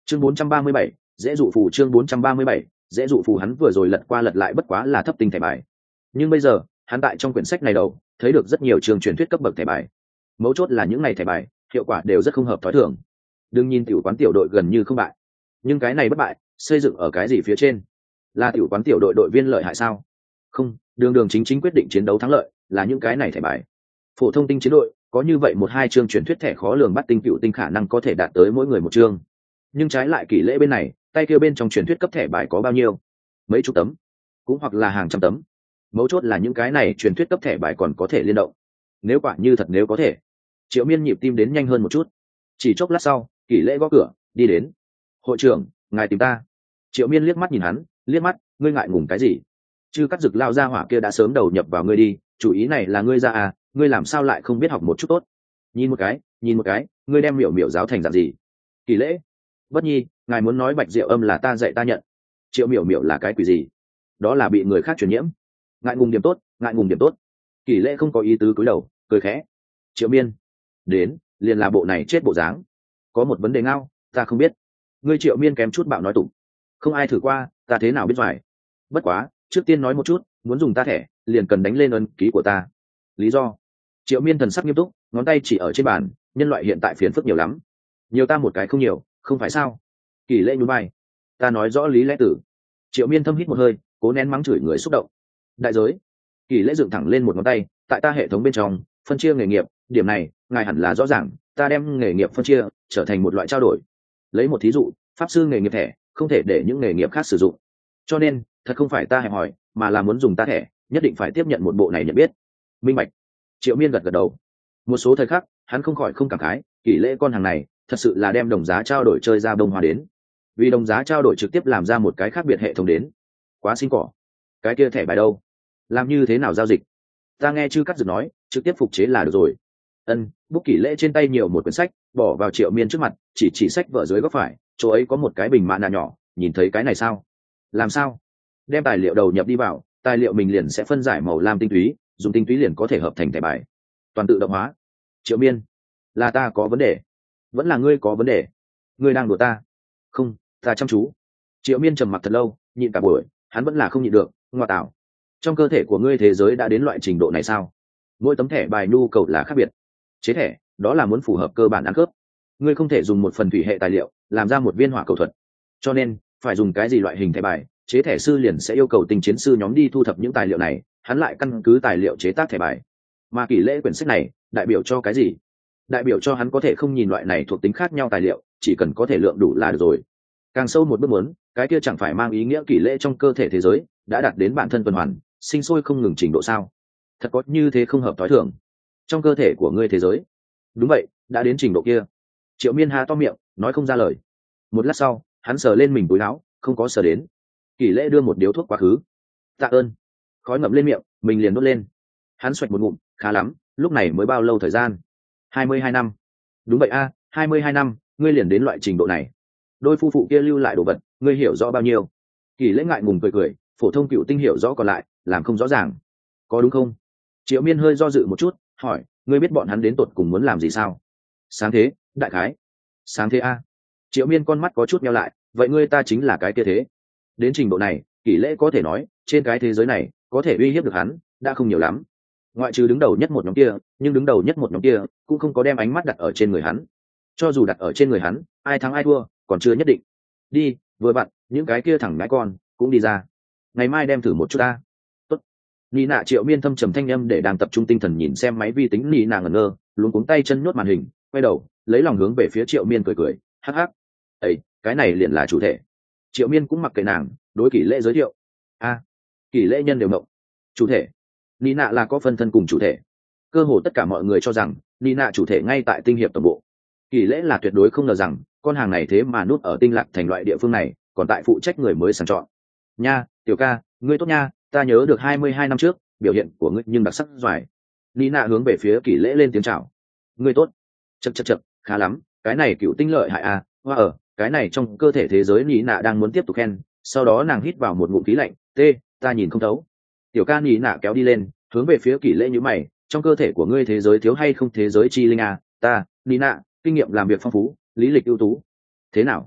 chương 437, dễ dụ phù. Chương 437, dễ dụ phù. Hắn vừa rồi lật qua lật lại bất quá là thấp tinh thẻ bài, nhưng bây giờ hắn tại trong quyển sách này đầu thấy được rất nhiều trường truyền thuyết cấp bậc thẻ bài. Mấu chốt là những ngày thẻ bài hiệu quả đều rất không hợp thói thường. Đừng nhìn tiểu quán tiểu đội gần như không bại, nhưng cái này bất bại xây dựng ở cái gì phía trên? Là tiểu quán tiểu đội đội viên lợi hại sao? Không, đường đường chính chính quyết định chiến đấu thắng lợi là những cái này thẻ bài. Phổ thông tinh chiến đội có như vậy một hai chương truyền thuyết thẻ khó lường bắt tinh cựu tinh khả năng có thể đạt tới mỗi người một chương, nhưng trái lại kỷ lễ bên này tay kia bên trong truyền thuyết cấp thẻ bài có bao nhiêu? Mấy chục tấm, cũng hoặc là hàng trăm tấm. Mấu chốt là những cái này truyền thuyết cấp thẻ bài còn có thể liên động. Nếu quả như thật nếu có thể, Triệu Miên nhịp tim đến nhanh hơn một chút. Chỉ chốc lát sau, kỷ lễ gõ cửa đi đến. Hội trưởng, ngài tìm ta. Triệu Miên liếc mắt nhìn hắn, liếc mắt, ngươi ngại ngùng cái gì? Chư cắt rực lao ra hỏa kia đã sớm đầu nhập vào ngươi đi, chủ ý này là ngươi ra à, ngươi làm sao lại không biết học một chút tốt? Nhìn một cái, ngươi đem miểu miểu giáo thành dạng gì? Kỷ lễ, Bất Nhi, ngài muốn nói Bạch Diệu Âm là ta dạy ta nhận. Triệu miểu miểu là cái quỷ gì? Đó là bị người khác truyền nhiễm. Ngại ngùng điểm tốt, ngại ngùng điểm tốt. Kỷ lễ không có ý tứ cúi đầu, cười khẽ. Triệu Miên, đến, liền là bộ này chết bộ dáng. Có một vấn đề ngao, ta không biết. Ngươi Triệu Miên kém chút bạo nói tụng. Không ai thử qua, ta thế nào biết phải. Bất quá, trước tiên nói một chút, muốn dùng ta thẻ, liền cần đánh lên ấn ký của ta. Lý do? Triệu Miên thần sắc nghiêm túc, ngón tay chỉ ở trên bàn, nhân loại hiện tại phiền phức nhiều lắm. Nhiều ta một cái không nhiều, không phải sao? Kỷ lễ nhún vai. Ta nói rõ lý lẽ tử. Triệu Miên thâm hít một hơi, cố nén mắng chửi người xúc động. Đại giới. Kỷ lễ dựng thẳng lên một ngón tay, tại ta hệ thống bên trong phân chia nghề nghiệp, điểm này ngài hẳn là rõ ràng. Ta đem nghề nghiệp phân chia trở thành một loại trao đổi. Lấy một thí dụ, pháp sư nghề nghiệp thẻ không thể để những nghề nghiệp khác sử dụng, cho nên thật không phải ta hẹp hỏi, mà là muốn dùng ta thẻ nhất định phải tiếp nhận một bộ này nhận biết. Minh bạch. Triệu Miên gật gật đầu. Một số thời khắc hắn không khỏi không cảm khái, kỷ lễ con hàng này thật sự là đem đồng giá trao đổi chơi ra đông hoa đến. Vì đồng giá trao đổi trực tiếp làm ra một cái khác biệt hệ thống đến, quá xinh cỏ. Cái kia thẻ bài đâu, làm như thế nào giao dịch? Ta nghe chư cắt dược nói trực tiếp phục chế là được rồi. Bút kỷ lễ trên tay nhiều một quyển sách bỏ vào Triệu Miên trước mặt, chỉ sách vở dưới góc phải, chỗ ấy có một cái bình mạ nạ nhỏ, nhìn thấy cái này sao? Làm sao? Đem tài liệu đầu nhập đi vào, tài liệu mình liền sẽ phân giải màu lam tinh túy, dùng tinh túy liền có thể hợp thành thẻ bài, toàn tự động hóa. Triệu Miên, là ta có vấn đề vẫn là ngươi có vấn đề? Ngươi đang đùa ta? Không, ta chăm chú. Triệu Miên trầm mặc thật lâu, nhịn cả buổi hắn vẫn là không nhịn được. Ngoa tạo, trong cơ thể của ngươi thế giới đã đến loại trình độ này sao? Mỗi tấm thẻ bài nhu cầu là khác biệt, chế thẻ đó là muốn phù hợp cơ bản ăn khớp. Ngươi không thể dùng một phần thủy hệ tài liệu làm ra một viên hỏa cầu thuật, cho nên phải dùng cái gì loại hình thẻ bài, chế thẻ sư liền sẽ yêu cầu tinh chiến sư nhóm đi thu thập những tài liệu này, hắn lại căn cứ tài liệu chế tác thẻ bài. Mà kỷ lễ quyển sách này đại biểu cho cái gì? Đại biểu cho hắn có thể không nhìn loại này thuộc tính khác nhau tài liệu, chỉ cần có thể lượng đủ là được rồi. Càng sâu một bước muốn, cái kia chẳng phải mang ý nghĩa kỷ lễ trong cơ thể thế giới đã đạt đến bản thân tuần hoàn sinh sôi không ngừng trình độ sao? Thật có như thế không hợp tối thường? Trong cơ thể của ngươi thế giới, đúng vậy, đã đến trình độ kia. Triệu Miên há to miệng nói không ra lời. Một lát sau hắn sờ lên mình túi áo, không có sờ đến. Kỷ lễ đưa một điếu thuốc quá khứ. Tạ ơn. Khói ngậm lên miệng, mình liền đốt lên. Hắn xoạch một ngụm, khá lắm, lúc này mới bao lâu thời gian? 22 năm. Đúng vậy a, 22 năm, ngươi liền đến loại trình độ này. Đôi phu phụ kia lưu lại đồ vật, ngươi hiểu rõ bao nhiêu? Kỷ lễ ngại ngùng cười cười, phổ thông cựu tinh hiểu rõ còn lại làm không rõ ràng, có đúng không? Triệu Miên hơi do dự một chút, hỏi, ngươi biết bọn hắn đến tột cùng muốn làm gì sao? Sáng thế, đại khái. Sáng thế a. Triệu Miên con mắt có chút nheo lại, vậy ngươi ta chính là cái kia thế. Đến trình độ này, kỷ lễ có thể nói trên cái thế giới này có thể uy hiếp được hắn đã không nhiều lắm, ngoại trừ đứng đầu nhất một nhóm kia, nhưng đứng đầu nhất một nhóm kia cũng không có đem ánh mắt đặt ở trên người hắn. Cho dù đặt ở trên người hắn, ai thắng ai thua còn chưa nhất định. Đi, vừa vặn những cái kia thẳng ngãi con cũng đi ra, ngày mai đem thử một chút ta. Tốt. Nị nạ. Triệu Miên thâm trầm thanh âm để đang tập trung tinh thần nhìn xem máy vi tính. Nị nạ ngẩn ngơ, luống cuống tay chân nhốt màn hình, quay đầu lấy lòng hướng về phía Triệu Miên cười cười, hắc hắc. Ấy, cái này liền là chủ thể. Triệu Miên cũng mặc kệ nàng, đối kỷ lễ giới thiệu. A, kỷ lễ nhân đều mộng. Chủ thể. Nị nạ là có phân thân cùng chủ thể. Cơ hồ tất cả mọi người cho rằng Nị nạ chủ thể ngay tại tinh hiệp tổng bộ. Kỷ lễ là tuyệt đối không ngờ rằng con hàng này thế mà núp ở tinh lạc thành loại địa phương này, còn tại phụ trách người mới sàng chọn. Nha, tiểu ca, ngươi tốt nha, ta nhớ được 22 năm trước biểu hiện của ngươi nhưng đặc sắc giỏi. Nị nạ hướng về phía kỷ lễ lên tiếng chào. Ngươi tốt. Chậc, khá lắm, cái này cựu tinh lợi hại à, hoa ở cái này trong cơ thể thế giới. Nị nạ đang muốn tiếp tục khen, sau đó nàng hít vào một ngụm khí lạnh, ta nhìn không thấu. Tiểu ca. Nị nạ kéo đi lên, hướng về phía kỷ lễ như mày, trong cơ thể của ngươi thế giới thiếu hay không thế giới chi linh à? Ta, Nị nạ, kinh nghiệm làm việc phong phú, lý lịch ưu tú. Thế nào?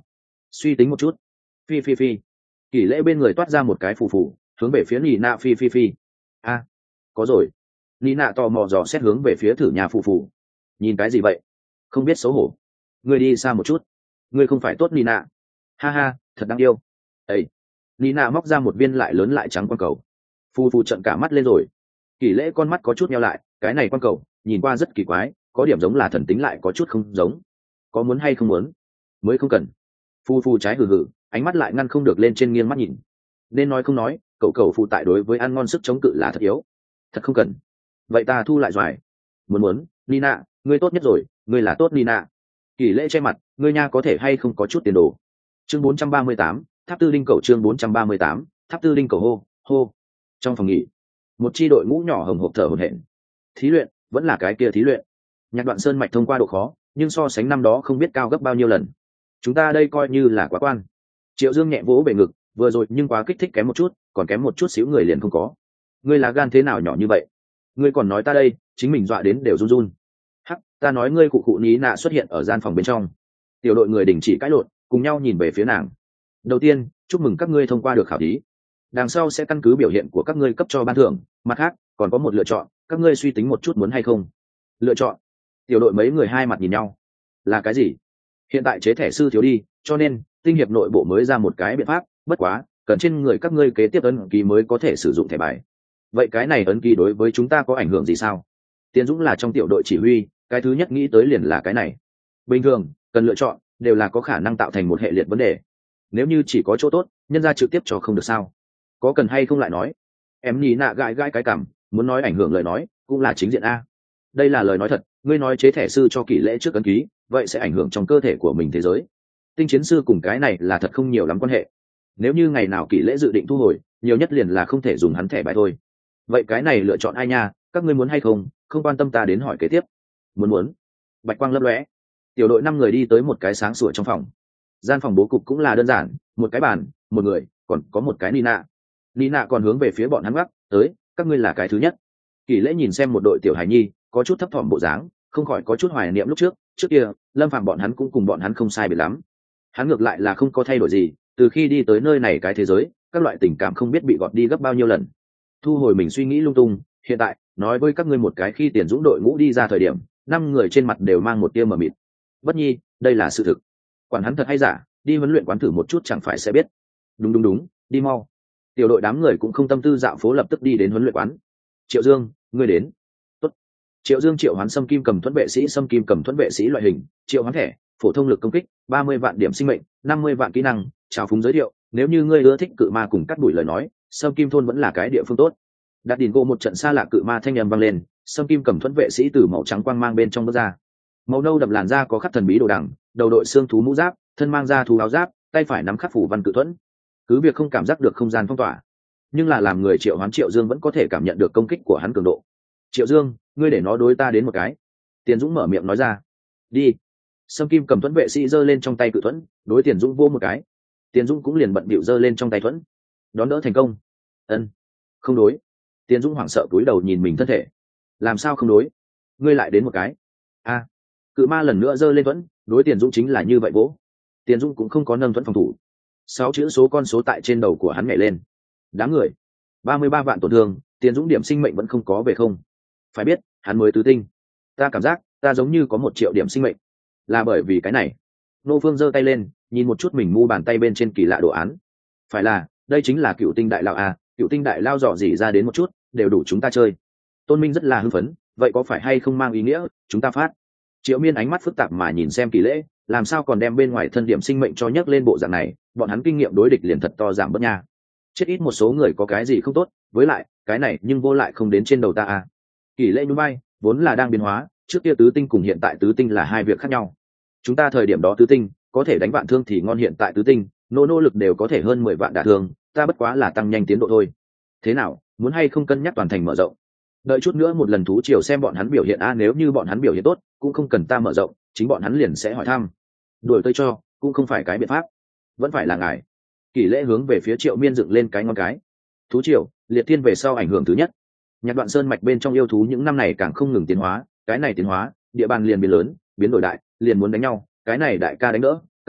suy tính một chút. Phi phi phi. Kỷ Lễ bên người toát ra một cái phù phù, hướng về phía Nina phi phi phi. A, có rồi. Nina tò mò dò xét hướng về phía thử nhà phù phù. Nhìn cái gì vậy? Không biết xấu hổ. Ngươi đi xa một chút. Ngươi không phải tốt Nina. Ha ha, thật đáng yêu. Ê. Nina móc ra một viên lại lớn lại trắng quang cầu. Phù phù trợn cả mắt lên rồi. Kỷ Lễ con mắt có chút nheo lại, cái này quang cầu nhìn qua rất kỳ quái, có điểm giống là thần tính lại có chút không giống. Có muốn hay không muốn? Mới không cần. Phù phù trái hừ hừ, ánh mắt lại ngăn không được lên trên nghiêng mắt nhìn. Nên nói không nói, cậu cầu phụ tại đối với ăn ngon sức chống cự là thật yếu. Thật không cần. Vậy ta thu lại doài. Muốn, Nina, ngươi tốt nhất rồi, ngươi là tốt Nina. Kỷ Lễ che mặt, ngươi nha có thể hay không có chút tiền đồ. Chương 438, Tháp Tư Đinh cầu chương 438, Tháp Tư Đinh cầu hô, hô. Trong phòng nghỉ, một chi đội ngũ nhỏ hồng hộc thở hổn hển. Thí luyện, vẫn là cái kia thí luyện. Nhạc Đoạn Sơn mạch thông qua độ khó, nhưng so sánh năm đó không biết cao gấp bao nhiêu lần. Chúng ta đây coi như là quá quan. Triệu Dương nhẹ vỗ bề ngực, vừa rồi nhưng quá kích thích kém một chút, còn kém một chút xíu người liền không có. Ngươi là gan thế nào nhỏ như vậy? Ngươi còn nói ta đây, chính mình dọa đến đều run run. Hắc, ta nói ngươi cụ ní nạ xuất hiện ở gian phòng bên trong. Tiểu đội người đình chỉ cãi lộn, cùng nhau nhìn về phía nàng. Đầu tiên, chúc mừng các ngươi thông qua được khảo thí. Đằng sau sẽ căn cứ biểu hiện của các ngươi cấp cho ban thưởng, mặt khác, còn có một lựa chọn, các ngươi suy tính một chút muốn hay không. Lựa chọn. Tiểu đội mấy người hai mặt nhìn nhau. Là cái gì? Hiện tại chế thẻ sư thiếu đi, cho nên tinh hiệp nội bộ mới ra một cái biện pháp, bất quá cần trên người các ngươi kế tiếp ấn ký mới có thể sử dụng thẻ bài. Vậy cái này ấn ký đối với chúng ta có ảnh hưởng gì sao? Tiền Dũng là trong tiểu đội chỉ huy, cái thứ nhất nghĩ tới liền là cái này. Bình thường cần lựa chọn đều là có khả năng tạo thành một hệ liệt vấn đề. Nếu như chỉ có chỗ tốt, nhân ra trực tiếp cho không được sao? Có cần hay không lại nói? Em nhí nạ gãi cái cảm, muốn nói ảnh hưởng lời nói cũng là chính diện a. Đây là lời nói thật, ngươi nói chế thẻ sư cho Kỷ Lễ trước ấn ký, vậy sẽ ảnh hưởng trong cơ thể của mình thế giới. Tinh chiến sư cùng cái này là thật không nhiều lắm quan hệ. Nếu như ngày nào Kỷ Lễ dự định thu hồi, nhiều nhất liền là không thể dùng hắn thẻ bài thôi. Vậy cái này lựa chọn ai nha, các ngươi muốn hay không, không quan tâm ta đến hỏi kế tiếp. Muốn. Bạch quang lấp lóe. Tiểu đội 5 người đi tới một cái sáng sủa trong phòng. Gian phòng bố cục cũng là đơn giản, một cái bàn, một người, còn có một cái Nina. Nina còn hướng về phía bọn hắn gác, tới, các ngươi là cái thứ nhất. Kỷ Lễ nhìn xem một đội tiểu hài nhi, có chút thấp thỏm bộ dáng, không khỏi có chút hoài niệm lúc trước kia Lâm Phàm bọn hắn cũng cùng bọn hắn không sai biệt lắm. Hắn ngược lại là không có thay đổi gì, từ khi đi tới nơi này cái thế giới, các loại tình cảm không biết bị gọt đi gấp bao nhiêu lần. Thu hồi mình suy nghĩ lung tung, hiện tại nói với các ngươi một cái, khi Tiền Dũng đội ngũ đi ra thời điểm, 5 người trên mặt đều mang một tia mờ mịt. Bất nhi, đây là sự thực. Quản hắn thật hay giả, đi huấn luyện quán thử một chút chẳng phải sẽ biết. Đúng, đi mau. Tiểu đội đám người cũng không tâm tư dạo phố, lập tức đi đến huấn luyện quán. Triệu Dương, ngươi đến. Tốt. Triệu Dương triệu hoán xâm kim cầm thuẫn vệ sĩ, xâm kim cầm thuẫn vệ sĩ loại hình, triệu hoán thẻ, phổ thông lực công kích, 30 vạn điểm sinh mệnh, 50 vạn kỹ năng, chào phúng giới thiệu, nếu như ngươi ưa thích cự ma cùng cắt đuổi lời nói, xâm kim thôn vẫn là cái địa phương tốt. Đặt đỉnh cô một trận xa lạ cự ma thanh âm vang lên, xâm kim cầm thuẫn vệ sĩ từ màu trắng quang mang bên trong bước ra. Màu nâu đậm làn da có khắc thần bí đồ đằng, đầu đội xương thú mũ giáp, thân mang da thú áo giáp, tay phải nắm khắc phủ văn cự thuẫn. Cứ việc không cảm giác được không gian phong tỏa, nhưng là làm người triệu hoán Triệu Dương vẫn có thể cảm nhận được công kích của hắn cường độ. Triệu Dương, ngươi để nó đối ta đến một cái. Tiền Dũng mở miệng nói ra. Đi. Sâm kim cầm thuẫn vệ sĩ giơ lên trong tay cự thuẫn, đối Tiền Dũng vô một cái. Tiền Dũng cũng liền bận bịu giơ lên trong tay thuẫn, đón đỡ thành công. Ân, không đối. Tiền Dũng hoảng sợ cúi đầu nhìn mình thân thể. Làm sao không đối? Ngươi lại đến một cái. A. Cự ma lần nữa giơ lên thuẫn, đối Tiền Dũng chính là như vậy vỗ. Tiền Dũng cũng không có nâng thuẫn phòng thủ. 6 chữ số con số tại trên đầu của hắn nhảy lên. Đám người. 33 vạn tổn thương, Tiền Dũng điểm sinh mệnh vẫn không có về không. Phải biết, hắn mới tứ tinh. Ta cảm giác, ta giống như có 1 triệu điểm sinh mệnh. Là bởi vì cái này. Nô Phương giơ tay lên, nhìn một chút mình mu bàn tay bên trên kỳ lạ đồ án. Phải là, đây chính là Cựu tinh đại lao à, Cựu tinh đại lao dò dỉ ra đến một chút, đều đủ chúng ta chơi. Tôn Minh rất là hưng phấn, vậy có phải hay không mang ý nghĩa, chúng ta phát. Triệu Miên ánh mắt phức tạp mà nhìn xem Kỳ Lễ, làm sao còn đem bên ngoài thân điểm sinh mệnh cho nhấc lên bộ dạng này, bọn hắn kinh nghiệm đối địch liền thật to giảm bớt nha. Chết ít một số người có cái gì không tốt, với lại, cái này nhưng vô lại không đến trên đầu ta à. Kỳ Lễ nhún vai, vốn là đang biến hóa, trước kia tứ tinh cùng hiện tại tứ tinh là hai việc khác nhau. Chúng ta thời điểm đó tứ tinh có thể đánh vạn thương thì ngon, hiện tại tứ tinh nỗ lực đều có thể hơn 10 vạn đả thương, ta bất quá là tăng nhanh tiến độ thôi. Thế nào, muốn hay không cân nhắc toàn thành mở rộng? Đợi chút nữa một lần thú triều xem bọn hắn biểu hiện a, nếu như bọn hắn biểu hiện tốt cũng không cần ta mở rộng, chính bọn hắn liền sẽ hỏi thăm. Đuổi tôi cho cũng không phải cái biện pháp, vẫn phải là ngài. Kỷ Lễ hướng về phía Triệu Miên dựng lên cái ngón cái. Thú triều, liệt thiên về sau ảnh hưởng thứ nhất. Nhạc Đoạn Sơn mạch bên trong yêu thú những năm này càng không ngừng tiến hóa, cái này tiến hóa, địa bàn liền biến lớn, biến đổi đại, liền muốn đánh nhau, cái này đại ca đánh đỡ,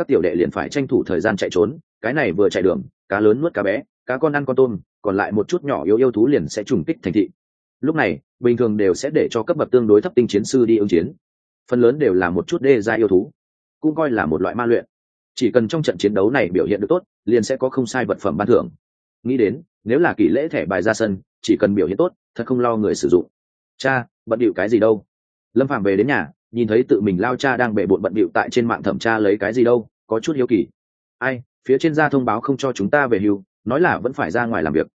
các tiểu đệ liền phải tranh thủ thời gian chạy trốn, cái này vừa chạy đường, cá lớn nuốt cá bé, cá con ăn con tôm, còn lại một chút nhỏ yếu yêu thú liền sẽ trùng kích thành thị. Lúc này bình thường đều sẽ để cho cấp bậc tương đối thấp tinh chiến sư đi ứng chiến, phần lớn đều là một chút đê gia yêu thú, cũng coi là một loại ma luyện. Chỉ cần trong trận chiến đấu này biểu hiện được tốt, liền sẽ có không sai vật phẩm ban thưởng. Nghĩ đến nếu là kỷ lễ thẻ bài ra sân, chỉ cần biểu hiện tốt, thật không lo người sử dụng. Cha, bận bịu cái gì đâu? Lâm Phàm về đến nhà, nhìn thấy tự mình lao cha đang bể bộn bận bịu tại trên mạng thẩm tra lấy cái gì đâu, có chút hiếu kỳ. Ai, phía trên ra thông báo không cho chúng ta về hưu, nói là vẫn phải ra ngoài làm việc.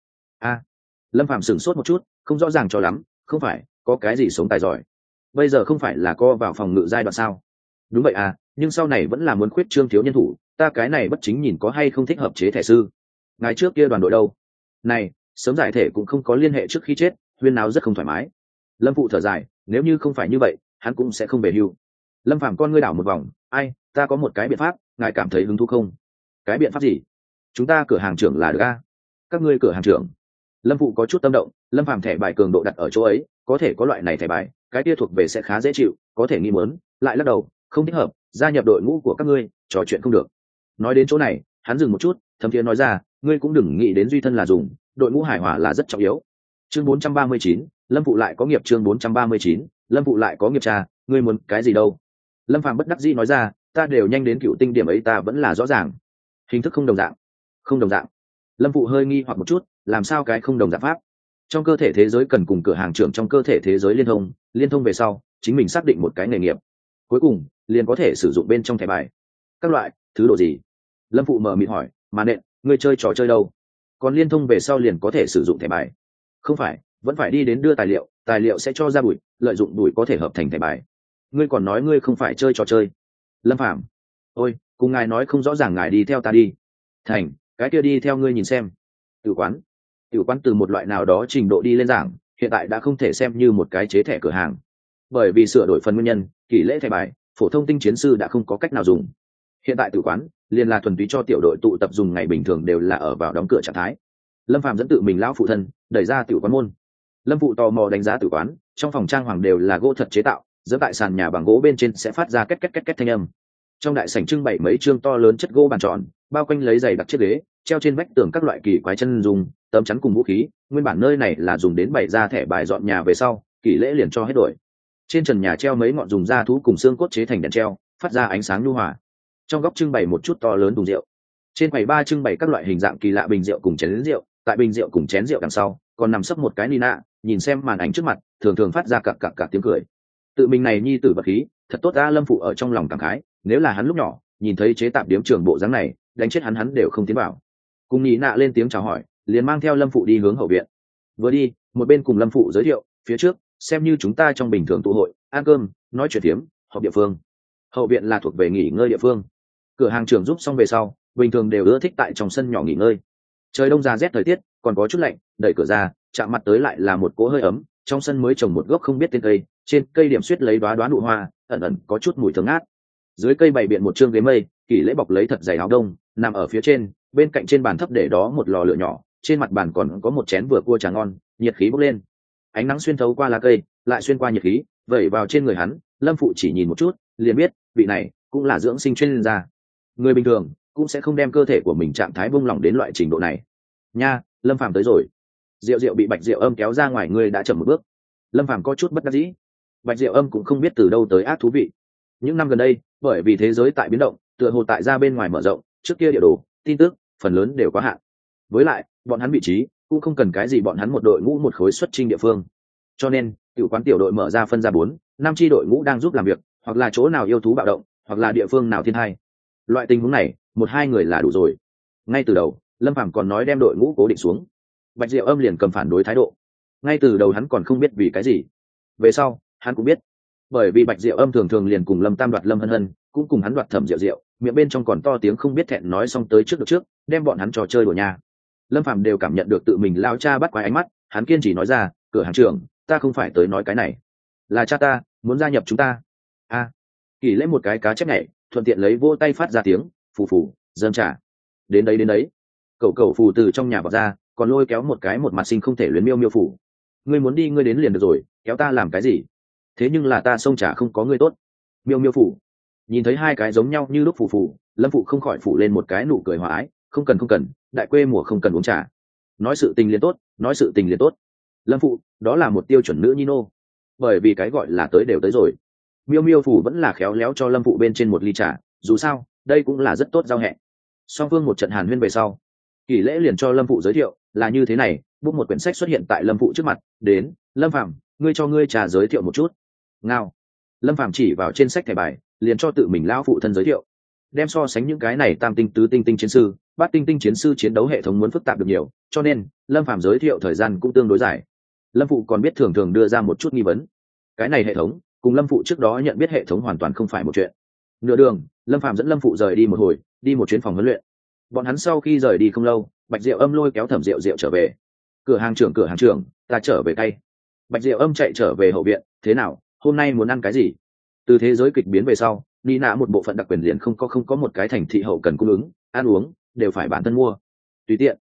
Lâm Phàm sửng sốt một chút, không rõ ràng cho lắm, không phải có cái gì sống tài giỏi, bây giờ không phải là co vào phòng ngự giai đoạn sao? Đúng vậy à, nhưng sau này vẫn là muốn khuyết trương thiếu nhân thủ, ta cái này bất chính nhìn có hay không thích hợp chế thẻ sư. Ngày trước kia đoàn đội đâu này, sớm giải thể cũng không có liên hệ trước khi chết, huyên náo rất không thoải mái. Lâm phụ thở dài, nếu như không phải như vậy hắn cũng sẽ không về hưu. Lâm Phàm con ngươi đảo một vòng, ai, ta có một cái biện pháp, ngài cảm thấy hứng thú không? Cái biện pháp gì? Chúng ta cửa hàng trưởng là được a. Các ngươi cửa hàng trưởng? Lâm phụ có chút tâm động, Lâm Phàm thẻ bài cường độ đặt ở chỗ ấy, có thể có loại này thẻ bài, cái kia thuộc về sẽ khá dễ chịu, có thể nghi muốn, lại lắc đầu, không thích hợp, gia nhập đội ngũ của các ngươi, trò chuyện không được. Nói đến chỗ này, hắn dừng một chút, thấm thiế nói ra, ngươi cũng đừng nghĩ đến duy thân là dùng, đội ngũ hài hòa là rất trọng yếu. Chương 439, Lâm phụ lại có nghiệp. Chương 439, Lâm phụ lại có nghiệp. Cha, ngươi muốn cái gì đâu? Lâm Phàm bất đắc dĩ nói ra, ta đều nhanh đến cựu tinh điểm ấy, ta vẫn là rõ ràng, hình thức không đồng dạng. Không đồng dạng? Lâm phụ hơi nghi hoặc một chút, làm sao cái không đồng dạng pháp? Trong cơ thể thế giới cần cùng cửa hàng trưởng trong cơ thể thế giới liên thông về sau chính mình xác định một cái nghề nghiệp, cuối cùng liền có thể sử dụng bên trong thẻ bài. Các loại thứ độ gì? Lâm phụ mờ mịt hỏi, mà nện, ngươi chơi trò chơi đâu? Còn liên thông về sau liền có thể sử dụng thẻ bài? Không phải, vẫn phải đi đến đưa tài liệu sẽ cho ra bụi, lợi dụng bụi có thể hợp thành thẻ bài. Ngươi còn nói ngươi không phải chơi trò chơi. Lâm Phàm, ôi, cùng ngài nói không rõ ràng, ngài đi theo ta đi. Thành, cái kia đi theo ngươi nhìn xem. Tử quán từ một loại nào đó trình độ đi lên giảng, hiện tại đã không thể xem như một cái chế thẻ cửa hàng, bởi vì sửa đổi phần nguyên nhân, kỷ lễ thẻ bài phổ thông tinh chiến sư đã không có cách nào dùng. Hiện tại tử quán liền là thuần túy cho tiểu đội tụ tập dùng, ngày bình thường đều là ở vào đóng cửa trạng thái. Lâm Phàm dẫn tự mình lão phụ thân đẩy ra tiểu quán môn. Lâm phụ tò mò đánh giá tử quán, trong phòng trang hoàng đều là gỗ thật chế tạo, dẫm tại sàn nhà bằng gỗ bên trên sẽ phát ra két két két két thanh âm. Trong đại sảnh trưng bày mấy chương to lớn chất gỗ bàn tròn, bao quanh lấy giày đặc chiếc ghế, treo trên vách tường các loại kỳ quái chân dùng tấm chắn cùng vũ khí. Nguyên bản nơi này là dùng đến bày ra thẻ bài, dọn nhà về sau kỷ lễ liền cho hết đổi. Trên trần nhà treo mấy ngọn dùng da thú cùng xương cốt chế thành đèn treo, phát ra ánh sáng nhu hòa. Trong góc trưng bày một chút to lớn thùng rượu, trên quầy ba trưng bày các loại hình dạng kỳ lạ bình rượu cùng chén rượu. Tại bình rượu cùng chén rượu đằng sau còn nằm sấp một cái Nina, nhìn xem màn ảnh trước mặt thường thường phát ra cặc cặc cặc tiếng cười. Tự mình này nhi tử vật khí thật tốt. A Lâm phụ ở trong lòng cảm khái, nếu là hắn lúc nhỏ nhìn thấy chế tạp điếm trường bộ dáng này, đánh chết hắn đều không tiến vào. Cùng Nina lên tiếng chào hỏi, liền mang theo Lâm phụ đi hướng hậu viện. Vừa đi một bên cùng Lâm phụ giới thiệu, phía trước xem như chúng ta trong bình thường tụ hội, ăn cơm, nói chuyện tiếm, họp địa phương. Hậu viện là thuộc về nghỉ ngơi địa phương. Cửa hàng trưởng giúp xong về sau, bình thường đều ưa thích tại trong sân nhỏ nghỉ ngơi. Trời đông ra rét thời tiết còn có chút lạnh, đẩy cửa ra chạm mặt tới lại là một cỗ hơi ấm. Trong sân mới trồng một gốc không biết tên cây, trên cây điểm xuyết lấy đoá nụ hoa, ẩn ẩn có chút mùi thơm ngát. Dưới cây bày biện một trương ghế mây, kỷ lễ bọc lấy thật dày áo đông nằm ở phía trên. Bên cạnh trên bàn thấp để đó một lò lửa nhỏ, trên mặt bàn còn có một chén vừa cua trà ngon, nhiệt khí bốc lên. Ánh nắng xuyên thấu qua lá cây, lại xuyên qua nhiệt khí vẩy vào trên người hắn. Lâm phụ chỉ nhìn một chút liền biết vị này cũng là dưỡng sinh chuyên gia. Người bình thường cũng sẽ không đem cơ thể của mình trạng thái buông lỏng đến loại trình độ này nha. Lâm Phàm tới rồi. Diệu Diệu bị Bạch Diệu Âm kéo ra ngoài, người đã chậm một bước. Lâm Phàm có chút bất đắc dĩ. Bạch Diệu Âm cũng không biết từ đâu tới ác thú vị. Những năm gần đây bởi vì thế giới tại biến động, tựa hồ tại ra bên ngoài mở rộng, trước kia địa đồ tin tức phần lớn đều có hạn. Với lại bọn hắn vị trí cũng không cần cái gì, bọn hắn một đội ngũ một khối xuất chinh địa phương, cho nên tiểu quán tiểu đội mở ra phân ra 4-5 chi đội ngũ đang giúp làm việc, hoặc là chỗ nào yêu thú bạo động, hoặc là địa phương nào thiên tai. Loại tình huống này 1-2 người là đủ rồi. Ngay từ đầu Lâm Phàm còn nói đem đội ngũ cố định xuống, Bạch Diệu Âm liền cầm phản đối thái độ. Ngay từ đầu hắn còn không biết vì cái gì, về sau hắn cũng biết, bởi vì Bạch Diệu Âm thường thường liền cùng Lâm Tam đoạt Lâm Hân Hân, cũng cùng hắn đoạt Thẩm Diệu Diệu, miệng bên trong còn to tiếng không biết thẹn, nói xong tới trước được trước, đem bọn hắn trò chơi đùa nhà. Lâm Phàm đều cảm nhận được tự mình lao cha bắt quái ánh mắt, hắn kiên trì nói ra, cửa hàng trưởng, ta không phải tới nói cái này, là cha ta muốn gia nhập chúng ta. Kỳ lễ một cái cá chép nhảy, thuận tiện lấy vô tay phát ra tiếng phù phù dâng trả. Đến đấy. Cậu phù từ trong nhà vào ra, còn lôi kéo một cái một mặt sinh không thể luyến miêu miêu phủ. Ngươi muốn đi ngươi đến liền được rồi, kéo ta làm cái gì? Thế nhưng là ta xông trả không có ngươi tốt. Miêu miêu phủ nhìn thấy hai cái giống nhau như lúc phù phù, Lâm phụ không khỏi phủ lên một cái nụ cười hòa ái. Không cần không cần, đại quê mùa không cần uống trà. Nói sự tình liền tốt, nói sự tình liền tốt. Lâm phụ, đó là một tiêu chuẩn nữ nhi nô. Bởi vì cái gọi là tới đều tới rồi. Miêu miêu phủ vẫn là khéo léo cho Lâm phụ bên trên một ly trà, dù sao đây cũng là rất tốt giao hẹn. Song phương một trận hàn huyên về sau, Kỷ Lễ liền cho Lâm phụ giới thiệu là như thế này, bút một quyển sách xuất hiện tại Lâm phụ trước mặt. Đến, Lâm Phàm, ngươi cho ngươi trà giới thiệu một chút. Ngao. Lâm Phàm chỉ vào trên sách thẻ bài, liền cho tự mình lão phụ thân giới thiệu, đem so sánh những cái này tam tinh tứ tinh tinh chiến sư, bát tinh tinh chiến sư chiến đấu hệ thống muốn phức tạp được nhiều, cho nên Lâm Phàm giới thiệu thời gian cũng tương đối dài. Lâm phụ còn biết thường thường đưa ra một chút nghi vấn. Cái này hệ thống cùng Lâm phụ trước đó nhận biết hệ thống hoàn toàn không phải một chuyện. Nửa đường, Lâm Phàm dẫn Lâm phụ rời đi một hồi, đi một chuyến phòng huấn luyện. Bọn hắn sau khi rời đi không lâu, Bạch Diệu Âm lôi kéo Thẩm Diệu Diệu trở về. Cửa hàng trưởng, ta trở về tay. Bạch Diệu Âm chạy trở về hậu viện, thế nào, hôm nay muốn ăn cái gì? Từ thế giới kịch biến về sau, Nina một bộ phận đặc quyền liền không có một cái thành thị hậu cần cung ứng, ăn uống đều phải bản thân mua. Tùy tiện.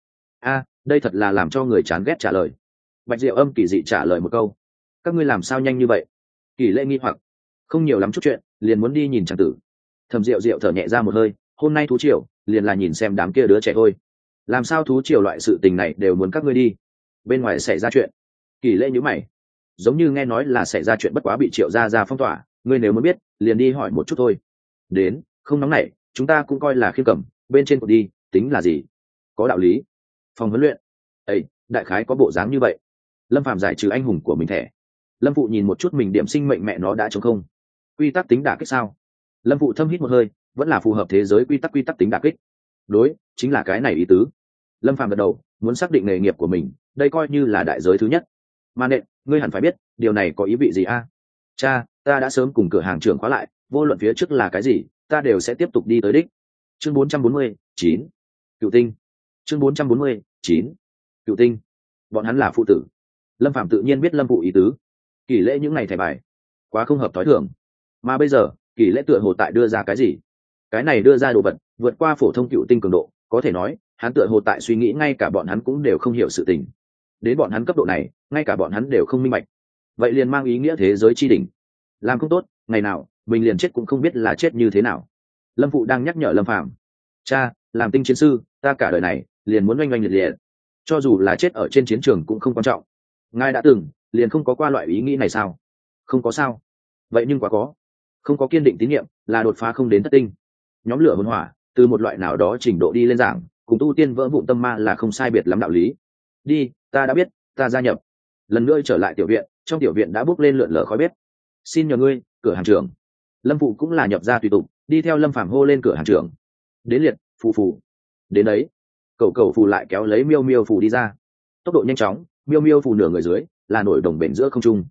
Đây thật là làm cho người chán ghét trả lời. Bạch Diệu Âm kỳ dị trả lời một câu. Các ngươi làm sao nhanh như vậy? Kỳ Lễ nghi hoặc. Không nhiều lắm chút chuyện, liền muốn đi nhìn chàng tử. Thẩm Diệu Diệu thở nhẹ ra một hơi, hôm nay thú triều, liền là nhìn xem đám kia đứa trẻ thôi. Làm sao thú triều loại sự tình này đều muốn các ngươi đi? Bên ngoài xảy ra chuyện. Kỳ Lễ nhíu mày. Giống như nghe nói là xảy ra chuyện bất quá bị Triệu gia ra phong tỏa, ngươi nếu muốn biết, liền đi hỏi một chút thôi. Đến, không nóng nảy, chúng ta cũng coi là khiêm cẩm, bên trên cột đi, tính là gì? Có đạo lý. Phòng huấn luyện. Ê, đại khái có bộ dáng như vậy. Lâm Phàm giải trừ anh hùng của mình thẻ. Lâm phụ nhìn một chút mình điểm sinh mệnh mẹ nó đã trống không. Quy tắc tính đả kích sao? Lâm phụ thâm hít một hơi, vẫn là phù hợp thế giới quy tắc tính đả kích. Đối, chính là cái này ý tứ. Lâm Phàm gật đầu, muốn xác định nghề nghiệp của mình, đây coi như là đại giới thứ nhất. Mà nện, ngươi hẳn phải biết, điều này có ý vị gì a? Cha, ta đã sớm cùng cửa hàng trưởng khóa lại, vô luận phía trước là cái gì, ta đều sẽ tiếp tục đi tới đích. Chương 449, Cựu tinh. Chương 449, Cựu tinh. Bọn hắn là phụ tử. Lâm Phàm tự nhiên biết Lâm phụ ý tứ. Kỷ Lễ những ngày thẻ bài quá không hợp thói thường, mà bây giờ Kỷ Lễ tựa hồ tại đưa ra cái gì, cái này đưa ra đồ vật vượt qua phổ thông cựu tinh cường độ, có thể nói hắn tựa hồ tại suy nghĩ ngay cả bọn hắn cũng đều không hiểu sự tình, đến bọn hắn cấp độ này ngay cả bọn hắn đều không minh bạch, vậy liền mang ý nghĩa thế giới chi đỉnh làm không tốt, ngày nào mình liền chết cũng không biết là chết như thế nào. Lâm phụ đang nhắc nhở Lâm Phàm, cha, làm tinh chiến sư ta cả đời này liền muốn oanh oanh liệt liệt, cho dù là chết ở trên chiến trường cũng không quan trọng. Ngài đã từng liền không có qua loại ý nghĩ này sao? Không có sao? Vậy nhưng quá có. Không có kiên định tín nhiệm là đột phá không đến thất tinh. Nhóm lửa hồn hỏa từ một loại nào đó trình độ đi lên giảng, cùng tu tiên vỡ vụn tâm ma là không sai biệt lắm đạo lý. Đi, ta đã biết, ta gia nhập. Lần nữa trở lại tiểu viện, trong tiểu viện đã bốc lên lượn lờ khói bếp. Xin nhờ ngươi, cửa hàng trưởng. Lâm phụ cũng là nhập gia tùy tục, đi theo Lâm Phàm hô lên cửa hàng trưởng. Đến liệt, phù phù. Đến đấy. Cầu phù lại kéo lấy miêu miêu phù đi ra. Tốc độ nhanh chóng, miêu miêu phù nửa người dưới là nổi đồng bền giữa không trung.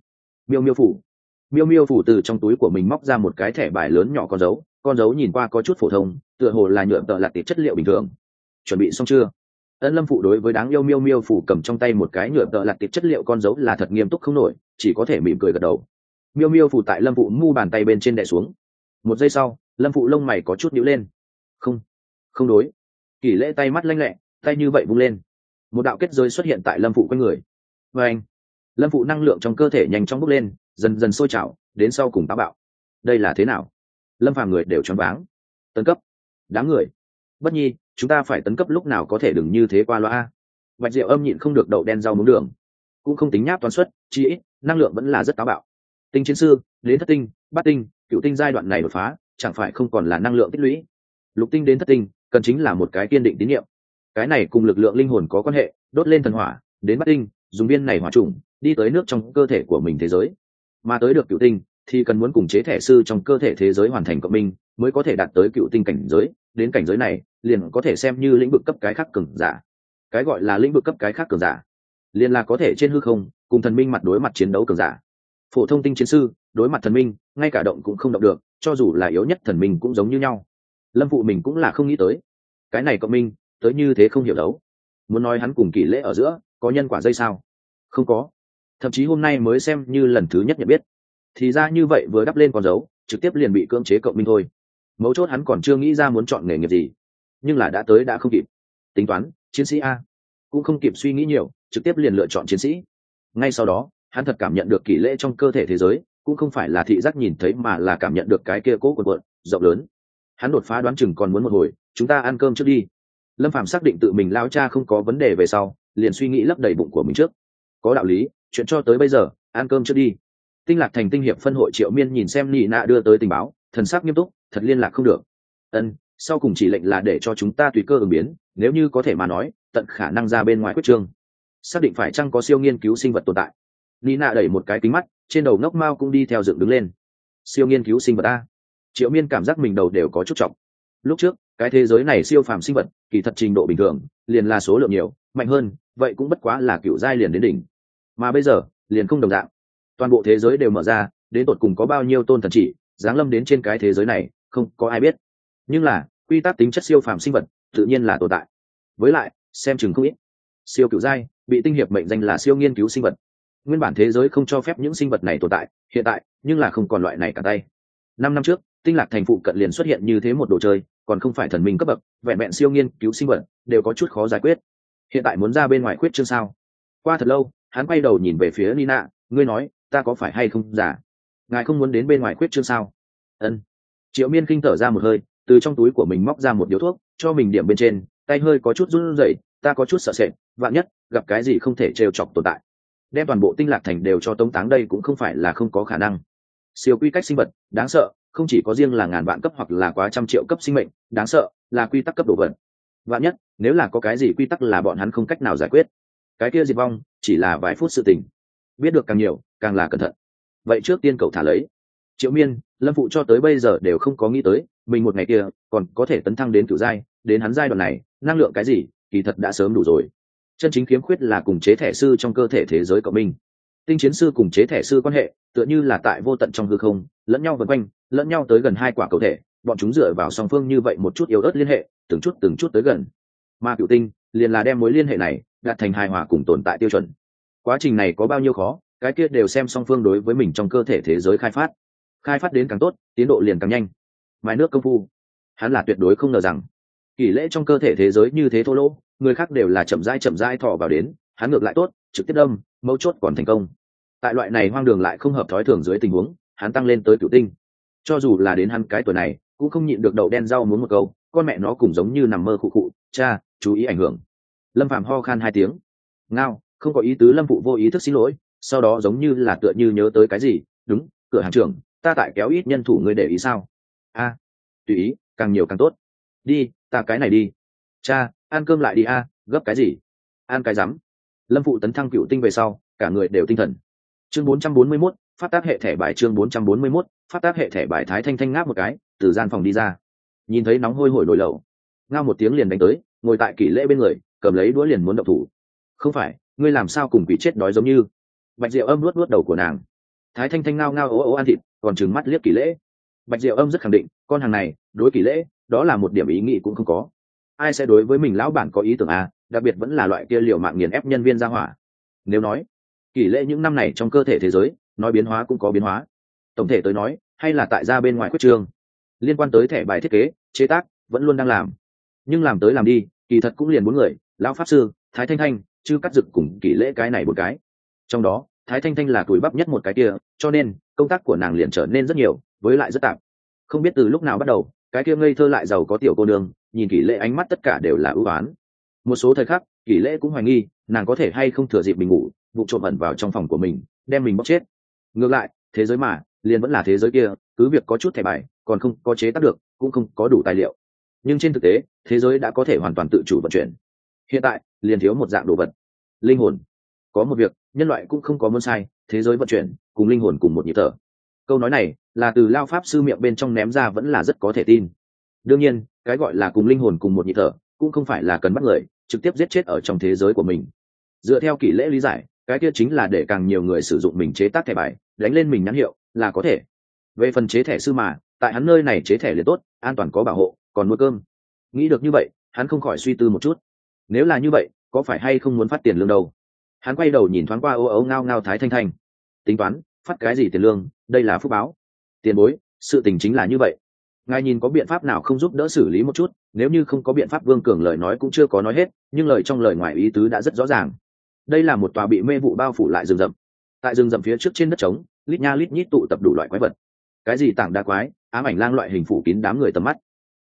Miêu miêu phù từ trong túi của mình móc ra một cái thẻ bài lớn nhỏ con dấu nhìn qua có chút phổ thông, tựa hồ là nhựa tợ lặt tiệp chất liệu bình thường. Chuẩn bị xong chưa? Lâm phụ đối với đáng yêu miêu miêu phù cầm trong tay một cái nhựa tợ lặt tiệp chất liệu con dấu là thật nghiêm túc không nổi, chỉ có thể mỉm cười gật đầu. Miêu miêu phù tại Lâm phụ mu bàn tay bên trên đè xuống. Một giây sau, Lâm phụ lông mày có chút nhíu lên. Không đối. Kỷ Lễ tay mắt lanh lẹ, tay như vậy vung lên, một đạo kết giới xuất hiện tại Lâm phụ quanh người. Và anh, Lâm phụ năng lượng trong cơ thể nhanh chóng bốc lên, dần dần sôi trào, đến sau cùng táo bạo. Đây là thế nào? Lâm Phàm người đều choáng váng. Tấn cấp? Đáng người. Bất nhi, chúng ta phải tấn cấp lúc nào có thể đừng như thế qua loa. Bạch Diệu Âm nhịn không được đậu đen rau muống đường, cũng không tính nháp toán suất, chi ít năng lượng vẫn là rất táo bạo. Tinh chiến sư đến thất tinh, bát tinh, cựu tinh giai đoạn này đột phá, chẳng phải không còn là năng lượng tích lũy. Lục tinh đến thất tinh, cần chính là một cái kiên định tín nhiệm. Cái này cùng lực lượng linh hồn có quan hệ, đốt lên thần hỏa, đến bát tinh, dùng viên này hỏa trùng đi tới nước trong cơ thể của mình thế giới, mà tới được cựu tinh thì cần muốn cùng chế thể sư trong cơ thể thế giới hoàn thành cộng minh mới có thể đạt tới cựu tinh cảnh giới. Đến cảnh giới này liền có thể xem như lĩnh vực cấp cái khác cường giả. Cái gọi là lĩnh vực cấp cái khác cường giả liền là có thể trên hư không cùng thần minh mặt đối mặt chiến đấu cường giả. Phổ thông tinh chiến sư đối mặt thần minh ngay cả động cũng không động được, cho dù là yếu nhất thần minh cũng giống như nhau. Lâm phụ mình cũng là không nghĩ tới cái này cộng minh tới như thế không hiểu đấu. Muốn nói hắn cùng Kỷ Lễ ở giữa có nhân quả dây sao? Không có, thậm chí hôm nay mới xem như lần thứ nhất nhận biết. Thì ra như vậy, vừa đắp lên con dấu trực tiếp liền bị cưỡng chế cộng minh thôi. Mấu chốt hắn còn chưa nghĩ ra muốn chọn nghề nghiệp gì, nhưng là đã tới đã không kịp tính toán. Chiến sĩ a, cũng không kịp suy nghĩ nhiều, trực tiếp liền lựa chọn chiến sĩ. Ngay sau đó hắn thật cảm nhận được Kỷ Lễ trong cơ thể thế giới, cũng không phải là thị giác nhìn thấy mà là cảm nhận được cái kia cố quần quận rộng lớn. Hắn đột phá đoán chừng còn muốn một hồi, chúng ta ăn cơm trước đi. Lâm Phàm xác định tự mình lao cha không có vấn đề về sau, liền suy nghĩ lấp đầy bụng của mình trước. Có đạo lý, chuyện cho tới bây giờ, ăn cơm trước đi. Tinh Lạc Thành tinh hiệp phân hội Triệu Miên nhìn xem Nị Nạ đưa tới tình báo, thần sắc nghiêm túc, thật liên lạc không được. Sau cùng chỉ lệnh là để cho chúng ta tùy cơ ứng biến, nếu như có thể mà nói, tận khả năng ra bên ngoài quyết trương. Xác định phải chăng có siêu nghiên cứu sinh vật tồn tại. Nị Nạ đẩy một cái kính mắt, trên đầu ngốc mao cũng đi theo dựng đứng lên. Siêu nghiên cứu sinh vật a. Triệu Miên cảm giác mình đầu đều có chút trọng. Lúc trước, cái thế giới này siêu phàm sinh vật, kỳ thật trình độ bình thường, liền là số lượng nhiều, mạnh hơn, vậy cũng bất quá là cựu giai liền đến đỉnh. Mà bây giờ, liền không đồng dạng. Toàn bộ thế giới đều mở ra, đến tột cùng có bao nhiêu tôn thần chỉ, giáng lâm đến trên cái thế giới này, không có ai biết. Nhưng là, quy tắc tính chất siêu phàm sinh vật, tự nhiên là tồn tại. Với lại, xem chừng không ít. Siêu cựu giai, bị tinh hiệp mệnh danh là siêu nghiên cứu sinh vật. Nguyên bản thế giới không cho phép những sinh vật này tồn tại, hiện tại, nhưng là không còn loại này cả tay. 5 năm trước, Tinh Lạc Thành phụ cận liền xuất hiện như thế một đồ chơi, còn không phải thần minh cấp bậc, vẹn vẹn siêu nghiên cứu sinh vật, đều có chút khó giải quyết. Hiện tại muốn ra bên ngoài quyết chương sao? Qua thật lâu, hắn quay đầu nhìn về phía Nina, ngươi nói, ta có phải hay không giả? Ngài không muốn đến bên ngoài quyết chương sao? Triệu Miên kinh thở ra một hơi, từ trong túi của mình móc ra một điếu thuốc, cho mình điểm bên trên, tay hơi có chút run rẩy, ta có chút sợ sệt, vạn nhất gặp cái gì không thể trêu chọc tồn tại. Đem toàn bộ Tinh Lạc Thành đều cho tống táng đây cũng không phải là không có khả năng. Siêu quy cách sinh vật, đáng sợ, không chỉ có riêng là ngàn vạn cấp hoặc là quá trăm triệu cấp sinh mệnh, đáng sợ là quy tắc cấp độ vật. Vạn nhất, nếu là có cái gì quy tắc là bọn hắn không cách nào giải quyết, cái kia diệt vong chỉ là vài phút sự tình. Biết được càng nhiều, càng là cẩn thận. Vậy trước tiên cậu thả lấy. Triệu Miên, Lâm phụ cho tới bây giờ đều không có nghĩ tới, mình một ngày kia còn có thể tấn thăng đến cửu giai, đến hắn giai đoạn này, năng lượng cái gì, kỳ thật đã sớm đủ rồi. Chân chính khiếm khuyết là cùng chế thẻ sư trong cơ thể thế giới của mình. Tinh chiến sư cùng chế thẻ sư quan hệ, tựa như là tại vô tận trong hư không, lẫn nhau vần quanh, lẫn nhau tới gần hai quả cầu thể, bọn chúng dựa vào song phương như vậy một chút yếu ớt liên hệ, từng chút tới gần. Mà cựu tinh liền là đem mối liên hệ này đạt thành hài hòa cùng tồn tại tiêu chuẩn. Quá trình này có bao nhiêu khó, cái kia đều xem song phương đối với mình trong cơ thể thế giới khai phát đến càng tốt, tiến độ liền càng nhanh. Mài nước công phu, hắn là tuyệt đối không ngờ rằng kỷ lễ trong cơ thể thế giới như thế thô lỗ, người khác đều là chậm rãi thọ vào đến, hắn ngược lại tốt, trực tiếp đâm, mấu chốt còn thành công. Tại loại này hoang đường lại không hợp thói thường dưới tình huống, hắn tăng lên tới cửu tinh. Cho dù là đến hắn cái tuổi này, cũng không nhịn được đậu đen rau muốn một câu, con mẹ nó cùng giống như nằm mơ khụ khụ, cha, chú ý ảnh hưởng. Lâm Phàm ho khan 2 tiếng. Ngao, không có ý tứ. Lâm phụ vô ý thức xin lỗi, sau đó giống như là tựa như nhớ tới cái gì, đúng, cửa hàng trưởng, ta tại kéo ít nhân thủ, ngươi để ý sao? Tùy ý, càng nhiều càng tốt. Đi, ta cái này đi. Cha, ăn cơm lại đi gấp cái gì? Ăn cái rắm. Lâm phụ tấn thăng cựu tinh về sau, cả người đều tinh thần. Chương 441, phát tác hệ thẻ bài. Chương 441, phát tác hệ thẻ bài. Thái Thanh Thanh ngáp một cái, từ gian phòng đi ra, nhìn thấy nóng hôi hổi nồi lẩu, ngao một tiếng liền đánh tới, ngồi tại kỷ lễ bên người, cầm lấy đũa liền muốn động thủ. Không phải, ngươi làm sao cùng quỷ chết đói giống như? Bạch Diệu Âm nuốt đầu của nàng. Thái Thanh Thanh ngao ngao ố ố ăn thịt, còn trừng mắt liếc kỷ lễ. Bạch Diệu Âm rất khẳng định, con hàng này đối kỷ lễ đó là một điểm ý nghĩ cũng không có. Ai sẽ đối với mình lão bản có ý tưởng đặc biệt vẫn là loại kia liều mạng nghiền ép nhân viên ra hỏa. Nếu nói kỷ lễ những năm này trong cơ thể thế giới, nói biến hóa cũng có biến hóa. Tổng thể tới nói, hay là tại ra bên ngoài quyết trường, liên quan tới thẻ bài thiết kế, chế tác, vẫn luôn đang làm. Nhưng làm tới làm đi, kỳ thật cũng liền 4 người, lão pháp sư, Thái Thanh Thanh, Chư Cắt Dực cùng kỷ lễ cái này một cái. Trong đó, Thái Thanh Thanh là tuổi bắp nhất một cái kia, cho nên công tác của nàng liền trở nên rất nhiều, với lại rất tạp. Không biết từ lúc nào bắt đầu, cái kia ngây thơ lại giàu có tiểu cô nương, nhìn kỷ lễ ánh mắt tất cả đều là ưu ái. Một số thời khắc, kỷ lễ cũng hoài nghi, nàng có thể hay không thừa dịp mình ngủ, vụ trộm ẩn vào trong phòng của mình, đem mình bóc chết. Ngược lại, thế giới mà, liền vẫn là thế giới kia, cứ việc có chút thẻ bài, còn không có chế tác được, cũng không có đủ tài liệu. Nhưng trên thực tế, thế giới đã có thể hoàn toàn tự chủ vận chuyển. Hiện tại, liền thiếu một dạng đồ vật, linh hồn. Có một việc, nhân loại cũng không có muốn sai, thế giới vận chuyển, cùng linh hồn cùng một nhịp thở. Câu nói này là từ Lao pháp sư miệng bên trong ném ra, vẫn là rất có thể tin. Đương nhiên, cái gọi là cùng linh hồn cùng một nhịp thở, cũng không phải là cần bắt người trực tiếp giết chết ở trong thế giới của mình. Dựa theo kỷ lễ lý giải, cái kia chính là để càng nhiều người sử dụng mình chế tác thẻ bài, đánh lên mình nhãn hiệu là có thể. Về phần chế thẻ sư mà, tại hắn nơi này chế thẻ liền tốt, an toàn có bảo hộ, còn nuôi cơm. Nghĩ được như vậy, hắn không khỏi suy tư một chút. Nếu là như vậy, có phải hay không muốn phát tiền lương đâu? Hắn quay đầu nhìn thoáng qua ô ấu ngao ngao Thái Thanh Thanh. Tính toán, phát cái gì tiền lương, đây là phúc báo. Tiền bối, sự tình chính là như vậy. Ngài nhìn có biện pháp nào không giúp đỡ xử lý một chút? Nếu như không có biện pháp, Vương Cường lời nói cũng chưa có nói hết, nhưng lời trong lời ngoài ý tứ đã rất rõ ràng. Đây là một tòa bị mê vụ bao phủ lại rừng rậm. Tại rừng rậm phía trước trên đất trống, lít nha lít nhít tụ tập đủ loại quái vật. Cái gì tảng đá quái, ám ảnh lang loại hình phủ kín đám người tầm mắt.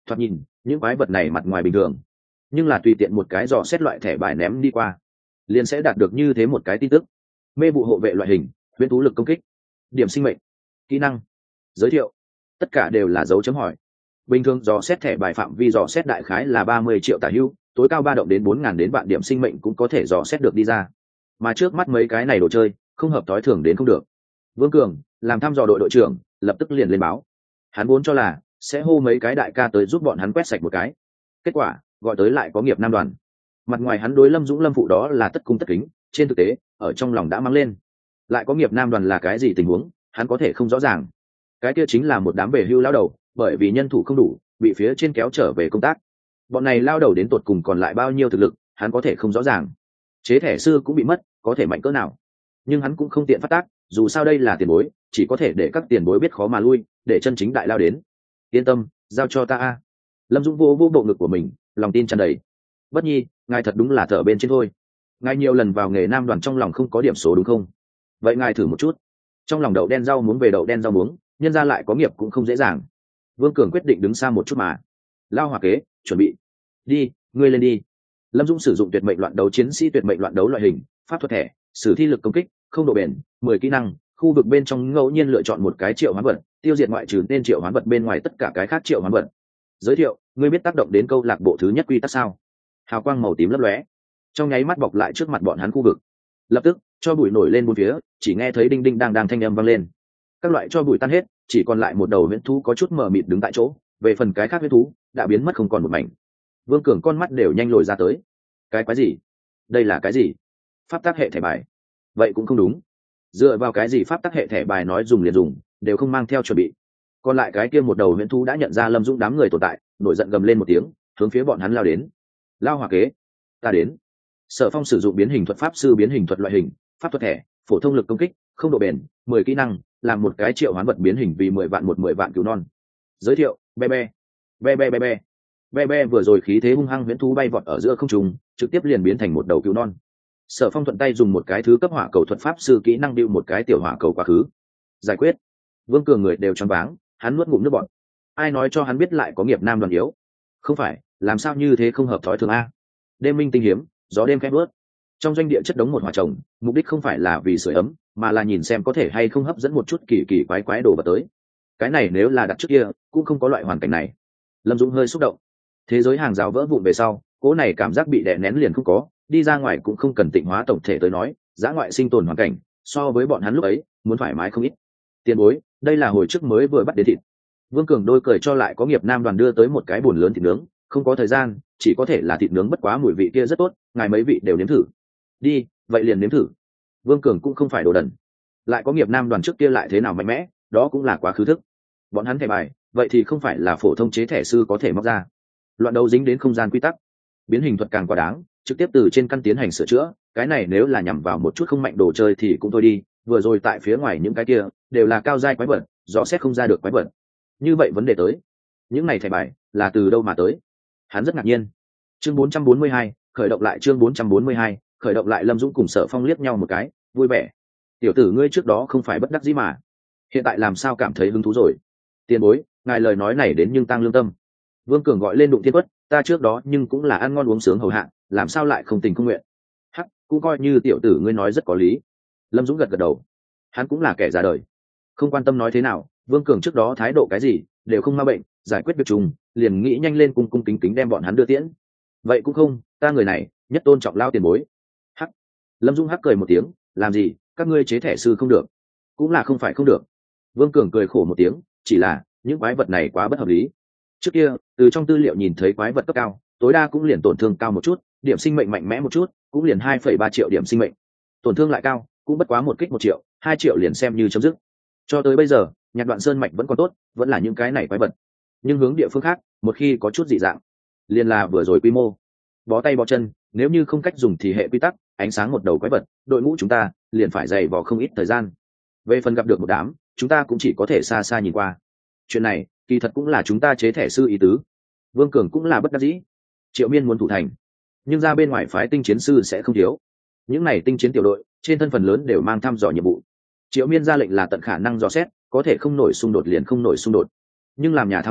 Thoạt nhìn những quái vật này mặt ngoài bình thường, nhưng là tùy tiện một cái dò xét loại thẻ bài ném đi qua liền sẽ đạt được như thế một cái tin tức: mê vụ hộ vệ loại hình, huyễn thú lực công kích, điểm sinh mệnh, kỹ năng, giới thiệu, tất cả đều là dấu chấm hỏi. Bình thường dò xét thẻ bài phạm vi dò xét đại khái là 30 triệu tả hữu, tối cao 3 động đến 4.000 đến vạn điểm sinh mệnh cũng có thể dò xét được đi ra. Mà trước mắt mấy cái này đồ chơi không hợp tối thường đến không được. Vương Cường làm thăm dò đội đội trưởng lập tức liền lên báo. Hắn vốn cho là sẽ hô mấy cái đại ca tới giúp bọn hắn quét sạch một cái, kết quả gọi tới lại có nghiệp nam đoàn. Mặt ngoài hắn đối Lâm Dũng Lâm phụ đó là tất cung tất kính, trên thực tế ở trong lòng đã mang lên. Lại có nghiệp nam đoàn là cái gì tình huống, hắn có thể không rõ ràng. Cái kia chính là một đám về hưu lao đầu, bởi vì nhân thủ không đủ bị phía trên kéo trở về công tác. Bọn này lao đầu đến tột cùng còn lại bao nhiêu thực lực hắn có thể không rõ ràng. Chế thẻ sư cũng bị mất, có thể mạnh cỡ nào, nhưng hắn cũng không tiện phát tác, dù sao đây là tiền bối, chỉ có thể để các tiền bối biết khó mà lui, để chân chính đại lao đến. Yên tâm, giao cho ta a. Lâm Dũng vô bộ ngực của mình, lòng tin tràn đầy. Bất Nhi, ngài thật đúng là thở bên trên thôi. Ngài nhiều lần vào nghề nam đoàn trong lòng không có điểm số đúng không? Vậy ngài thử một chút. Trong lòng đậu đen rau muống về đậu đen rau muống, nhân ra lại có nghiệp cũng không dễ dàng. Vương Cường quyết định đứng xa một chút mà. Lao hòa kế, chuẩn bị. Đi, ngươi lên đi. Lâm Dũng sử dụng tuyệt mệnh loạn đấu chiến sĩ tuyệt mệnh loạn đấu loại hình, pháp thuật thẻ, sử thi lực công kích, không độ bền, 10 kỹ năng, khu vực bên trong ngẫu nhiên lựa chọn một cái triệu hoán vật, tiêu diệt ngoại trừ tên triệu hoán vật bên ngoài tất cả cái khác triệu hoán vật. Giới thiệu, ngươi biết tác động đến câu lạc bộ thứ nhất quy tắc sao? Hào quang màu tím lấp lóe, trong nháy mắt bọc lại trước mặt bọn hắn khu vực. Lập tức, cho bụi nổi lên bốn phía, chỉ nghe thấy đinh đinh đang thanh âm vang lên. Các loại cho bụi tan hết, chỉ còn lại một đầu huyễn thú có chút mờ mịt đứng tại chỗ, về phần cái khác huyễn thú đã biến mất không còn một mảnh. Vương Cường con mắt đều nhanh lồi ra tới. Cái quái gì? Đây là cái gì? Pháp tắc hệ thẻ bài? Vậy cũng không đúng. Dựa vào cái gì pháp tắc hệ thẻ bài nói dùng liền dùng, đều không mang theo chuẩn bị. Còn lại cái kia một đầu huyễn thú đã nhận ra Lâm Dũng đám người tồn tại, nổi giận gầm lên một tiếng, hướng phía bọn hắn lao đến. Lao hòa kế, ta đến. Sở Phong sử dụng biến hình thuật pháp sư biến hình thuật loại hình, pháp thuật thẻ, phổ thông lực công kích, không độ bền, 10 kỹ năng, làm một cái triệu hoán vật biến hình vì 10 vạn 10 vạn cứu non. Giới thiệu, be be. Be be be be. Be be vừa rồi khí thế hung hăng huyễn thú bay vọt ở giữa không trung, trực tiếp liền biến thành một đầu cứu non. Sở Phong thuận tay dùng một cái thứ cấp hỏa cầu thuật pháp sư kỹ năng điệu một cái tiểu hỏa cầu quá khứ. Giải quyết. Vương Cường người đều choáng váng, hắn nuốt ngụm nước bọt. Ai nói cho hắn biết lại có nghiệp nam đoàn yếu? Không phải, làm sao như thế không hợp thói thường a? Đêm minh tinh hiếm, gió đêm khẽ bớt. Trong doanh địa chất đống một hỏa trồng, mục đích không phải là vì sưởi ấm, mà là nhìn xem có thể hay không hấp dẫn một chút kỳ kỳ quái quái đồ vật tới. Cái này nếu là đặt trước kia, cũng không có loại hoàn cảnh này. Lâm Dũng hơi xúc động. Thế giới hàng rào vỡ vụn về sau, cố này cảm giác bị đè nén liền không có, đi ra ngoài cũng không cần tịnh hóa tổng thể tới nói, dã ngoại sinh tồn hoàn cảnh, so với bọn hắn lúc ấy, muốn thoải mái không ít. Tiền bối, đây là hồi trước mới vừa bắt đến thịt. Vương Cường đôi cười cho lại có nghiệp nam đoàn đưa tới một cái bồn lớn thịt nướng, không có thời gian, chỉ có thể là thịt nướng bất quá mùi vị kia rất tốt, ngài mấy vị đều nếm thử. Đi, vậy liền nếm thử. Vương Cường cũng không phải đồ đần. Lại có nghiệp nam đoàn trước kia lại thế nào mạnh mẽ, đó cũng là quá khứ thức. Bọn hắn thẻ bài, vậy thì không phải là phổ thông chế thẻ sư có thể móc ra. Loạn đấu dính đến không gian quy tắc, biến hình thuật càng quá đáng, trực tiếp từ trên căn tiến hành sửa chữa, cái này nếu là nhằm vào một chút không mạnh đồ chơi thì cũng thôi đi, vừa rồi tại phía ngoài những cái kia đều là cao giai quái vật, rõ xét không ra được quái vật. Như vậy vấn đề tới, những này thẻ bài là từ đâu mà tới? Hắn rất ngạc nhiên. Chương 442, khởi động lại chương 442, khởi động lại. Lâm Dũng cùng Sở Phong liếc nhau một cái, vui vẻ. Tiểu tử ngươi trước đó không phải bất đắc dĩ mà, hiện tại làm sao cảm thấy hứng thú rồi? Tiền bối, ngài lời nói này đến nhưng tăng lương tâm. Vương Cường gọi lên Đụng Thiên Quất, ta trước đó nhưng cũng là ăn ngon uống sướng hầu hạ, làm sao lại không tình không nguyện? Hắc, cũng coi như tiểu tử ngươi nói rất có lý. Lâm Dũng gật gật đầu. Hắn cũng là kẻ già đời, không quan tâm nói thế nào, Vương Cường trước đó thái độ cái gì đều không ma bệnh, giải quyết việc chung liền nghĩ nhanh lên cung cung kính kính đem bọn hắn đưa tiễn. Vậy cũng không, ta người này nhất tôn trọng lao tiền bối. Hắc. Lâm Dũng hắc cười một tiếng, làm gì, các ngươi chế thẻ sư không được? Cũng là không phải không được. Vương Cường cười khổ một tiếng, chỉ là những quái vật này quá bất hợp lý. Trước kia từ trong tư liệu nhìn thấy quái vật cấp cao tối đa cũng liền tổn thương cao một chút, điểm sinh mệnh mạnh mẽ một chút cũng liền 2,3 triệu điểm sinh mệnh, tổn thương lại cao cũng bất quá một kích 1 triệu 2 triệu liền xem như chấm dứt. Cho tới bây giờ Nhạc Đoạn Sơn mạch vẫn còn tốt, vẫn là những cái này quái vật, nhưng hướng địa phương khác một khi có chút dị dạng liền là vừa rồi quy mô bó tay bó chân, nếu như không cách dùng thì hệ quy tắc ánh sáng một đầu quái vật, đội ngũ chúng ta liền phải dày vò không ít thời gian. Về phần gặp được một đám, chúng ta cũng chỉ có thể xa xa nhìn qua. Chuyện này kỳ thật cũng là chúng ta chế thẻ sư ý tứ. Vương Cường cũng là bất đắc dĩ. Triệu Miên muốn thủ thành, nhưng ra bên ngoài phái tinh chiến sư sẽ không thiếu. Những này tinh chiến tiểu đội trên thân phần lớn đều mang thăm dò nhiệm vụ. Triệu Miên ra lệnh là tận khả năng dò xét, có thể không nổi xung đột liền không nổi xung đột. Nhưng làm nhà thám hiểm,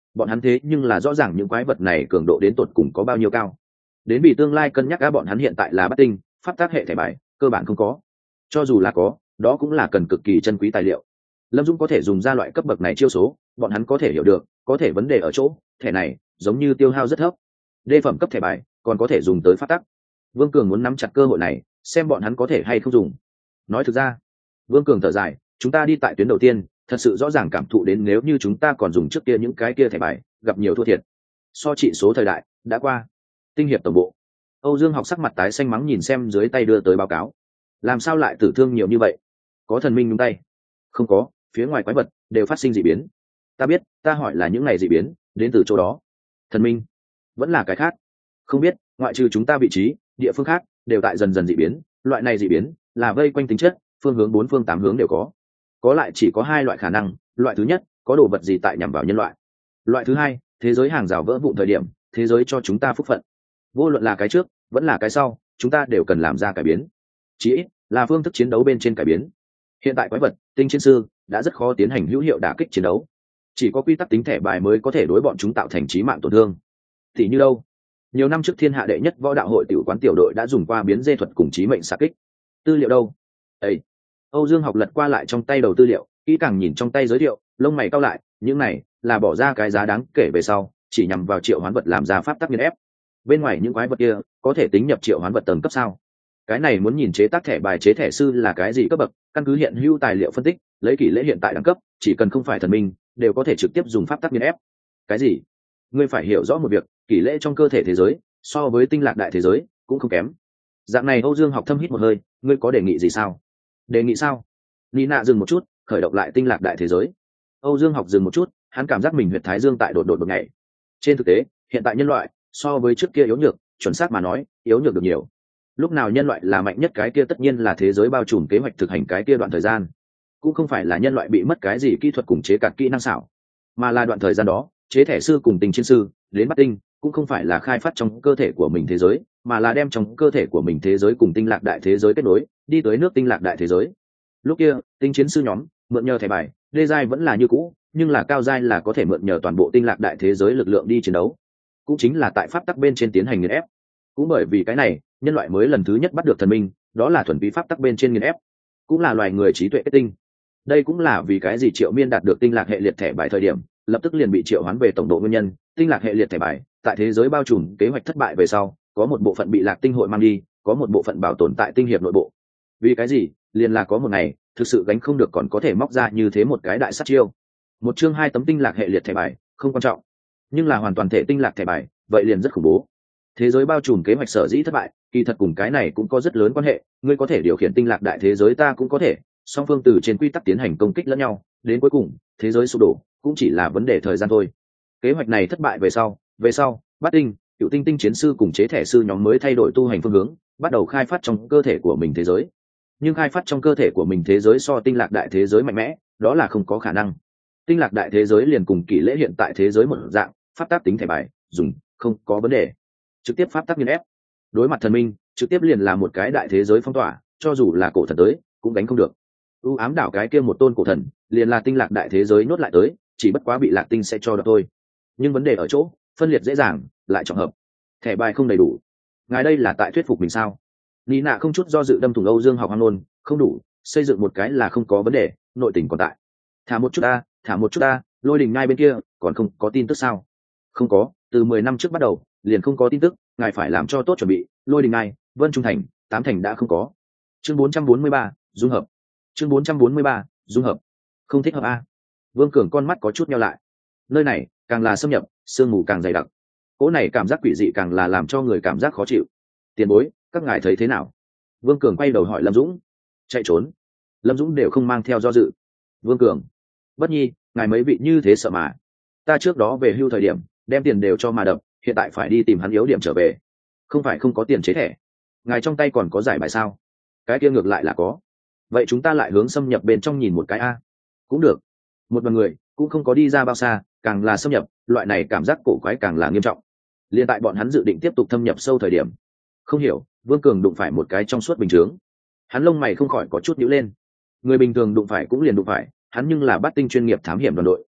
bọn hắn thế nhưng là rõ ràng những quái vật này cường độ đến tột cùng có bao nhiêu cao. Đến vì tương lai cân nhắc bọn hắn hiện tại là Bát Tinh, pháp tác hệ thẻ bài cơ bản không có, cho dù là có, đó cũng là cần cực kỳ chân quý tài liệu. Lâm Dũng có thể dùng ra loại cấp bậc này chiêu số, bọn hắn có thể hiểu được, có thể vấn đề ở chỗ thẻ này giống như tiêu hao rất thấp. Đê phẩm cấp thẻ bài còn có thể dùng tới pháp tắc. Vương Cường muốn nắm chặt cơ hội này, xem bọn hắn có thể hay không dùng. Nói thực ra, Vương Cường thở dài, chúng ta đi tại tuyến đầu tiên, thật sự rõ ràng cảm thụ đến nếu như chúng ta còn dùng trước kia những cái kia thẻ bài, gặp nhiều thua thiệt. So trị số thời đại đã qua. Tinh hiệp tổng bộ. Âu Dương Học sắc mặt tái xanh mắng nhìn xem dưới tay đưa tới báo cáo. Làm sao lại tử thương nhiều như vậy? Có thần minh nhúng tay? Không có, phía ngoài quái vật đều phát sinh dị biến. Ta biết, ta hỏi là những ngày dị biến đến từ chỗ đó. Thần minh? Vẫn là cái khác? Không biết, ngoại trừ chúng ta vị trí, địa phương khác đều tại dần dần dị biến. Loại này dị biến là vây quanh tính chất, phương hướng bốn phương tám hướng đều có lại chỉ có hai loại khả năng. Loại thứ nhất, có đồ vật gì tại nhằm vào nhân loại. Loại thứ hai, thế giới hàng rào vỡ vụn thời điểm, thế giới cho chúng ta phúc phận. Vô luận là cái trước vẫn là cái sau, chúng ta đều cần làm ra cải biến, chí ít là phương thức chiến đấu bên trên cải biến. Hiện tại quái vật tinh chiến sư đã rất khó tiến hành hữu hiệu đả kích chiến đấu, chỉ có quy tắc tính thẻ bài mới có thể đối bọn chúng tạo thành chí mạng tổn thương. Thì như đâu, nhiều năm trước thiên hạ đệ nhất võ đạo hội tiểu quán tiểu đội đã dùng qua biến dê thuật cùng chí mệnh xạ kích. Tư liệu đâu? Ê! Âu Dương Học lật qua lại trong tay đầu tư liệu, kỹ càng nhìn trong tay giới thiệu, lông mày cau lại, những này là bỏ ra cái giá đáng kể về sau, chỉ nhằm vào triệu hoán vật làm ra pháp tắc nghiền ép. Bên ngoài những quái vật kia có thể tính nhập triệu hoán vật tầng cấp sao? Cái này muốn nhìn chế tác thẻ bài chế thẻ sư là cái gì cấp bậc, căn cứ hiện hữu tài liệu phân tích, lấy kỷ lễ hiện tại đẳng cấp, chỉ cần không phải thần minh, đều có thể trực tiếp dùng pháp tắc nghiền ép. Cái gì? Ngươi phải hiểu rõ một việc, kỷ lễ trong cơ thể thế giới so với tinh lạc đại thế giới cũng không kém. Dạng này Âu Dương Học thâm hít một hơi, ngươi có đề nghị gì sao? Đề nghị sao? Nina dừng một chút, khởi động lại tinh lạc đại thế giới. Âu Dương Học dừng một chút, hắn cảm giác mình huyệt thái dương tại đột nhảy. Trên thực tế, hiện tại nhân loại so với trước kia yếu nhược, chuẩn xác mà nói, yếu nhược được nhiều. Lúc nào nhân loại là mạnh nhất cái kia tất nhiên là thế giới bao trùm kế hoạch thực hành cái kia đoạn thời gian. Cũng không phải là nhân loại bị mất cái gì kỹ thuật cùng chế cạt kỹ năng xảo, mà là đoạn thời gian đó, chế thẻ sư cùng tình chiến sư đến Bắc Tinh, cũng không phải là khai phát trong cơ thể của mình thế giới, mà là đem trong cơ thể của mình thế giới cùng tinh lạc đại thế giới kết nối, đi tới nước tinh lạc đại thế giới. Lúc kia, tinh chiến sư nhóm mượn nhờ thẻ bài, đê giai vẫn là như cũ, nhưng là cao giai là có thể mượn nhờ toàn bộ tinh lạc đại thế giới lực lượng đi chiến đấu, cũng chính là tại pháp tắc bên trên tiến hành nghiền ép. Cũng bởi vì cái này, nhân loại mới lần thứ nhất bắt được thần minh, đó là thuần vi pháp tắc bên trên nghiền ép, cũng là loài người trí tuệ kết tinh. Đây cũng là vì cái gì Triệu Miên đạt được tinh lạc hệ liệt thẻ bài thời điểm, lập tức liền bị triệu hoán về tổng độ nguyên nhân. Tinh lạc hệ liệt thẻ bài tại thế giới bao trùm kế hoạch thất bại về sau, có một bộ phận bị lạc tinh hội mang đi, có một bộ phận bảo tồn tại tinh hiệp nội bộ. Vì cái gì? Liền là có một ngày thực sự gánh không được còn có thể móc ra như thế một cái đại sát chiêu. Một chương 2 tấm tinh lạc hệ liệt thẻ bài không quan trọng, nhưng là hoàn toàn thể tinh lạc thẻ bài vậy liền rất khủng bố. Thế giới bao trùm kế hoạch sở dĩ thất bại, kỳ thật cùng cái này cũng có rất lớn quan hệ. Ngươi có thể điều khiển tinh lạc đại thế giới, ta cũng có thể, song phương từ trên quy tắc tiến hành công kích lẫn nhau, đến cuối cùng thế giới sụp đổ cũng chỉ là vấn đề thời gian thôi. Kế hoạch này thất bại về sau Bát Tinh, Cựu Tinh tinh chiến sư cùng chế thẻ sư nhóm mới thay đổi tu hành phương hướng, bắt đầu khai phát trong cơ thể của mình thế giới. Nhưng khai phát trong cơ thể của mình thế giới so tinh lạc đại thế giới mạnh mẽ, đó là không có khả năng. Tinh lạc đại thế giới liền cùng kỷ lễ hiện tại thế giới một dạng, pháp tác tính thẻ bài dùng không có vấn đề, trực tiếp pháp tác nghiền ép. Đối mặt thần minh, trực tiếp liền là một cái đại thế giới phong tỏa, cho dù là cổ thần tới cũng đánh không được. ưu ám đảo cái kia một tôn cổ thần liền là tinh lạc đại thế giới nhốt lại tới, chỉ bất quá bị lạc tinh sẽ cho được thôi. Nhưng vấn đề ở chỗ phân liệt dễ dàng lại trọng hợp, thẻ bài không đầy đủ. Ngài đây là tại thuyết phục mình sao? Nina không chút do dự đâm thủng Âu Dương Học hoang nôn, không đủ, xây dựng một cái là không có vấn đề, nội tình còn tại. Thả một chút ta, Lôi Đình Nhai bên kia còn không có tin tức sao? Không có, từ 10 năm trước bắt đầu liền không có tin tức, ngài phải làm cho tốt chuẩn bị. Lôi Đình Nhai, Vân Trung Thành, Tám Thành đã không có. Chương 443, dung hợp. Chương 443, dung hợp. Không thích hợp a? Vương Cường con mắt có chút nheo lại. Nơi này càng là xâm nhập, sương mù càng dày đặc, cỗ này cảm giác quỷ dị càng là làm cho người cảm giác khó chịu. Tiền bối, các ngài thấy thế nào? Vương Cường quay đầu hỏi Lâm Dũng. Chạy trốn? Lâm Dũng đều không mang theo do dự. Vương Cường, Bất Nhi, ngài mấy vị như thế sợ mà. Ta trước đó về hưu thời điểm đem tiền đều cho mà đập, hiện tại phải đi tìm hắn yếu điểm trở về. Không phải không có tiền chế thẻ, ngài trong tay còn có giải bài sao? Cái kia ngược lại là có. Vậy chúng ta lại hướng xâm nhập bên trong nhìn một cái a. Cũng được. Một đoàn người cũng không có đi ra bao xa, càng là xâm nhập, loại này cảm giác cổ quái càng là nghiêm trọng. Liên tại bọn hắn dự định tiếp tục thâm nhập sâu thời điểm, không hiểu, Vương Cường đụng phải một cái trong suốt bình chướng. Hắn lông mày không khỏi có chút nhíu lên. Người bình thường đụng phải cũng liền đụng phải, hắn nhưng là Bát Tinh chuyên nghiệp thám hiểm đoàn đội,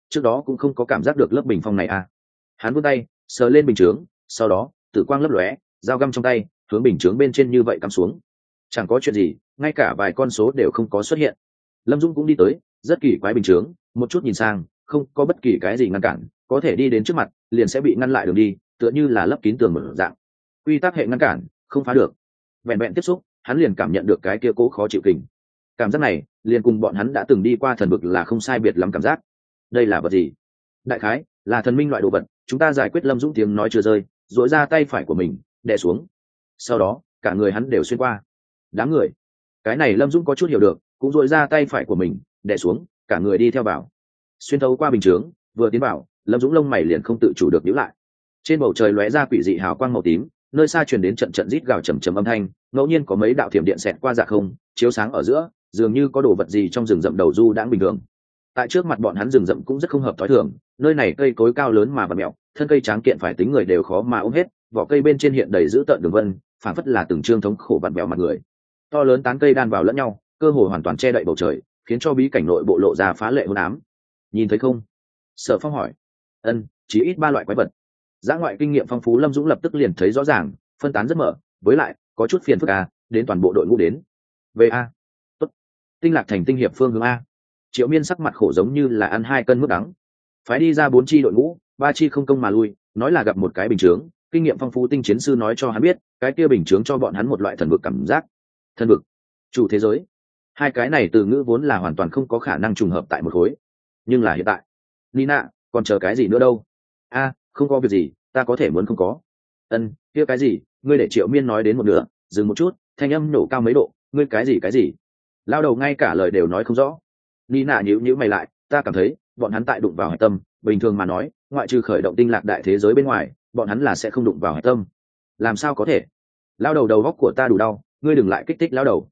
trước đó cũng không có cảm giác được lớp bình phong này à. Hắn vươn tay sờ lên bình chướng, sau đó tử quang lấp lóe, dao găm trong tay hướng bình chướng bên trên như vậy cắm xuống. Chẳng có chuyện gì, ngay cả vài con số đều không có xuất hiện. Lâm Dung cũng đi tới, rất kỳ quái bình chướng, một chút nhìn sang không có bất kỳ cái gì ngăn cản, có thể đi đến trước mặt liền sẽ bị ngăn lại đường đi, tựa như là lấp kín tường mở dạng. Quy tắc hệ ngăn cản không phá được. Vẹn vẹn tiếp xúc hắn liền cảm nhận được cái kia cố khó chịu kình. Cảm giác này liền cùng bọn hắn đã từng đi qua thần vực là không sai biệt lắm cảm giác. Đây là vật gì? Đại khái là thần minh loại đồ vật. Chúng ta giải quyết. Lâm Dũng tiếng nói chưa rơi, duỗi ra tay phải của mình đè xuống, sau đó cả người hắn đều xuyên qua đám người. Cái này Lâm Dũng có chút hiểu được, cũng duỗi ra tay phải của mình đè xuống, cả người đi theo vào, xuyên thấu qua bình chướng. Vừa tiến vào, Lâm Dũng lông mày liền không tự chủ được nhíu lại. Trên bầu trời lóe ra quỷ dị hào quang màu tím, nơi xa truyền đến trận trận rít gào trầm trầm âm thanh, ngẫu nhiên có mấy đạo thiểm điện xẹt qua dạ không, chiếu sáng ở giữa, dường như có đồ vật gì trong rừng rậm đầu du đãng bình thường. Tại trước mặt bọn hắn rừng rậm cũng rất không hợp thói thường, nơi này cây cối cao lớn mà vặn mèo, thân cây tráng kiện phải tính người đều khó mà ôm hết, vỏ cây bên trên hiện đầy dữ tợn đường vân, phảng phất là từng trương thống khổ vặn vẹo mặt người. To lớn tán cây đan vào lẫn nhau, cơ hồ hoàn toàn che đậy bầu trời, khiến cho bí cảnh nội bộ lộ ra phá lệ hôn ám. Nhìn thấy không? Sở Phong hỏi. Ân, chỉ ít 3 loại quái vật. Dã ngoại kinh nghiệm phong phú Lâm Dũng lập tức liền thấy rõ ràng, phân tán rất mở, với lại có chút phiền phức a, đến toàn bộ đội ngũ đến. Về a. Tốt. Tinh Lạc thành tinh hiệp phương hướng a. Triệu Miên sắc mặt khổ giống như là ăn 2 cân mức đắng. Phái đi ra 4 chi đội ngũ, 3 chi không công mà lui, nói là gặp một cái bình chướng, kinh nghiệm phong phú tinh chiến sư nói cho hắn biết, cái kia bình chướng cho bọn hắn một loại thần vực cảm giác. Thần vực, chủ thế giới. Hai cái này từ ngữ vốn là hoàn toàn không có khả năng trùng hợp tại một khối. Nhưng là hiện tại. Nina, còn chờ cái gì nữa đâu? A, không có việc gì, ta có thể muốn không có. Ân, kia cái gì? Ngươi để Triệu Miên nói đến một nửa, dừng một chút, thanh âm nổ cao mấy độ, ngươi cái gì? Lao đầu ngay cả lời đều nói không rõ. Nina nhíu mày lại, ta cảm thấy, bọn hắn tại đụng vào hạch tâm, bình thường mà nói, ngoại trừ khởi động tinh lạc đại thế giới bên ngoài, bọn hắn là sẽ không đụng vào hạch tâm. Làm sao có thể? Lao đầu góc của ta đủ đau, ngươi đừng lại kích thích lao đầu.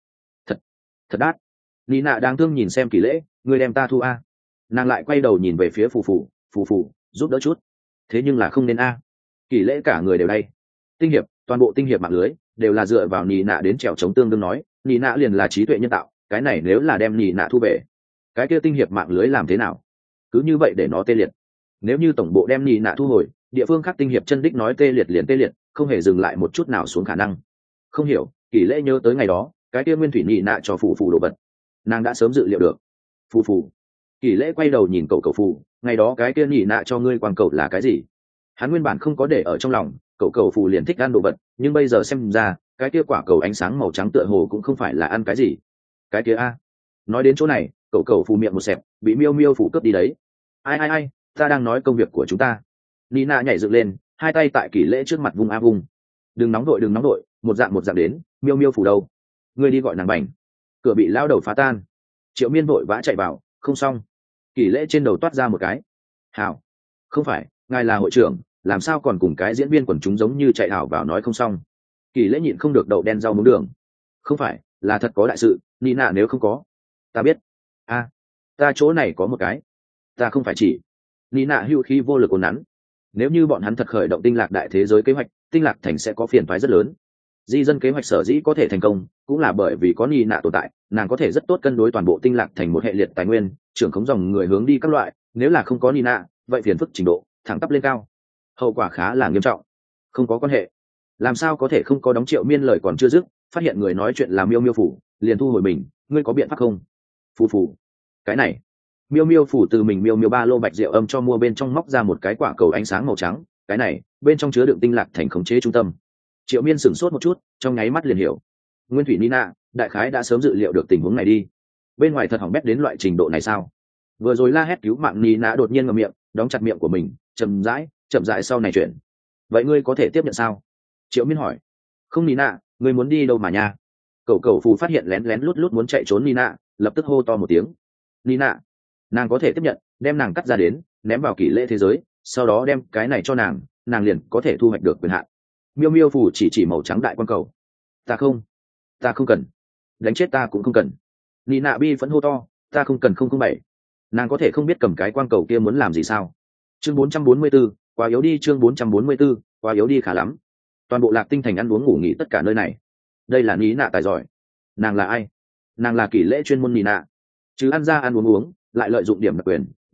Thật đát. Nina đáng thương nhìn xem Kỷ Lễ, ngươi đem ta thu a. Nàng lại quay đầu nhìn về phía phù phù, giúp đỡ chút. Thế nhưng là không nên a. Kỷ Lễ cả người đều đây. Tinh hiệp, toàn bộ tinh hiệp mạng lưới đều là dựa vào Nina đến trèo chống tương đương nói, Nina liền là trí tuệ nhân tạo, cái này nếu là đem Nina thu về, cái kia tinh hiệp mạng lưới làm thế nào? Cứ như vậy để nó tê liệt. Nếu như tổng bộ đem Nina thu hồi, địa phương khác tinh hiệp chân đích nói tê liệt liền tê liệt, không hề dừng lại một chút nào xuống khả năng. Không hiểu, Kỷ Lễ nhớ tới ngày đó, cái kia nguyên thủy Nina cho phù đồ vật, nàng đã sớm dự liệu được. Phù. Kỷ Lễ quay đầu nhìn cậu phù, ngày đó cái kia Nina cho ngươi quang cậu là cái gì? Hắn nguyên bản không có để ở trong lòng, cậu phù liền thích ăn đồ vật, nhưng bây giờ xem ra, cái kia quả cầu ánh sáng màu trắng tựa hồ cũng không phải là ăn cái gì. Cái kia a. Nói đến chỗ này, cậu phù miệng một xẹp, bị miêu phủ cướp đi đấy. Ai, ta đang nói công việc của chúng ta. Nina nhảy dựng lên, hai tay tại Kỷ Lễ trước mặt vung a vung. Đừng nóng đội, một dạng đến, miêu phủ đâu? Ngươi đi gọi nàng bảnh. Cửa bị lao đầu phá tan. Triệu Miên vội vã chạy vào, không xong. Kỷ Lễ trên đầu toát ra một cái. Hảo, không phải, ngài là hội trưởng, làm sao còn cùng cái diễn viên quần chúng giống như chạy hảo vào nói không xong. Kỷ Lễ nhịn không được đậu đen rau muống đường. Không phải, là thật có đại sự, Nina nếu không có. Ta biết. A, ta chỗ này có một cái. Ta không phải chỉ. Nina hưu khí vô lực ồn nắn. Nếu như bọn hắn thật khởi động tinh lạc đại thế giới kế hoạch, tinh lạc thành sẽ có phiền toái rất lớn. Di dân kế hoạch sở dĩ có thể thành công, cũng là bởi vì có Nina tồn tại, nàng có thể rất tốt cân đối toàn bộ tinh lạc thành một hệ liệt tài nguyên, trưởng khống dòng người hướng đi các loại, nếu là không có Nina, vậy phiền phức trình độ thẳng tắp lên cao. Hậu quả khá là nghiêm trọng. Không có quan hệ. Làm sao có thể không có? Đóng Triệu Miên lời còn chưa dứt, phát hiện người nói chuyện là miêu phủ, liền thu hồi mình, ngươi có biện pháp không? Phù. Cái này. Miêu phủ từ mình miêu ba lô bạch rượu âm cho mua bên trong móc ra một cái quả cầu ánh sáng màu trắng, cái này bên trong chứa đựng tinh lạc thành khống chế trung tâm. Triệu Miên sửng sốt một chút, trong nháy mắt liền hiểu. Nguyên thủy Nina, đại khái đã sớm dự liệu được tình huống này đi. Bên ngoài thật hỏng bét đến loại trình độ này sao? Vừa rồi la hét cứu mạng Nina đột nhiên ngậm miệng, đóng chặt miệng của mình, chậm rãi sau này chuyển. Vậy ngươi có thể tiếp nhận sao? Triệu Miên hỏi. Không Nina, ngươi muốn đi đâu mà nha? Cậu phù phát hiện lén lút muốn chạy trốn Nina, lập tức hô to một tiếng. Nina, nàng có thể tiếp nhận, đem nàng cắt ra đến, ném vào Kỷ Lễ thế giới, sau đó đem cái này cho nàng liền có thể thu hoạch được quyền hạn. Miêu phủ chỉ màu trắng đại quan cầu. Ta không cần, đánh chết ta cũng không cần. Nina bi phẫn hô to, ta không cần 007. Nàng có thể không biết cầm cái quan cầu kia muốn làm gì sao? Chương 444, quá yếu đi. Chương 444, quá yếu đi khá lắm. Toàn bộ Lạc Tinh thành ăn uống ngủ nghỉ tất cả nơi này. Đây là Nina tài giỏi. Nàng là ai? Nàng là Kỷ Lễ chuyên môn Nina. Chứ ăn ra ăn uống, lại lợi dụng điểm đặc quyền,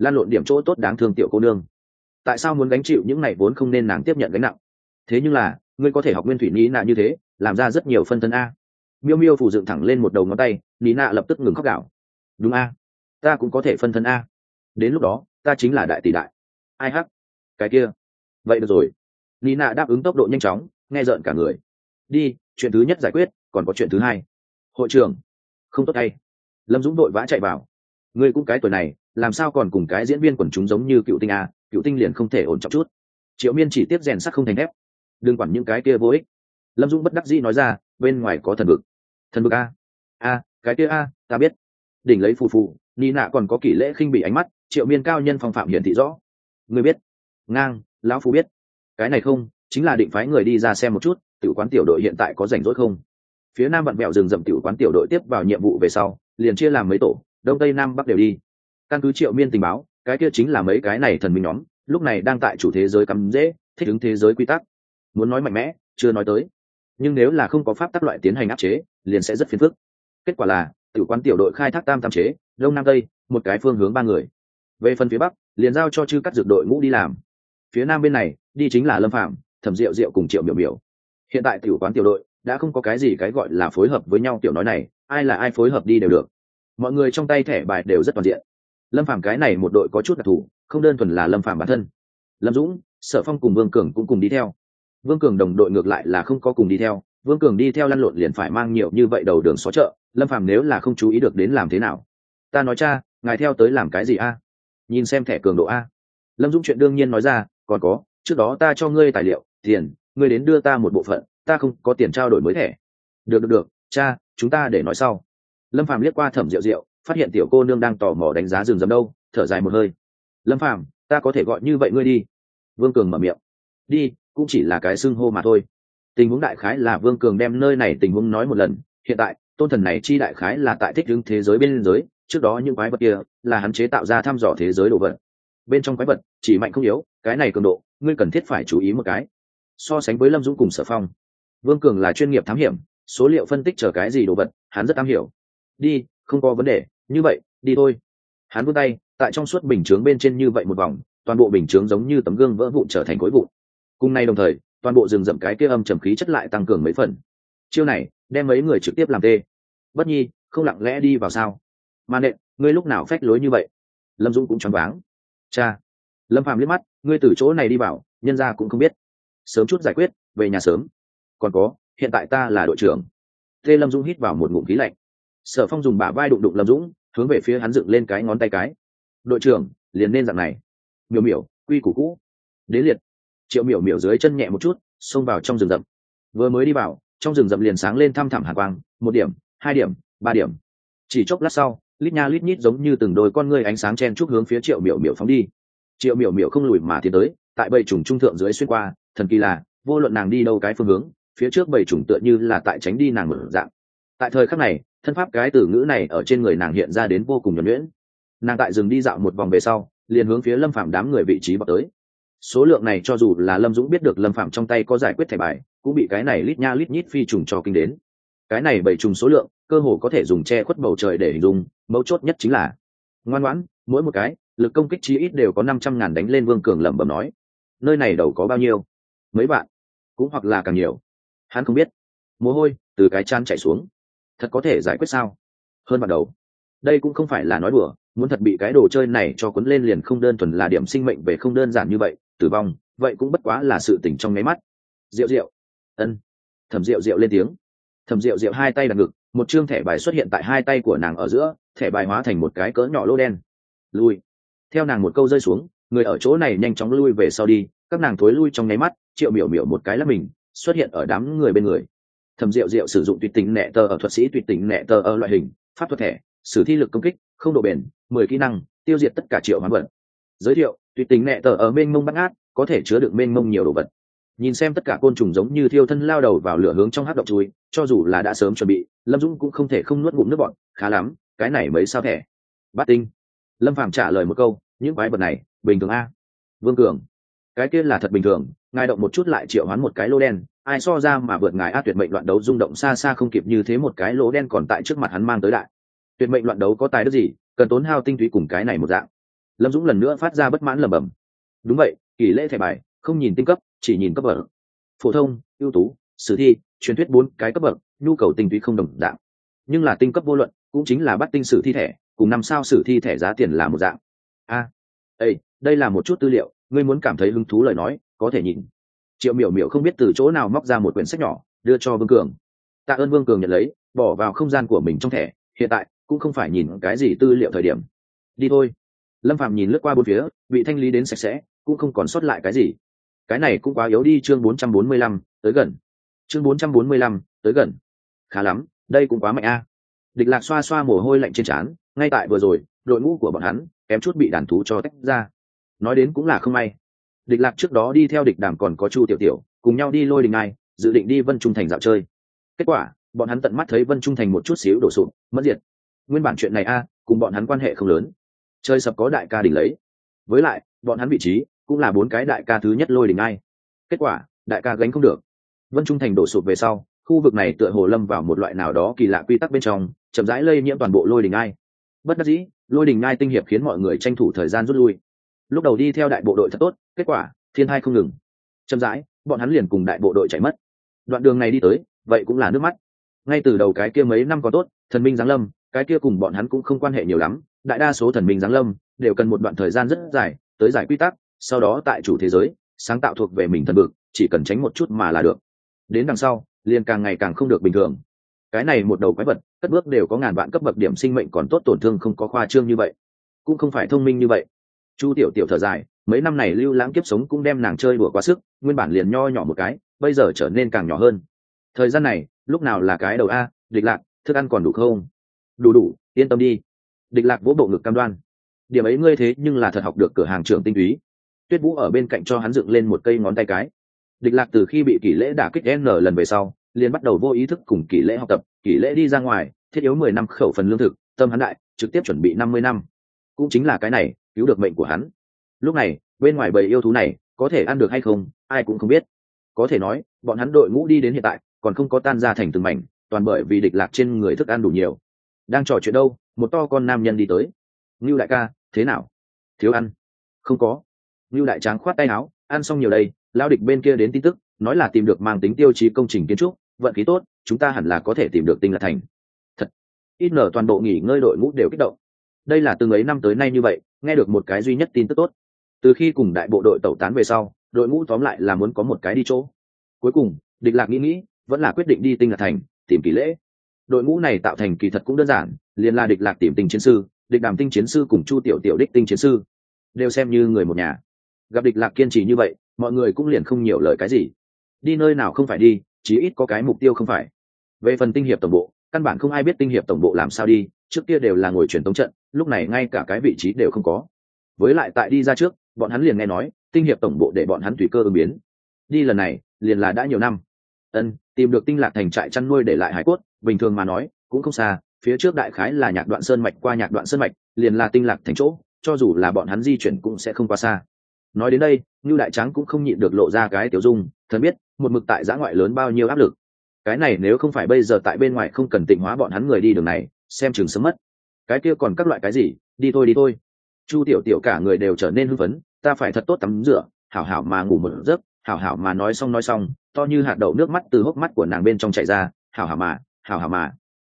lan lộn điểm chỗ tốt đáng thương tiểu cô nương, tại sao muốn gánh chịu những này vốn không nên nàng tiếp nhận gánh nặng? Thế nhưng là ngươi có thể học nguyên thủy ní nạ như thế, làm ra rất nhiều phân thân a. Miêu miêu phủ dựng thẳng lên một đầu ngón tay, ní nạ lập tức ngừng khóc gạo. Đúng a, ta cũng có thể phân thân a, đến lúc đó ta chính là đại tỷ đại. Ai hắc, cái kia, vậy được rồi. Ní nạ đáp ứng tốc độ nhanh chóng, nghe rợn cả người. Đi, chuyện thứ nhất giải quyết, còn có chuyện thứ hai. Hội trưởng, không tốt hay. Lâm Dũng đội vã chạy vào. Ngươi cũng cái tuổi này, làm sao còn cùng cái diễn viên quần chúng giống như cựu tinh a, cựu tinh liền không thể ổn trọng chút. Triệu Miên chỉ tiếp rèn sắt không thành thép, đừng quản những cái kia vô ích. Lâm Dũng bất đắc dĩ nói ra, bên ngoài có thần vực. Thần vực a? A, cái kia a, ta biết. Đỉnh lấy phù phù, Ni nạ còn có kỷ lễ khinh bị ánh mắt, Triệu Miên cao nhân phong phạm hiển thị rõ. Ngươi biết? Ngang, lão phu biết. Cái này không, chính là định phái người đi ra xem một chút, tiểu quán tiểu đội hiện tại có rảnh rỗi không? Phía Nam vặn vẹo rừng rậm tiểu quán tiểu đội tiếp vào nhiệm vụ về sau, liền chia làm mấy tổ, đông tây nam bắc đều đi. Căn cứ Triệu Miên tình báo, cái kia chính là mấy cái này thần minh nhóm, lúc này đang tại chủ thế giới cắm rễ, thích ứng thế giới quy tắc. Muốn nói mạnh mẽ, chưa nói tới, nhưng nếu là không có pháp tắc loại tiến hành áp chế, liền sẽ rất phiền phức. Kết quả là tiểu quán tiểu đội khai thác tam tam chế, đông nam tây, một cái phương hướng 3 người. Về phần phía bắc, liền giao cho chư cắt dược đội ngũ đi làm. Phía nam bên này, đi chính là Lâm Phàm, Thẩm Diệu Diệu cùng Triệu Miểu Miểu. Hiện tại tiểu quán tiểu đội đã không có cái gì cái gọi là phối hợp với nhau tiểu nói này, ai là ai phối hợp đi đều được. Mọi người trong tay thẻ bài đều rất toàn diện. Lâm Phàm cái này một đội có chút đặc thù, không đơn thuần là Lâm Phàm bản thân. Lâm Dũng, Sở Phong cùng Vương Cường cũng cùng đi theo. Vương Cường đồng đội ngược lại là không có cùng đi theo, Vương Cường đi theo lăn lộn liền phải mang nhiều như vậy đầu đường xó chợ, Lâm Phàm nếu là không chú ý được đến làm thế nào? Ta nói cha, ngài theo tới làm cái gì a? Nhìn xem thẻ cường độ a. Lâm Dũng chuyện đương nhiên nói ra, còn có, trước đó ta cho ngươi tài liệu, tiền, ngươi đến đưa ta một bộ phận, ta không có tiền trao đổi mới thẻ. Được, cha, chúng ta để nói sau. Lâm Phàm liếc qua Thẩm Diệu Diệu, phát hiện tiểu cô nương đang tò mò đánh giá rừng rậm đâu, thở dài một hơi. Lâm Phàm, ta có thể gọi như vậy ngươi đi. Vương Cường mở miệng. Đi, cũng chỉ là cái xưng hô mà thôi. Tình huống đại khái là Vương Cường đem nơi này tình huống nói một lần. Hiện tại tôn thần này chi đại khái là tại thích ứng thế giới bên giới, trước đó những quái vật kia là hắn chế tạo ra thăm dò thế giới đồ vật. Bên trong quái vật chỉ mạnh không yếu, cái này cường độ ngươi cần thiết phải chú ý một cái. So sánh với Lâm Dũng cùng Sở Phong, Vương Cường là chuyên nghiệp thám hiểm, số liệu phân tích chờ cái gì đồ vật hắn rất am hiểu. Đi, không có vấn đề, như vậy đi thôi. Hắn vươn tay tại trong suốt bình chướng bên trên như vậy một vòng, toàn bộ bình chướng giống như tấm gương vỡ vụn trở thành khối vụn. Cùng nay đồng thời, toàn bộ rừng rậm cái kia âm trầm khí chất lại tăng cường mấy phần. Chiêu này đem mấy người trực tiếp làm tê. Bất Nhi, không lặng lẽ đi vào sao? Mà nện, ngươi lúc nào phách lối như vậy? Lâm Dũng cũng choáng váng. Cha. Lâm Phàm liếc mắt, ngươi từ chỗ này đi vào, nhân gia cũng không biết. Sớm chút giải quyết, về nhà sớm. Còn có, hiện tại ta là đội trưởng. Tê Lâm Dũng hít vào một ngụm khí lạnh. Sở Phong dùng bả vai đụng đụng Lâm Dũng, hướng về phía hắn dựng lên cái ngón tay cái. Đội trưởng, liền nên dạng này. Miểu miểu, quy củ cũ. Đến liệt. Triệu Miểu Miểu dưới chân nhẹ một chút, xông vào trong rừng rậm. Vừa mới đi vào, trong rừng rậm liền sáng lên thăm thẳm hàn quang, 1 điểm, 2 điểm, 3 điểm. Chỉ chốc lát sau, lít nha lít nhít giống như từng đôi con ngươi ánh sáng chen chúc hướng phía Triệu Miểu Miểu phóng đi. Triệu Miểu Miểu không lùi mà tiến tới, tại bầy trùng trung thượng dưới xuyên qua, thần kỳ là, vô luận nàng đi đâu cái phương hướng, phía trước bầy trùng tựa như là tại tránh đi nàng mở dạng. Tại thời khắc này, thân pháp cái từ ngữ này ở trên người nàng hiện ra đến vô cùng nhuần nhuyễn. Nàng tại rừng đi dạo một vòng về sau, liền hướng phía Lâm Phàm đám người vị trí vào tới. Số lượng này cho dù là Lâm Dũng biết được Lâm Phàm trong tay có giải quyết thẻ bài, cũng bị cái này lít nha lít nhít phi trùng cho kinh đến. Cái này bầy trùng số lượng, cơ hồ có thể dùng che khuất bầu trời để hình dung, mấu chốt nhất chính là ngoan ngoãn, mỗi một cái lực công kích chí ít đều có 500.000 đánh lên. Vương Cường lẩm bẩm nói, nơi này đầu có bao nhiêu? Mấy bạn, cũng hoặc là càng nhiều. Hắn không biết. Mồ hôi từ cái trán chảy xuống. Thật có thể giải quyết sao? Hơn bạn đầu. Đây cũng không phải là nói đùa, muốn thật bị cái đồ chơi này cho cuốn lên liền không đơn thuần là điểm sinh mệnh về không đơn giản như vậy, tử vong, vậy cũng bất quá là sự tỉnh trong ngáy mắt. Diệu Diệu, ân. Thẩm Diệu Diệu lên tiếng. Thẩm Diệu Diệu hai tay đặt ngực, một chương thẻ bài xuất hiện tại hai tay của nàng ở giữa, thẻ bài hóa thành một cái cỡ nhỏ lỗ đen. Lui. Theo nàng một câu rơi xuống, người ở chỗ này nhanh chóng lui về sau đi, các nàng thối lui trong nháy mắt, Triệu Miểu Miểu một cái lắc mình, xuất hiện ở đám người bên người. Thẩm Diệu Diệu sử dụng tuyệt tình nệ tờ ở thuật sĩ tuyệt tình nệ tờ ở loại hình, pháp thuật thẻ, sử thi lực công kích, không độ bền, 10 kỹ năng, tiêu diệt tất cả triệu hoán vật. Giới thiệu, tuyệt tình nệ tờ ở mênh mông bát ngát, có thể chứa đựng mênh mông nhiều đồ vật. Nhìn xem tất cả côn trùng giống như thiêu thân lao đầu vào lửa hướng trong hắc động chui, cho dù là đã sớm chuẩn bị, Lâm Dũng cũng không thể không nuốt ngụm nước bọt, khá lắm, cái này mấy sao thẻ. Bát tinh. Lâm Phàm trả lời một câu, những quái vật này, bình thường a. Vương Cường, cái kia là thật bình thường, ngài động một chút lại triệu hoán một cái lỗ đen, ai so ra mà vượt ngài a. Tuyệt mệnh loạn đấu rung động xa xa không kịp như thế, một cái lỗ đen còn tại trước mặt hắn mang tới đại. Tuyệt mệnh loạn đấu có tài đức gì, cần tốn hao tinh túy cùng cái này một dạng. Lâm Dũng lần nữa phát ra bất mãn lẩm bẩm. Đúng vậy, kỷ lễ thẻ bài không nhìn tinh cấp, chỉ nhìn cấp bậc. Phổ thông, ưu tú, sử thi, truyền thuyết 4 cái cấp bậc, nhu cầu tinh túy không đồng dạng. Nhưng là tinh cấp vô luận, cũng chính là bắt tinh sử thi thẻ, cùng 5 sao sử thi thẻ giá tiền là một dạng. Ê, đây là một chút tư liệu, ngươi muốn cảm thấy hứng thú lời nói, có thể nhìn. Triệu Miểu Miểu không biết từ chỗ nào móc ra một quyển sách nhỏ, đưa cho Vương Cường. Tạ ơn Vương Cường nhận lấy, bỏ vào không gian của mình trong thẻ. Hiện tại cũng không phải nhìn cái gì tư liệu thời điểm. Đi thôi. Lâm Phàm nhìn lướt qua bốn phía, bị thanh lý đến sạch sẽ, cũng không còn sót lại cái gì. Cái này cũng quá yếu đi. Chương 445, tới gần. Chương 445, tới gần. Khá lắm, đây cũng quá mạnh a. Địch Lạc xoa xoa mồ hôi lạnh trên trán, ngay tại vừa rồi, đội ngũ của bọn hắn kém chút bị đàn thú cho tách ra. Nói đến cũng là không may. Địch Lạc trước đó đi theo Địch Đàm còn có Chu Tiểu Tiểu, cùng nhau đi Lôi Đình Ai, dự định đi Vân Trung Thành dạo chơi. Kết quả, bọn hắn tận mắt thấy Vân Trung Thành một chút xíu đổ sụp, mất diệt. Nguyên bản chuyện này cùng bọn hắn quan hệ không lớn. Chơi sập có đại ca đỉnh lấy. Với lại, bọn hắn vị trí cũng là 4 cái đại ca thứ nhất Lôi Đình Ai. Kết quả, đại ca gánh không được. Vân Trung Thành đổ sụp về sau, khu vực này tựa hồ lâm vào một loại nào đó kỳ lạ quy tắc bên trong, chậm rãi lây nhiễm toàn bộ Lôi Đình Ai. Bất đắc dĩ, Lôi Đình Ai tinh hiệp khiến mọi người tranh thủ thời gian rút lui. Lúc đầu đi theo đại bộ đội thật tốt, kết quả thiên hai không ngừng, chậm rãi bọn hắn liền cùng đại bộ đội chạy mất. Đoạn đường này đi tới, vậy cũng là nước mắt. Ngay từ đầu cái kia mấy năm còn tốt, thần minh giáng lâm, cái kia cùng bọn hắn cũng không quan hệ nhiều lắm. Đại đa số thần minh giáng lâm đều cần một đoạn thời gian rất dài tới giải quy tắc, sau đó tại chủ thế giới sáng tạo thuộc về mình thần vực, chỉ cần tránh một chút mà là được. Đến đằng sau liền càng ngày càng không được bình thường. Cái này một đầu quái vật cất bước đều có ngàn vạn cấp bậc điểm sinh mệnh còn tốt, tổn thương không có khoa trương như vậy, cũng không phải thông minh như vậy. Chu Tiểu Tiểu thở dài, mấy năm này lưu lãng kiếp sống cũng đem nàng chơi đùa quá sức, nguyên bản liền nho nhỏ một cái, bây giờ trở nên càng nhỏ hơn. Thời gian này lúc nào là cái đầu Địch Lạc, thức ăn còn đủ không? Đủ, yên tâm đi. Địch Lạc vỗ bộ ngực cam đoan. Điểm ấy ngươi thế nhưng là thật học được cửa hàng trưởng tinh túy. Tuyết Vũ ở bên cạnh cho hắn dựng lên một cây ngón tay cái. Địch Lạc từ khi bị Kỷ Lễ đả kích N lần về sau, liền bắt đầu vô ý thức cùng Kỷ Lễ học tập. Kỷ Lễ đi ra ngoài, thiết yếu 10 năm khẩu phần lương thực, tâm hắn đại, trực tiếp chuẩn bị 50 năm. Cũng chính là cái này cứu được mệnh của hắn. Lúc này bên ngoài bầy yêu thú này có thể ăn được hay không, ai cũng không biết. Có thể nói bọn hắn đội ngũ đi đến hiện tại còn không có tan ra thành từng mảnh, toàn bởi vì Địch Lạc trên người thức ăn đủ nhiều. Đang trò chuyện đâu, một to con nam nhân đi tới. Ngưu đại ca, thế nào? Thiếu ăn? Không có. Ngưu đại tráng khoát tay áo, ăn xong nhiều đây. Lao Địch bên kia đến tin tức, nói là tìm được mang tính tiêu chí công trình kiến trúc, vận khí tốt, chúng ta hẳn là có thể tìm được Tinh Lạc Thành. Thật. Ít nở toàn bộ nghỉ ngơi đội ngũ đều kích động. Đây là từng ấy năm tới nay như vậy, nghe được một cái duy nhất tin tức tốt. Từ khi cùng đại bộ đội tẩu tán về sau, đội ngũ tóm lại là muốn có một cái đi chỗ. Cuối cùng Địch Lạc nghĩ vẫn là quyết định đi Tinh Lạc Thành tìm Kỷ Lễ. Đội ngũ này tạo thành kỳ thật cũng đơn giản, liền là Địch Lạc tìm tinh chiến sư, Địch Đàm tinh chiến sư cùng Chu Tiểu Tiểu đích tinh chiến sư, đều xem như người một nhà. Gặp Địch Lạc kiên trì như vậy, mọi người cũng liền không nhiều lời cái gì. Đi nơi nào không phải đi, chí ít có cái mục tiêu không phải. Về phần tinh hiệp tổng bộ, căn bản không ai biết tinh hiệp tổng bộ làm sao đi, trước kia đều là ngồi truyền tống trận, lúc này ngay cả cái vị trí đều không có. Với lại tại đi ra trước, bọn hắn liền nghe nói tinh hiệp tổng bộ để bọn hắn tùy cơ ứng biến. Đi lần này liền là đã nhiều năm. Tìm được Tinh Lạc Thành trại chăn nuôi để lại hải cốt, bình thường mà nói cũng không xa, phía trước đại khái là Nhạc Đoạn Sơn mạch, qua Nhạc Đoạn Sơn mạch liền là Tinh Lạc Thành chỗ, cho dù là bọn hắn di chuyển cũng sẽ không qua xa. Nói đến đây, Nưu Đại Tráng cũng không nhịn được lộ ra cái tiểu dung, thần biết một mực tại giã ngoại lớn bao nhiêu áp lực. Cái này nếu không phải bây giờ tại bên ngoài không cần tịnh hóa bọn hắn người đi đường này, xem chừng sớm mất. Cái kia còn các loại cái gì, đi thôi. Chu Tiểu Tiểu cả người đều trở nên hưng phấn, ta phải thật tốt tắm rửa, hảo hảo mà ngủ một giấc, hảo hảo mà nói xong, to như hạt đậu nước mắt từ hốc mắt của nàng bên trong chảy ra, hảo hảo mà.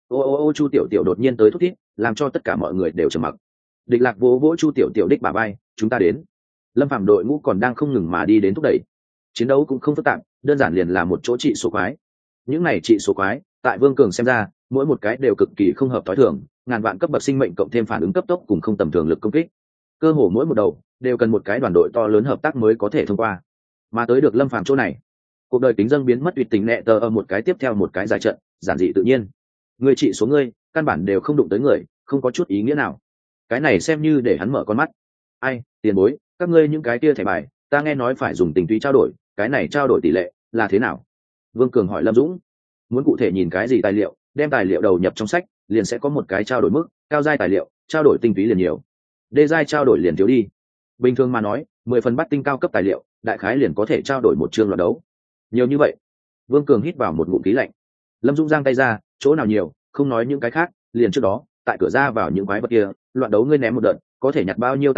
Ô Chu Tiểu Tiểu đột nhiên tới thúc thiết, làm cho tất cả mọi người đều trầm mặc. Địch Lạc vỗ vỗ Chu Tiểu Tiểu đích bả vai, chúng ta đến. Lâm Phàm đội ngũ còn đang không ngừng mà đi đến thúc đẩy. Chiến đấu cũng không phức tạp, đơn giản liền là một chỗ trị số quái. Những này trị số quái, tại Vương Cường xem ra, mỗi một cái đều cực kỳ không hợp tối thường, ngàn vạn cấp bậc sinh mệnh cộng thêm phản ứng cấp tốc cùng không tầm thường lực công kích. Cơ hồ mỗi một đầu đều cần một cái đoàn đội to lớn hợp tác mới có thể thông qua. Mà tới được Lâm Phàm chỗ này, cuộc đời kính dâng biến mất tuyệt tình nẹ tờ ở một cái tiếp theo một cái giải trận, giản dị tự nhiên. Người trị số ngươi, căn bản đều không đụng tới người, không có chút ý nghĩa nào. Cái này xem như để hắn mở con mắt. Ai, tiền bối, các ngươi những cái kia thẻ bài, ta nghe nói phải dùng tình túy trao đổi, cái này trao đổi tỷ lệ là thế nào? Vương Cường hỏi Lâm Dũng. Muốn cụ thể nhìn cái gì tài liệu, đem tài liệu đầu nhập trong sách, liền sẽ có một cái trao đổi mức, cao giai tài liệu, trao đổi tinh túy liền nhiều. Đê giai trao đổi liền thiếu đi. Bình thường mà nói, 10 phần bắt tinh cao cấp tài liệu, đại khái liền có thể trao đổi một chương loạt đấu. Nhiều như vậy. Vương Cường hít vào một ngụm khí lạnh. Lâm Dũng giang tay ra, chỗ nào nhiều, không nói những cái khác, liền trước đó, tại cửa ra vào những quái vật kia, loạt đấu ngươi ném một đợt, có thể nhặt bao nhiêu tài liệu,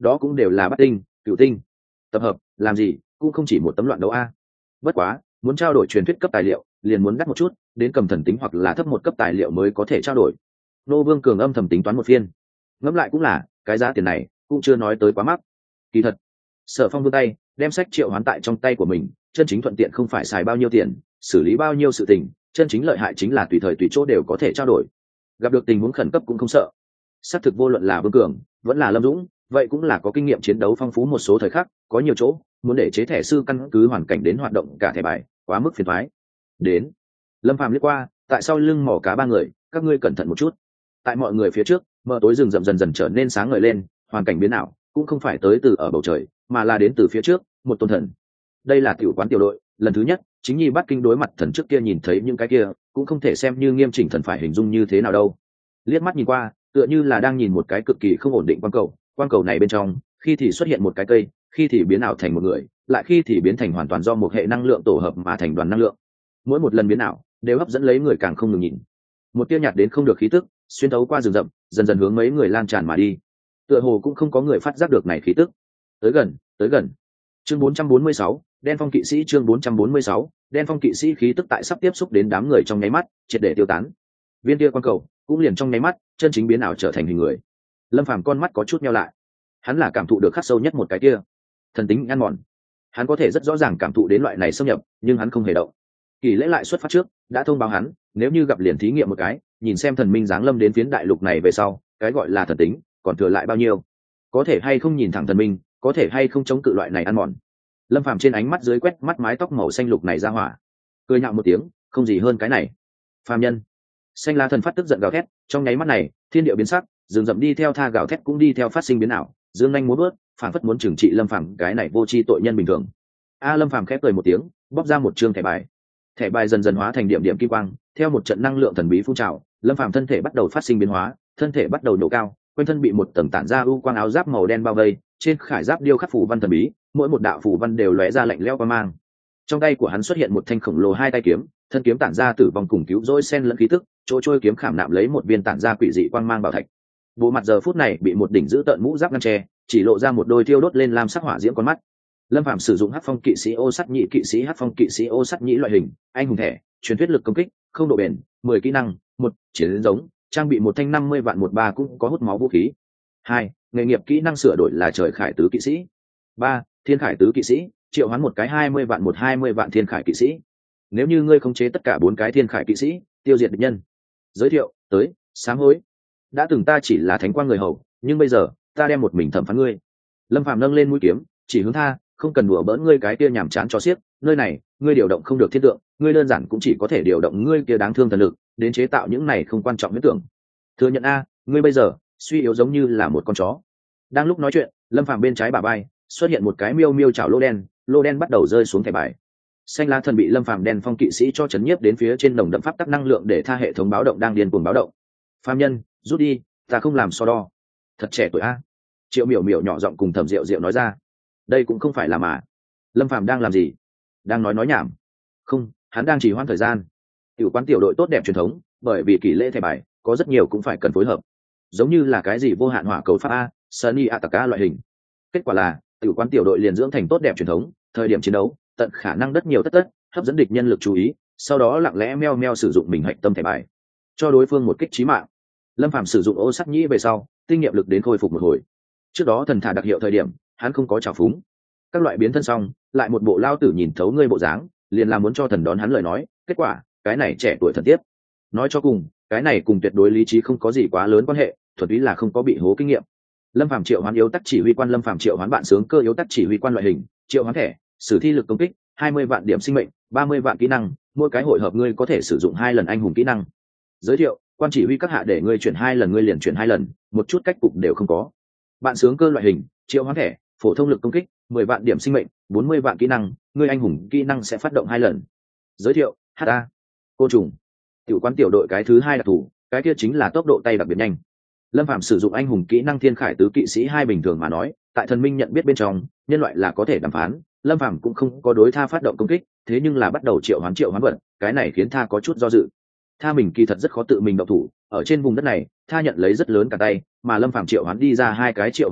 đó cũng đều là bát tinh cửu tinh. Tập hợp làm gì cũng không chỉ một tấm loạn đấu a. Bất quá muốn trao đổi truyền thuyết cấp tài liệu liền muốn đắt một chút, đến cầm thần tính hoặc là thấp một cấp tài liệu mới có thể trao đổi. Nô Vương Cường âm thầm tính toán một phiên, ngẫm lại cũng là cái giá tiền này cũng chưa nói tới quá mắc. Kỳ thật Sở Phong vươn tay đem sách triệu hoán tại trong tay của mình, chân chính thuận tiện không phải xài bao nhiêu tiền xử lý bao nhiêu sự tình, chân chính lợi hại chính là tùy thời tùy chỗ đều có thể trao đổi, gặp được tình huống khẩn cấp cũng không sợ. Xác thực vô luận là Vương Cường vẫn là Lâm Dũng, vậy cũng là có kinh nghiệm chiến đấu phong phú một số thời khắc, có nhiều chỗ muốn để chế thẻ sư căn cứ hoàn cảnh đến hoạt động cả thẻ bài quá mức phiền toái. Đến, Lâm Phàm liếc qua tại sau lưng mỏ cá ba người, các ngươi cẩn thận một chút. Tại mọi người phía trước mờ tối rừng rậm dần dần trở nên sáng ngời lên, hoàn cảnh biến ảo cũng không phải tới từ ở bầu trời mà là đến từ phía trước một tôn thần. Đây là tiểu quán tiểu đội lần thứ nhất chính nhi bắt kinh đối mặt thần trước kia nhìn thấy những cái kia cũng không thể xem như nghiêm chỉnh thần phải hình dung như thế nào đâu. Liếc mắt nhìn qua tựa như là đang nhìn một cái cực kỳ không ổn định quang cầu này bên trong khi thì xuất hiện một cái cây, khi thì biến ảo thành một người, lại khi thì biến thành hoàn toàn do một hệ năng lượng tổ hợp mà thành đoàn năng lượng. Mỗi một lần biến ảo đều hấp dẫn lấy người càng không ngừng nhìn. Một tia nhạt đến không được khí tức xuyên thấu qua rừng rậm dần dần hướng mấy người lan tràn mà đi, tựa hồ cũng không có người phát giác được này khí tức. Tới gần. Chương 446, đen phong kỵ sĩ. Chương 446, đen phong kỵ sĩ. Khí tức tại sắp tiếp xúc đến đám người trong nháy mắt triệt để tiêu tán. Viên kia quang cầu cũng liền trong nháy mắt chân chính biến ảo trở thành hình người. Lâm Phàm con mắt có chút nheo lại, hắn là cảm thụ được khắc sâu nhất một cái kia thần tính ăn mòn. Hắn có thể rất rõ ràng cảm thụ đến loại này xâm nhập, nhưng hắn không hề động. Kỳ lễ lại xuất phát trước đã thông báo hắn, nếu như gặp liền thí nghiệm một cái, nhìn xem thần minh giáng lâm đến phiến đại lục này về sau, cái gọi là thần tính còn thừa lại bao nhiêu, có thể hay không nhìn thẳng thần minh, có thể hay không chống cự loại này ăn mòn. Lâm Phàm trên ánh mắt dưới quét mắt mái tóc màu xanh lục này ra hỏa, cười nhạo một tiếng, không gì hơn cái này. Phàm nhân. Xanh lá thần phát tức giận gào thét, trong nháy mắt này thiên địa biến sắc, rừng rậm đi theo tha gào thét cũng đi theo phát sinh biến ảo, dương anh muốn bớt phản phất muốn trừng trị Lâm Phàm cái này vô tri tội nhân bình thường. Lâm Phàm khép cười một tiếng, bóc ra một trương thẻ bài. Thẻ bài dần dần hóa thành điểm điểm kim quang, theo một trận năng lượng thần bí phun trào, Lâm Phàm thân thể bắt đầu phát sinh biến hóa, thân thể bắt đầu nổ cao, quanh thân bị một tầng tản ra u quang áo giáp màu đen bao vây, trên khải giáp điêu khắc phù văn thần bí, mỗi một đạo phù văn đều lóe ra lạnh lẽo quang mang. Trong tay của hắn xuất hiện một thanh khổng lồ hai tay kiếm, thân kiếm tản ra tử vong cùng cứu rỗi xen lẫn khí tức, chỗ trôi kiếm khảm nạm lấy một viên tản ra quỷ dị quang mang bảo thạch. Bộ mặt giờ phút này bị một đỉnh giữ tợn mũ giáp ngăn che, chỉ lộ ra một đôi thiêu đốt lên lam sắc hỏa diễm con mắt. Lâm Phàm sử dụng hắc phong kỵ sĩ ô sắt nhị kỵ sĩ hắc phong kỵ sĩ ô sắt nhị loại hình, anh hùng thẻ, truyền thuyết lực công kích, không độ bền, 10 kỹ năng, một chiến giống, trang bị một thanh 50 vạn 13 cũng có hút máu vũ khí. 2. Nghề nghiệp kỹ năng sửa đổi là trời khải tứ kỵ sĩ. 3. Thiên khải tứ kỵ sĩ, triệu hoán một cái 20 vạn 20 vạn thiên khải kỵ sĩ. Nếu như ngươi khống chế tất cả 4 cái thiên khải kỵ sĩ, tiêu diệt địch nhân. Giới thiệu, tới, sám hối. Đã từng ta chỉ là thánh quang người hầu, nhưng bây giờ ta đem một mình thẩm phán ngươi. Lâm Phàm nâng lên mũi kiếm, chỉ hướng tha, không cần đùa bỡn ngươi cái kia nhảm chán cho xiếc, nơi này ngươi điều động không được thiên tượng, ngươi đơn giản cũng chỉ có thể điều động ngươi kia đáng thương thần lực đến chế tạo những này không quan trọng huyết tưởng. Thừa nhận ngươi bây giờ suy yếu giống như là một con chó. Đang lúc nói chuyện, Lâm Phàm bên trái bả vai xuất hiện một cái miêu miêu chảo lô đen bắt đầu rơi xuống thẻ bài. Xanh lá thần bị Lâm Phàm đen phong kỵ sĩ cho chấn nhiếp đến phía trên nồng đậm pháp tắc năng lượng để tha hệ thống báo động đang điên cuồng báo động. Phàm nhân, rút đi, ta không làm so đo. Thật trẻ tuổi a. Triệu Miểu Miểu nhỏ giọng cùng Thẩm Diệu Diệu nói ra. Đây cũng không phải là mà. Lâm Phàm đang làm gì? Đang nói nhảm. Không, hắn đang trì hoãn thời gian. Tiểu quán tiểu đội tốt đẹp truyền thống, bởi vì kỳ lễ thẻ bài có rất nhiều cũng phải cần phối hợp. Giống như là cái gì vô hạn hỏa cầu pháp Sunny Ataka loại hình. Kết quả là tiểu quán tiểu đội liền dưỡng thành tốt đẹp truyền thống, thời điểm chiến đấu, tận khả năng đất nhiều tất, hấp dẫn địch nhân lực chú ý, sau đó lặng lẽ meo meo sử dụng mình hạch tâm thẻ bài, cho đối phương một kích chí mạng. Lâm Phàm sử dụng ô sắc nhĩ về sau, kinh nghiệm lực đến khôi phục một hồi. Trước đó thần thả đặc hiệu thời điểm, hắn không có trào phúng. Các loại biến thân xong, lại một bộ lao tử nhìn thấu ngươi bộ dáng, liền là muốn cho thần đón hắn lời nói, kết quả, cái này trẻ tuổi thần tiếp. Nói cho cùng, cái này cùng tuyệt đối lý trí không có gì quá lớn quan hệ, thuần túy là không có bị hố kinh nghiệm. Lâm Phàm triệu hoán yếu tắc chỉ huy quan, Lâm Phàm triệu hoán bạn sướng cơ yếu tắc chỉ huy quan loại hình, triệu hoán thẻ, sử thi lực công kích, 20 vạn điểm sinh mệnh, 30 vạn kỹ năng, mỗi cái hội hợp ngươi có thể sử dụng 2 lần anh hùng kỹ năng. Giới thiệu, quan chỉ huy các hạ để ngươi chuyển 2 lần ngươi liền chuyển 2 lần, một chút cách cục đều không có. Bạn sướng cơ loại hình, triệu hoán thẻ, phổ thông lực công kích, 10 vạn điểm sinh mệnh, 40 vạn kỹ năng, ngươi anh hùng kỹ năng sẽ phát động 2 lần. Giới thiệu, HA. Côn trùng. Tiểu quán tiểu đội cái thứ 2 đặc thù, cái kia chính là tốc độ tay đặc biệt nhanh. Lâm Phàm sử dụng anh hùng kỹ năng thiên khải tứ kỵ sĩ 2 bình thường mà nói, tại thần minh nhận biết bên trong, nhân loại là có thể đàm phán, Lâm Phàm cũng không có đối tha phát động công kích, thế nhưng là bắt đầu triệu hoán vật, cái này khiến tha có chút do dự. Tha mình kỳ thật rất khó tự mình động thủ, ở trên vùng đất này, tha nhận lấy rất lớn cả tay, mà Lâm Phàm triệu hoán đi ra 2 cái triệu hoán vật,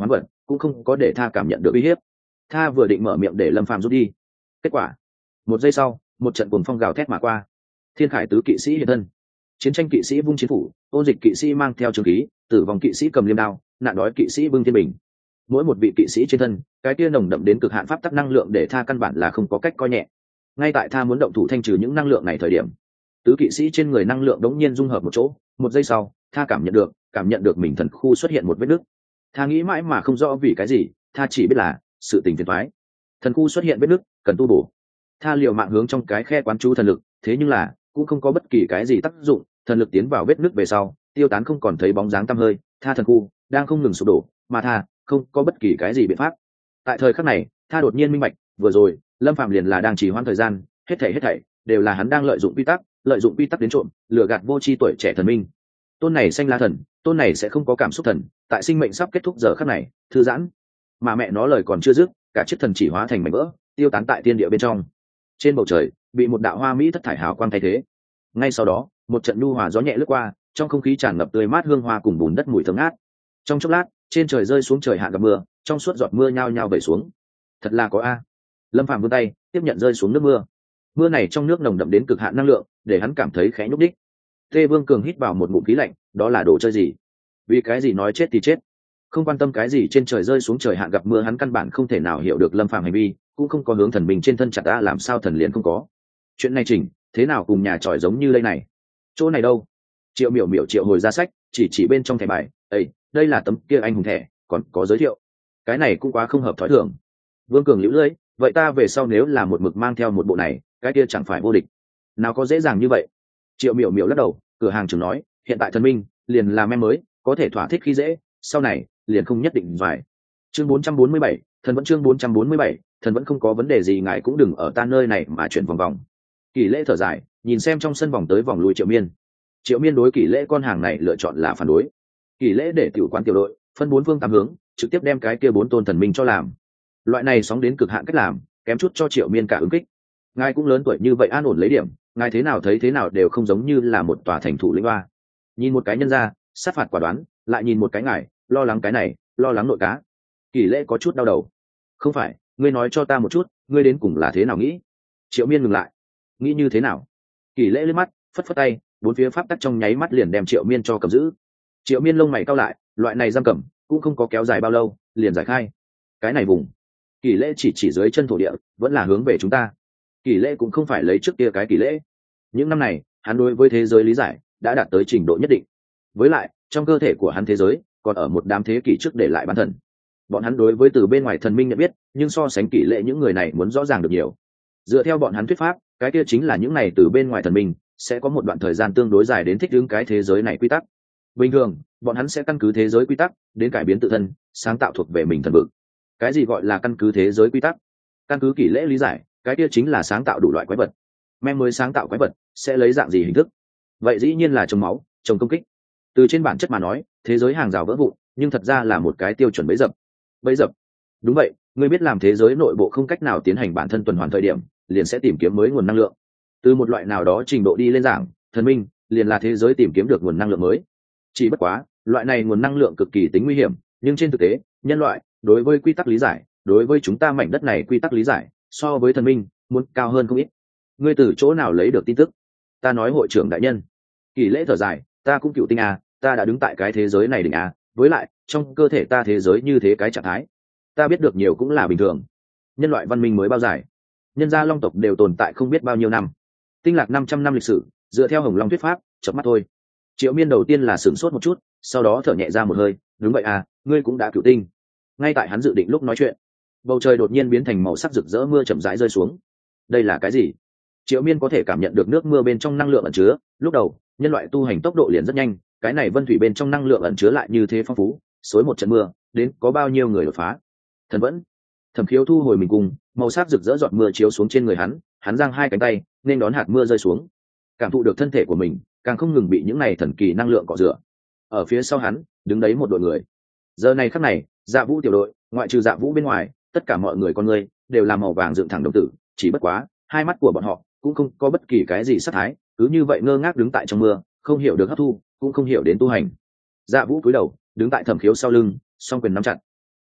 cũng không có để Tha cảm nhận được uy hiếp. Tha vừa định mở miệng để Lâm Phàm rút đi, kết quả một giây sau, một trận cuồng phong gào thét mà qua. Thiên Khải tứ kỵ sĩ hiện thân, chiến tranh kỵ sĩ vung chiến phủ, ôn dịch kỵ sĩ mang theo trường khí, tử vong kỵ sĩ cầm liêm đao, nạn đói kỵ sĩ bưng thiên bình. Mỗi một vị kỵ sĩ trên thân, cái kia nồng đậm đến cực hạn pháp tắc năng lượng để Tha căn bản là không có cách coi nhẹ. Ngay tại Tha muốn động thủ thanh trừ những năng lượng này thời điểm, tứ kỵ sĩ trên người năng lượng đống nhiên dung hợp một chỗ. Một giây sau, Tha cảm nhận được mình thần khu xuất hiện một vết nứt. Tha nghĩ mãi mà không rõ vì cái gì, Tha chỉ biết là sự tình phiền toái. Thần khu xuất hiện vết nứt, cần tu bổ. Tha liều mạng hướng trong cái khe quán chú thần lực, thế nhưng là cũng không có bất kỳ cái gì tác dụng. Thần lực tiến vào vết nứt về sau, tiêu tán không còn thấy bóng dáng tăm hơi. Tha thần khu đang không ngừng sụp đổ, mà Tha không có bất kỳ cái gì biện pháp. Tại thời khắc này, Tha đột nhiên minh bạch, vừa rồi Lâm Phàm liền là đang trì hoãn thời gian, hết thảy đều là hắn đang lợi dụng quy tắc đến trộm, lừa gạt vô tri tuổi trẻ thần minh. Tôn này xanh lá thần, tôn này sẽ không có cảm xúc thần, tại sinh mệnh sắp kết thúc giờ khắc này, thư giãn. Mà mẹ nó lời còn chưa dứt, cả chiếc thần chỉ hóa thành mảnh vỡ, tiêu tán tại thiên địa bên trong. Trên bầu trời, bị một đạo hoa mỹ thất thải hào quang thay thế. Ngay sau đó, một trận nhu hòa gió nhẹ lướt qua, trong không khí tràn ngập tươi mát hương hoa cùng bùn đất mùi thơm ngát. Trong chốc lát, trên trời rơi xuống trời hạn gặp mưa, trong suốt giọt mưa nhao nhao vẩy xuống. Thật là có a. Lâm Phàm vươn tay, tiếp nhận rơi xuống nước mưa. Mưa này trong nước nồng đậm đến cực hạn năng lượng, để hắn cảm thấy khẽ nhúc nhích. Tê Vương Cường hít vào một ngụm khí lạnh, đó là đồ chơi gì? Vì cái gì nói chết thì chết? Không quan tâm cái gì trên trời rơi xuống trời hạn gặp mưa, hắn căn bản không thể nào hiểu được Lâm Phàm hành vi, cũng không có hướng thần mình trên thân chặt ta làm sao thần liền không có. Chuyện này chỉnh, thế nào cùng nhà tròi giống như đây này? Chỗ này đâu? Triệu Miểu Miểu triệu hồi ra sách, chỉ bên trong thẻ bài, "Ê, đây là tấm kia anh hùng thẻ, còn có giới thiệu." Cái này cũng quá không hợp thói thường. Vương Cường liễu lưỡi, "Vậy ta về sau nếu là một mực mang theo một bộ này, cái kia chẳng phải vô địch. Nào có dễ dàng như vậy." Triệu Miểu Miểu lắc đầu, cửa hàng trưởng nói, "Hiện tại thần minh liền là em mới, có thể thỏa thích khi dễ, sau này liền không nhất định phải." Chương 447, thần vẫn chương 447, thần vẫn không có vấn đề gì, ngài cũng đừng ở ta nơi này mà chuyển vòng vòng. Kỷ Lễ thở dài, nhìn xem trong sân vòng tới vòng lui Triệu Miên. Triệu Miên đối Kỷ Lễ con hàng này lựa chọn là phản đối. Kỷ Lễ để tiểu quán tiểu đội phân bốn phương tám hướng, trực tiếp đem cái kia bốn tôn thần minh cho làm. Loại này sóng đến cực hạn cách làm, kém chút cho Triệu Miên cả ứng kích. Ngài cũng lớn tuổi như vậy, an ổn lấy điểm, ngài thế nào thấy thế nào đều không giống như là một tòa thành thủ lĩnh hoa. Nhìn một cái nhân ra sát phạt quả đoán, lại nhìn một cái ngài lo lắng cái này lo lắng nội cá. Kỷ Lễ có chút đau đầu. "Không phải, ngươi nói cho ta một chút, ngươi đến cùng là thế nào nghĩ?" Triệu Miên ngừng lại. "Nghĩ như thế nào?" Kỷ Lễ liếc mắt, phất phất tay, bốn phía pháp tắc trong nháy mắt liền đem Triệu Miên cho cầm giữ. Triệu Miên lông mày cau lại, loại này giam cầm cũng không có kéo dài bao lâu, liền giải khai. "Cái này vùng." Kỷ Lễ chỉ dưới chân thổ địa, "Vẫn là hướng về chúng ta." Kỷ Lễ cũng không phải lấy trước kia cái Kỷ Lễ. Những năm này, hắn đối với thế giới lý giải đã đạt tới trình độ nhất định. Với lại, trong cơ thể của hắn thế giới còn ở một đám thế kỷ trước để lại bản thần. Bọn hắn đối với từ bên ngoài thần minh nhận biết, nhưng so sánh Kỷ Lễ những người này muốn rõ ràng được nhiều. Dựa theo bọn hắn thuyết pháp, cái kia chính là những này từ bên ngoài thần minh sẽ có một đoạn thời gian tương đối dài đến thích ứng cái thế giới này quy tắc. Bình thường, bọn hắn sẽ căn cứ thế giới quy tắc đến cải biến tự thân, sáng tạo thuộc về mình thần vực. Cái gì gọi là căn cứ thế giới quy tắc? Căn cứ Kỷ Lễ lý giải, cái kia chính là sáng tạo đủ loại quái vật. Mem mới sáng tạo quái vật sẽ lấy dạng gì hình thức? Vậy dĩ nhiên là trồng máu, trồng công kích. Từ trên bản chất mà nói, thế giới hàng rào vỡ vụn, nhưng thật ra là một cái tiêu chuẩn bẫy dập. Bẫy dập? Đúng vậy, ngươi biết làm thế giới nội bộ không cách nào tiến hành bản thân tuần hoàn thời điểm, liền sẽ tìm kiếm mới nguồn năng lượng. Từ một loại nào đó trình độ đi lên giảng, thần minh liền là thế giới tìm kiếm được nguồn năng lượng mới. Chỉ bất quá, loại này nguồn năng lượng cực kỳ tính nguy hiểm, nhưng trên thực tế, nhân loại đối với quy tắc lý giải, đối với chúng ta mảnh đất này quy tắc lý giải, so với thần minh muốn cao hơn không ít. Ngươi từ chỗ nào lấy được tin tức? Ta nói hội trưởng đại nhân. Kỷ Lễ thở dài, ta cũng cựu tinh à, ta đã đứng tại cái thế giới này đỉnh à, với lại trong cơ thể ta thế giới như thế cái trạng thái, ta biết được nhiều cũng là bình thường. Nhân loại văn minh mới bao dài? Nhân gia long tộc đều tồn tại không biết bao nhiêu năm, tinh lạc 500 năm lịch sử, dựa theo Hồng Long thuyết pháp, chợp mắt thôi. Triệu Miên đầu tiên là sửng sốt một chút, sau đó thở nhẹ ra một hơi, đúng vậy à, ngươi cũng đã cựu tinh. Ngay tại hắn dự định lúc nói chuyện, bầu trời đột nhiên biến thành màu sắc rực rỡ, mưa chậm rãi rơi xuống. Đây là cái gì? Triệu Miên có thể cảm nhận được nước mưa bên trong năng lượng ẩn chứa. Lúc đầu nhân loại tu hành tốc độ liền rất nhanh, cái này vân thủy bên trong năng lượng ẩn chứa lại như thế phong phú, xối một trận mưa đến có bao nhiêu người đột phá. Thần vẫn. Thẩm Khiếu thu hồi mình cùng, màu sắc rực rỡ giọt mưa chiếu xuống trên người hắn, hắn giang hai cánh tay nên đón hạt mưa rơi xuống, cảm thụ được thân thể của mình càng không ngừng bị những này thần kỳ năng lượng cọ rửa. Ở phía sau hắn đứng đấy một đội người. Giờ này khắc này, Dạ Vũ tiểu đội, ngoại trừ Dạ Vũ bên ngoài, tất cả mọi người con người đều là màu vàng dựng thẳng đồng tử, chỉ bất quá hai mắt của bọn họ cũng không có bất kỳ cái gì sát thái, cứ như vậy ngơ ngác đứng tại trong mưa, không hiểu được hấp thu, cũng không hiểu đến tu hành. Dạ Vũ cúi đầu đứng tại Thẩm Khiếu sau lưng, song quyền nắm chặt.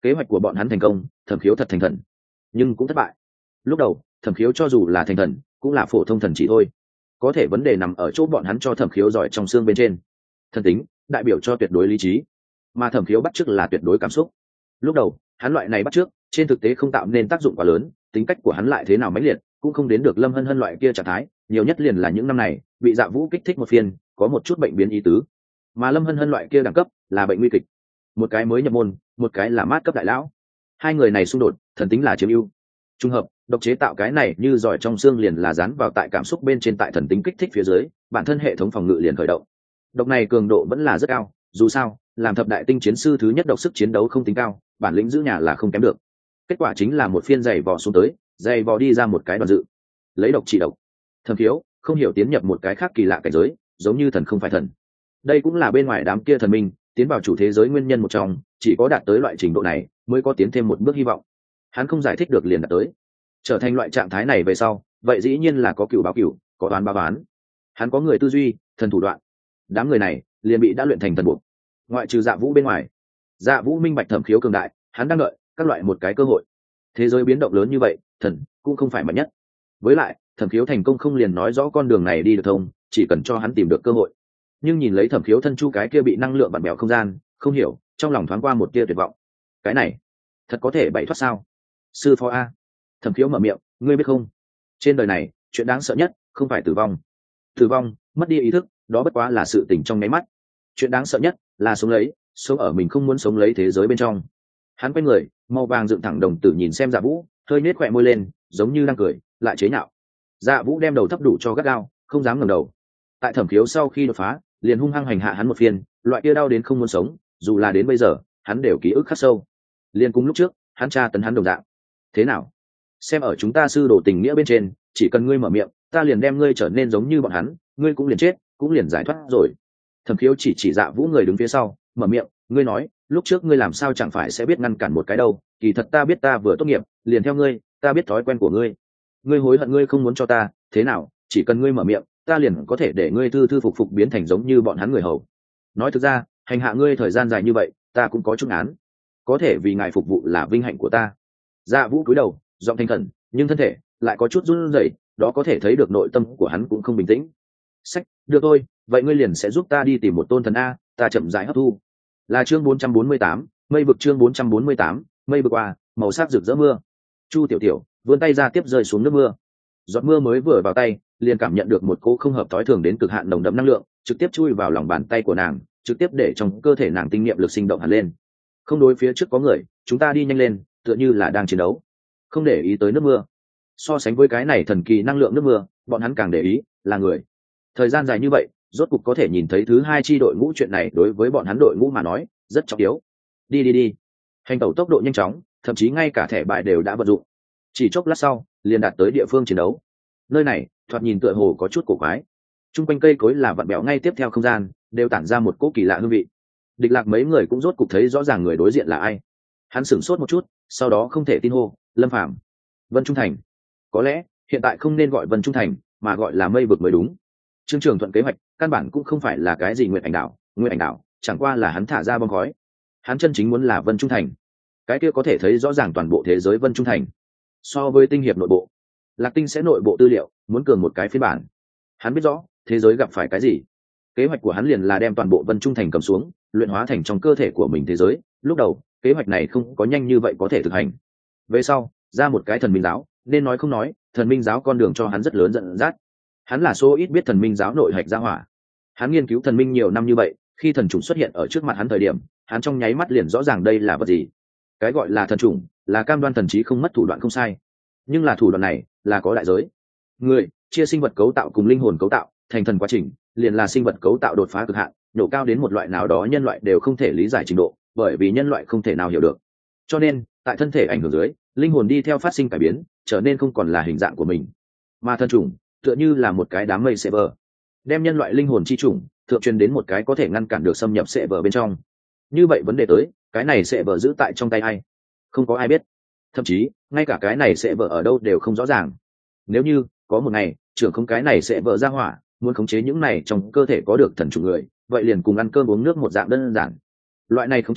kế hoạch của bọn hắn thành công, Thẩm Khiếu thật thành thần, nhưng cũng thất bại. Lúc đầu Thẩm Khiếu cho dù là thành thần cũng là phổ thông thần chỉ thôi, có thể vấn đề nằm ở chỗ bọn hắn cho Thẩm Khiếu giỏi trong xương bên trên. Thần tính đại biểu cho tuyệt đối lý trí, mà Thẩm Khiếu bắt chước là tuyệt đối cảm xúc. Lúc đầu hắn loại này bắt chước trên thực tế không tạo nên tác dụng quá lớn, tính cách của hắn lại thế nào mãnh liệt cũng không đến được Lâm Hân Hân loại kia trạng thái, nhiều nhất liền là những năm này bị Dạ Vũ kích thích một phiên, có một chút bệnh biến ý tứ. Mà Lâm Hân Hân loại kia đẳng cấp là bệnh nguy kịch, một cái mới nhập môn, một cái là mát cấp đại lão, hai người này xung đột, thần tính là chiếm ưu. Trùng hợp độc chế tạo cái này như giỏi trong xương liền là dán vào tại cảm xúc bên trên, tại thần tính kích thích phía dưới bản thân hệ thống phòng ngự liền khởi động. Độc này cường độ vẫn là rất cao, dù sao làm thập đại tinh chiến sư thứ nhất, độc sức chiến đấu không tính cao, bản lĩnh giữ nhà là không kém được. Kết quả chính là một phiên giày vò xuống tới, giày vò đi ra một cái đoàn dự, lấy độc trị độc. Thẩm Khiếu không hiểu tiến nhập một cái khác kỳ lạ cảnh giới, giống như thần không phải thần. Đây cũng là bên ngoài đám kia thần minh tiến vào chủ thế giới nguyên nhân một trong, chỉ có đạt tới loại trình độ này mới có tiến thêm một bước hy vọng. Hắn không giải thích được liền đạt tới, trở thành loại trạng thái này về sau, vậy dĩ nhiên là có cựu báo cựu, có toán báo toán. Hắn có người tư duy, thần thủ đoạn, đám người này liền bị đã luyện thành thần buộc. Ngoại trừ Dạ Vũ bên ngoài, Dạ Vũ minh bạch Thẩm Khiếu cường đại, hắn đang đợi các loại một cái cơ hội. Thế giới biến động lớn như vậy, thần cũng không phải mạnh nhất. Với lại Thẩm Khiếu thành công không liền nói rõ con đường này đi được thông, chỉ cần cho hắn tìm được cơ hội. Nhưng nhìn lấy Thẩm Khiếu thân chu cái kia bị năng lượng vặn bèo không gian, không hiểu trong lòng thoáng qua một tia tuyệt vọng. Cái này thật có thể bậy thoát sao? Sư phó a. Thẩm Khiếu mở miệng, ngươi biết không, trên đời này chuyện đáng sợ nhất không phải tử vong. Tử vong, mất đi ý thức, đó bất quá là sự tỉnh trong nháy mắt. Chuyện đáng sợ nhất là sống lấy, sống ở mình không muốn sống lấy thế giới bên trong. Hắn quay người, màu vàng dựng thẳng đồng tử nhìn xem Dạ Vũ, hơi nết khỏe môi lên, giống như đang cười lại chế nhạo. Dạ Vũ đem đầu thấp đủ cho gắt gao, không dám ngẩng đầu. Tại Thẩm Khiếu sau khi đột phá, liền hung hăng hành hạ hắn một phiên, loại kia đau đến không muốn sống, dù là đến bây giờ hắn đều ký ức khắc sâu. Liên cùng lúc trước hắn tra tấn hắn đồng dạng. Thế nào, xem ở chúng ta sư đồ tình nghĩa bên trên, chỉ cần ngươi mở miệng, ta liền đem ngươi trở nên giống như bọn hắn, ngươi cũng liền chết, cũng liền giải thoát rồi. Thẩm Khiếu chỉ Dạ Vũ người đứng phía sau, mở miệng, ngươi nói lúc trước ngươi làm sao chẳng phải sẽ biết ngăn cản một cái đâu, kỳ thật ta biết, ta vừa tốt nghiệp liền theo ngươi, ta biết thói quen của ngươi. Ngươi hối hận ngươi không muốn cho ta, thế nào, chỉ cần ngươi mở miệng, ta liền có thể để ngươi thư thư phục phục biến thành giống như bọn hắn người hầu. Nói thực ra hành hạ ngươi thời gian dài như vậy, ta cũng có chút án, có thể vì ngài phục vụ là vinh hạnh của ta. Dạ Vũ cúi đầu, giọng thành khẩn, nhưng thân thể lại có chút run rẩy, đó có thể thấy được nội tâm của hắn cũng không bình tĩnh. Sách, được thôi, vậy ngươi liền sẽ giúp ta đi tìm một tôn thần a, ta chậm rãi hấp thu. Là chương 448, mây vực, chương 448, mây vực qua, màu sắc rực rỡ mưa. Chu Tiểu Tiểu vươn tay ra tiếp rơi xuống nước mưa. Giọt mưa mới vừa vào tay, liền cảm nhận được một cỗ không hợp thói thường đến cực hạn nồng đậm năng lượng, trực tiếp chui vào lòng bàn tay của nàng, trực tiếp để trong cơ thể nàng tinh niệm lực sinh động hẳn lên. Không đối phía trước có người, chúng ta đi nhanh lên, tựa như là đang chiến đấu. Không để ý tới nước mưa. So sánh với cái này thần kỳ năng lượng nước mưa, bọn hắn càng để ý là người. Thời gian dài như vậy, rốt cục có thể nhìn thấy thứ hai chi đội ngũ, chuyện này đối với bọn hắn đội ngũ mà nói rất trọng yếu. Đi. Hành tẩu tốc độ nhanh chóng, thậm chí ngay cả thẻ bài đều đã vận dụng. Chỉ chốc lát sau liền đạt tới địa phương chiến đấu. Nơi này thoạt nhìn tựa hồ có chút cổ quái, chung quanh cây cối là vặn bẹo, ngay tiếp theo không gian đều tản ra một cỗ kỳ lạ hương vị. Địch Lạc mấy người cũng rốt cục thấy rõ ràng người đối diện là ai. Hắn sửng sốt một chút, sau đó không thể tin hô, Lâm Phàm. Vân Trung Thành. Có lẽ hiện tại không nên gọi Vân Trung Thành mà gọi là mây vực mới đúng. Trương Trường Thuận kế hoạch căn bản cũng không phải là cái gì Nguyệt Ảnh Đảo chẳng qua là hắn thả ra bom khói. Hắn chân chính muốn là Vân Trung Thành, cái kia có thể thấy rõ ràng toàn bộ thế giới Vân Trung Thành. So với tinh hiệp nội bộ, Lạc Tinh sẽ nội bộ tư liệu muốn cường một cái phiên bản. Hắn biết rõ thế giới gặp phải cái gì, kế hoạch của hắn liền là đem toàn bộ Vân Trung Thành cầm xuống, luyện hóa thành trong cơ thể của mình thế giới. Lúc đầu kế hoạch này không có nhanh như vậy có thể thực hành, về sau ra một cái thần minh giáo, nên nói không nói, thần minh giáo con đường cho hắn rất lớn dẫn dắt. Hắn là số ít biết thần minh giáo nội hạch gia hỏa. Hắn nghiên cứu thần minh nhiều năm như vậy, khi thần trùng xuất hiện ở trước mặt hắn thời điểm, hắn trong nháy mắt liền rõ ràng đây là vật gì. Cái gọi là thần trùng là cam đoan thần trí không mất thủ đoạn không sai, nhưng là thủ đoạn này là có đại giới. Người chia sinh vật cấu tạo cùng linh hồn cấu tạo thành thần quá trình, liền là sinh vật cấu tạo đột phá cực hạn, nổ cao đến một loại nào đó nhân loại đều không thể lý giải trình độ, bởi vì nhân loại không thể nào hiểu được. Cho nên tại thân thể ảnh hưởng dưới, linh hồn đi theo phát sinh cải biến, trở nên không còn là hình dạng của mình. Mà thần trùng tựa như là một cái đám mây server, đem nhân loại linh hồn chi trùng thượng truyền đến một cái có thể ngăn cản được xâm nhập server bên trong. Như vậy vấn đề tới, cái này server giữ tại trong tay ai? Không có ai biết, thậm chí ngay cả cái này server ở đâu đều không rõ ràng. Nếu như có một ngày trưởng không cái này server ra hỏa muốn khống chế những này trong cơ thể có được thần trùng người, vậy liền cùng ăn cơm uống nước một dạng đơn giản. Loại này khống chế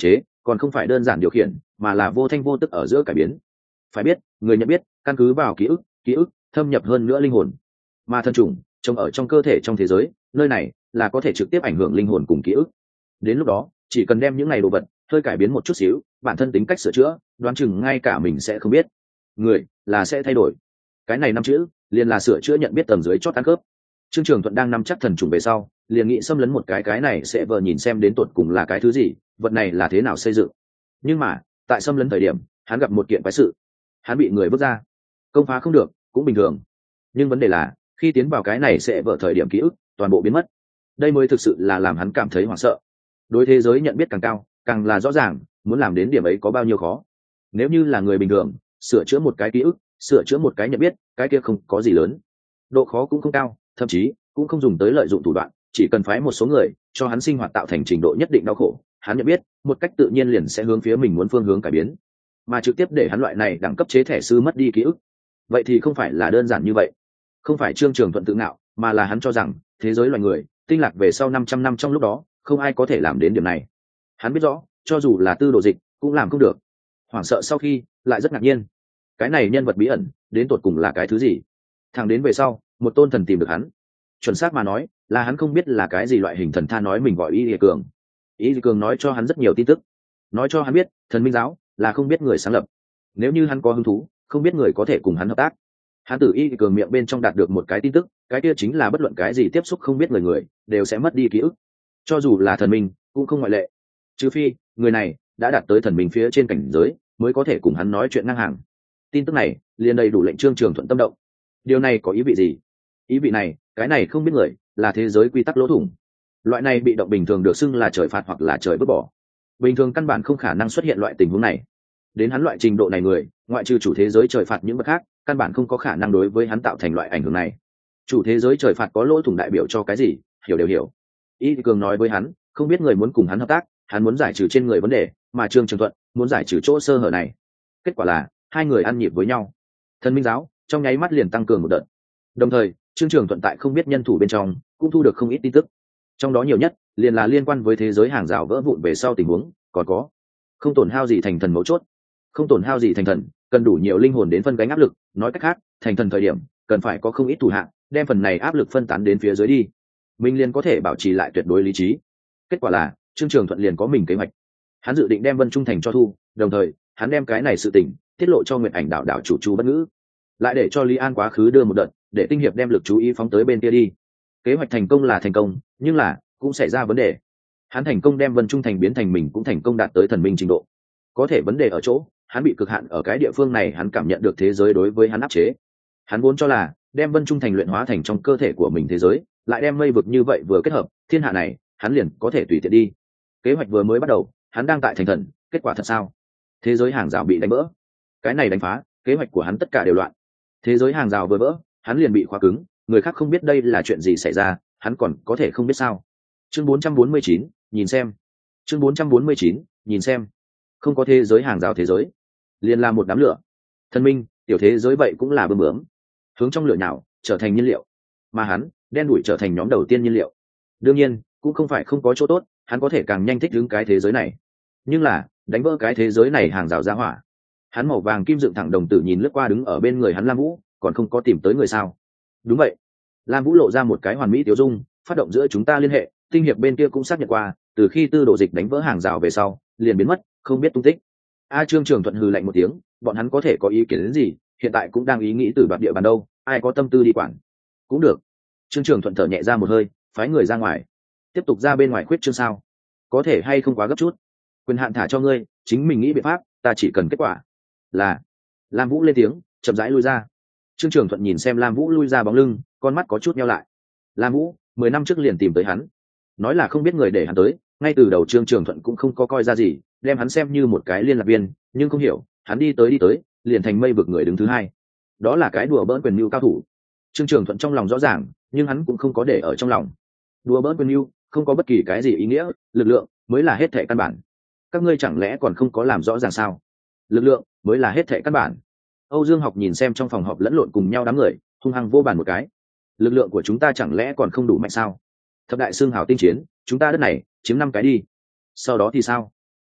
còn không phải đơn giản điều khiển mà là vô thanh vô tức ở giữa cải biến. Phải biết người nhận biết căn cứ vào ký ức thâm nhập hơn nữa linh hồn, mà thân trùng trông ở trong cơ thể trong thế giới nơi này là có thể trực tiếp ảnh hưởng linh hồn cùng ký ức. Đến lúc đó chỉ cần đem những này đồ vật hơi cải biến một chút xíu, bản thân tính cách sửa chữa đoán chừng ngay cả mình sẽ không biết, người là sẽ thay đổi. Cái này năm chữ liền là sửa chữa nhận biết tầng dưới chót ăn khớp. Trương Trường Thuận đang nắm chắc thần trùng về sau liền nghĩ xâm lấn một cái này sẽ vờ nhìn xem đến tột cùng là cái thứ gì, vật này là thế nào xây dựng. Nhưng mà tại xâm lấn thời điểm hắn gặp một kiện quái sự, hắn bị người vứt ra. Công phá không được cũng bình thường, nhưng vấn đề là khi tiến vào cái này sẽ vờ thời điểm ký ức toàn bộ biến mất. Đây mới thực sự là làm hắn cảm thấy hoảng sợ. Đối thế giới nhận biết càng cao càng là rõ ràng muốn làm đến điểm ấy có bao nhiêu khó. Nếu như là người bình thường sửa chữa một cái ký ức, sửa chữa một cái nhận biết, cái kia không có gì lớn, độ khó cũng không cao, thậm chí cũng không dùng tới lợi dụng thủ đoạn, chỉ cần phái một số người cho hắn sinh hoạt tạo thành trình độ nhất định đau khổ, hắn nhận biết một cách tự nhiên liền sẽ hướng phía mình muốn phương hướng cải biến. Mà trực tiếp để hắn loại này đẳng cấp chế thẻ sư mất đi ký ức, vậy thì không phải là đơn giản như vậy. Không phải Trương Trường Thuận tự ngạo, mà là hắn cho rằng thế giới loài người tinh lạc về sau 500 năm trong lúc đó không ai có thể làm đến điểm này. Hắn biết rõ cho dù là Tư Đồ Dịch cũng làm không được. Hoảng sợ sau khi lại rất ngạc nhiên, cái này nhân vật bí ẩn đến tột cùng là cái thứ gì. Thẳng đến về sau một tôn thần tìm được hắn, chuẩn xác mà nói là hắn không biết là cái gì loại hình thần tha nói mình gọi Y Lìa Cường. Y Lìa Cường nói cho hắn rất nhiều tin tức, nói cho hắn biết thần minh giáo là không biết người sáng lập, nếu như hắn có hứng thú không biết người có thể cùng hắn hợp tác. Hắn từ Y Lìa Cường miệng bên trong đạt được một cái tin tức, cái kia chính là bất luận cái gì tiếp xúc không biết người đều sẽ mất đi ký ức, cho dù là thần minh cũng không ngoại lệ, trừ phi người này đã đạt tới thần minh phía trên cảnh giới mới có thể cùng hắn nói chuyện ngang hàng. Tin tức này liền đầy đủ lệnh Trương Trường Thuận tâm động. Điều này có ý vị gì? Ý vị này cái này không biết người là thế giới quy tắc lỗ thủng. Loại này bị động bình thường được xưng là trời phạt hoặc là trời vứt bỏ, bình thường căn bản không khả năng xuất hiện loại tình huống này. Đến hắn loại trình độ này người, ngoại trừ chủ thế giới trời phạt những bậc khác căn bản không có khả năng đối với hắn tạo thành loại ảnh hưởng này. Chủ thế giới trời phạt có lỗ thủng đại biểu cho cái gì, hiểu đều hiểu. Y Cường nói với hắn không biết người muốn cùng hắn hợp tác, hắn muốn giải trừ trên người vấn đề, mà Trương Trường Thuận muốn giải trừ chỗ sơ hở này. Kết quả là hai người ăn nhịp với nhau, thần minh giáo trong nháy mắt liền tăng cường một đợt. Đồng thời Trương Trường Thuận tại không biết nhân thủ bên trong cũng thu được không ít tin tức, trong đó nhiều nhất liền là liên quan với thế giới hàng rào vỡ vụn về sau tình huống, còn có không tổn hao gì thành thần mấu chốt. Không tổn hao gì thành thần cần đủ nhiều linh hồn đến phân gánh áp lực, nói cách khác thành thần thời điểm cần phải có không ít thủ hạng đem phần này áp lực phân tán đến phía dưới đi, mình liền có thể bảo trì lại tuyệt đối lý trí. Kết quả là Trương Trường Thuận liền có mình kế hoạch, hắn dự định đem Vân Trung Thành cho thu, đồng thời hắn đem cái này sự tình tiết lộ cho Nguyệt Ảnh đảo đảo chủ Chu Bất Ngữ, lại để cho Lý An quá khứ đưa một đợt để tinh hiệp đem lực chú ý phóng tới bên kia đi. Kế hoạch thành công là thành công, nhưng là cũng xảy ra vấn đề. Hắn thành công đem Vân Trung Thành biến thành mình cũng thành công đạt tới thần minh trình độ, có thể vấn đề ở chỗ hắn bị cực hạn ở cái địa phương này, hắn cảm nhận được thế giới đối với hắn áp chế. Hắn vốn cho là đem Vân Trung Thành luyện hóa thành trong cơ thể của mình thế giới, lại đem mây vực như vậy vừa kết hợp thiên hạ này, hắn liền có thể tùy tiện đi. Kế hoạch vừa mới bắt đầu hắn đang tại thành thần, kết quả thật sao? Thế giới hàng rào bị đánh vỡ. Cái này đánh phá kế hoạch của hắn tất cả đều loạn. Thế giới hàng rào vừa vỡ hắn liền bị khóa cứng, người khác không biết đây là chuyện gì xảy ra, hắn còn có thể không biết sao? Chương 449, nhìn xem. Chương 449, nhìn xem. Không có thế giới hàng rào, thế giới liền là một đám lửa. Thần minh tiểu thế giới vậy cũng là bơm bướm hướng trong lửa nào trở thành nhiên liệu, mà hắn đen đủi trở thành nhóm đầu tiên nhiên liệu. Đương nhiên cũng không phải không có chỗ tốt, hắn có thể càng nhanh thích ứng cái thế giới này, nhưng là đánh vỡ cái thế giới này hàng rào ra hỏa. Hắn màu vàng kim dựng thẳng đồng tử nhìn lướt qua đứng ở bên người hắn Lam Vũ, còn không có tìm tới người sao? Đúng vậy. Lam Vũ lộ ra một cái hoàn mỹ tiêu dung, phát động giữa chúng ta liên hệ, tinh hiệp bên kia cũng xác nhận qua, từ khi Tư Đồ Dịch đánh vỡ hàng rào về sau liền biến mất, không biết tung tích. Trương Trường Thuận hừ lạnh một tiếng, bọn hắn có thể có ý kiến đến gì, hiện tại cũng đang ý nghĩ từ đoạt địa bàn đâu, ai có tâm tư đi quản. Cũng được. Trương Trường Thuận thở nhẹ ra một hơi, phái người ra ngoài, tiếp tục ra bên ngoài khuyết chương sao? Có thể hay không quá gấp chút? Quyền hạn thả cho ngươi, chính mình nghĩ biện pháp, ta chỉ cần kết quả. Là. Lam Vũ lên tiếng, chậm rãi lui ra. Trương Trường Thuận nhìn xem Lam Vũ lui ra bóng lưng, con mắt có chút nheo lại. Lam Vũ 10 năm trước liền tìm tới hắn, nói là không biết người để hắn tới, ngay từ đầu Trương Trường Thuận cũng không có coi ra gì, đem hắn xem như một cái liên lạc viên, nhưng không hiểu hắn đi tới liền thành mây vực người đứng thứ hai. Đó là cái đùa bỡn quyền mưu cao thủ. Trương Trường Thuận trong lòng rõ ràng, nhưng hắn cũng không có để ở trong lòng. Đùa bỡn quyền mưu không có bất kỳ cái gì ý nghĩa, lực lượng mới là hết thảy căn bản. Các ngươi chẳng lẽ còn không có làm rõ ràng sao? Lực lượng mới là hết thảy căn bản. Âu Dương Học nhìn xem trong phòng họp lẫn lộn cùng nhau đám người, hung hăng vô bàn một cái. Lực lượng của chúng ta chẳng lẽ còn không đủ mạnh sao? Thập đại xương hào tinh chiến, chúng ta đất này chiếm 5 cái đi, sau đó thì sao?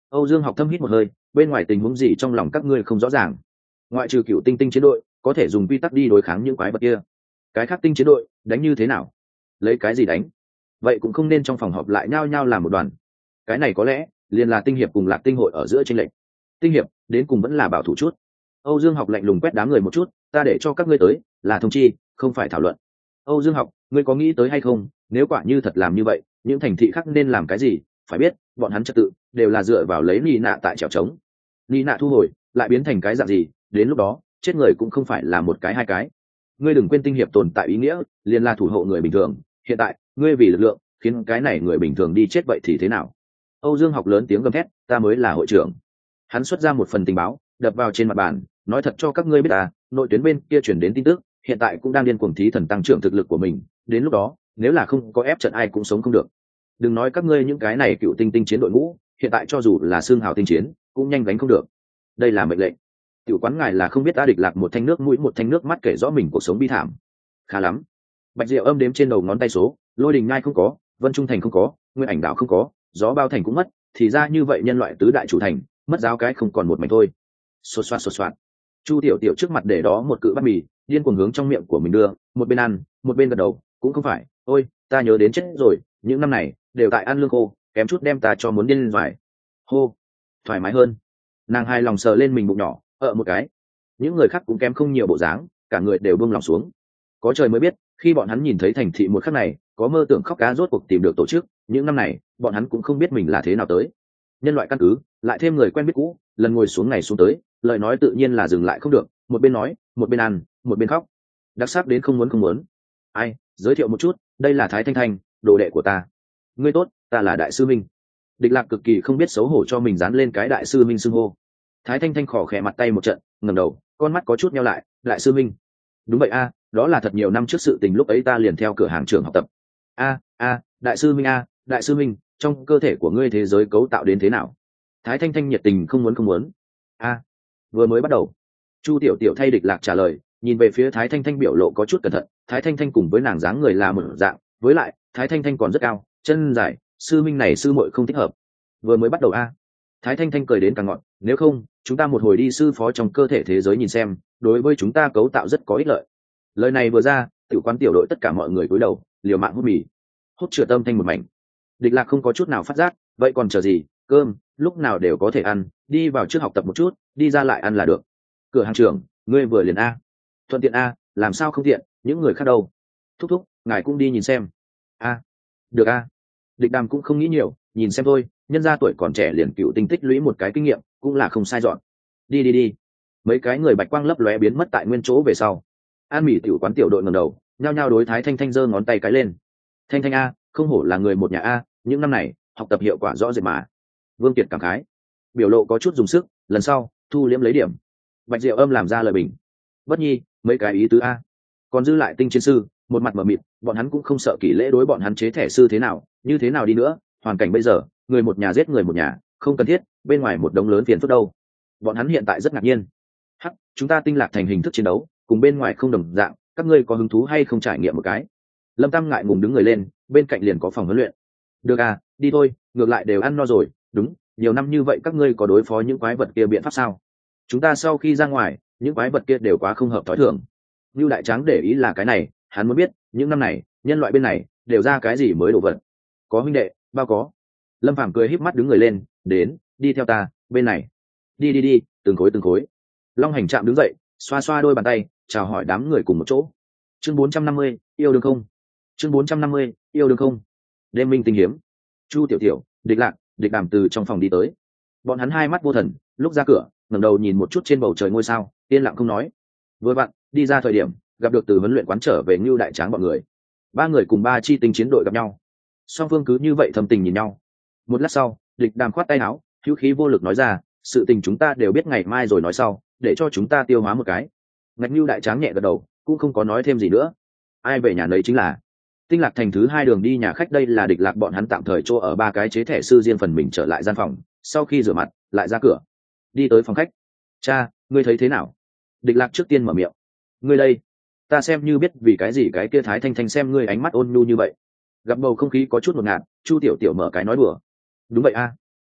Âu Dương Học thâm hít một hơi, bên ngoài tình huống gì trong lòng các ngươi không rõ ràng. Ngoại trừ cựu tinh tinh chiến đội có thể dùng quy tắc đi đối kháng những quái vật kia, cái khác tinh chiến đội đánh như thế nào, lấy cái gì đánh? Vậy cũng không nên trong phòng họp lại nhao nhao làm một đoàn. Cái này có lẽ liền là tinh hiệp cùng lạc tinh hội ở giữa tranh lệch. Tinh hiệp đến cùng vẫn là bảo thủ chút. Âu Dương Học lạnh lùng quét đám người một chút, ta để cho các ngươi tới là thông chi, không phải thảo luận. Âu Dương Học, ngươi có nghĩ tới hay không, nếu quả như thật làm như vậy, những thành thị khác nên làm cái gì? Phải biết, bọn hắn trật tự đều là dựa vào lấy Nị Nạ tại trèo trống. Nị Nạ thu hồi, lại biến thành cái dạng gì? Đến lúc đó, chết người cũng không phải là một cái hai cái. Ngươi đừng quên tinh hiệp tồn tại ý nghĩa, liền là thủ hộ người bình thường. Hiện tại, ngươi vì lực lượng, khiến cái này người bình thường đi chết vậy thì thế nào? Âu Dương Học lớn tiếng gầm thét, ta mới là hội trưởng. Hắn xuất ra một phần tình báo, đập vào trên mặt bàn, nói thật cho các ngươi biết à, nội tuyến bên kia chuyển đến tin tức, hiện tại cũng đang điên cuồng thí thần tăng trưởng thực lực của mình, đến lúc đó, nếu là không có ép trận ai cũng sống không được. Đừng nói các ngươi những cái này cựu tinh tinh chiến đội ngũ, hiện tại cho dù là xương hào tinh chiến, cũng nhanh gánh không được. Đây là mệnh lệnh. Tiểu quán ngài là không biết ta địch lạc một thanh nước mũi một thanh nước mắt kể rõ mình cuộc sống bi thảm. Khá lắm. Bạch Diệu Âm đếm trên đầu ngón tay số, Lôi Đình Nhai không có, Vân Trung Thành không có, Nguyên Ảnh Đạo không có, Gió Bao Thành cũng mất, thì ra như vậy nhân loại tứ đại chủ thành, mất giáo cái không còn một mảnh thôi. Xột xoạt. Chu Tiểu Tiểu trước mặt để đó một cự bát mì, điên cuồng hướng trong miệng của mình đưa, một bên ăn, một bên gật đầu, cũng không phải, ôi, ta nhớ đến chết rồi, những năm này đều tại ăn lương khô, kém chút đem ta cho muốn điên lên vải. Hô, thoải mái hơn. Nàng hài lòng sờ lên mình bụng nhỏ, một cái. Những người khác cũng kém không nhiều bộ dáng, cả người đều buông lòng xuống. Có trời mới biết, khi bọn hắn nhìn thấy thành thị một khắc này, có mơ tưởng khóc cá rốt cuộc tìm được tổ chức, những năm này, bọn hắn cũng không biết mình là thế nào tới. Nhân loại căn cứ, lại thêm người quen biết cũ, lần ngồi xuống ngày xuống tới, lời nói tự nhiên là dừng lại không được, một bên nói, một bên ăn, một bên khóc. Đặc sắc đến không muốn. Ai, giới thiệu một chút, đây là Thái Thanh Thanh, đồ đệ của ta. Ngươi tốt, ta là đại sư minh. Địch Lạc cực kỳ không biết xấu hổ cho mình dán lên cái đại sư minh xưng hô. Thái Thanh Thanh khỏ khẽ mặt tay một trận, ngẩng đầu, con mắt có chút nheo lại, đại sư minh. Đúng vậy a, đó là thật nhiều năm trước sự tình, lúc ấy ta liền theo cửa hàng trường học tập. Đại sư minh đại sư minh, trong cơ thể của ngươi thế giới cấu tạo đến thế nào? Thái Thanh Thanh nhiệt tình không muốn. Vừa mới bắt đầu. Chu Tiểu Tiểu thay Địch Lạc trả lời, nhìn về phía Thái Thanh Thanh biểu lộ có chút cẩn thận. Thái Thanh Thanh cùng với nàng dáng người là một dạng, với lại Thái Thanh Thanh còn rất cao, chân dài, sư minh này sư muội không thích hợp. Vừa mới bắt đầu Thái Thanh Thanh cười đến càng ngọt, nếu không, chúng ta một hồi đi sư phó trong cơ thể thế giới nhìn xem, đối với chúng ta cấu tạo rất có ích lợi. Lời này vừa ra, tiểu quán tiểu đội tất cả mọi người cúi đầu, liều mạng hút mì. Hút chữa tâm thanh một mảnh. Địch Lạc không có chút nào phát giác, vậy còn chờ gì, cơm lúc nào đều có thể ăn, đi vào trước học tập một chút, đi ra lại ăn là được. Cửa hàng trưởng, ngươi vừa liền thuận tiện làm sao không tiện, những người khác đâu? Thúc, ngài cũng đi nhìn xem. Được Địch Đàm cũng không nghĩ nhiều, nhìn xem thôi, nhân gia tuổi còn trẻ liền cựu tinh tích lũy một cái kinh nghiệm, cũng là không sai dọn. Đi. Mấy cái người bạch quang lấp lóe biến mất tại nguyên chỗ về sau. An Mỹ tiểu quán tiểu đội ngẩng đầu, nhao nhao đối Thái Thanh Thanh giơ ngón tay cái lên. Thanh Thanh không hổ là người một nhà những năm này học tập hiệu quả rõ rệt mà. Vương Kiệt cảm khái, biểu lộ có chút dùng sức, lần sau thu liễm lấy điểm. Bạch Diệu Âm làm ra lời bình. Bất nhi, mấy cái ý tứ còn dư lại tinh chiến sư, một mặt mờ mịt, bọn hắn cũng không sợ kỷ lễ đối bọn hắn chế thẻ sư thế nào, như thế nào đi nữa, hoàn cảnh bây giờ, người một nhà giết người một nhà, không cần thiết, bên ngoài một đống lớn phiền phức đâu. Bọn hắn hiện tại rất ngạc nhiên. Chúng ta tinh lạc thành hình thức chiến đấu, cùng bên ngoài không đồng dạng, các ngươi có hứng thú hay không trải nghiệm một cái? Lâm Tam ngại ngùng đứng người lên, bên cạnh liền có phòng huấn luyện. Được đi thôi, ngược lại đều ăn no rồi. Đúng, nhiều năm như vậy các ngươi có đối phó những quái vật kia biện pháp sao? Chúng ta sau khi ra ngoài, những quái vật kia đều quá không hợp thói thường. Như Đại Tráng để ý là cái này, hắn muốn biết, những năm này, nhân loại bên này đều ra cái gì mới đồ vật. Có huynh đệ, bao có. Lâm Phàm cười híp mắt đứng người lên, đi theo ta, bên này. Đi, từng khối. Long Hành Trạm đứng dậy, xoa xoa đôi bàn tay, chào hỏi đám người cùng một chỗ. Chương 450, yêu đương không? Chương 450, yêu đương không? Đêm minh tinh hiếm. Chu Tiểu Tiểu, Địch Lạc, Địch Đàm từ trong phòng đi tới. Bọn hắn hai mắt vô thần, lúc ra cửa, ngẩng đầu nhìn một chút trên bầu trời ngôi sao, yên lặng không nói. Vừa vặn, đi ra thời điểm, gặp được từ huấn luyện quán trở về Ngưu Đại Tráng bọn người. Ba người cùng ba chi tinh chiến đội gặp nhau. Song phương cứ như vậy thầm tình nhìn nhau. Một lát sau, Địch Đàm khoát tay áo, hữu khí vô lực nói ra, sự tình chúng ta đều biết, ngày mai rồi nói sau, để cho chúng ta tiêu hóa một cái. Ngạch Ngưu Đại Tráng nhẹ gật đầu, cũng không có nói thêm gì nữa. Ai về nhà nấy chính là. Tinh Lạc thành thứ hai đường đi nhà khách, đây là Địch Lạc bọn hắn tạm thời chỗ ở, ba cái chế thẻ sư riêng phần mình trở lại gian phòng, sau khi rửa mặt, lại ra cửa. Đi tới phòng khách. Cha, ngươi thấy thế nào? Địch Lạc trước tiên mở miệng. Ngươi đây, ta xem như biết vì cái gì cái kia Thái Thanh Thanh xem ngươi ánh mắt ôn nhu như vậy. Gặp bầu không khí có chút ngột ngạt, Chu Tiểu Tiểu mở cái nói đùa. Đúng vậy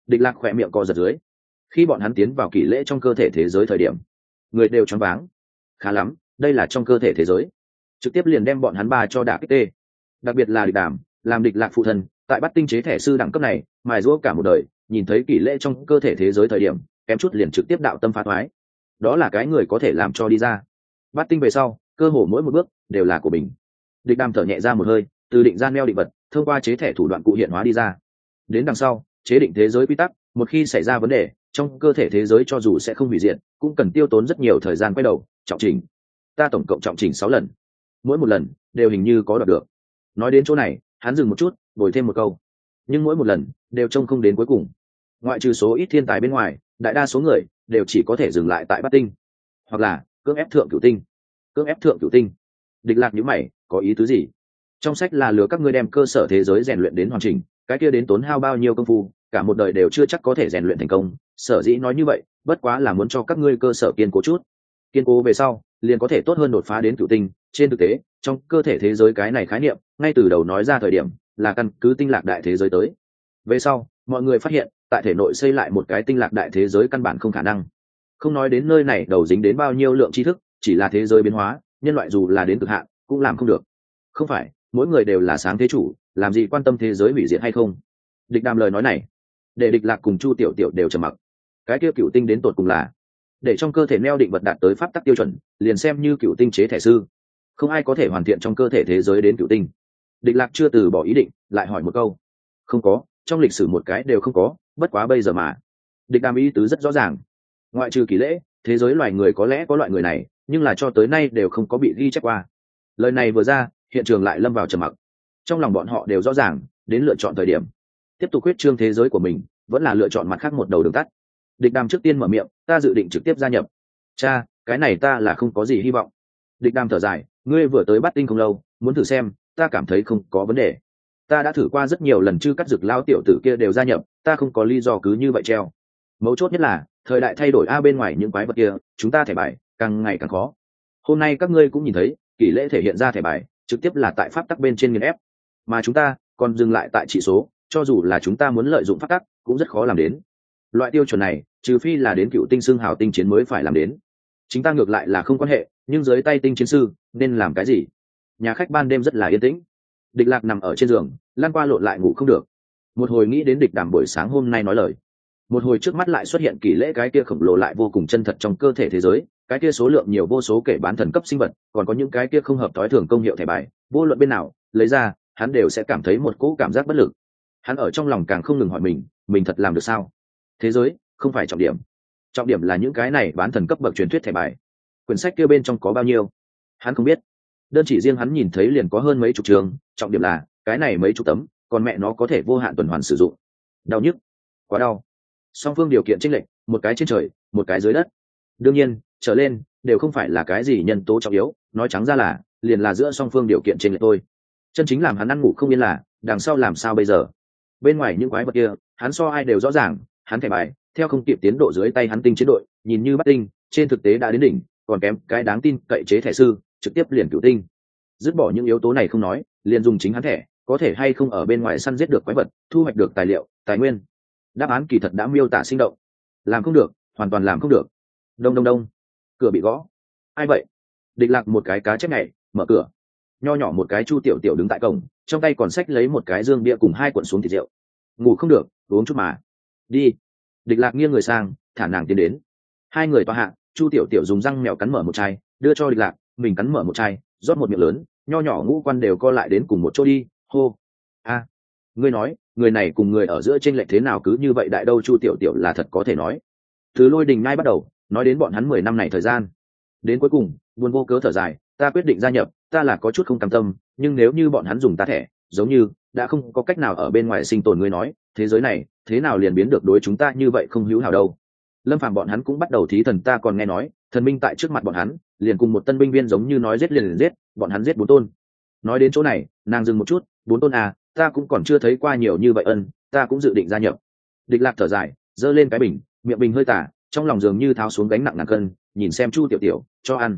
Địch Lạc khỏe miệng co giật dưới. Khi bọn hắn tiến vào kỷ lễ trong cơ thể thế giới thời điểm, người đều choáng váng. Khá lắm, đây là trong cơ thể thế giới, trực tiếp liền đem bọn hắn ba cho đả kích tê. Đặc biệt là Địch Đàm, làm Địch Lạc phụ thân, tại bắt tinh chế thẻ sư đẳng cấp này, mài giũa cả một đời, nhìn thấy kỷ lễ trong cơ thể thế giới thời điểm, kém chút liền trực tiếp đạo tâm phá thoái. Đó là cái người có thể làm cho đi ra. Bắt tinh về sau, cơ hồ mỗi một bước đều là của mình. Địch Đàm thở nhẹ ra một hơi, từ định gian neo định vật, thông qua chế thẻ thủ đoạn cụ hiện hóa đi ra. Đến đằng sau, chế định thế giới quy tắc, một khi xảy ra vấn đề, trong cơ thể thế giới cho dù sẽ không hủy diệt, cũng cần tiêu tốn rất nhiều thời gian quay đầu trọng chỉnh. Ta tổng cộng trọng chỉnh 6 lần, mỗi một lần đều hình như có đoạt được. Nói đến chỗ này, hắn dừng một chút, bồi thêm một câu. Nhưng mỗi một lần đều trông không đến cuối cùng. Ngoại trừ số ít thiên tài bên ngoài, đại đa số người đều chỉ có thể dừng lại tại bát tinh, hoặc là cưỡng ép thượng cửu tinh. Cưỡng ép thượng cửu tinh. Địch Lạc nhíu mày, có ý tứ gì? Trong sách là lừa các ngươi đem cơ sở thế giới rèn luyện đến hoàn chỉnh, cái kia đến tốn hao bao nhiêu công phu, cả một đời đều chưa chắc có thể rèn luyện thành công. Sở dĩ nói như vậy, bất quá là muốn cho các ngươi cơ sở kiên cố chút. Kiên cố về sau, liền có thể tốt hơn đột phá đến cửu tinh. Trên thực tế, trong cơ thể thế giới cái này khái niệm, ngay từ đầu nói ra thời điểm, là căn cứ tinh lạc đại thế giới tới. Về sau, mọi người phát hiện, tại thể nội xây lại một cái tinh lạc đại thế giới căn bản không khả năng. Không nói đến nơi này đầu dính đến bao nhiêu lượng tri thức, chỉ là thế giới biến hóa, nhân loại dù là đến cực hạn, cũng làm không được. Không phải, mỗi người đều là sáng thế chủ, làm gì quan tâm thế giới hủy diệt hay không? Địch Đàm lời nói này, để Địch Lạc cùng Chu Tiểu Tiểu đều trầm mặc. Cái kia cửu tinh đến tột cùng là để trong cơ thể neo định vật đạt tới pháp tắc tiêu chuẩn, liền xem như cửu tinh chế thể sư, không ai có thể hoàn thiện trong cơ thể thế giới đến cửu tinh. Địch Lạc chưa từ bỏ ý định, lại hỏi một câu. Không có, trong lịch sử một cái đều không có, bất quá bây giờ mà. Địch Đàm ý tứ rất rõ ràng. Ngoại trừ kỷ lễ, thế giới loài người có lẽ có loại người này, nhưng là cho tới nay đều không có bị ghi chép qua. Lời này vừa ra, hiện trường lại lâm vào trầm mặc. Trong lòng bọn họ đều rõ ràng, đến lựa chọn thời điểm, tiếp tục huyết trương thế giới của mình, vẫn là lựa chọn mặt khác một đầu đường tắt. Địch Đàm trước tiên mở miệng, ta dự định trực tiếp gia nhập. Cha, cái này ta là không có gì hy vọng. Địch Đàm thở dài, ngươi vừa tới Bát Tinh không lâu, muốn thử xem, ta cảm thấy không có vấn đề. Ta đã thử qua rất nhiều lần, chư cắt dực lao tiểu tử kia đều gia nhập, ta không có lý do cứ như vậy treo. Mấu chốt nhất là thời đại thay đổi, bên ngoài những quái vật kia, chúng ta thẻ bài càng ngày càng khó. Hôm nay các ngươi cũng nhìn thấy, kỷ lễ thể hiện ra thẻ bài trực tiếp là tại pháp tắc bên trên nghiền ép, mà chúng ta còn dừng lại tại trị số, cho dù là chúng ta muốn lợi dụng pháp tắc cũng rất khó làm đến. Loại tiêu chuẩn này, trừ phi là đến cựu tinh xương hào tinh chiến mới phải làm đến. Chính ta ngược lại là không quan hệ, nhưng dưới tay tinh chiến sư nên làm cái gì? Nhà khách ban đêm rất là yên tĩnh. Địch Lạc nằm ở trên giường, lăn qua lộn lại ngủ không được. Một hồi nghĩ đến Địch Đàm buổi sáng hôm nay nói lời, một hồi trước mắt lại xuất hiện kỷ lễ cái kia khổng lồ lại vô cùng chân thật trong cơ thể thế giới, cái kia số lượng nhiều vô số kể bán thần cấp sinh vật, còn có những cái kia không hợp thói thường công hiệu thẻ bài, vô luận bên nào lấy ra, hắn đều sẽ cảm thấy một cỗ cảm giác bất lực. Hắn ở trong lòng càng không ngừng hỏi mình thật làm được sao? Thế giới không phải trọng điểm, trọng điểm là những cái này bán thần cấp bậc truyền thuyết thẻ bài. Quyển sách kia bên trong có bao nhiêu, hắn không biết. Đơn chỉ riêng hắn nhìn thấy liền có hơn mấy chục trường, trọng điểm là cái này mấy chục tấm, còn mẹ nó có thể vô hạn tuần hoàn sử dụng. Đau nhức, quá đau. Song phương điều kiện chênh lệch, một cái trên trời, một cái dưới đất. Đương nhiên, trở lên đều không phải là cái gì nhân tố trọng yếu, nói trắng ra là liền là giữa song phương điều kiện chênh lệch thôi. Chân chính làm hắn ăn ngủ không yên là đằng sau làm sao bây giờ? Bên ngoài những quái vật kia, hắn so ai đều rõ ràng, hắn thẻ bài theo không kịp tiến độ dưới tay hắn tinh chiến đội, nhìn như Bát Tinh, trên thực tế đã đến đỉnh, còn kém cái đáng tin cậy chế thẻ sư, trực tiếp liền cửu tinh. Dứt bỏ những yếu tố này không nói, liền dùng chính hắn thẻ, có thể hay không ở bên ngoài săn giết được quái vật, thu hoạch được tài liệu, tài nguyên. Đáp án kỳ thật đã miêu tả sinh động. Làm không được, hoàn toàn làm không được. Đông đông đông, cửa bị gõ. Ai vậy? Địch Lạc một cái cá chép nhảy, mở cửa. Nho nhỏ một cái Chu Tiểu Tiểu đứng tại cổng, trong tay còn xách lấy một cái dương bia cùng 2 cuộn xuống thịt rượu. Ngủ không được, uống chút mà. Đi. Địch Lạc nghiêng người sang, thả nàng tiến đến. Hai người tọa hạ, Chu Tiểu Tiểu dùng răng mèo cắn mở một chai, đưa cho Địch Lạc, mình cắn mở một chai, rót một miệng lớn, nho nhỏ ngũ quan đều co lại đến cùng một chỗ đi. Hô. A, ngươi nói, người này cùng người ở giữa chênh lệch thế nào cứ như vậy đại đâu? Chu Tiểu Tiểu là thật có thể nói. Từ Lôi Đình ngay bắt đầu, nói đến bọn hắn 10 năm này thời gian, đến cuối cùng, buồn vô cớ thở dài, ta quyết định gia nhập, ta là có chút không cam tâm, nhưng nếu như bọn hắn dùng ta thẻ, giống như đã không có cách nào ở bên ngoài sinh tồn. Ngươi nói, thế giới này thế nào liền biến được đối chúng ta như vậy không hữu hảo đâu? Lâm Phàm bọn hắn cũng bắt đầu thí thần, ta còn nghe nói, thần minh tại trước mặt bọn hắn, liền cùng một tân binh viên giống như nói giết liền giết, bọn hắn giết 4 tôn. Nói đến chỗ này, nàng dừng một chút, 4 tôn à, ta cũng còn chưa thấy qua nhiều như vậy. Ta cũng dự định gia nhập. Địch Lạc thở dài, giơ lên cái bình, miệng bình hơi tả, trong lòng dường như tháo xuống gánh nặng ngàn cân, nhìn xem Chu Tiểu Tiểu, cho ăn.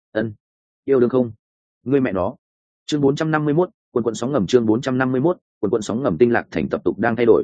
Yêu đương không? Ngươi mẹ nó. Chương 451, quần quần sóng ngầm. Chương 451, quần quần sóng ngầm. Tinh Lạc thành tập tục đang thay đổi.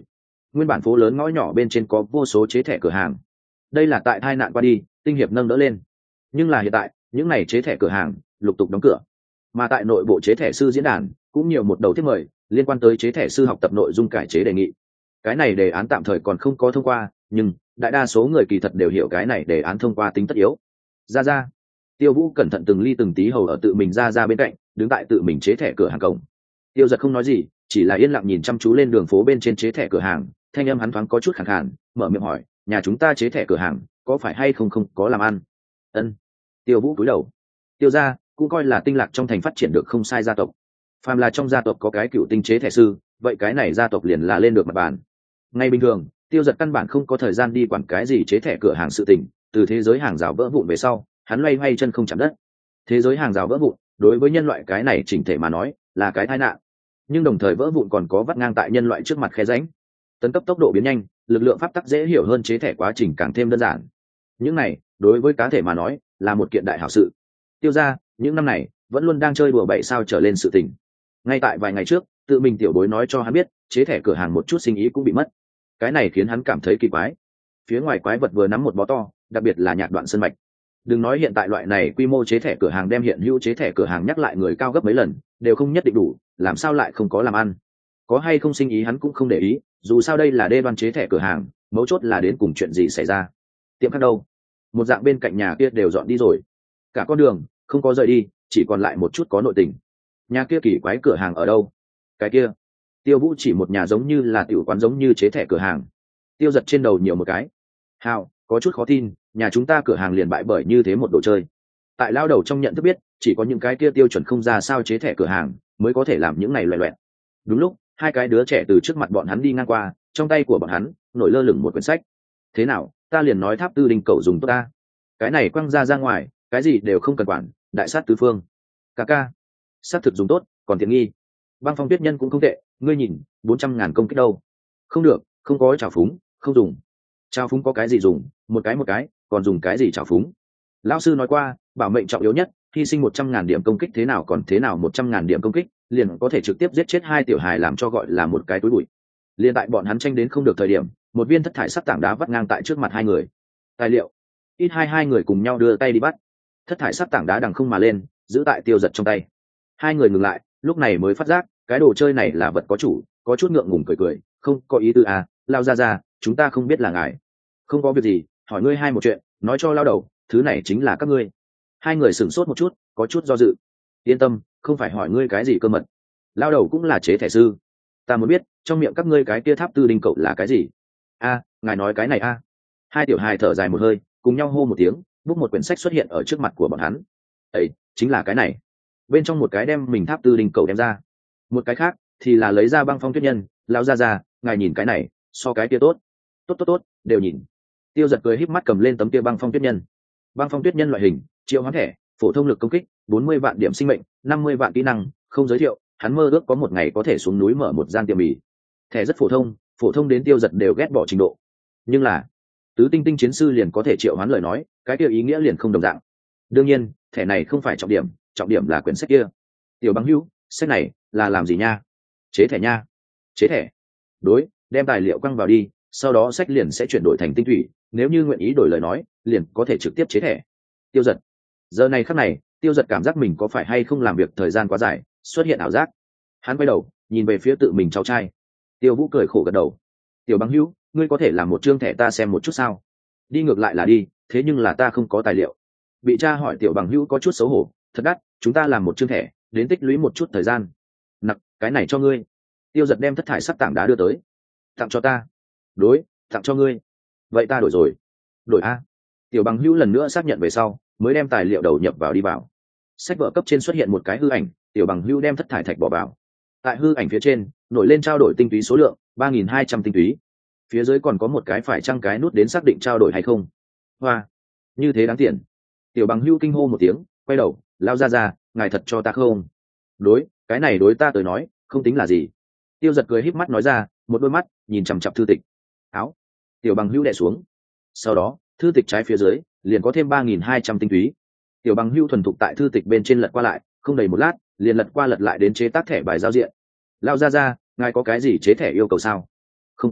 nguyên bản phố lớn ngõ nhỏ bên trên có vô số chế thẻ cửa hàng. Đây là tại tai nạn qua đi tinh hiệp nâng đỡ lên, nhưng là hiện tại những này chế thẻ cửa hàng lục tục đóng cửa. Mà tại nội bộ chế thẻ sư diễn đàn cũng nhiều một đầu thiết mời liên quan tới chế thẻ sư học tập nội dung cải chế đề nghị. Cái này đề án tạm thời còn không có thông qua, nhưng đại đa số người kỳ thật đều hiểu cái này đề án thông qua tính tất yếu. Ra Tiêu Vũ cẩn thận từng ly từng tí hầu ở tự mình ra bên cạnh, đứng tại tự mình chế thẻ cửa hàng cổng. Tiêu Giật không nói gì, chỉ là yên lặng nhìn chăm chú lên đường phố bên trên chế thẻ cửa hàng. Thanh âm hắn thoáng có chút khàn khàn, mở miệng hỏi, nhà chúng ta chế thẻ cửa hàng có phải hay không có làm ăn? Ân. Tiêu Vũ cúi đầu. Tiêu gia cũng coi là tinh lạc trong thành phát triển được không sai gia tộc. Phàm là trong gia tộc có cái cựu tinh chế thẻ sư, vậy cái này gia tộc liền là lên được mặt bàn. Ngay bình thường, Tiêu Giật căn bản không có thời gian đi quản cái gì chế thẻ cửa hàng sự tình. Từ thế giới hàng rào vỡ vụn về sau, hắn loay hoay chân không chạm đất. Thế giới hàng rào vỡ vụn đối với nhân loại cái này chỉnh thể mà nói là cái tai nạn, nhưng đồng thời vỡ vụn còn có vắt ngang tại nhân loại trước mặt khe rãnh. Tấn cấp tốc độ biến nhanh, lực lượng pháp tắc dễ hiểu hơn, chế thẻ quá trình càng thêm đơn giản. Những này đối với cá thể mà nói là một kiện đại hảo sự. Tiêu gia những năm này vẫn luôn đang chơi đùa bậy sao trở lên sự tình. Ngay tại vài ngày trước, tự mình tiểu bối nói cho hắn biết chế thẻ cửa hàng một chút sinh ý cũng bị mất. Cái này khiến hắn cảm thấy kỳ quái. Phía ngoài quái vật vừa nắm một bó to, đặc biệt là nhạc đoạn sơn mạch. Đừng nói hiện tại loại này quy mô chế thẻ cửa hàng đem hiện hữu chế thẻ cửa hàng nhắc lại người cao gấp mấy lần đều không nhất định đủ, làm sao lại không có làm ăn? Có hay không sinh ý hắn cũng không để ý, dù sao đây là đê đoan chế thẻ cửa hàng, mấu chốt là đến cùng chuyện gì xảy ra. Tiệm khác đâu? Một dạng bên cạnh nhà kia đều dọn đi rồi, cả con đường không có rời đi, chỉ còn lại một chút có nội tình. Nhà kia kỳ quái cửa hàng ở đâu? Cái kia. Tiêu Vũ chỉ một nhà giống như là tiểu quán giống như chế thẻ cửa hàng. Tiêu Giật trên đầu nhiều một cái. Hào, có chút khó tin, nhà chúng ta cửa hàng liền bại bởi như thế một đồ chơi. Tại lao đầu trong nhận thức biết, chỉ có những cái kia tiêu chuẩn không ra sao chế thẻ cửa hàng mới có thể làm những này loẹ loẹt. Đúng lúc hai cái đứa trẻ từ trước mặt bọn hắn đi ngang qua, trong tay của bọn hắn nổi lơ lửng một quyển sách. Thế nào, ta liền nói Tháp Tư Đinh cậu dùng tốt ta. Cái này quăng ra ngoài, cái gì đều không cần quản, đại sát tứ phương. Ca sát thực dùng tốt, còn tiện nghi. Băng Phong Tuyết Nhân cũng không tệ, ngươi nhìn 400.000 công kích đâu. Không được, không có trào phúng, không dùng. Trào phúng có cái gì dùng, một cái còn dùng cái gì trào phúng? Lão sư nói qua, bảo mệnh trọng yếu nhất, hy sinh 100.000 điểm công kích thế nào 100.000 điểm công kích liền có thể trực tiếp giết chết hai tiểu hài, làm cho gọi là một cái túi bụi. Liên tại bọn hắn tranh đến không được thời điểm, một viên thất thải sắc tảng đá vắt ngang tại trước mặt hai người. Tài liệu. Ít hai người cùng nhau đưa tay đi bắt. Thất thải sắc tảng đá đằng không mà lên, giữ tại Tiêu Giật trong tay. Hai người ngừng lại, lúc này mới phát giác cái đồ chơi này là vật có chủ, có chút ngượng ngùng cười, không có ý tư à, lao ra, chúng ta không biết là ngài. Không có việc gì, hỏi ngươi hai một chuyện, nói cho lao đầu, thứ này chính là các ngươi. Hai người sửng sốt một chút, có chút do dự. Yên tâm, không phải hỏi ngươi cái gì cơ mật. Lao đầu cũng là chế thẻ sư. Ta muốn biết, trong miệng các ngươi cái kia Tháp Tư Đinh cậu là cái gì? A, ngài nói cái này a. Hai tiểu hài thở dài một hơi, cùng nhau hô một tiếng, bút một quyển sách xuất hiện ở trước mặt của bọn hắn. Ấy, chính là cái này. Bên trong một cái đem mình Tháp Tư Đinh cậu đem ra, một cái khác thì là lấy ra Băng Phong Tuyết Nhân. Lao ra, ngài nhìn cái này, so cái kia tốt. Tốt, đều nhìn. Tiêu Giật cười híp mắt cầm lên tấm kia Băng Phong Tuyết Nhân. Băng Phong Tuyết Nhân loại hình, triệu hoán thẻ, phổ thông lực công kích, 40 vạn điểm sinh mệnh, 50 vạn kỹ năng, không giới thiệu, hắn mơ ước có một ngày có thể xuống núi mở một gian tiệm mì. Thẻ rất phổ thông đến Tiêu Giật đều ghét bỏ trình độ. Nhưng là, tứ tinh chiến sư liền có thể triệu hoán lời nói, cái kia ý nghĩa liền không đồng dạng. Đương nhiên, thẻ này không phải trọng điểm là quyển sách kia. Tiểu Bằng Hữu, sách này là làm gì nha? Chế thẻ nha. Chế thẻ. Đối, đem tài liệu quăng vào đi, sau đó sách liền sẽ chuyển đổi thành tinh thủy, nếu như nguyện ý đổi lời nói liền có thể trực tiếp chế thẻ. Tiêu Giật giờ này khắc này, Tiêu Giật cảm giác mình có phải hay không làm việc thời gian quá dài, xuất hiện ảo giác. Hắn quay đầu nhìn về phía tự mình cháu trai. Tiêu Vũ cười khổ gật đầu. Tiểu Bằng Hữu, ngươi có thể làm một chương thẻ ta xem một chút sao? Đi ngược lại là đi, thế nhưng là ta không có tài liệu. Bị cha hỏi Tiểu Bằng Hữu có chút xấu hổ. Thật đắt, chúng ta làm một chương thẻ đến tích lũy một chút thời gian. Nặc, cái này cho ngươi. Tiêu Giật đem thất thải sắc tảng đá đưa tới. Tặng cho ta. Đối, tặng cho ngươi. Vậy ta đổi rồi. Đổi a. Tiểu Bằng Hữu lần nữa xác nhận về sau mới đem tài liệu đầu nhập vào đi vào. Sách vở cấp trên xuất hiện một cái hư ảnh, Tiểu Bằng Hữu đem thất thải thạch bỏ vào. Tại hư ảnh phía trên nổi lên trao đổi tinh túy số lượng 3.200 tinh túy. Phía dưới còn có một cái phải chăng cái nút đến xác định trao đổi hay không. Hoa, như thế đáng tiền. Tiểu Bằng Hữu kinh hô một tiếng, quay đầu, lao ra, ngài thật cho ta không? Đối, cái này đối ta tới nói không tính là gì. Tiêu Giật cười híp mắt nói ra, một đôi mắt nhìn chằm chằm thư tịch. Áo. Tiểu Bằng Hữu đè xuống. Sau đó thư tịch trái phía dưới liền có thêm 3.200 tinh túy. Tiểu Bằng Hữu thuần thục tại thư tịch bên trên lật qua lại, không đầy một lát liền lật qua lật lại đến chế tác thẻ bài giao diện. Lao ra, ngài có cái gì chế thẻ yêu cầu sao? Không có,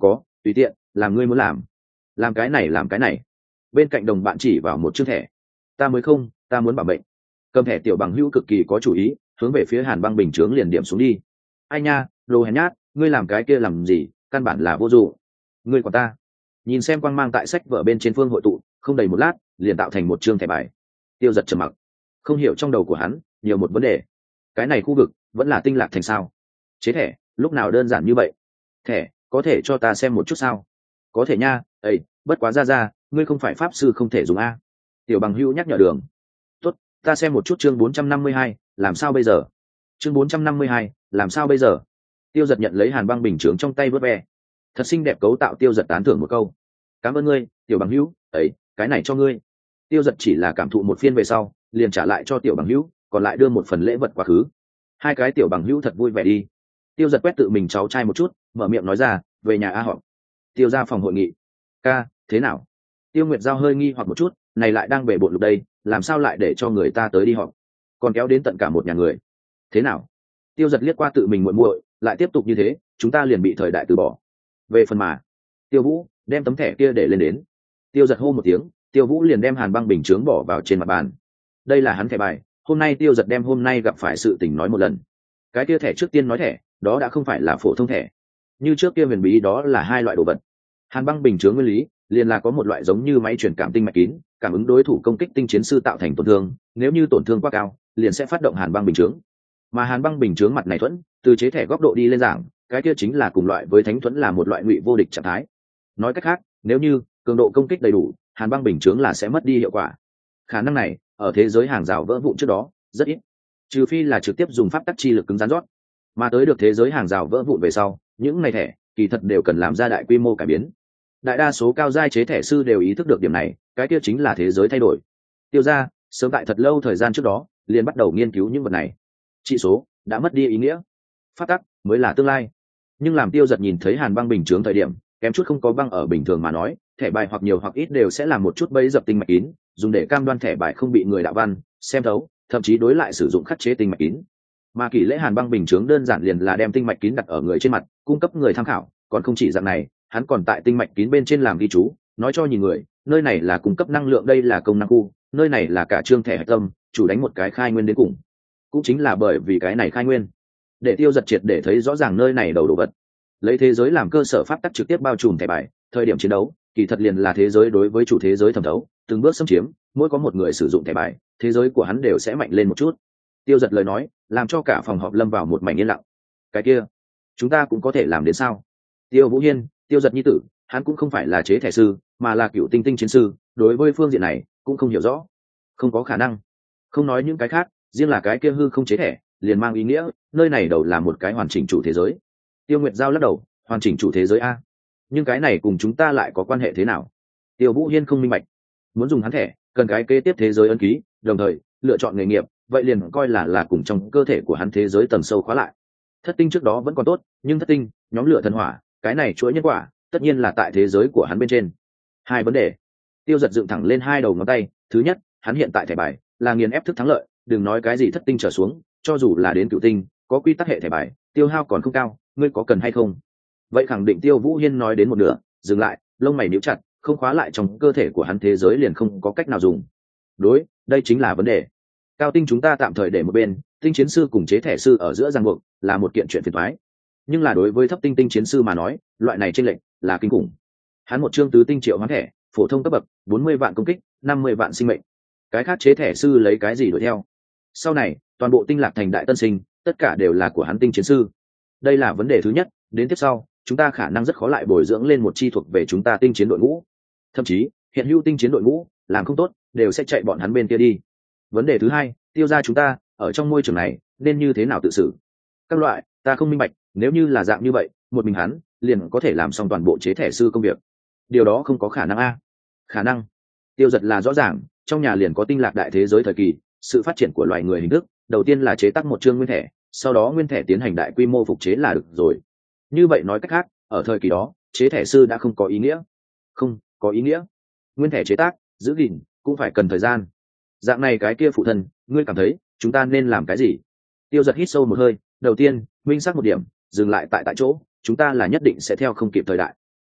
tùy tiện làm ngươi muốn làm cái này làm cái này. Bên cạnh đồng bạn chỉ vào một chương thẻ. Ta mới không, ta muốn bảo mệnh. Cầm thẻ tiểu bằng hữu cực kỳ có chủ ý, hướng về phía Hàn Băng bình chướng liền điểm xuống đi. Ai nha, đồ hèn nhát, ngươi làm cái kia làm gì, căn bản là vô dụng. Ngươi của ta. Nhìn xem quang mang tại sách vở bên trên phương hội tụ, không đầy một lát liền tạo thành một chương thẻ bài. Tiêu Giật trầm mặc, không hiểu trong đầu của hắn nhiều một vấn đề. Cái này khu vực vẫn là Tinh Lạc thành sao? Chế thẻ lúc nào đơn giản như vậy? Thẻ có thể cho ta xem một chút sao? Có thể nha. Ây, bất quá ra ngươi không phải pháp sư không thể dùng a. Tiểu bằng hữu nhắc nhở đường. Tốt, ta xem một chút chương 452, làm sao bây giờ? Chương 452, làm sao bây giờ? Tiêu Giật nhận lấy Hàn Băng bình chướng trong tay vớt ve. Thật xinh đẹp cấu tạo. Tiêu Giật tán thưởng một câu. Cảm ơn ngươi, tiểu bằng hữu. Ấy, cái này cho ngươi. Tiêu Giật chỉ là cảm thụ một phiên về sau, liền trả lại cho tiểu bằng hữu, còn lại đưa một phần lễ vật quá khứ. Hai cái tiểu bằng hữu thật vui vẻ đi. Tiêu Giật quét tự mình cháu trai một chút, mở miệng nói ra, về nhà a họ. Tiêu ra phòng hội nghị. Ca, thế nào? Tiêu Nguyệt Giao hơi nghi hoặc một chút, này lại đang bể bộn lục đây, làm sao lại để cho người ta tới đi họp, còn kéo đến tận cả một nhà người. Thế nào? Tiêu Giật liếc qua tự mình muội muội, lại tiếp tục như thế, chúng ta liền bị thời đại từ bỏ. Về phần mà, Tiêu Vũ đem tấm thẻ kia để lên đến. Tiêu Giật hô một tiếng, Tiêu Vũ liền đem Hàn Băng bình chướng bỏ vào trên mặt bàn. Đây là hắn thẻ bài, hôm nay Tiêu Giật đem hôm nay gặp phải sự tình nói một lần. Cái kia thẻ trước tiên nói thẻ, đó đã không phải là phổ thông thẻ, như trước kia huyền bí đó là hai loại đồ vật. Hàn Băng bình chướng nguyên lý liền là có một loại giống như máy truyền cảm tinh mạch kín, cảm ứng đối thủ công kích tinh chiến sư tạo thành tổn thương, nếu như tổn thương quá cao liền sẽ phát động Hàn Băng bình chướng. Mà Hàn Băng bình chướng mặt này thuẫn, từ chế thẻ góc độ đi lên giảng, cái kia chính là cùng loại với thánh thuẫn, là một loại ngụy vô địch trạng thái. Nói cách khác, nếu như cường độ công kích đầy đủ, Hàn Băng bình chướng là sẽ mất đi hiệu quả. Khả năng này ở thế giới hàng rào vỡ vụn trước đó rất ít, trừ phi là trực tiếp dùng pháp tắc chi lực cứng rắn rót. Mà tới được thế giới hàng rào vỡ vụn về sau, những này thẻ kỳ thật đều cần làm ra đại quy mô cải biến. Đại đa số cao giai chế thẻ sư đều ý thức được điểm này, cái kia chính là thế giới thay đổi. Tiêu ra sớm tại thật lâu thời gian trước đó liền bắt đầu nghiên cứu những vật này. Trị số đã mất đi ý nghĩa, pháp tắc mới là tương lai. Nhưng làm Tiêu Giật nhìn thấy Hàn Băng bình chướng thời điểm, kém chút không có băng ở bình thường mà nói, thẻ bài hoặc nhiều hoặc ít đều sẽ làm một chút bẫy dập tinh mạch kín, dùng để cam đoan thẻ bài không bị người đạo văn xem thấu, thậm chí đối lại sử dụng khắc chế tinh mạch kín. Mà kỷ lễ Hàn Băng bình chướng đơn giản liền là đem tinh mạch kín đặt ở người trên mặt, cung cấp người tham khảo, còn không chỉ dạng này, hắn còn tại tinh mạch kín bên trên làm ghi chú, nói cho nhìn người, nơi này là cung cấp năng lượng, đây là công năng khu, nơi này là cả chương thẻ hạch tâm, chủ đánh một cái khai nguyên đến cùng. Cũng chính là bởi vì cái này khai nguyên, để Tiêu Giật triệt để thấy rõ ràng nơi này đầu đồ vật. Lấy thế giới làm cơ sở pháp tắc trực tiếp bao trùm thẻ bài, thời điểm chiến đấu kỳ thật liền là thế giới đối với chủ thế giới thẩm thấu, từng bước xâm chiếm, mỗi có một người sử dụng thẻ bài, thế giới của hắn đều sẽ mạnh lên một chút. Tiêu Giật lời nói làm cho cả phòng họp lâm vào một mảnh yên lặng. Cái kia chúng ta cũng có thể làm đến sao? Tiêu Vũ Hiên, Tiêu Giật nhi tử, hắn cũng không phải là chế thẻ sư, mà là cựu tinh tinh chiến sư, đối với phương diện này cũng không hiểu rõ. Không có khả năng. Không nói những cái khác, riêng là cái kia hư không chế thẻ liền mang ý nghĩa nơi này đầu là một cái hoàn chỉnh chủ thế giới. Tiêu Nguyệt Giao lắc đầu, hoàn chỉnh chủ thế giới a? Nhưng cái này cùng chúng ta lại có quan hệ thế nào? Tiêu Vũ Hiên không minh bạch. Muốn dùng hắn thẻ, cần cái kế tiếp thế giới ấn ký, đồng thời lựa chọn nghề nghiệp, vậy liền coi là cùng trong cơ thể của hắn thế giới tầng sâu khóa lại. Thất tinh trước đó vẫn còn tốt, nhưng thất tinh nhóm lửa thần hỏa, cái này chuỗi nhân quả tất nhiên là tại thế giới của hắn bên trên. Hai vấn đề. Tiêu Giật dựng thẳng lên hai đầu ngón tay. Thứ nhất, hắn hiện tại thẻ bài là nghiền ép thức thắng lợi, đừng nói cái gì thất tinh trở xuống, cho dù là đến cửu tinh, có quy tắc hệ thẻ bài tiêu hao còn không cao, ngươi có cần hay không? Vậy khẳng định Tiêu Vũ Hiên nói đến một nửa dừng lại, lông mày níu chặt, không khóa lại trong cơ thể của hắn thế giới liền không có cách nào dùng. Đối, đây chính là vấn đề. Cao tinh chúng ta tạm thời để một bên, tinh chiến sư cùng chế thẻ sư ở giữa ràng buộc là một kiện chuyện phiền toái. Nhưng là đối với thấp tinh tinh chiến sư mà nói, loại này chênh lệch là kinh khủng. Hắn một chương tứ tinh triệu hoán thẻ, phổ thông cấp bậc, 40 vạn công kích, 50 vạn sinh mệnh. Cái khác chế thẻ sư lấy cái gì đuổi theo? Sau này, toàn bộ tinh lạc thành đại tân sinh, tất cả đều là của hắn tinh chiến sư. Đây là vấn đề thứ nhất, đến tiếp sau, chúng ta khả năng rất khó lại bồi dưỡng lên một chi thuộc về chúng ta tinh chiến đội ngũ. Thậm chí, hiện hữu tinh chiến đội ngũ, làm không tốt, đều sẽ chạy bọn hắn bên kia đi. Vấn đề thứ hai, Tiêu gia chúng ta ở trong môi trường này nên như thế nào tự xử? Các loại, ta không minh bạch, nếu như là dạng như vậy, một mình hắn liền có thể làm xong toàn bộ chế thẻ sư công việc. Điều đó không có khả năng a. Khả năng. Tiêu Giật là rõ ràng, trong nhà liền có tinh lạc đại thế giới thời kỳ, sự phát triển của loài người hình thức, đầu tiên là chế tác một chương nguyên thẻ, sau đó nguyên thẻ tiến hành đại quy mô phục chế là được rồi. Như vậy nói cách khác, ở thời kỳ đó, chế thẻ sư đã không có ý nghĩa. Không có ý nghĩa. Nguyên thẻ chế tác, giữ gìn cũng phải cần thời gian. Dạng này cái kia phụ thân, ngươi cảm thấy chúng ta nên làm cái gì? Tiêu Giật hít sâu một hơi, đầu tiên minh xác một điểm, dừng lại tại chỗ, chúng ta là nhất định sẽ theo không kịp thời đại.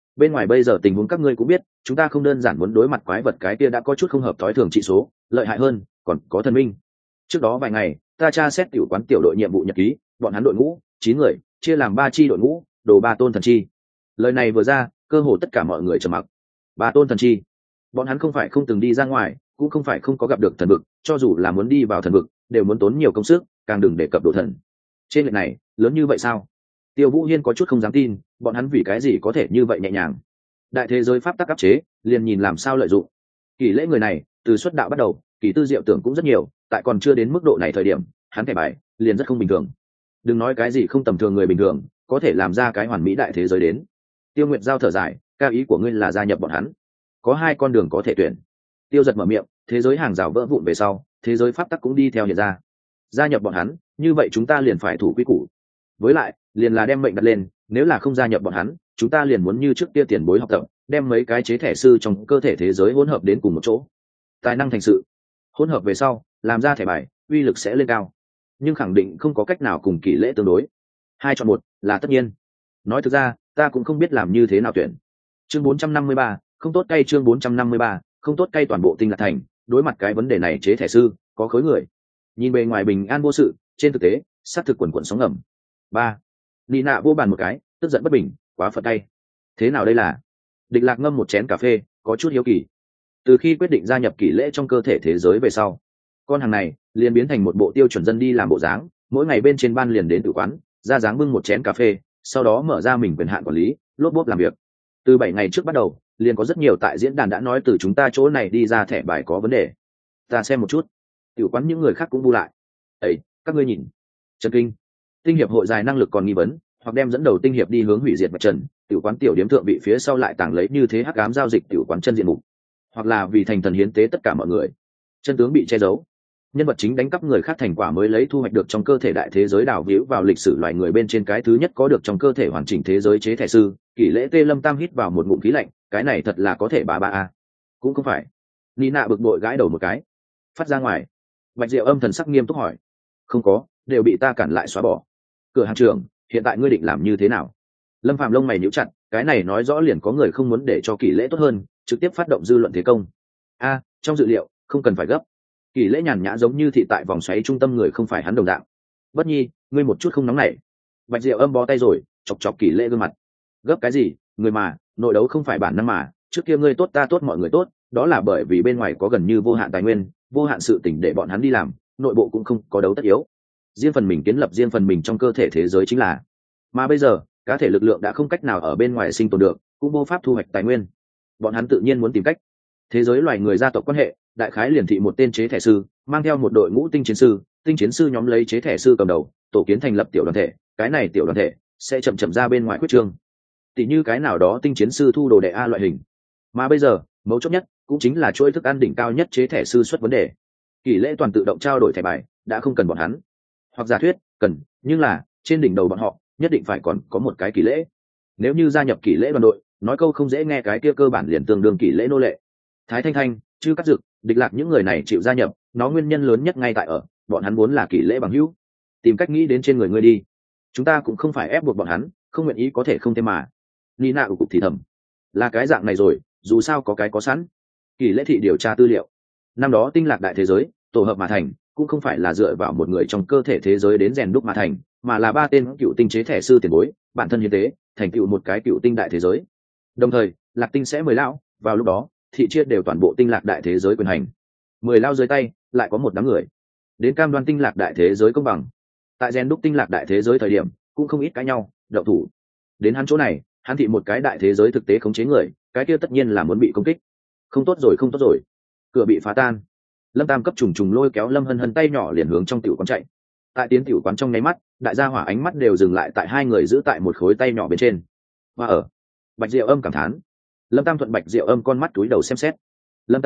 bên ngoài bây giờ tình huống các ngươi cũng biết, chúng ta không đơn giản muốn đối mặt quái vật cái kia đã có chút không hợp thói thường trị số, lợi hại hơn còn có thần minh. Trước đó vài ngày ta tra xét tiểu quán tiểu đội nhiệm vụ nhật ký, bọn hắn đội ngũ 9 người, chia làm 3 chi đội ngũ, đồ 3 tôn thần chi. Lời này vừa ra, cơ hồ tất cả mọi người trầm mặc. 3 tôn thần chi, bọn hắn không phải không từng đi ra ngoài, cũng không phải không có gặp được thần vực, cho dù là muốn đi vào thần vực đều muốn tốn nhiều công sức, càng đừng đề cập độ thần. Trên lệch này lớn như vậy sao? Tiêu Vũ Hiên có chút không dám tin, bọn hắn vì cái gì có thể như vậy nhẹ nhàng? Đại thế giới pháp tắc áp chế, liền nhìn làm sao lợi dụng. Kỷ Lễ người này từ xuất đạo bắt đầu, kỳ tư diệu tưởng cũng rất nhiều, tại còn chưa đến mức độ này thời điểm, hắn thẻ bài liền rất không bình thường. Đừng nói cái gì không tầm thường người bình thường có thể làm ra cái hoàn mỹ đại thế giới đến. Tiêu Nguyệt Giao thở dài, cao ý của ngươi là gia nhập bọn hắn, có 2 con đường có thể tuyển. Tiêu Giật mở miệng, thế giới hàng rào vỡ vụn về sau, thế giới pháp tắc cũng đi theo hiện ra. Gia nhập bọn hắn, như vậy chúng ta liền phải thủ quy củ. Với lại, liền là đem mệnh đặt lên, nếu là không gia nhập bọn hắn, chúng ta liền muốn như trước kia tiền bối học tập, đem mấy cái chế thẻ sư trong cơ thể thế giới hỗn hợp đến cùng một chỗ. Tài năng thành sự. Hỗn hợp về sau, làm ra thẻ bài, uy lực sẽ lên cao. Nhưng khẳng định không có cách nào cùng Kỷ Lễ tương đối. 2 chọn 1 là tất nhiên. Nói thực ra, ta cũng không biết làm như thế nào tuyển. Chương 453, không tốt cay chương 453, không tốt cay toàn bộ Tinh Lạc Thành, đối mặt cái vấn đề này chế thẻ sư, có khối người. Nhìn bề ngoài bình an vô sự, trên thực tế, sát thực quần quần sóng ngầm. 3. Nina vô bàn một cái, tức giận bất bình, quá phật cay. Thế nào đây là? Địch Lạc ngâm một chén cà phê, có chút hiếu kỳ. Từ khi quyết định gia nhập Kỷ Lễ trong cơ thể thế giới về sau, con hàng này liền biến thành một bộ tiêu chuẩn dân đi làm bộ dáng, mỗi ngày bên trên ban liền đến tử quán, ra dáng bưng một chén cà phê, sau đó mở ra mình quyền hạn quản lý, lốp bốp làm việc. Từ 7 ngày trước bắt đầu, liền có rất nhiều tại diễn đàn đã nói từ chúng ta chỗ này đi ra thẻ bài có vấn đề. Ta xem một chút. Tiểu quán những người khác cũng bu lại. Ấy, các ngươi nhìn. Trần kinh. Tinh hiệp hội dài năng lực còn nghi vấn, hoặc đem dẫn đầu tinh hiệp đi hướng hủy diệt mặt trần, tiểu quán tiểu điếm thượng vị phía sau lại tàng lấy như thế hắc ám giao dịch tiểu quán chân diện mục, hoặc là vì thành thần hiến tế tất cả mọi người. Chân tướng bị che giấu. Nhân vật chính đánh cắp người khác thành quả mới lấy thu hoạch được trong cơ thể đại thế giới đảo víu vào lịch sử loài người bên trên cái thứ nhất có được trong cơ thể hoàn chỉnh thế giới chế thẻ sư. Kỷ Lễ Tê Lâm Tam hít vào một ngụm khí lạnh, cái này thật là có thể bá a. Cũng không phải. Nina bực bội gãi đầu một cái. Phát ra ngoài. Bạch Diệu âm thần sắc nghiêm túc hỏi. Không có, đều bị ta cản lại xóa bỏ. Cửa hàng trưởng, hiện tại ngươi định làm như thế nào? Lâm Phạm lông mày nhíu chặt, cái này nói rõ liền có người không muốn để cho Kỷ Lễ tốt hơn, trực tiếp phát động dư luận thế công. Trong dự liệu, không cần phải gấp. Kỷ Lễ nhàn nhã giống như thị tại vòng xoáy trung tâm người không phải hắn đồng dạng. Bất Nhi, ngươi một chút không nóng nảy. Bạch Diệu âm bó tay rồi, chọc chọc Kỷ Lễ gương mặt. Gấp cái gì, người mà, nội đấu không phải bản năng mà, trước kia ngươi tốt ta tốt mọi người tốt, đó là bởi vì bên ngoài có gần như vô hạn tài nguyên, vô hạn sự tình để bọn hắn đi làm, nội bộ cũng không có đấu tất yếu. Riêng phần mình kiến lập riêng phần mình trong cơ thể thế giới chính là. Mà bây giờ, cá thể lực lượng đã không cách nào ở bên ngoài sinh tồn được, cũng vô pháp thu hoạch tài nguyên. Bọn hắn tự nhiên muốn tìm cách. Thế giới loài người gia tộc quan hệ, đại khái liền thị một tên chế thẻ sư, mang theo một đội ngũ tinh chiến sư nhóm lấy chế thẻ sư cầm đầu, tổ kiến thành lập tiểu đoàn thể, cái này tiểu đoàn thể sẽ chậm chậm ra bên ngoài quyết trương. Tỷ như cái nào đó tinh chiến sư thu đồ đệ A loại hình. Mà bây giờ, mấu chốt nhất cũng chính là chuỗi thức ăn đỉnh cao nhất chế thẻ sư xuất vấn đề. Kỷ Lễ toàn tự động trao đổi thẻ bài, đã không cần bọn hắn. Hoặc giả thuyết, cần, nhưng là trên đỉnh đầu bọn họ nhất định phải còn có một cái Kỷ Lễ. Nếu như gia nhập Kỷ Lễ đoàn đội, nói câu không dễ nghe cái kia cơ bản liền tương đương Kỷ Lễ nô lệ. Thái Thanh Thanh, Chư Cát Dực, Địch Lạc những người này chịu gia nhập, nó nguyên nhân lớn nhất ngay tại ở bọn hắn muốn là Kỷ Lễ bằng hữu. Tìm cách nghĩ đến trên người ngươi đi. Chúng ta cũng không phải ép buộc bọn hắn, không nguyện ý có thể không thêm mà. Nina ủ cục thì thầm, là cái dạng này rồi, dù sao có cái có sẵn. Kỷ Lễ thị điều tra tư liệu. Năm đó Tinh Lạc đại thế giới tổ hợp mà thành, cũng không phải là dựa vào một người trong cơ thể thế giới đến rèn đúc mà thành, mà là 3 tên cựu tinh chế thẻ sư tiền bối, bản thân hiến tế, thành tựu một cái cựu tinh đại thế giới. Đồng thời, Lạc Tinh sẽ 10 lão, vào lúc đó, thị chia đều toàn bộ Tinh Lạc đại thế giới quyền hành. 10 lão dưới tay, lại có một đám người. Đến cam đoan Tinh Lạc đại thế giới công bằng. Tại rèn đúc Tinh Lạc đại thế giới thời điểm, cũng không ít cãi nhau, động thủ. Đến hắn chỗ này, hắn thị một cái đại thế giới thực tế khống chế người, cái kia tất nhiên là muốn bị công kích. Không tốt rồi. Cửa bị phá tan. Lâm Tam cấp trùng trùng lôi kéo Lâm Hân Hân tay nhỏ liền hướng trong tiểu quán chạy. Tại tiến tiểu quán trong nháy mắt, đại gia hỏa ánh mắt đều dừng lại tại 2 người giữ tại một khối tay nhỏ bên trên. Và ở, Bạch Diệu âm cảm thán. Lâm Tam thuận Bạch Diệu âm con mắt túi đầu xem xét. Lâm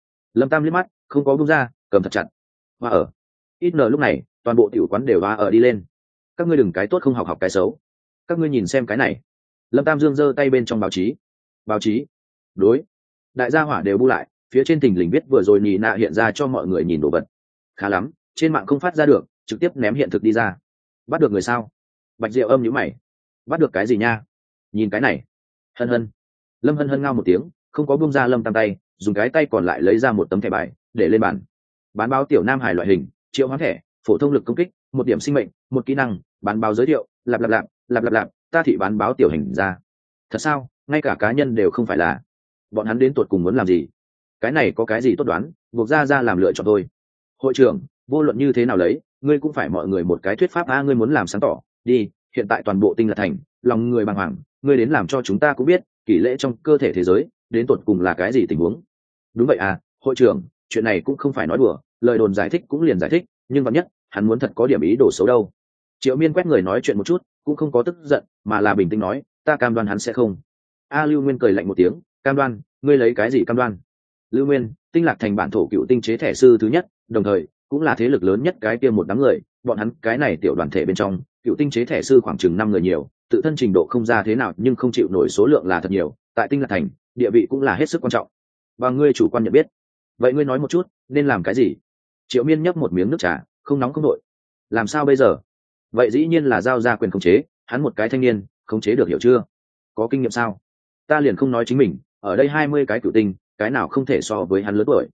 Tam liếc mắt, không có buông ra, cầm thật chặt. Và ở, ít nở lúc này, toàn bộ tiểu quán đều va ở đi lên. Các ngươi đừng cái tốt không học cái xấu. Các ngươi nhìn xem cái này. Lâm Tam dương giơ tay bên trong báo chí. Đối, đại gia hỏa đều bu lại, phía trên thình lình viết vừa rồi nhì nạ hiện ra cho mọi người nhìn đồ vật. Khá lắm, trên mạng không phát ra được, trực tiếp ném hiện thực đi ra. Bắt được người sao? Bạch Diệu âm nhíu mày. Bắt được cái gì nha? Nhìn cái này. Hân Hân, Lâm hân hân ngao một tiếng, không có buông ra Lâm Tam tay, dùng cái tay còn lại lấy ra một tấm thẻ bài để lên bàn. Bán báo tiểu nam hải loại hình, triệu hoán thẻ, phổ thông lực công kích, một điểm sinh mệnh, một kỹ năng, bán báo giới thiệu, lạp lạp lạp lạp lạp lạp, ta thị bán báo tiểu hình ra. Thật sao? Ngay cả cá nhân đều không phải là. Bọn hắn đến tuột cùng muốn làm gì? Cái này có cái gì tốt đoán, buộc ra làm lựa chọn thôi. Hội trưởng, vô luận như thế nào lấy, ngươi cũng phải mọi người một cái thuyết pháp. Ngươi muốn làm sáng tỏ đi. Hiện tại toàn bộ Tinh Lạc Thành, lòng người bàng hoàng, ngươi đến làm cho chúng ta cũng biết kỷ lễ trong cơ thể thế giới đến tuột cùng là cái gì tình huống. Đúng vậy à, hội trưởng, chuyện này cũng không phải nói đùa, lời đồn giải thích cũng liền giải thích, nhưng vạn nhất hắn muốn thật có điểm ý đồ xấu đâu. Triệu Miên quét người nói chuyện một chút, cũng không có tức giận, mà là bình tĩnh nói, ta cam đoan hắn sẽ không. Lưu Nguyên cười lạnh một tiếng, cam đoan? Ngươi lấy cái gì cam đoan? Lưu Nguyên, Tinh Lạc Thành bản thổ cựu tinh chế thẻ sư thứ nhất, đồng thời cũng là thế lực lớn nhất cái kia một đám người, bọn hắn cái này tiểu đoàn thể bên trong, cựu tinh chế thẻ sư khoảng chừng 5 người nhiều, tự thân trình độ không ra thế nào nhưng không chịu nổi số lượng là thật nhiều, tại Tinh Lạc Thành, địa vị cũng là hết sức quan trọng. Và ngươi chủ quan nhận biết. Vậy ngươi nói một chút, nên làm cái gì? Triệu Miên nhấp một miếng nước trà, không nóng không nội. Làm sao bây giờ? Vậy dĩ nhiên là giao ra quyền khống chế, hắn một cái thanh niên, khống chế được hiểu chưa? Có kinh nghiệm sao? Ta liền không nói chính mình, ở đây 20 cái cựu tinh, cái nào không thể so với hắn lớn tuổi.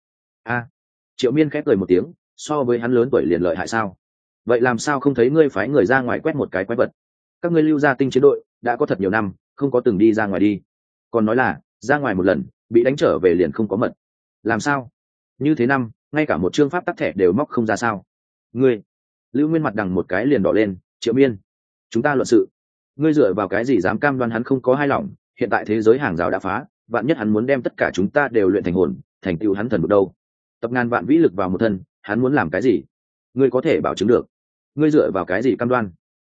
Triệu Miên khép cười một tiếng, so với hắn lớn tuổi liền lợi hại sao? Vậy làm sao không thấy ngươi phái người ra ngoài quét một cái quái vật? Các ngươi Lưu Gia Tinh chiến đội đã có thật nhiều năm không có từng đi ra ngoài đi, còn nói là ra ngoài một lần bị đánh trở về liền không có mật. Làm sao? Như thế năm, ngay cả một chương pháp tắc thẻ đều móc không ra sao? Ngươi, Lưu Nguyên mặt đằng một cái liền đỏ lên. Triệu Miên, chúng ta luận sự. Ngươi dựa vào cái gì dám cam đoan hắn không có hai lòng? Hiện tại thế giới hàng rào đã phá, vạn nhất hắn muốn đem tất cả chúng ta đều luyện thành hồn, thành tựu hắn thần vực đâu? Tập ngàn vạn vĩ lực vào một thân, hắn muốn làm cái gì? Ngươi có thể bảo chứng được? Ngươi dựa vào cái gì cam đoan?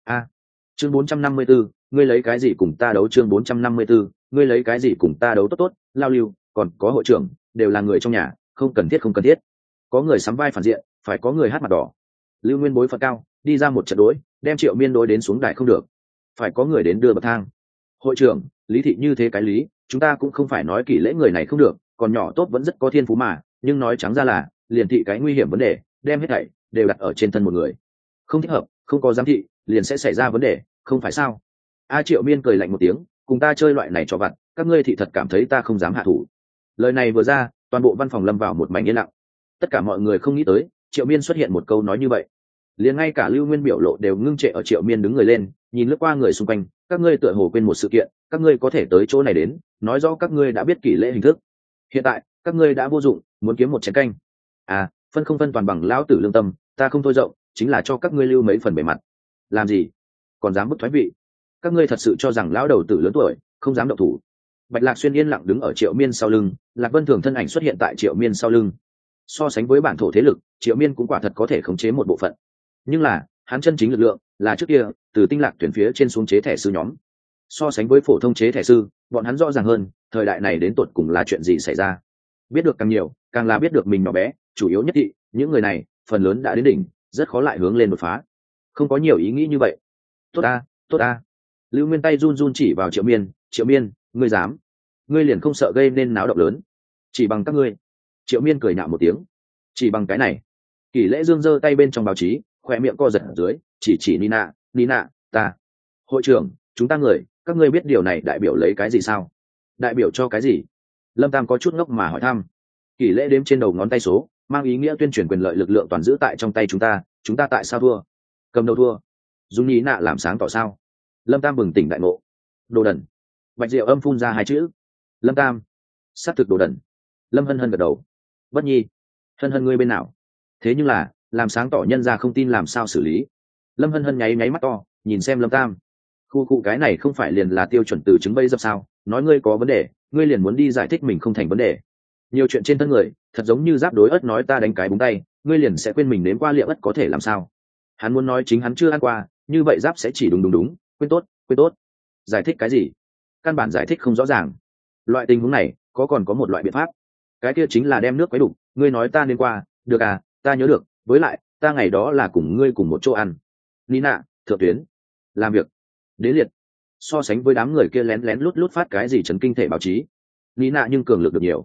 Chương 454, ngươi lấy cái gì cùng ta đấu? Chương 454, ngươi lấy cái gì cùng ta đấu? Tốt tốt, Lao Lưu, còn có hội trưởng, đều là người trong nhà, không cần thiết. Có người sắm vai phản diện, phải có người hát mặt đỏ. Lưu Nguyên bối phận cao, đi ra một trận đối, đem Triệu Miên đối đến xuống đài không được, phải có người đến đưa bậc thang. Hội trưởng, lý thị như thế cái lý, chúng ta cũng không phải nói kỷ lễ người này không được, còn nhỏ tốt vẫn rất có thiên phú mà, nhưng nói trắng ra là liền thị cái nguy hiểm vấn đề, đem hết thảy đều đặt ở trên thân một người, không thích hợp, không có giám thị liền sẽ xảy ra vấn đề, không phải sao? Triệu Miên cười lạnh một tiếng, cùng ta chơi loại này cho vặt, các ngươi thị thật cảm thấy ta không dám hạ thủ. Lời này vừa ra, toàn bộ văn phòng lâm vào một mảnh yên lặng. Tất cả mọi người không nghĩ tới Triệu Miên xuất hiện một câu nói như vậy, liền ngay cả Lưu Nguyên biểu lộ đều ngưng trệ. Ở Triệu Miên đứng người lên, nhìn lướt qua người xung quanh, các ngươi tựa hồ quên một sự kiện, các ngươi có thể tới chỗ này đến, nói rõ các ngươi đã biết kỷ lễ hình thức. Hiện tại các ngươi đã vô dụng, muốn kiếm một chén canh. Phân không phân toàn bằng lão tử lương tâm, ta không thôi rộng, chính là cho các ngươi lưu mấy phần bề mặt. Làm gì? Còn dám bức thoái vị? Các ngươi thật sự cho rằng lão đầu tử lớn tuổi không dám động thủ? Bạch Lạc Xuyên yên lặng đứng ở Triệu Miên sau lưng, Lạc Vân Thường thân ảnh xuất hiện tại Triệu Miên sau lưng. So sánh với bản thổ thế lực, Triệu Miên cũng quả thật có thể khống chế một bộ phận, nhưng là hắn chân chính lực lượng là trước kia từ Tinh Lạc tuyển phía trên xuống chế thẻ sư nhóm. So sánh với phổ thông chế thẻ sư, bọn hắn rõ ràng hơn thời đại này đến tột cùng là chuyện gì xảy ra. Biết được càng nhiều, càng là biết được mình nhỏ bé, chủ yếu nhất thị những người này phần lớn đã đến đỉnh, rất khó lại hướng lên đột phá. Không có nhiều ý nghĩ như vậy. Tốt a. Lưu Nguyên tay run run chỉ vào Triệu Miên. Triệu Miên, ngươi dám? Ngươi liền không sợ gây nên náo động lớn? Chỉ bằng các ngươi? Triệu Miên cười nhạo một tiếng. Chỉ bằng cái này? Kỷ Lễ Dương giơ tay bên trong báo chí, khỏe miệng co giật ở dưới, chỉ Nina, ta. Hội trưởng, chúng ta người, các ngươi biết điều này đại biểu lấy cái gì sao? Đại biểu cho cái gì? Lâm Tam có chút ngốc mà hỏi thăm. Kỷ Lễ đếm trên đầu ngón tay số, mang ý nghĩa tuyên truyền quyền lợi lực lượng toàn giữ tại trong tay chúng ta tại sao thua? Cầm đầu thua? Dùng Nina làm sáng tỏ sao? Lâm Tam bừng tỉnh đại ngộ. Đồ đần. Bạch Diệu Âm phun ra hai chữ. Lâm Tam, xác thực đồ đần. Lâm Hân Hân gật đầu. Bất Nhi, Hân Hân ngươi bên nào? Thế nhưng là làm sáng tỏ nhân ra không tin làm sao xử lý? Lâm Hân Hân nháy mắt to, nhìn xem Lâm Tam. Khu cái này không phải liền là tiêu chuẩn từ chứng bây dập sao? Nói ngươi có vấn đề, ngươi liền muốn đi giải thích mình không thành vấn đề. Nhiều chuyện trên thân người, thật giống như giáp đối ớt nói ta đánh cái búng tay, ngươi liền sẽ quên mình nếm qua liệu ớt có thể làm sao? Hắn muốn nói chính hắn chưa ăn qua, như vậy giáp sẽ chỉ đúng, quên tốt. Giải thích cái gì? Căn bản giải thích không rõ ràng. Loại tình huống này còn có một loại biện pháp, cái kia chính là đem nước quấy đục. Ngươi nói ta nên qua, được à? Ta nhớ được, với lại ta ngày đó là cùng ngươi cùng một chỗ ăn. Nina, thượng tuyến, làm việc, đến liệt. So sánh với đám người kia lén lút phát cái gì chấn kinh thể báo chí, Nina nhưng cường lực được nhiều.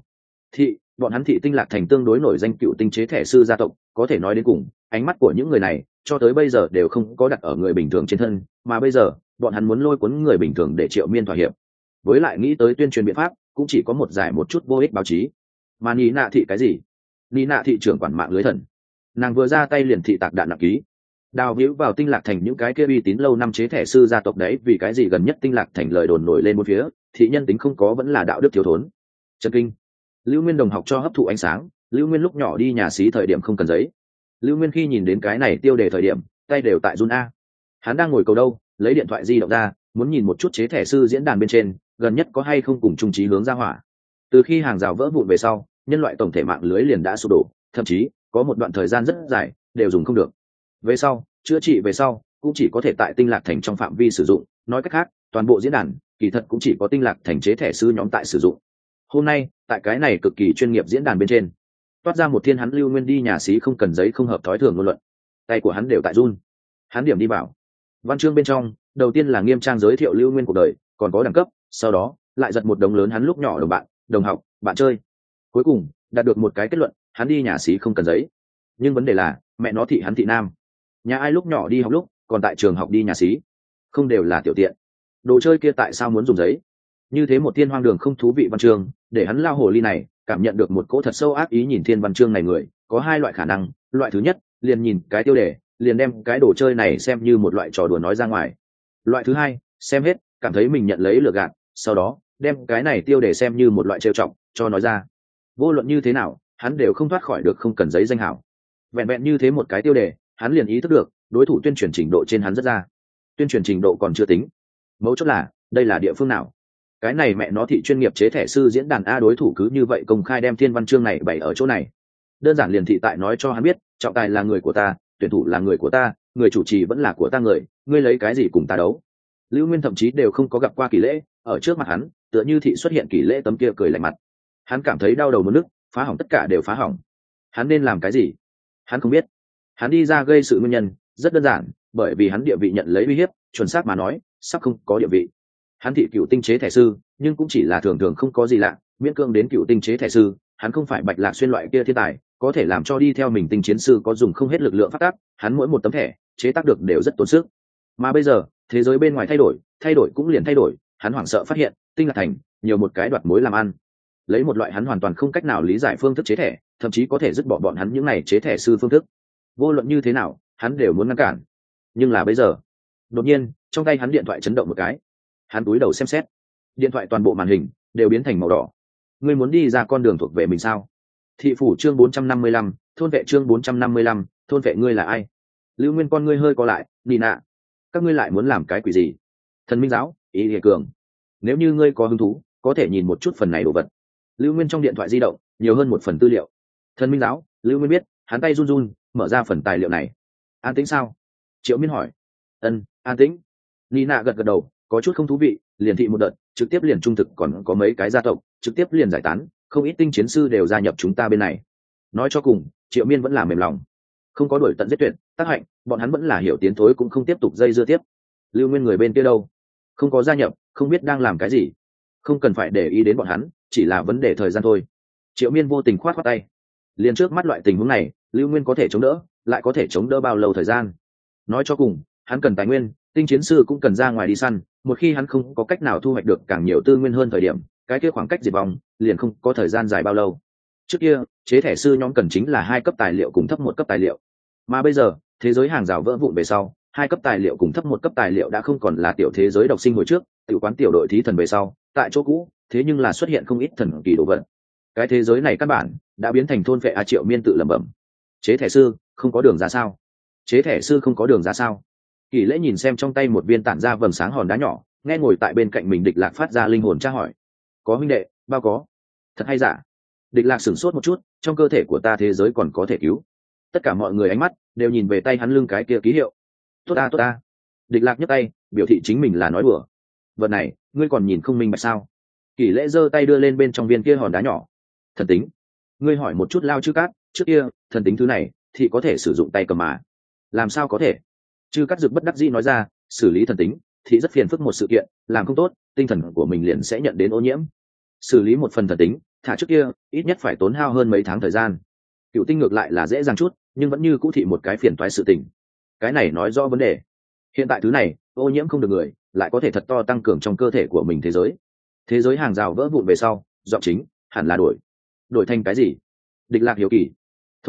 Bọn hắn thị Tinh Lạc Thành tương đối nổi danh cựu tinh chế thẻ sư gia tộc, có thể nói đến cùng, ánh mắt của những người này cho tới bây giờ đều không có đặt ở người bình thường trên thân, mà bây giờ bọn hắn muốn lôi cuốn người bình thường để Triệu Miên thỏa hiệp. với lại nghĩ tới tuyên truyền biện pháp cũng chỉ có một giải một chút vô ích báo chí. Mà Nị Nạ thị cái gì? Nị Nạ thị trưởng quản mạng lưới thần, nàng vừa ra tay liền thị tạc đạn nặng ký, đào víu vào Tinh Lạc Thành những cái kia uy tín lâu năm chế thẻ sư gia tộc đấy, vì cái gì gần nhất Tinh Lạc Thành lời đồn nổi lên một phía, thị nhân tính không có vẫn là đạo đức thiếu thốn. Trần kinh. Lưu Nguyên đồng học cho hấp thụ ánh sáng. Lưu Nguyên lúc nhỏ đi nhà xí thời điểm không cần giấy. Lưu Nguyên khi nhìn đến cái này tiêu đề thời điểm tay đều tại run a. Hắn đang ngồi cầu đâu, lấy điện thoại di động ra muốn nhìn một chút chế thẻ sư diễn đàn bên trên gần nhất có hay không cùng chung chí hướng ra hỏa. Từ khi hàng rào vỡ vụn về sau, nhân loại tổng thể mạng lưới liền đã sụp đổ, thậm chí có một đoạn thời gian rất dài đều dùng không được. Về sau chữa trị về sau cũng chỉ có thể tại Tinh Lạc Thành trong phạm vi sử dụng, nói cách khác toàn bộ diễn đàn kỳ thật cũng chỉ có Tinh Lạc Thành chế thẻ sư nhóm tại sử dụng. Hôm nay tại cái này cực kỳ chuyên nghiệp diễn đàn bên trên toát ra một thiên hắn Lưu Nguyên đi nhà xí không cần giấy không hợp thói thường ngôn luận, tay của hắn đều tại run. Hắn điểm đi vào văn chương bên trong, đầu tiên là nghiêm trang giới thiệu Lưu Nguyên cuộc đời còn có đẳng cấp, sau đó lại giật một đống lớn hắn lúc nhỏ đồng bạn, đồng học, bạn chơi, cuối cùng đạt được một cái kết luận, hắn đi nhà xí không cần giấy. Nhưng vấn đề là mẹ nó thị hắn thị nam, nhà ai lúc nhỏ đi học lúc còn tại trường học đi nhà xí, không đều là tiểu tiện, đồ chơi kia tại sao muốn dùng giấy? Như thế một thiên hoang đường không thú vị văn chương để hắn lao hồ ly này cảm nhận được một cỗ thật sâu ác ý. Nhìn thiên văn chương này người có hai loại khả năng, loại thứ nhất liền nhìn cái tiêu đề liền đem cái đồ chơi này xem như một loại trò đùa nói ra ngoài, loại thứ hai xem hết cảm thấy mình nhận lấy lừa gạt, sau đó đem cái này tiêu đề xem như một loại trêu chọc cho nói ra. Vô luận như thế nào hắn đều không thoát khỏi được không cần giấy danh hảo. Vẹn vẹn như thế một cái tiêu đề hắn liền ý thức được đối thủ tuyên truyền trình độ trên hắn rất ra. Tuyên truyền trình độ còn chưa tính, mấu chốt là đây là địa phương nào? Cái này mẹ nó thị chuyên nghiệp chế thẻ sư diễn đàn a, đối thủ cứ như vậy công khai đem thiên văn chương này bày ở chỗ này. Đơn giản liền thị tại nói cho hắn biết trọng tài là người của ta, tuyển thủ là người của ta, người chủ trì vẫn là của ta người, ngươi lấy cái gì cùng ta đấu? Lưu Nguyên thậm chí đều không có gặp qua Kỷ Lễ, ở trước mặt hắn tựa như thị xuất hiện Kỷ Lễ tấm kia cười lạnh mặt. Hắn cảm thấy đau đầu muốn nức, phá hỏng tất cả đều phá hỏng. Hắn nên làm cái gì? Hắn không biết. Hắn đi ra gây sự nguyên nhân rất đơn giản, bởi vì hắn địa vị nhận lấy uy hiếp, chuẩn xác mà nói sắp không có địa vị. Hắn thị cựu tinh chế thẻ sư nhưng cũng chỉ là thường thường không có gì lạ, miễn cưỡng đến cựu tinh chế thẻ sư. Hắn không phải Bạch Lạc Xuyên loại kia thiên tài có thể làm cho đi theo mình tinh chiến sư có dùng không hết lực lượng phát tác. Hắn mỗi một tấm thẻ chế tác được đều rất tốn sức. Mà bây giờ thế giới bên ngoài thay đổi cũng liền thay đổi. Hắn hoảng sợ phát hiện Tinh Lạc Thành nhiều một cái đoạt mối làm ăn, lấy một loại hắn hoàn toàn không cách nào lý giải phương thức chế thẻ, thậm chí có thể dứt bỏ bọn hắn những này chế thẻ sư phương thức. Vô luận như thế nào hắn đều muốn ngăn cản. Nhưng là bây giờ đột nhiên trong tay hắn điện thoại chấn động một cái, hắn cúi đầu xem xét, điện thoại toàn bộ màn hình đều biến thành màu đỏ. Ngươi muốn đi ra con đường thuộc về mình sao? Thị phủ chương 455, thôn vệ chương 455, thôn vệ ngươi là ai? Lưu Nguyên con ngươi hơi co lại, Nị Nạ, các ngươi lại muốn làm cái quỷ gì? Thần Minh giáo, Ý Liệt Cường, nếu như ngươi có hứng thú có thể nhìn một chút phần này đồ vật. Lưu Nguyên trong điện thoại di động nhiều hơn một phần tư liệu. Thần Minh giáo, Lưu Nguyên biết, hắn tay run run mở ra phần tài liệu này. An tĩnh sao? Triệu Miên hỏi. Ân, an tĩnh. Nị Nạ gật gật đầu, có chút không thú vị, liền thị một đợt trực tiếp liền trung thực, còn có mấy cái gia tộc trực tiếp liền giải tán, không ít tinh chiến sư đều gia nhập chúng ta bên này. Nói cho cùng Triệu Miên vẫn là mềm lòng, không có đuổi tận giết tuyệt tác hạnh, bọn hắn vẫn là hiểu tiến thối cũng không tiếp tục dây dưa tiếp. Lưu Nguyên người bên kia đâu? Không có gia nhập, không biết đang làm cái gì. Không cần phải để ý đến bọn hắn, chỉ là vấn đề thời gian thôi. Triệu Miên vô tình khoát khoát tay. Liền trước mắt loại tình huống này Lưu Nguyên có thể chống đỡ, lại có thể chống đỡ bao lâu thời gian? Nói cho cùng hắn cần tài nguyên, tinh chiến sư cũng cần ra ngoài đi săn, một khi hắn không có cách nào thu hoạch được càng nhiều tư nguyên hơn thời điểm, cái kia khoảng cách diệt vong liền không có thời gian dài bao lâu. Trước kia chế thẻ sư nhóm cần chính là 2 cấp tài liệu cùng thấp 1 cấp tài liệu, mà bây giờ thế giới hàng rào vỡ vụn về sau, 2 cấp tài liệu cùng thấp 1 cấp tài liệu đã không còn là tiểu thế giới độc sinh hồi trước, tiểu quán tiểu đội thí thần về sau tại chỗ cũ thế nhưng là xuất hiện không ít thần kỳ đồ vật. Cái thế giới này căn bản đã biến thành thôn vệ. Triệu Miên tự lẩm bẩm. Chế thẻ sư không có đường ra sao? Chế thẻ sư không có đường ra sao? Kỷ Lễ nhìn xem trong tay một viên tản ra vầng sáng hòn đá nhỏ, nghe ngồi tại bên cạnh mình Địch Lạc phát ra linh hồn tra hỏi. Có huynh đệ, bao có? Thật hay giả? Địch Lạc sửng sốt một chút, trong cơ thể của ta thế giới còn có thể cứu. Tất cả mọi người ánh mắt đều nhìn về tay hắn lưng cái kia ký hiệu. Tốt ta, tốt ta. Địch Lạc nhấc tay, biểu thị chính mình là nói đùa. Vật này, ngươi còn nhìn không minh bạch sao? Kỷ Lễ giơ tay đưa lên bên trong viên kia hòn đá nhỏ. Thần tính. Ngươi hỏi một chút Lao Chư Cát, trước kia, thần tính thứ này thì có thể sử dụng tay cầm mà. Làm sao có thể? Chư Cát Dực bất đắc dĩ nói ra, xử lý thần tính thì rất phiền phức một sự kiện, làm không tốt tinh thần của mình liền sẽ nhận đến ô nhiễm. Xử lý một phần thần tính thả trước kia ít nhất phải tốn hao hơn mấy tháng thời gian. Cựu tinh ngược lại là dễ dàng chút, nhưng vẫn như cũ thị một cái phiền toái sự tình. Cái này nói rõ vấn đề. Hiện tại thứ này ô nhiễm không được người, lại có thể thật to tăng cường trong cơ thể của mình thế giới. thế giới hàng rào vỡ vụn về sau, giọng chính hẳn là đổi thành cái gì? Địch Lạc hiếu kỳ.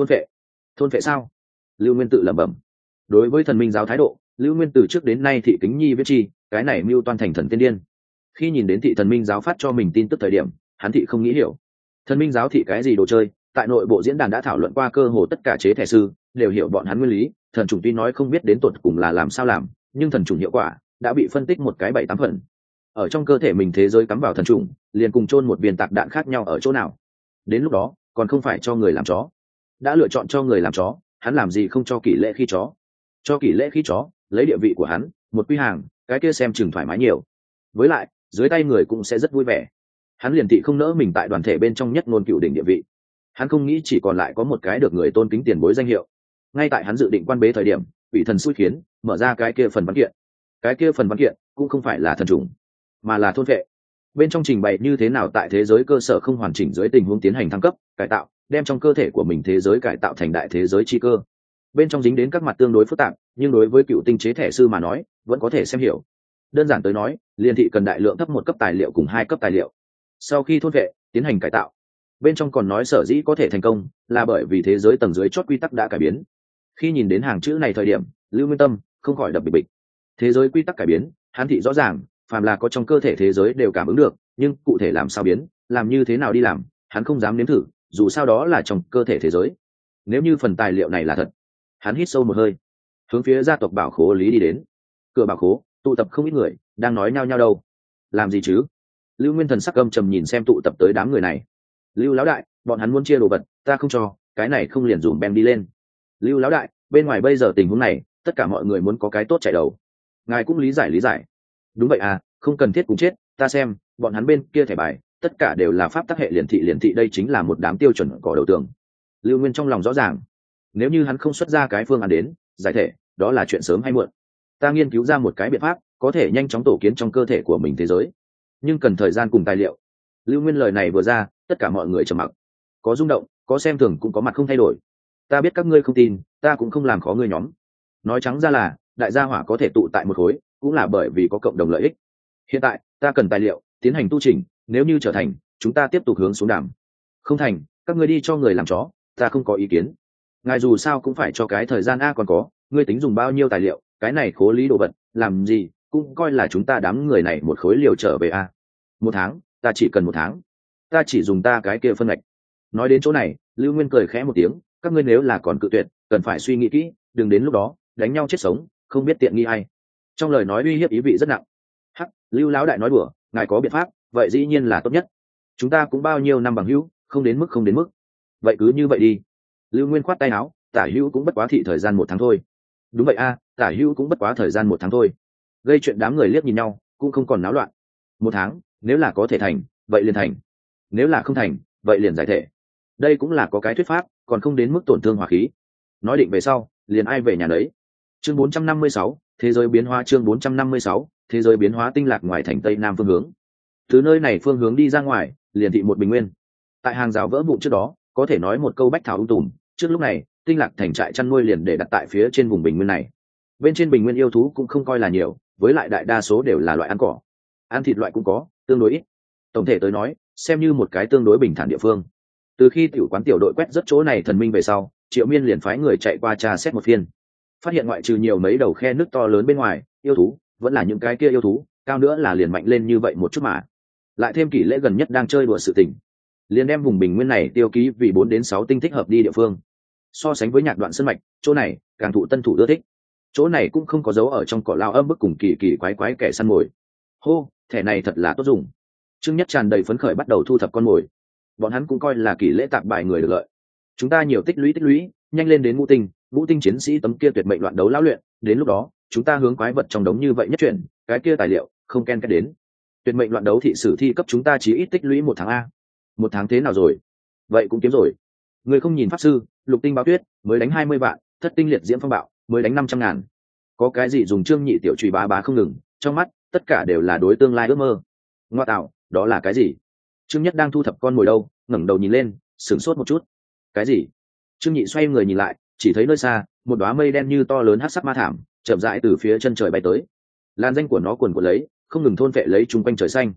Thôn phệ sao? Lưu Nguyên tự lẩm bẩm. Đối với thần minh giáo thái độ, Lưu Nguyên từ trước đến nay thị kính nhi viết chi, cái này mưu toan thành thần tiên điên. Khi nhìn đến thị thần minh giáo phát cho mình tin tức thời điểm, hắn thị không nghĩ hiểu thần minh giáo thị cái gì đồ chơi. Tại nội bộ diễn đàn đã thảo luận qua, cơ hồ tất cả chế thẻ sư đều hiểu bọn hắn nguyên lý. Thần trùng tuy nói không biết đến tột cùng là làm sao làm, nhưng thần trùng hiệu quả đã bị phân tích một cái 7-8 phần. Ở trong cơ thể mình thế giới cắm vào thần trùng, liền cùng chôn một viên tạc đạn khác nhau ở chỗ nào. Đến lúc đó còn không phải cho người làm chó. Đã lựa chọn cho người làm chó, hắn làm gì không cho kỷ lễ khi chó. Cho kỷ lễ khi chó, lấy địa vị của hắn, một quy hàng, cái kia xem chừng thoải mái nhiều. Với lại dưới tay người cũng sẽ rất vui vẻ. Hắn liền thị không nỡ mình tại đoàn thể bên trong nhất ngôn cựu đỉnh địa vị. Hắn không nghĩ chỉ còn lại có một cái được người tôn kính tiền bối danh hiệu. Ngay tại hắn dự định quan bế thời điểm, vị thần xui khiến mở ra cái kia phần văn kiện. Cái kia phần văn kiện cũng không phải là thần trùng, mà là thôn vệ. Bên trong trình bày như thế nào tại thế giới cơ sở không hoàn chỉnh dưới tình huống tiến hành thăng cấp, cải tạo, đem trong cơ thể của mình thế giới cải tạo thành đại thế giới chi cơ. Bên trong dính đến các mặt tương đối phức tạp, nhưng đối với cựu tinh chế thẻ sư mà nói vẫn có thể xem hiểu. Đơn giản tới nói, liên thị cần đại lượng thấp 1 cấp tài liệu cùng 2 cấp tài liệu. Sau khi thôn vệ tiến hành cải tạo, bên trong còn nói sở dĩ có thể thành công là bởi vì thế giới tầng dưới chót quy tắc đã cải biến. Khi nhìn đến hàng chữ này thời điểm, Lưu Nguyên Tâm không khỏi đập bịch bịch. Thế giới quy tắc cải biến, hắn thị rõ ràng, phàm là có trong cơ thể thế giới đều cảm ứng được, nhưng cụ thể làm sao biến, làm như thế nào đi làm, hắn không dám nếm thử, dù sao đó là trong cơ thể thế giới. Nếu như phần tài liệu này là thật, hắn hít sâu một hơi, hướng phía gia tộc bảo khố lý đi đến. Cửa bảo khố tụ tập không ít người, đang nói nhao nhao đâu. Làm gì chứ? Lưu Nguyên thần sắc âm trầm nhìn xem tụ tập tới đám người này. Lưu lão đại, bọn hắn muốn chia đồ vật, ta không cho, cái này không liền dùm bem đi lên. Lưu lão đại, bên ngoài bây giờ tình huống này, tất cả mọi người muốn có cái tốt chạy đầu. Ngài cũng lý giải. Đúng vậy à, không cần thiết cùng chết, ta xem, bọn hắn bên kia thẻ bài, tất cả đều là pháp tắc hệ liền thị, đây chính là một đám tiêu chuẩn cỏ đầu tường. Lưu Nguyên trong lòng rõ ràng, nếu như hắn không xuất ra cái phương án đến giải thể, đó là chuyện sớm hay muộn. Ta nghiên cứu ra một cái biện pháp có thể nhanh chóng tổ kiến trong cơ thể của mình thế giới, nhưng cần thời gian cùng tài liệu. Lưu Nguyên lời này vừa ra, tất cả mọi người trầm mặc, có rung động, có xem thường, cũng có mặt không thay đổi. Ta biết các ngươi không tin, ta cũng không làm khó ngươi nhóm. Nói trắng ra là đại gia hỏa có thể tụ tại một khối, cũng là bởi vì có cộng đồng lợi ích. Hiện tại ta cần tài liệu tiến hành tu trình, nếu như trở thành, chúng ta tiếp tục hướng xuống đàm. Không thành, các ngươi đi cho người làm chó, ta không có ý kiến. Ngài dù sao cũng phải cho cái thời gian a, còn có, ngươi tính dùng bao nhiêu tài liệu, cái này khố lý đồ vật, làm gì cũng coi là chúng ta đám người này một khối liều trở về a. 1 tháng, ta chỉ cần 1 tháng, ta chỉ dùng ta cái kia phân ngạch. Nói đến chỗ này, Lưu Nguyên cười khẽ một tiếng, các ngươi nếu là còn cự tuyệt, cần phải suy nghĩ kỹ, đừng đến lúc đó đánh nhau chết sống, không biết tiện nghi ai. Trong lời nói uy hiếp ý vị rất nặng. Hắc, Lưu lão đại nói đùa, ngài có biện pháp, vậy dĩ nhiên là tốt nhất. Chúng ta cũng bao nhiêu năm bằng hữu, không đến mức. Vậy cứ như vậy đi. Lưu Nguyên khoát tay áo, tả hữu cũng bất quá thị thời gian 1 tháng thôi. Đúng vậy a, tả hữu cũng bất quá thời gian 1 tháng thôi. Gây chuyện đám người liếc nhìn nhau, cũng không còn náo loạn. 1 tháng, nếu là có thể thành, vậy liền thành. Nếu là không thành, vậy liền giải thể. Đây cũng là có cái thuyết pháp, còn không đến mức tổn thương hỏa khí. Nói định về sau, liền ai về nhà đấy. Chương 456, thế giới biến hóa. Chương 456, thế giới biến hóa. Tinh Lạc ngoài thành tây nam phương hướng. Từ nơi này phương hướng đi ra ngoài, liền thị một bình nguyên. Tại hàng rào vỡ vụn trước đó, có thể nói một câu bách thảo ung tùm. Trước lúc này, Tinh Lạc thành trại chăn nuôi liền để đặt tại phía trên vùng bình nguyên này. Bên trên bình nguyên yêu thú cũng không coi là nhiều, với lại đại đa số đều là loại ăn cỏ. Ăn thịt loại cũng có, tương đối ít. Tổng thể tới nói, xem như một cái tương đối bình thản địa phương. Từ khi tiểu quán tiểu đội quét rất chỗ này thần minh về sau, Triệu Miên liền phái người chạy qua tra xét một phiên, phát hiện ngoại trừ nhiều mấy đầu khe nước to lớn bên ngoài, yêu thú vẫn là những cái kia yêu thú, cao nữa là liền mạnh lên như vậy một chút mà. Lại thêm kỷ lễ gần nhất đang chơi đùa sự tình, liền đem vùng bình nguyên này tiêu ký vì 4 đến 6 tinh thích hợp đi địa phương. So sánh với Nhạc Đoạn Sơn mạch, chỗ này càng thụ tân thủ ưa thích. Chỗ này cũng không có dấu ở trong cỏ lao âm bức cùng kỳ quái kẻ săn mồi. Hô, thẻ này thật là tốt dùng. Trương Nhất tràn đầy phấn khởi bắt đầu thu thập con mồi. Bọn hắn cũng coi là kỷ lễ tạc bài người được lợi. Chúng ta nhiều tích lũy, nhanh lên đến ngũ tinh chiến sĩ tấm kia tuyệt mệnh loạn đấu lão luyện, đến lúc đó chúng ta hướng quái vật trong đống như vậy nhất chuyển, cái kia tài liệu không ken kết đến. Tuyệt mệnh loạn đấu thị sử thi cấp chúng ta chỉ ít tích lũy 1 tháng a. 1 tháng thế nào rồi? Vậy cũng kiếm rồi. Người không nhìn pháp sư, lục tinh báo tuyết mới đánh 20 vạn, thất tinh liệt diễm phong bạo mới đánh 500 ngàn. Có cái gì dùng Trương Nhị tiểu chùy bá không ngừng, trong mắt tất cả đều là đối tương lai ước mơ. Ngoa tạo, đó là cái gì? Trương Nhất đang thu thập con mồi đâu, ngẩng đầu nhìn lên, sửng sốt một chút. Cái gì? Trương Nhị xoay người nhìn lại, chỉ thấy nơi xa một đóa mây đen như to lớn hắc sắc ma thảm chậm rãi từ phía chân trời bay tới. Làn danh của nó cuồn cuộn lấy, không ngừng thôn phệ lấy chung quanh trời xanh.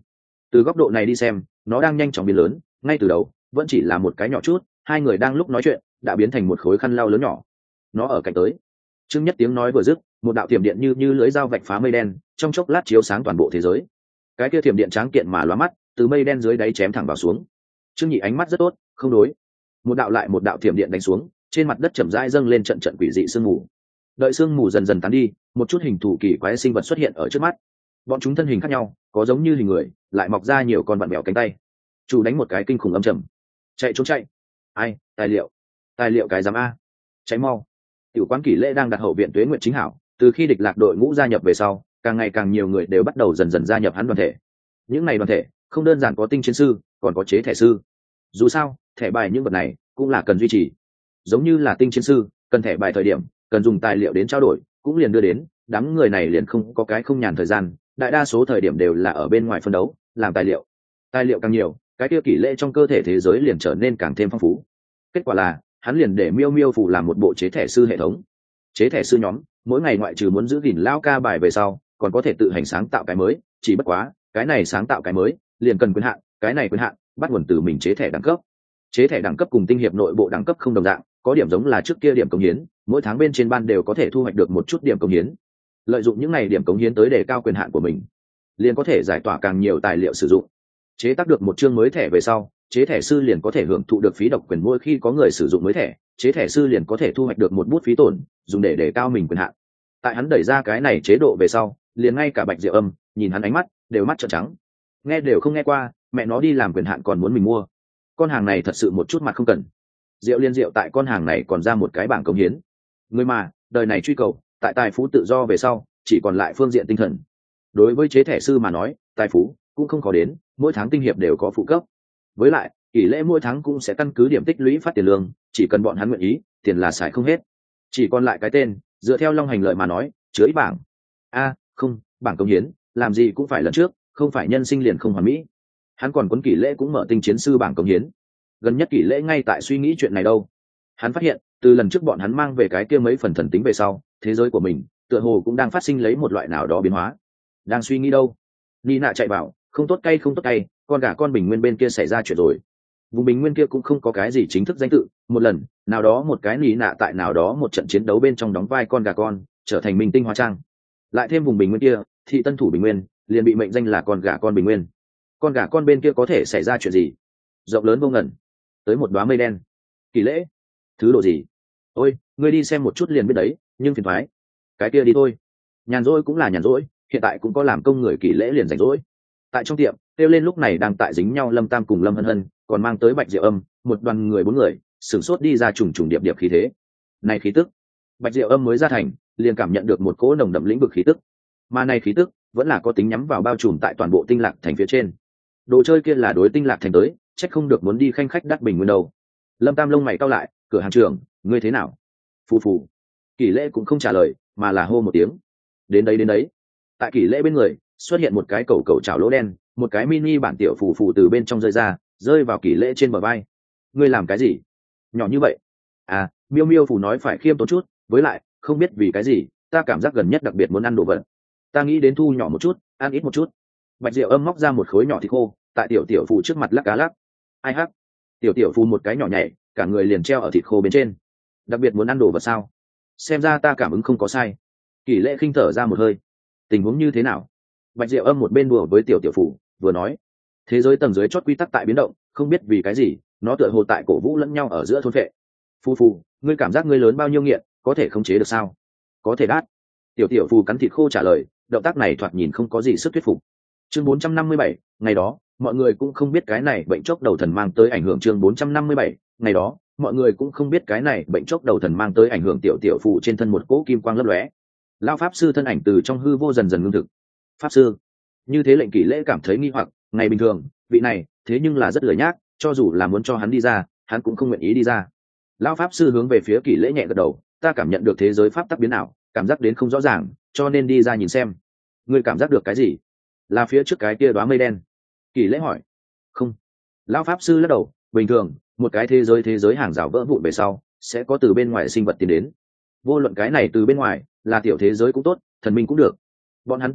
Từ góc độ này đi xem, nó đang nhanh chóng biến lớn, ngay từ đầu vẫn chỉ là một cái nhỏ chút, hai người đang lúc nói chuyện đã biến thành một khối khăn lau lớn nhỏ. Nó ở cạnh tới. Trương Nhất tiếng nói vừa dứt, một đạo thiểm điện như lưới dao vạch phá mây đen, trong chốc lát chiếu sáng toàn bộ thế giới. Cái kia thiểm điện tráng kiện mà lóa mắt, từ mây đen dưới đáy chém thẳng vào xuống. Trương Nhị ánh mắt rất tốt, không đối. Một đạo lại một đạo thiểm điện đánh xuống, trên mặt đất chậm rãi dâng lên trận trận quỷ dị sương mù. Đợi sương mù dần dần tán đi, một chút hình thù kỳ quái sinh vật xuất hiện ở trước mắt. Bọn chúng thân hình khác nhau, có giống như hình người, lại mọc ra nhiều con vặn vẹo cánh tay. Chủ đánh một cái kinh khủng âm trầm. Chạy trốn chạy. Ai, tài liệu cái giám a. Cháy mau. Tiểu quán Kỷ Lễ đang đặt hậu viện Tuế Nguyện chính hảo, từ khi địch lạc đội ngũ gia nhập về sau, càng ngày càng nhiều người đều bắt đầu dần dần gia nhập hắn đoàn thể. Những này đoàn thể không đơn giản có tinh chiến sư, còn có chế thẻ sư. Dù sao, thẻ bài những vật này cũng là cần duy trì. Giống như là tinh chiến sư, cần thẻ bài thời điểm, cần dùng tài liệu đến trao đổi, cũng liền đưa đến, đám người này liền không có cái không nhàn thời gian, đại đa số thời điểm đều là ở bên ngoài phân đấu, làm tài liệu. Tài liệu càng nhiều, cái kia Kỷ Lễ trong cơ thể thế giới liền trở nên càng thêm phong phú. Kết quả là, hắn liền để Miêu Miêu phủ làm một bộ chế thẻ sư hệ thống. Chế thẻ sư nhóm mỗi ngày ngoại trừ muốn giữ gìn lao ca bài về sau, còn có thể tự hành sáng tạo cái mới, chỉ bất quá cái này sáng tạo cái mới liền cần quyền hạn, cái này quyền hạn bắt nguồn từ mình chế thẻ đẳng cấp. Chế thẻ đẳng cấp cùng tinh hiệp nội bộ đẳng cấp không đồng dạng, có điểm giống là trước kia điểm cống hiến, mỗi tháng bên trên ban đều có thể thu hoạch được một chút điểm cống hiến. Lợi dụng những này điểm cống hiến tới đề cao quyền hạn của mình, liền có thể giải tỏa càng nhiều tài liệu sử dụng. Chế tác được một chương mới thẻ về sau, chế thẻ sư liền có thể hưởng thụ được phí độc quyền mỗi khi có người sử dụng mới thẻ, chế thẻ sư liền có thể thu hoạch được một bút phí tổn, dùng để đề cao mình quyền hạn. Tại hắn đẩy ra cái này chế độ về sau, liền ngay cả Bạch Diệu Âm nhìn hắn ánh mắt đều mắt trợn trắng. Nghe đều không nghe qua, mẹ nó đi làm quyền hạn còn muốn mình mua. Con hàng này thật sự một chút mặt không cần. Diệu Liên Diệu tại con hàng này còn ra một cái bảng cống hiến. Người mà, đời này truy cầu, tại tài phú tự do về sau, chỉ còn lại phương diện tinh thần. Đối với chế thẻ sư mà nói, tài phú cũng không có đến, mỗi tháng tinh hiệp đều có phụ cấp. Với lại, Kỷ Lễ mỗi tháng cũng sẽ căn cứ điểm tích lũy phát tiền lương, chỉ cần bọn hắn nguyện ý, tiền là xài không hết. Chỉ còn lại cái tên, dựa theo Long Hành lợi mà nói, chứa ít bảng. Không, bảng công hiến, làm gì cũng phải lần trước, không phải nhân sinh liền không hoàn mỹ. Hắn còn cuốn Kỷ Lễ cũng mở tinh chiến sư bảng công hiến. Gần nhất Kỷ Lễ ngay tại suy nghĩ chuyện này đâu. Hắn phát hiện, từ lần trước bọn hắn mang về cái kia mấy phần thần tính về sau, thế giới của mình, tựa hồ cũng đang phát sinh lấy một loại nào đó biến hóa. Đang suy nghĩ đâu? Nina chạy vào, không tốt cay, con gà con Bình Nguyên bên kia xảy ra chuyện rồi. Vùng Bình Nguyên kia cũng không có cái gì chính thức danh tự, một lần nào đó một cái Nina tại nào đó một trận chiến đấu bên trong đóng vai con gà con, trở thành minh tinh hóa trang. Lại thêm vùng Bình Nguyên kia, thị tân thủ Bình Nguyên liền bị mệnh danh là con gà con Bình Nguyên. Con gà con bên kia có thể xảy ra chuyện gì? Rộng lớn vô ngần, tới một đóa mây đen. Kỷ Lễ, thứ độ gì? Ôi, ngươi đi xem một chút liền biết đấy, nhưng phiền thoái. Cái kia đi thôi. Nhàn rỗi cũng là nhàn rỗi, hiện tại cũng có làm công người Kỷ Lễ liền rảnh rỗi. Tại trong tiệm, kêu lên lúc này đang tại dính nhau Lâm Tam cùng Lâm Hân Hân, còn mang tới Bạch Diệu Âm, một đoàn người 4 người, sửng sốt đi ra trùng điệp khí thế. Này khí tức, Bạch Diệu Âm mới ra thành, liền cảm nhận được một cỗ nồng đậm lĩnh vực khí tức. Mà này khí tức vẫn là có tính nhắm vào bao trùm tại toàn bộ Tinh Lạc thành phía trên. Đồ chơi kia là đối Tinh Lạc thành tới, chắc không được muốn đi khanh khách đắt Bình Nguyên đâu. Lâm Tam lông mày cau lại, cửa hàng trưởng, ngươi thế nào? Phù phù. Kỷ Lễ cũng không trả lời, mà là hô một tiếng. Đến đấy. Tại Kỷ Lễ bên người xuất hiện một cái cầu chảo lỗ đen, một cái mini bản tiểu phù phù từ bên trong rơi ra, rơi vào Kỷ Lễ trên bờ vai. Ngươi làm cái gì? Nhỏ như vậy? Miêu Miêu phù nói phải khiêm tốn chút, với lại không biết vì cái gì, ta cảm giác gần nhất đặc biệt muốn ăn đồ vật. Ta nghĩ đến thu nhỏ một chút, ăn ít một chút. Bạch Diệu Âm móc ra một khối nhỏ thịt khô, tại tiểu phù trước mặt lắc cá lắc. Ai hắc? Tiểu phù một cái nhỏ nhảy, cả người liền treo ở thịt khô bên trên. Đặc biệt muốn ăn đồ vật sao? Xem ra ta cảm ứng không có sai. Kỷ Lễ khinh thở ra một hơi. Tình huống như thế nào? Bạch Diệu Âm một bên đùa với tiểu phù, vừa nói. Thế giới tầng dưới chót quy tắc tại biến động, không biết vì cái gì, nó tựa hồ tại cổ vũ lẫn nhau ở giữa thôn phệ. Phù, ngươi cảm giác ngươi lớn bao nhiêu nghiện, có thể khống chế được sao? Có thể đát. Tiểu phù cắn thịt khô trả lời, động tác này thoạt nhìn không có gì sức thuyết phục. Chương 457, ngày đó, mọi người cũng không biết cái này bệnh chốc đầu thần mang tới ảnh hưởng. Chương 457, ngày đó, mọi người cũng không biết cái này bệnh chốc đầu thần mang tới ảnh hưởng. Tiểu phù trên thân một cỗ kim quang lấp lóe. Lão pháp sư thân ảnh từ trong hư vô dần dần ngưng thực. Pháp sư? Như thế lệnh Kỷ Lễ cảm thấy nghi hoặc, ngày bình thường, vị này, thế nhưng là rất lười nhác, cho dù là muốn cho hắn đi ra, hắn cũng không nguyện ý đi ra. Lão pháp sư hướng về phía Kỷ Lễ nhẹ gật đầu, ta cảm nhận được thế giới pháp tắc biến ảo, cảm giác đến không rõ ràng, cho nên đi ra nhìn xem. Ngươi cảm giác được cái gì? Là phía trước cái kia đóa mây đen. Kỷ Lễ hỏi. Không. Lão pháp sư lắc đầu, bình thường, một cái thế giới hàng rào vỡ vụn về sau, sẽ có từ bên ngoài sinh vật tiến đến. Vô luận cái này từ bên ngoài, là tiểu thế giới cũng tốt, thần minh cũng được. Bọn hắn tồn tại,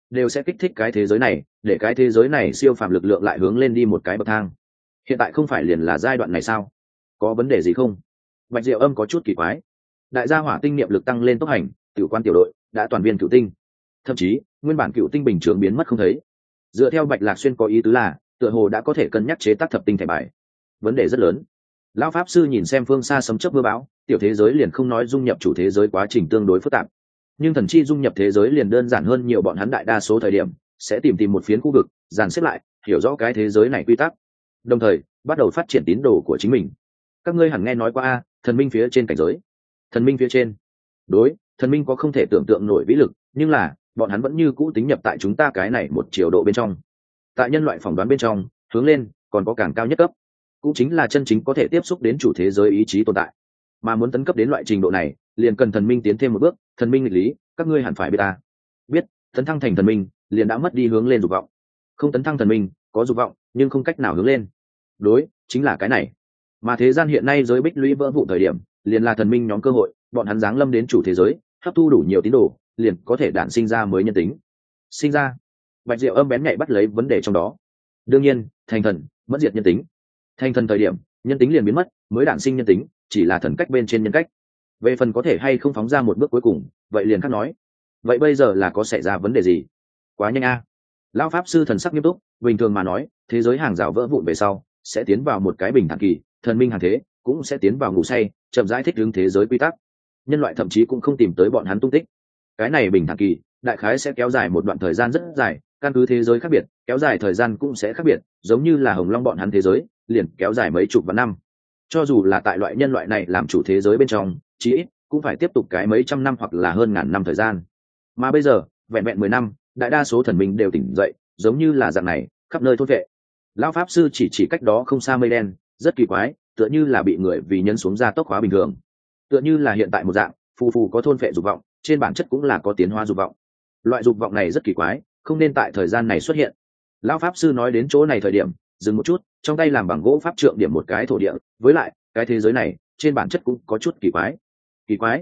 đều sẽ kích thích cái thế giới này, để cái thế giới này siêu phàm lực lượng lại hướng lên đi một cái bậc thang. Hiện tại không phải liền là giai đoạn này sao? Có vấn đề gì không? Bạch Diệu Âm có chút kỳ quái. Đại gia hỏa tinh niệm lực tăng lên tốc hành, tiểu quan tiểu đội đã toàn viên cựu tinh, thậm chí nguyên bản cựu tinh bình thường biến mất không thấy. Dựa theo Bạch Lạc Xuyên có ý tứ là tựa hồ đã có thể cân nhắc chế tác thập tinh thẻ bài. Vấn đề rất lớn. Lão pháp sư nhìn xem phương xa sấm chớp mưa bão, tiểu thế giới liền không nói dung nhập chủ thế giới quá trình tương đối phức tạp, nhưng thần chi dung nhập thế giới liền đơn giản hơn nhiều. Bọn hắn đại đa số thời điểm sẽ tìm một phiến khu vực, dàn xếp lại, hiểu rõ cái thế giới này quy tắc, đồng thời bắt đầu phát triển tín đồ của chính mình. Các ngươi hẳn nghe nói qua a, thần minh phía trên cảnh giới. Thần minh phía trên, đối, thần minh có không thể tưởng tượng nổi vĩ lực, nhưng là bọn hắn vẫn như cũ tính nhập tại chúng ta cái này một chiều độ bên trong. Tại nhân loại phỏng đoán bên trong, hướng lên còn có càng cao nhất cấp, cũng chính là chân chính có thể tiếp xúc đến chủ thế giới ý chí tồn tại. Mà muốn tấn cấp đến loại trình độ này, liền cần thần minh tiến thêm một bước. Thần minh nghịch lý, các ngươi hẳn phải biết ta. Biết, tấn thăng thành thần minh liền đã mất đi hướng lên dục vọng. Không tấn thăng thần minh, có dục vọng nhưng không cách nào hướng lên. Đối, chính là cái này. Mà thế gian hiện nay giới bích lũy vỡ vụ thời điểm, liền là thần minh nhóm cơ hội. Bọn hắn giáng lâm đến chủ thế giới, hấp thu đủ nhiều tín đồ, liền có thể đản sinh ra mới nhân tính. Sinh ra. Bạch Diệu Âm bén nhạy bắt lấy vấn đề trong đó. Đương nhiên, thành thần mất diệt nhân tính. Thành thần thời điểm, nhân tính liền biến mất, mới đản sinh nhân tính, chỉ là thần cách bên trên nhân cách. Về phần có thể hay không phóng ra một bước cuối cùng, vậy liền khác nói. Vậy bây giờ là có xảy ra vấn đề gì? Quá nhanh a. Lão pháp sư thần sắc nghiêm túc, bình thường mà nói, thế giới hàng rào vỡ vụn về sau, sẽ tiến vào một cái bình thản kỳ, thần minh hàng thế cũng sẽ tiến vào ngủ say, chậm rãi thích ứng thế giới quy tắc. Nhân loại thậm chí cũng không tìm tới bọn hắn tung tích. Cái này bình thản kỳ, đại khái sẽ kéo dài một đoạn thời gian rất dài, căn cứ thế giới khác biệt, kéo dài thời gian cũng sẽ khác biệt, giống như là Hồng Long bọn hắn thế giới, liền kéo dài mấy chục vạn năm. Cho dù là tại loại nhân loại này làm chủ thế giới bên trong, chí ít cũng phải tiếp tục cái mấy trăm năm hoặc là hơn ngàn năm thời gian. Mà bây giờ, vẹn vẹn 10 năm, đại đa số thần minh đều tỉnh dậy, giống như là dạng này, khắp nơi thôn vệ. Lão pháp sư chỉ cách đó không xa mây đen, rất kỳ quái, tựa như là bị người vì nhân xuống ra tốc hóa bình thường. Tựa như là hiện tại một dạng, phù phù có thôn vệ dục vọng, trên bản chất cũng là có tiến hóa dục vọng. Loại dục vọng này rất kỳ quái, không nên tại thời gian này xuất hiện. Lão pháp sư nói đến chỗ này thời điểm, dừng một chút, trong tay làm bằng gỗ pháp trượng điểm một cái thổ địa, với lại cái thế giới này trên bản chất cũng có chút kỳ quái. Kỳ quái?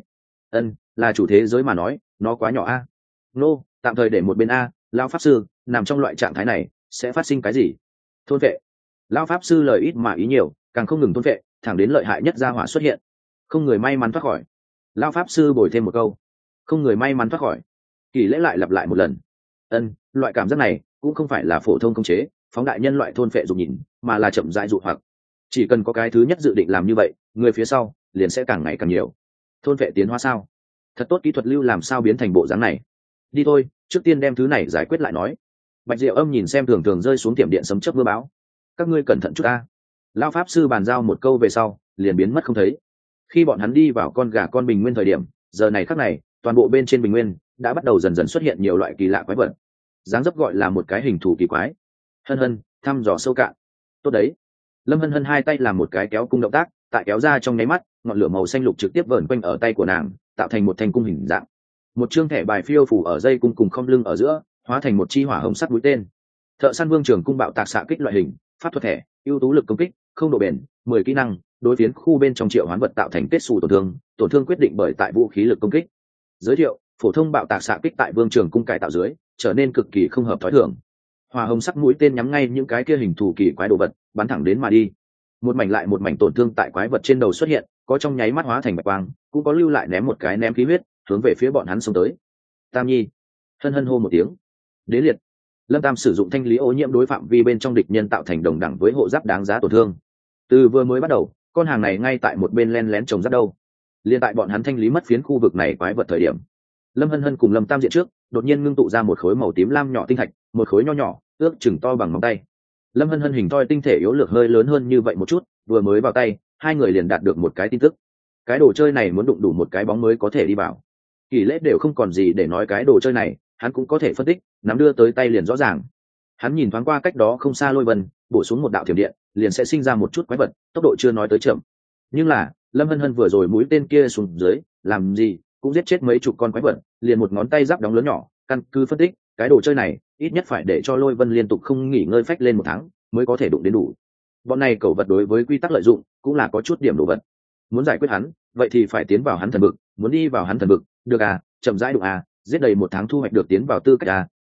Là chủ thế giới mà nói, nó quá nhỏ a. Nô, tạm thời để một bên a. Lão pháp sư, nằm trong loại trạng thái này sẽ phát sinh cái gì? Thôn vệ. Lão pháp sư lời ít mà ý nhiều, càng không ngừng thôn vệ, thẳng đến lợi hại nhất gia hỏa xuất hiện, không người may mắn thoát khỏi. Lão pháp sư bồi thêm một câu, không người may mắn thoát khỏi. Kỳ lễ lại lặp lại một lần. Loại cảm giác này cũng không phải là phổ thông khống chế, phóng đại nhân loại thôn phệ dục nhìn, mà là chậm rãi dụ hoặc. Chỉ cần có cái thứ nhất dự định làm như vậy, người phía sau liền sẽ càng ngày càng nhiều. Thôn phệ tiến hóa sao? Thật tốt kỹ thuật lưu làm sao biến thành bộ dáng này? Đi thôi, trước tiên đem thứ này giải quyết lại nói. Bạch Diệu Âm nhìn xem thường thường rơi xuống tiệm điện sấm chớp mưa bão. Các ngươi cẩn thận chút ta. Lão pháp sư bàn giao một câu về sau, liền biến mất không thấy. Khi bọn hắn đi vào con gà con bình nguyên thời điểm, giờ này khắc này, toàn bộ bên trên bình nguyên đã bắt đầu dần dần xuất hiện nhiều loại kỳ lạ quái vật. Dáng dấp gọi là một cái hình thù kỳ quái. Hân Hân thăm dò sâu cạn. Tốt đấy. Lâm Hân Hân hai tay làm một cái kéo cung động tác, tại kéo ra trong nháy mắt, ngọn lửa màu xanh lục trực tiếp vờn quanh ở tay của nàng, tạo thành một thanh cung hình dạng. Một chương thẻ bài phiêu phủ ở dây cung cùng không lưng ở giữa, hóa thành một chi hỏa hồng sắt mũi tên. Thợ săn vương trường cung bạo tạc xạ kích loại hình, pháp thuật thẻ, ưu tú lực công kích, không độ bền, 10 kỹ năng, đối phiến khu bên trong triệu hoán vật tạo thành kết xù tổn thương quyết định bởi tại vũ khí lực công kích. Giới thiệu, phổ thông bạo tạc xạ kích tại vương trường cung cải tạo dưới, trở nên cực kỳ không hợp thói thường. Hỏa hồng sắc mũi tên nhắm ngay những cái kia hình thù kỳ quái đồ vật, bắn thẳng đến mà đi. Một mảnh lại một mảnh tổn thương tại quái vật trên đầu xuất hiện, có trong nháy mắt hóa thành bạch quang, cũng có lưu lại ném một cái ném khí huyết, hướng về phía bọn hắn xông tới. Tam Nhi, Hân Hân hô một tiếng. Đến liệt. Lâm Tam sử dụng thanh lý ô nhiễm đối phạm vi bên trong địch nhân tạo thành đồng đẳng với hộ giáp đáng giá tổn thương. Từ vừa mới bắt đầu, con hàng này ngay tại một bên len lén trồng giáp đâu. Liên tại bọn hắn thanh lý mất phiến khu vực này quái vật thời điểm, Lâm Hân Hân cùng Lâm Tam diện trước, đột nhiên ngưng tụ ra một khối màu tím lam nhỏ tinh thạch, một khối nho nhỏ, ước chừng to bằng ngón tay. Lâm Hân Hân hình thoi tinh thể yếu lược hơi lớn hơn như vậy một chút, vừa mới vào tay, hai người liền đạt được một cái tin tức. Cái đồ chơi này muốn đụng đủ một cái bóng mới có thể đi vào. Kỳ Lễ đều không còn gì để nói cái đồ chơi này, hắn cũng có thể phân tích, nắm đưa tới tay liền rõ ràng. Hắn nhìn thoáng qua cách đó không xa Lôi Vân, bổ xuống một đạo thiểm điện, liền sẽ sinh ra một chút quái vật, tốc độ chưa nói tới chậm. Nhưng là, Lâm Hân Hân vừa rồi mũi tên kia xuống dưới, làm gì cũng giết chết mấy chục con quái vật, liền một ngón tay giáp đóng lớn nhỏ, căn cứ phân tích, cái đồ chơi này ít nhất phải để cho Lôi Vân liên tục không nghỉ ngơi phách lên 1 tháng mới có thể đụng đến đủ. Bọn này cẩu vật đối với quy tắc lợi dụng cũng là có chút điểm đồ vật. Muốn giải quyết hắn, vậy thì phải tiến vào hắn thần vực, muốn đi vào hắn thần vực, được à, chậm rãi đụng à, giết đầy 1 tháng thu hoạch được tiến vào tư cách à,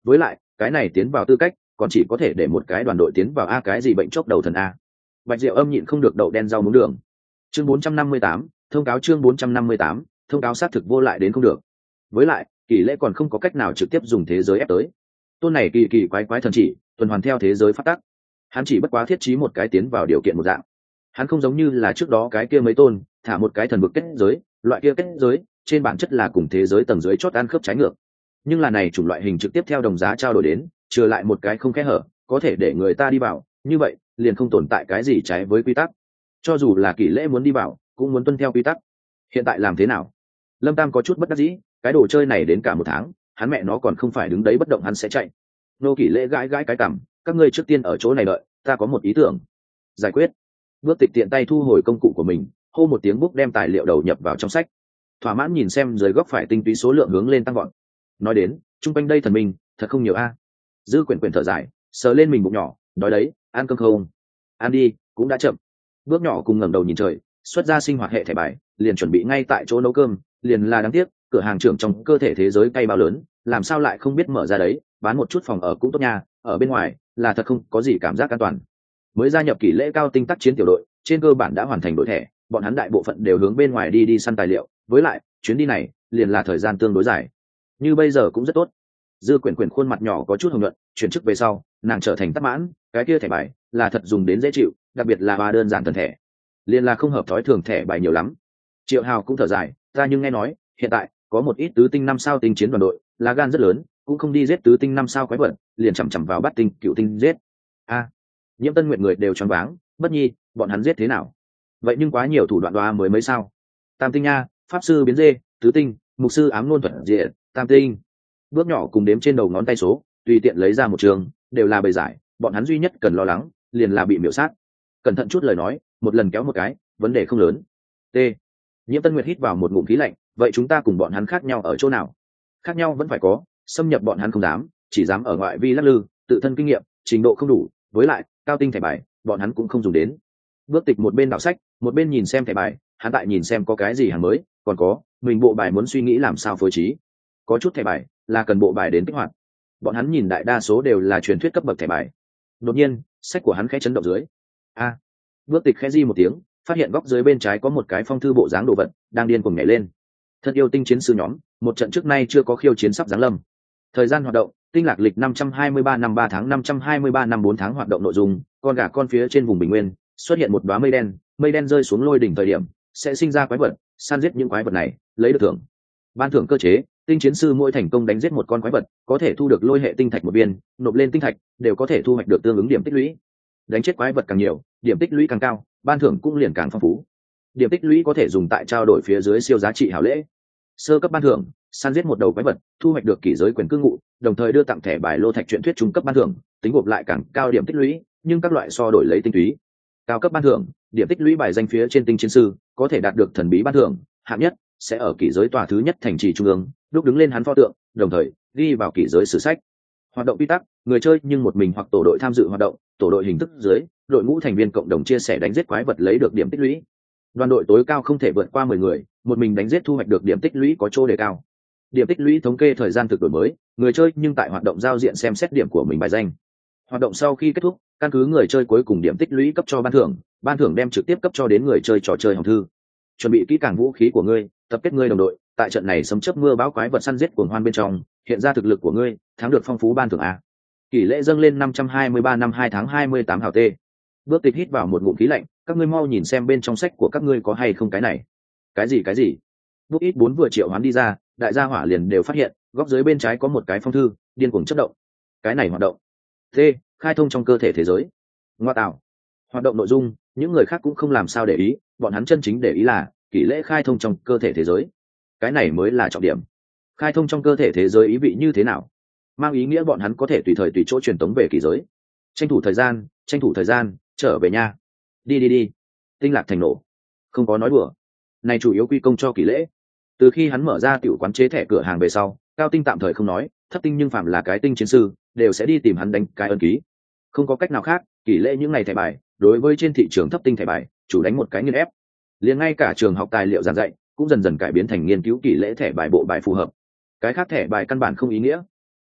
với lại cái này tiến vào tư cách còn chỉ có thể để một cái đoàn đội tiến vào a, cái gì bệnh chốc đầu thần a. Bạch Diệu Âm nhịn không được đậu đen rau muống đường. Chương 458, thông cáo. Chương 458, thông cáo xác thực vô lại đến không được. Với lại Kỷ Lễ còn không có cách nào trực tiếp dùng thế giới ép tới. Tôn này kỳ kỳ quái quái thần chỉ tuần hoàn theo thế giới phát tắc, hắn chỉ bất quá thiết trí một cái tiến vào điều kiện một dạng. Hắn không giống như là trước đó cái kia mấy tôn thả một cái thần vực kết giới, loại kia kết giới trên bản chất là cùng thế giới tầng dưới chót ăn khớp trái ngược, nhưng là này chủng loại hình trực tiếp theo đồng giá trao đổi đến, trừ lại một cái không kẽ hở có thể để người ta đi vào, như vậy liền không tồn tại cái gì trái với quy tắc. Cho dù là Kỷ Lễ muốn đi vào cũng muốn tuân theo quy tắc. Hiện tại làm thế nào? Lâm Tam có chút bất đắc dĩ, cái đồ chơi này đến cả một tháng hắn mẹ nó còn không phải đứng đấy bất động, hắn sẽ chạy. Nô Kỷ Lễ gãi gãi cái cằm, các ngươi trước tiên ở chỗ này đợi, ta có một ý tưởng. Giải quyết. Bước Tịch tiện tay thu hồi công cụ của mình, hô một tiếng bút đem tài liệu đầu nhập vào trong sách. Thỏa mãn nhìn xem dưới góc phải tinh túy số lượng hướng lên tăng gọn. Nói đến chung quanh đây thần minh thật không nhiều a. Dư quyển quyển thở dài, sờ lên mình bụng nhỏ, nói đấy, ăn cơm không? Ăn đi, cũng đã chậm. Bước nhỏ cùng ngẩng đầu nhìn trời, xuất ra sinh hoạt hệ thẻ bài, liền chuẩn bị ngay tại chỗ nấu cơm, liền là đáng tiếc, cửa hàng trưởng trong cơ thể thế giới cay bao lớn, làm sao lại không biết mở ra đấy, bán một chút phòng ở cũng tốt nha, ở bên ngoài là thật không có gì cảm giác an toàn. Mới gia nhập Kỷ Lễ cao tinh tác chiến tiểu đội, trên cơ bản đã hoàn thành đổi thẻ, bọn hắn đại bộ phận đều hướng bên ngoài đi săn tài liệu, với lại chuyến đi này liền là thời gian tương đối dài, như bây giờ cũng rất tốt. Dư quyển quyển khuôn mặt nhỏ có chút hồng nhuận, chuyển chức về sau nàng trở thành tắc mãn, cái kia thẻ bài là thật dùng đến dễ chịu, đặc biệt là ba đơn giản thần thẻ liền là không hợp thói thường, thẻ bài nhiều lắm. Triệu Hào cũng thở dài, ta nhưng nghe nói hiện tại có một ít tứ tinh 5 sao tinh chiến đoàn đội lá gan rất lớn, cũng không đi giết tứ tinh 5 sao quái vật, liền chằm chằm vào bắt tinh cựu tinh giết. A, Nhiễm Tân Nguyện người đều choáng váng, Bất Nhi, bọn hắn giết thế nào? Vậy nhưng quá nhiều thủ đoạn đoa mới mấy sao? Tam tinh nha, pháp sư biến dê, tứ tinh, mục sư ám ngôn thuật diện, tam tinh. Bước nhỏ cùng đếm trên đầu ngón tay số, tùy tiện lấy ra một trường, đều là bề giải, bọn hắn duy nhất cần lo lắng liền là bị miểu sát. Cẩn thận chút lời nói, một lần kéo một cái, vấn đề không lớn. T. Nhiễm Tân Nguyệt hít vào một ngụm khí lạnh, vậy chúng ta cùng bọn hắn khác nhau ở chỗ nào? Khác nhau vẫn phải có, xâm nhập bọn hắn không dám, chỉ dám ở ngoại vi lắc lư, tự thân kinh nghiệm trình độ không đủ, với lại cao tinh thẻ bài bọn hắn cũng không dùng đến. Bước Tịch một bên đọc sách một bên nhìn xem thẻ bài, hắn tại nhìn xem có cái gì hàng mới, còn có mình bộ bài muốn suy nghĩ làm sao phối trí. Có chút thẻ bài là cần bộ bài đến kích hoạt, bọn hắn nhìn đại đa số đều là truyền thuyết cấp bậc thẻ bài. Đột nhiên sách của hắn khẽ chấn động dưới. A. Bước Tịch khẽ di một tiếng, phát hiện góc dưới bên trái có một cái phong thư bộ dáng đồ vật đang điên cuồng nhảy lên. Thân yêu tinh chiến sư nhóm, một trận trước nay chưa có khiêu chiến sắp giáng lâm. Thời gian hoạt động, tinh lạc lịch 523 năm 3 tháng 523 năm 4 tháng. Hoạt động nội dung, con gà con phía trên vùng bình nguyên xuất hiện một đóa mây đen rơi xuống lôi đỉnh thời điểm sẽ sinh ra quái vật, săn giết những quái vật này lấy được thưởng. Ban thưởng cơ chế, tinh chiến sư mỗi thành công đánh giết một con quái vật có thể thu được lôi hệ tinh thạch một viên, nộp lên tinh thạch đều có thể thu hoạch được tương ứng điểm tích lũy. Đánh chết quái vật càng nhiều, điểm tích lũy càng cao, ban thưởng cũng liền càng phong phú. Điểm tích lũy có thể dùng tại trao đổi phía dưới siêu giá trị hảo lễ. Sơ cấp ban thưởng, săn giết một đầu quái vật thu hoạch được kỷ giới quyền cư ngụ, đồng thời đưa tặng thẻ bài lô thạch truyện thuyết trung cấp ban thưởng, tính gộp lại càng cao điểm tích lũy, nhưng các loại so đổi lấy tinh túy. Cao cấp ban thưởng, điểm tích lũy bài danh phía trên tinh chiến sư có thể đạt được thần bí ban thưởng, hạng nhất sẽ ở kỷ giới tòa thứ nhất thành trì trung ương lúc đứng lên hắn pho tượng, đồng thời ghi vào kỷ giới sử sách. Hoạt động quy tắc, người chơi nhưng một mình hoặc tổ đội tham dự hoạt động, tổ đội hình thức dưới đội ngũ thành viên cộng đồng chia sẻ đánh giết quái vật lấy được điểm tích lũy. Đoàn đội tối cao không thể vượt qua 10 người, một mình đánh giết thu hoạch được điểm tích lũy có chỗ đề cao. Điểm tích lũy thống kê thời gian thực đổi mới, người chơi nhưng tại hoạt động giao diện xem xét điểm của mình bài danh. Hoạt động sau khi kết thúc, căn cứ người chơi cuối cùng điểm tích lũy cấp cho ban thưởng đem trực tiếp cấp cho đến người chơi trò chơi hồng thư. Chuẩn bị kỹ càng vũ khí của ngươi, tập kết ngươi đồng đội, tại trận này sấm chớp mưa bão quái vật săn giết cuồng hoan bên trong, hiện ra thực lực của ngươi, thắng được phong phú ban thưởng a. Kỷ lễ dâng lên 523 năm 2 tháng 28 hào tê. Bước Tịch hít vào một ngụm khí lạnh, các ngươi mau nhìn xem bên trong sách của các ngươi có hay không cái này. Cái gì? Bút ít 4 vừa triệu hoán đi ra, đại gia hỏa liền đều phát hiện, góc dưới bên trái có một cái phong thư, điên cuồng chớp động. Cái này hoạt động. T, khai thông trong cơ thể thế giới. Ngoa tạo. Hoạt động nội dung, những người khác cũng không làm sao để ý, bọn hắn chân chính để ý là kỷ lễ khai thông trong cơ thể thế giới. Cái này mới là trọng điểm. Khai thông trong cơ thể thế giới ý vị như thế nào? Mang ý nghĩa bọn hắn có thể tùy thời tùy chỗ truyền tống về kỷ giới. Tranh thủ thời gian, trở về nhà. Đi. Tinh lạc thành nổ. Không có nói đùa. Này chủ yếu quy công cho kỷ lễ. Từ khi hắn mở ra tiểu quán chế thẻ cửa hàng về sau, cao tinh tạm thời không nói, thấp tinh nhưng phạm là cái tinh chiến sư đều sẽ đi tìm hắn đánh cái ân ký. Không có cách nào khác, kỷ lễ những ngày thẻ bài đối với trên thị trường thấp tinh thẻ bài chủ đánh một cái nghiên ép. Liền ngay cả trường học tài liệu giảng dạy cũng dần dần cải biến thành nghiên cứu kỷ lễ thẻ bài bộ bài phù hợp. Cái khác thẻ bài căn bản không ý nghĩa.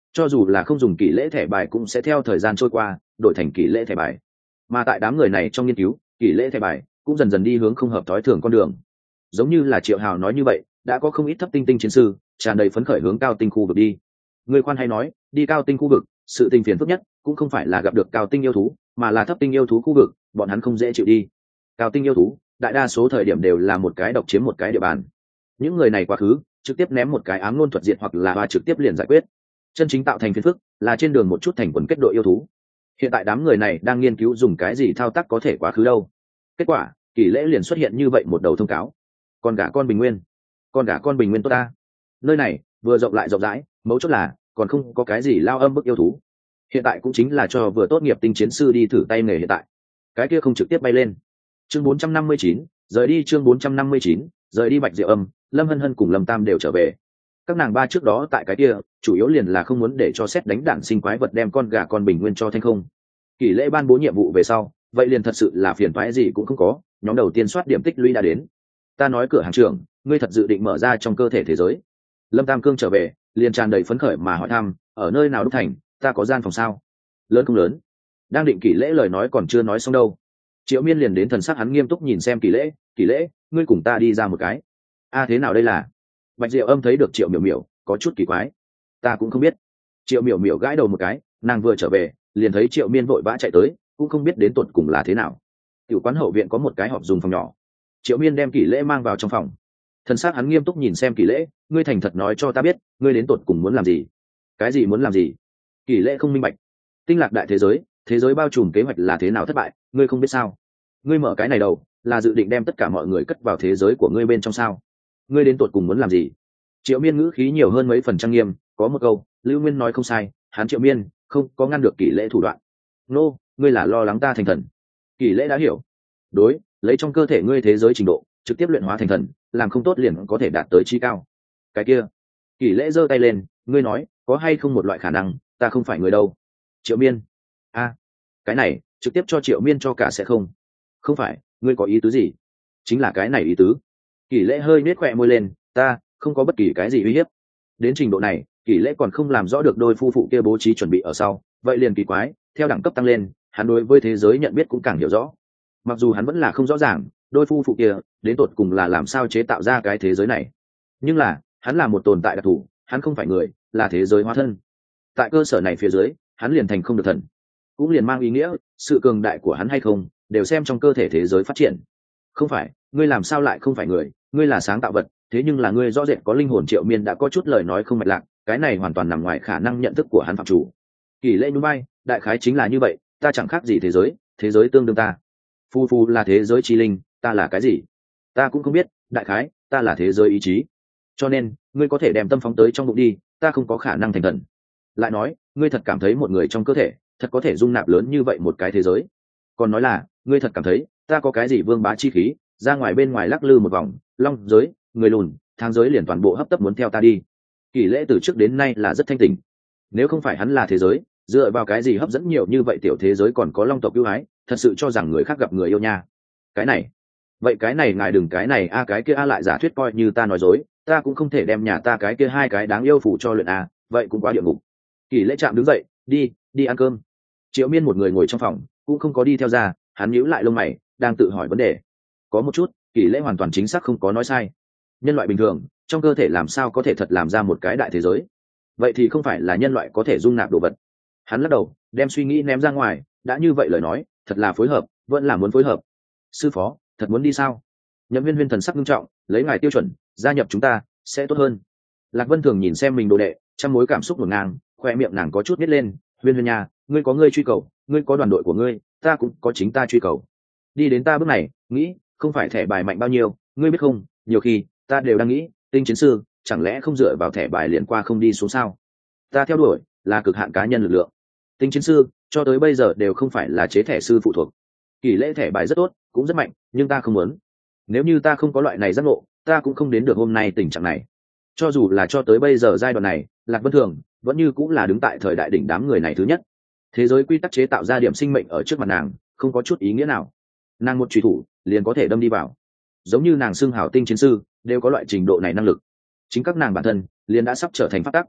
cho dù là không dùng kỷ lễ thẻ bài cũng sẽ theo thời gian trôi qua đổi thành kỷ lễ thẻ bài. Mà tại đám người này trong nghiên cứu, kỷ lễ thẻ bài cũng dần dần đi hướng không hợp thói thường con đường. Giống như là Triệu Hào nói như vậy, đã có không ít thấp tinh tinh chiến sư tràn đầy phấn khởi hướng cao tinh khu vực đi. Người khoan hay nói, đi cao tinh khu vực, sự tình phiền phức nhất cũng không phải là gặp được cao tinh yêu thú, mà là thấp tinh yêu thú khu vực, bọn hắn không dễ chịu đi. Cao tinh yêu thú, đại đa số thời điểm đều là một cái độc chiếm một cái địa bàn. Những người này quá khứ, trực tiếp ném một cái ám ngôn thuật diệt hoặc là hoa trực tiếp liền giải quyết. Chân chính tạo thành phiền phức là trên đường một chút thành quần kết đội yêu thú. Hiện tại đám người này đang nghiên cứu dùng cái gì thao tác có thể quá khứ đâu. Kết quả, kỷ lễ liền xuất hiện như vậy một đầu thông cáo. Con gà con bình nguyên, con gà con bình nguyên tốt ta. Nơi này vừa rộng lại rộng rãi, mấu chốt là còn không có cái gì lao âm bức yêu thú. Hiện tại cũng chính là cho vừa tốt nghiệp tinh chiến sư đi thử tay nghề hiện tại. Cái kia không trực tiếp bay lên. Chương 459, rời đi chương 459, rời đi Bạch Diệu Âm, Lâm Hân Hân cùng Lâm Tam đều trở về. Các nàng ba trước đó tại cái kia, chủ yếu liền là không muốn để cho xét đánh đạn sinh quái vật đem con gà con bình nguyên cho thanh không. Kỷ lễ ban bố nhiệm vụ về sau, vậy liền thật sự là phiền toái gì cũng không có, nhóm đầu tiên soát điểm tích lũy đã đến. Ta nói cửa hàng trưởng, ngươi thật dự định mở ra trong cơ thể thế giới? Lâm Tam Cương trở về, liền tràn đầy phấn khởi mà hỏi thăm, ở nơi nào đúc thành, ta có gian phòng sao? Lớn không lớn? Đang định kỷ lễ lời nói còn chưa nói xong đâu. Triệu Miên liền đến, thần sắc hắn nghiêm túc nhìn xem kỷ lễ, ngươi cùng ta đi ra một cái. A thế nào đây là? Bạch Diệu Âm thấy được Triệu Miểu Miểu, có chút kỳ quái. Ta cũng không biết. Triệu Miểu Miểu gãi đầu một cái, nàng vừa trở về, liền thấy Triệu Miên vội vã chạy tới, cũng không biết đến tột cùng là thế nào. Tiểu quán hậu viện có một cái họp dùng phòng nhỏ. Triệu Miên đem kỷ lễ mang vào trong phòng. Thần sắc hắn nghiêm túc nhìn xem kỷ lễ, ngươi thành thật nói cho ta biết, ngươi đến tột cùng muốn làm gì? Cái gì muốn làm gì? Kỷ lễ không minh bạch. Tinh lạc đại thế giới bao trùm kế hoạch là thế nào thất bại, ngươi không biết sao? Ngươi mở cái này đầu, là dự định đem tất cả mọi người cất vào thế giới của ngươi bên trong sao? Ngươi đến tột cùng muốn làm gì? Triệu Miên ngữ khí nhiều hơn mấy phần trang nghiêm, có một câu, Lưu Nguyên nói không sai, hắn Triệu Miên không có ngăn được kỷ lễ thủ đoạn. Nô, ngươi là lo lắng ta thành thần. Kỷ lễ đã hiểu. Đối, lấy trong cơ thể ngươi thế giới trình độ, trực tiếp luyện hóa thành thần, làm không tốt liền có thể đạt tới chi cao. Cái kia, kỷ lễ giơ tay lên, ngươi nói, có hay không một loại khả năng, ta không phải người đâu? Triệu Miên, a, cái này, trực tiếp cho Triệu Miên cho cả sẽ không? Không phải, ngươi có ý tứ gì? Chính là cái này ý tứ. Kỷ lễ hơi nết khỏe môi lên, ta không có bất kỳ cái gì uy hiếp. Đến trình độ này, kỷ lễ còn không làm rõ được đôi phu phụ kia bố trí chuẩn bị ở sau, vậy liền kỳ quái, theo đẳng cấp tăng lên, hắn đối với thế giới nhận biết cũng càng hiểu rõ. Mặc dù hắn vẫn là không rõ ràng đôi phu phụ kia đến tột cùng là làm sao chế tạo ra cái thế giới này, nhưng là hắn là một tồn tại đặc thù, hắn không phải người, là thế giới hóa thân. Tại cơ sở này phía dưới, hắn liền thành không được thần, cũng liền mang ý nghĩa sự cường đại của hắn hay không đều xem trong cơ thể thế giới phát triển. Không phải, ngươi làm sao lại không phải người, ngươi là sáng tạo vật, thế nhưng là ngươi rõ rệt có linh hồn. Triệu Miên đã có chút lời nói không mạch lạc, cái này hoàn toàn nằm ngoài khả năng nhận thức của hắn phạm chủ. Kỷ lễ nhún vai, đại khái chính là như vậy, ta chẳng khác gì thế giới tương đương ta. Phu phu là thế giới chi linh, ta là cái gì? Ta cũng không biết, đại khái, ta là thế giới ý chí. Cho nên, ngươi có thể đem tâm phóng tới trong bụng đi, ta không có khả năng thành thần. Lại nói, ngươi thật cảm thấy một người trong cơ thể, thật có thể dung nạp lớn như vậy một cái thế giới? Còn nói là, ngươi thật cảm thấy, ta có cái gì vương bá chi khí, ra ngoài bên ngoài lắc lư một vòng, long giới, người lùn, thang giới liền toàn bộ hấp tấp muốn theo ta đi. Kỷ lễ từ trước đến nay là rất thanh tỉnh. Nếu không phải hắn là thế giới, dựa vào cái gì hấp dẫn nhiều như vậy tiểu thế giới còn có long tộc ưu ái, thật sự cho rằng người khác gặp người yêu nha. Cái này, vậy cái này ngài đừng cái này a cái kia a lại giả thuyết coi như ta nói dối, ta cũng không thể đem nhà ta cái kia hai cái đáng yêu phụ cho luyện a, vậy cũng quá địa ngục. Kỷ lễ chạm đứng dậy, đi ăn cơm. Triệu Miên một người ngồi trong phòng, cũng không có đi theo ra, hắn nhíu lại lông mày, đang tự hỏi vấn đề. Có một chút, Kỷ lễ hoàn toàn chính xác không có nói sai. Nhân loại bình thường trong cơ thể làm sao có thể thật làm ra một cái đại thế giới? Vậy thì không phải là nhân loại có thể dung nạp đồ vật. Hắn lắc đầu, đem suy nghĩ ném ra ngoài, đã như vậy lời nói, thật là phối hợp, vẫn là muốn phối hợp. Sư phó, thật muốn đi sao? Nhậm Huyên Huyên thần sắc nghiêm trọng, lấy ngài tiêu chuẩn, gia nhập chúng ta sẽ tốt hơn. Lạc Vân Thường nhìn xem mình đồ đệ, trăm mối cảm xúc ngổn ngang, khoe miệng nàng có chút nít lên. Huyên Huyên nhà, ngươi có ngươi truy cầu, ngươi có đoàn đội của ngươi, ta cũng có chính ta truy cầu. Đi đến ta bước này, nghĩ, không phải thẻ bài mạnh bao nhiêu, ngươi biết không, nhiều khi ta đều đang nghĩ, tinh chiến sư chẳng lẽ không dựa vào thẻ bài liền qua không đi xuống sao? Ta theo đuổi là cực hạn cá nhân lực lượng. Tinh chiến sư cho tới bây giờ đều không phải là chế thẻ sư phụ thuộc. Kỷ lễ thẻ bài rất tốt, cũng rất mạnh, nhưng ta không muốn. Nếu như ta không có loại này giác ngộ, ta cũng không đến được hôm nay tình trạng này. Cho dù là cho tới bây giờ giai đoạn này, Lạc Vân Thường vẫn như cũng là đứng tại thời đại đỉnh đám người này thứ nhất. Thế giới quy tắc chế tạo ra điểm sinh mệnh ở trước mặt nàng, không có chút ý nghĩa nào. Nàng một truy thủ liền có thể đâm đi vào. Giống như nàng xưng hào tinh chiến sư đều có loại trình độ này năng lực. Chính các nàng bản thân liền đã sắp trở thành pháp tắc.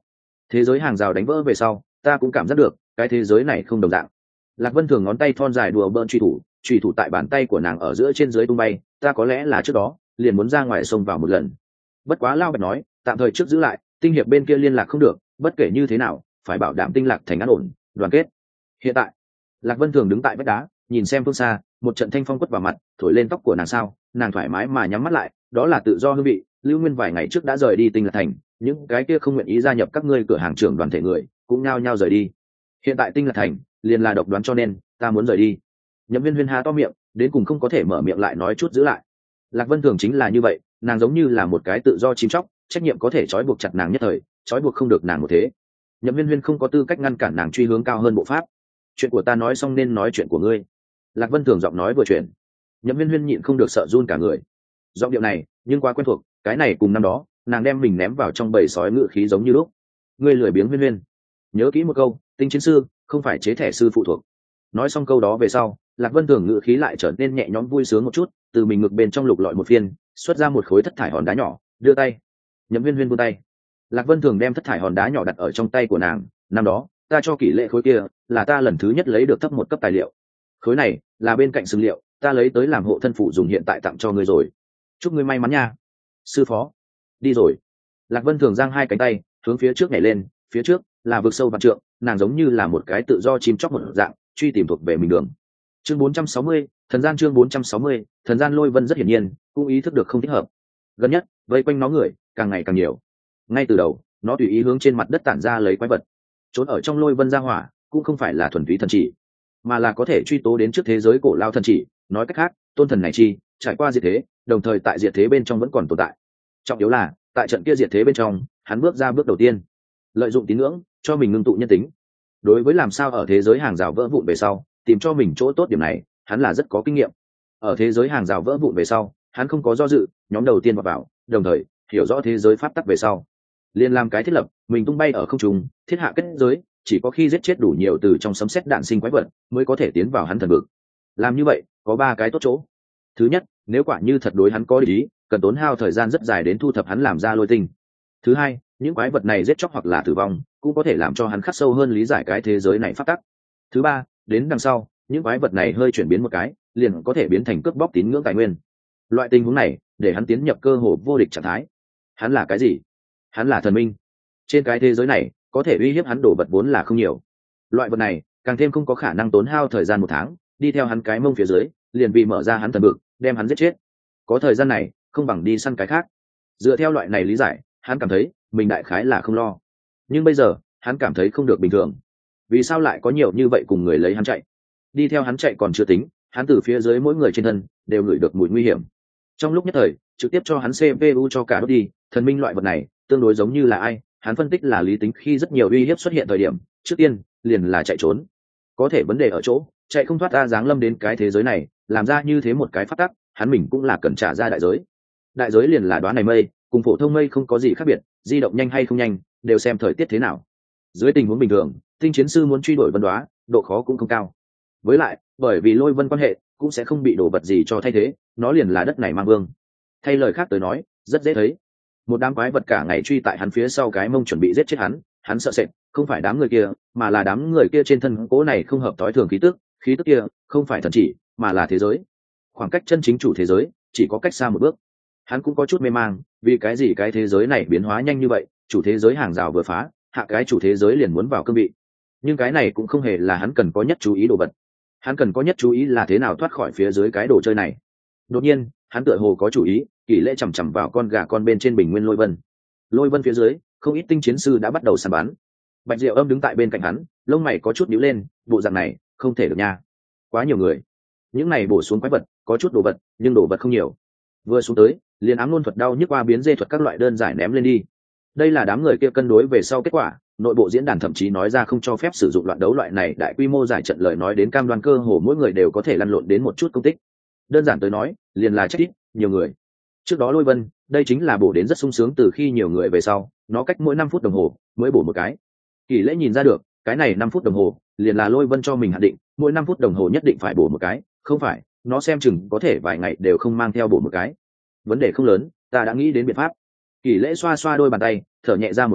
Thế giới hàng rào đánh vỡ về sau, ta cũng cảm giác được cái thế giới này không đồng dạng. Lạc Vân Thường ngón tay thon dài đùa bỡn truy thủ tại bàn tay của nàng ở giữa trên dưới tung bay, ta có lẽ là trước đó liền muốn ra ngoài sông vào một lần. Bất quá Lao Bạch nói, tạm thời trước giữ lại, tinh hiệp bên kia liên lạc không được, bất kể như thế nào, phải bảo đảm tinh lạc thành an ổn, đoàn kết. Hiện tại, Lạc Vân Thường đứng tại vách đá, nhìn xem phương xa, một trận thanh phong quất vào mặt, thổi lên tóc của nàng sao, nàng thoải mái mà nhắm mắt lại, đó là tự do hương vị. Lưu Nguyên vài ngày trước đã rời đi tinh lạc thành, những cái kia không nguyện ý gia nhập các ngươi cửa hàng trưởng đoàn thể người, cũng nhao nhao rời đi. Hiện tại tinh lạc thành liền là độc đoán, cho nên ta muốn rời đi. Nhậm Viên Huyên há to miệng, đến cùng không có thể mở miệng lại nói chút giữ lại. Lạc Vân Thường chính là như vậy, nàng giống như là một cái tự do chim chóc, trách nhiệm có thể trói buộc chặt nàng nhất thời, trói buộc không được nàng một thế. Nhậm Viên Huyên không có tư cách ngăn cản nàng truy hướng cao hơn bộ pháp. Chuyện của ta nói xong nên nói chuyện của ngươi. Lạc Vân Thường giọng nói vừa chuyển, Nhậm Viên Huyên nhịn không được sợ run cả người. Giọng điệu này nhưng quá quen thuộc, cái này cùng năm đó nàng đem mình ném vào trong bầy sói ngựa khí giống như lúc. Ngươi lười biếng Huyên Huyên, nhớ kỹ một câu, tinh chiến sư không phải chế thẻ sư phụ thuộc. Nói xong câu đó về sau, Lạc Vân Thường ngựa khí lại trở nên nhẹ nhõm vui sướng một chút, từ mình ngực bên trong lục lọi một phiên, xuất ra một khối thất thải hòn đá nhỏ, đưa tay. Nhậm Viên Huyên buông tay. Lạc Vân Thường đem thất thải hòn đá nhỏ đặt ở trong tay của nàng. Năm đó ta cho Kỷ Lệ khối kia, là ta lần thứ nhất lấy được thấp một cấp tài liệu. Khối này là bên cạnh xương liệu, ta lấy tới làm hộ thân phụ dùng, hiện tại tặng cho ngươi rồi. Chúc ngươi may mắn nha, sư phó. Đi rồi. Lạc Vân Thường giang hai cánh tay, hướng phía trước nhảy lên, phía trước là vực sâu vạn trượng, nàng giống như là một cái tự do chim chóc một dạng, truy tìm thuộc về mình đường. Chương 460, thần gian. Chương 460, thần gian. Lôi Vân rất hiển nhiên cũng ý thức được không thích hợp. Gần nhất vây quanh nó người càng ngày càng nhiều. Ngay từ đầu nó tùy ý hướng trên mặt đất tản ra lấy quái vật. Trốn ở trong Lôi Vân ra hỏa cũng không phải là thuần túy thần chỉ, mà là có thể truy tố đến trước thế giới cổ lao thần chỉ. Nói cách khác, tôn thần này chi trải qua diệt thế, đồng thời tại diệt thế bên trong vẫn còn tồn tại. Trọng yếu là tại trận kia diệt thế bên trong, hắn bước ra bước đầu tiên, lợi dụng tín ngưỡng cho mình ngưng tụ nhân tính. Đối với làm sao ở thế giới hàng rào vỡ vụn về sau tìm cho mình chỗ tốt, điểm này hắn là rất có kinh nghiệm. Ở thế giới hàng rào vỡ vụn về sau, hắn không có do dự, nhóm đầu tiên vào, đồng thời hiểu rõ thế giới pháp tắc về sau, liền làm cái thiết lập, mình tung bay ở không trung, thiết hạ kết giới, chỉ có khi giết chết đủ nhiều từ trong sấm sét đạn sinh quái vật mới có thể tiến vào hắn thần vực. Làm như vậy có ba cái tốt chỗ. Thứ nhất, nếu quả như thật đối hắn có ý, cần tốn hao thời gian rất dài đến thu thập hắn làm ra lôi tinh. Thứ hai, những quái vật này giết chóc hoặc là tử vong cũng có thể làm cho hắn khắc sâu hơn lý giải cái thế giới này pháp tắc. Thứ ba, đến đằng sau những quái vật này hơi chuyển biến một cái, liền có thể biến thành cướp bóc tín ngưỡng tài nguyên. Loại tình huống này để hắn tiến nhập cơ hồ vô địch trạng thái. Hắn là cái gì? Hắn là thần minh. Trên cái thế giới này có thể uy hiếp hắn đồ vật vốn là không nhiều. Loại vật này càng thêm không có khả năng tốn hao thời gian một tháng đi theo hắn cái mông phía dưới, liền vì mở ra hắn thần vực, đem hắn giết chết. Có thời gian này không bằng đi săn cái khác. Dựa theo loại này lý giải, hắn cảm thấy mình đại khái là không lo. Nhưng bây giờ hắn cảm thấy không được bình thường. Vì sao lại có nhiều như vậy cùng người lấy hắn chạy? Đi theo hắn chạy còn chưa tính, hắn từ phía dưới mỗi người trên thân đều ngửi được mùi nguy hiểm. Trong lúc nhất thời trực tiếp cho hắn CPU cho cả đốt đi. Thần minh loại vật này tương đối giống như là ai, hắn phân tích là lý tính, khi rất nhiều uy hiếp xuất hiện thời điểm, trước tiên liền là chạy trốn. Có thể vấn đề ở chỗ chạy không thoát ra, giáng lâm đến cái thế giới này, làm ra như thế một cái phát tắc, hắn mình cũng là cần trả ra đại giới. Đại giới liền là đoán này mây cùng phổ thông mây không có gì khác biệt, di động nhanh hay không nhanh đều xem thời tiết thế nào. Dưới tình huống bình thường, tinh chiến sư muốn truy đuổi Vân Đoá độ khó cũng không cao. Với lại bởi vì Lôi Vân quan hệ cũng sẽ không bị đổ vật gì cho thay thế, nó liền là đất này mang vương. Thay lời khác tới nói, rất dễ thấy, một đám quái vật cả ngày truy tại hắn phía sau cái mông chuẩn bị giết chết hắn. Hắn sợ sệt không phải đám người kia, mà là đám người kia trên thân cố này không hợp thói thường khí tức kia không phải thần chỉ, mà là thế giới. Khoảng cách chân chính chủ thế giới chỉ có cách xa một bước. Hắn cũng có chút mê mang, vì cái gì cái thế giới này biến hóa nhanh như vậy, chủ thế giới hàng rào vừa phá, hạ cái chủ thế giới liền muốn vào cương vị. Nhưng cái này cũng không hề là hắn cần có nhất chú ý đồ vật. Hắn cần có nhất chú ý là thế nào thoát khỏi phía dưới cái đồ chơi này. Đột nhiên hắn tựa hồ có chủ ý, Kỷ Lễ chằm chằm vào con gà con bên trên bình nguyên Lôi Vân. Lôi Vân phía dưới không ít tinh chiến sư đã bắt đầu săn bắn. Bạch Diệu Âm đứng tại bên cạnh hắn, lông mày có chút nhíu lên, bộ dạng này không thể được nha, quá nhiều người. Những này bổ xuống quái vật có chút đồ vật, nhưng đồ vật không nhiều. Vừa xuống tới liền ám luân thuật đau nhức qua biến dê thuật các loại đơn giản ném lên đi. Đây là đám người kia cân đối về sau kết quả. Nội bộ diễn đàn thậm chí nói ra không cho phép sử dụng loạn đấu loại này đại quy mô giải trận, lời nói đến cam đoan cơ hồ mỗi người đều có thể lăn lộn đến một chút công tích. Đơn giản tới nói liền là chết ít nhiều người. Trước đó Lôi Vân đây chính là bổ đến rất sung sướng, từ khi nhiều người về sau nó cách mỗi 5 phút đồng hồ mới bổ một cái. Kỷ Lễ nhìn ra được cái này 5 phút đồng hồ liền là Lôi Vân cho mình hạn định, mỗi 5 phút đồng hồ nhất định phải bổ một cái, không phải nó xem chừng có thể vài ngày đều không mang theo bổ một cái. Vấn đề không lớn, ta đã nghĩ đến biện pháp. Kỷ Lễ xoa xoa đôi bàn tay, thở nhẹ ra một hơi,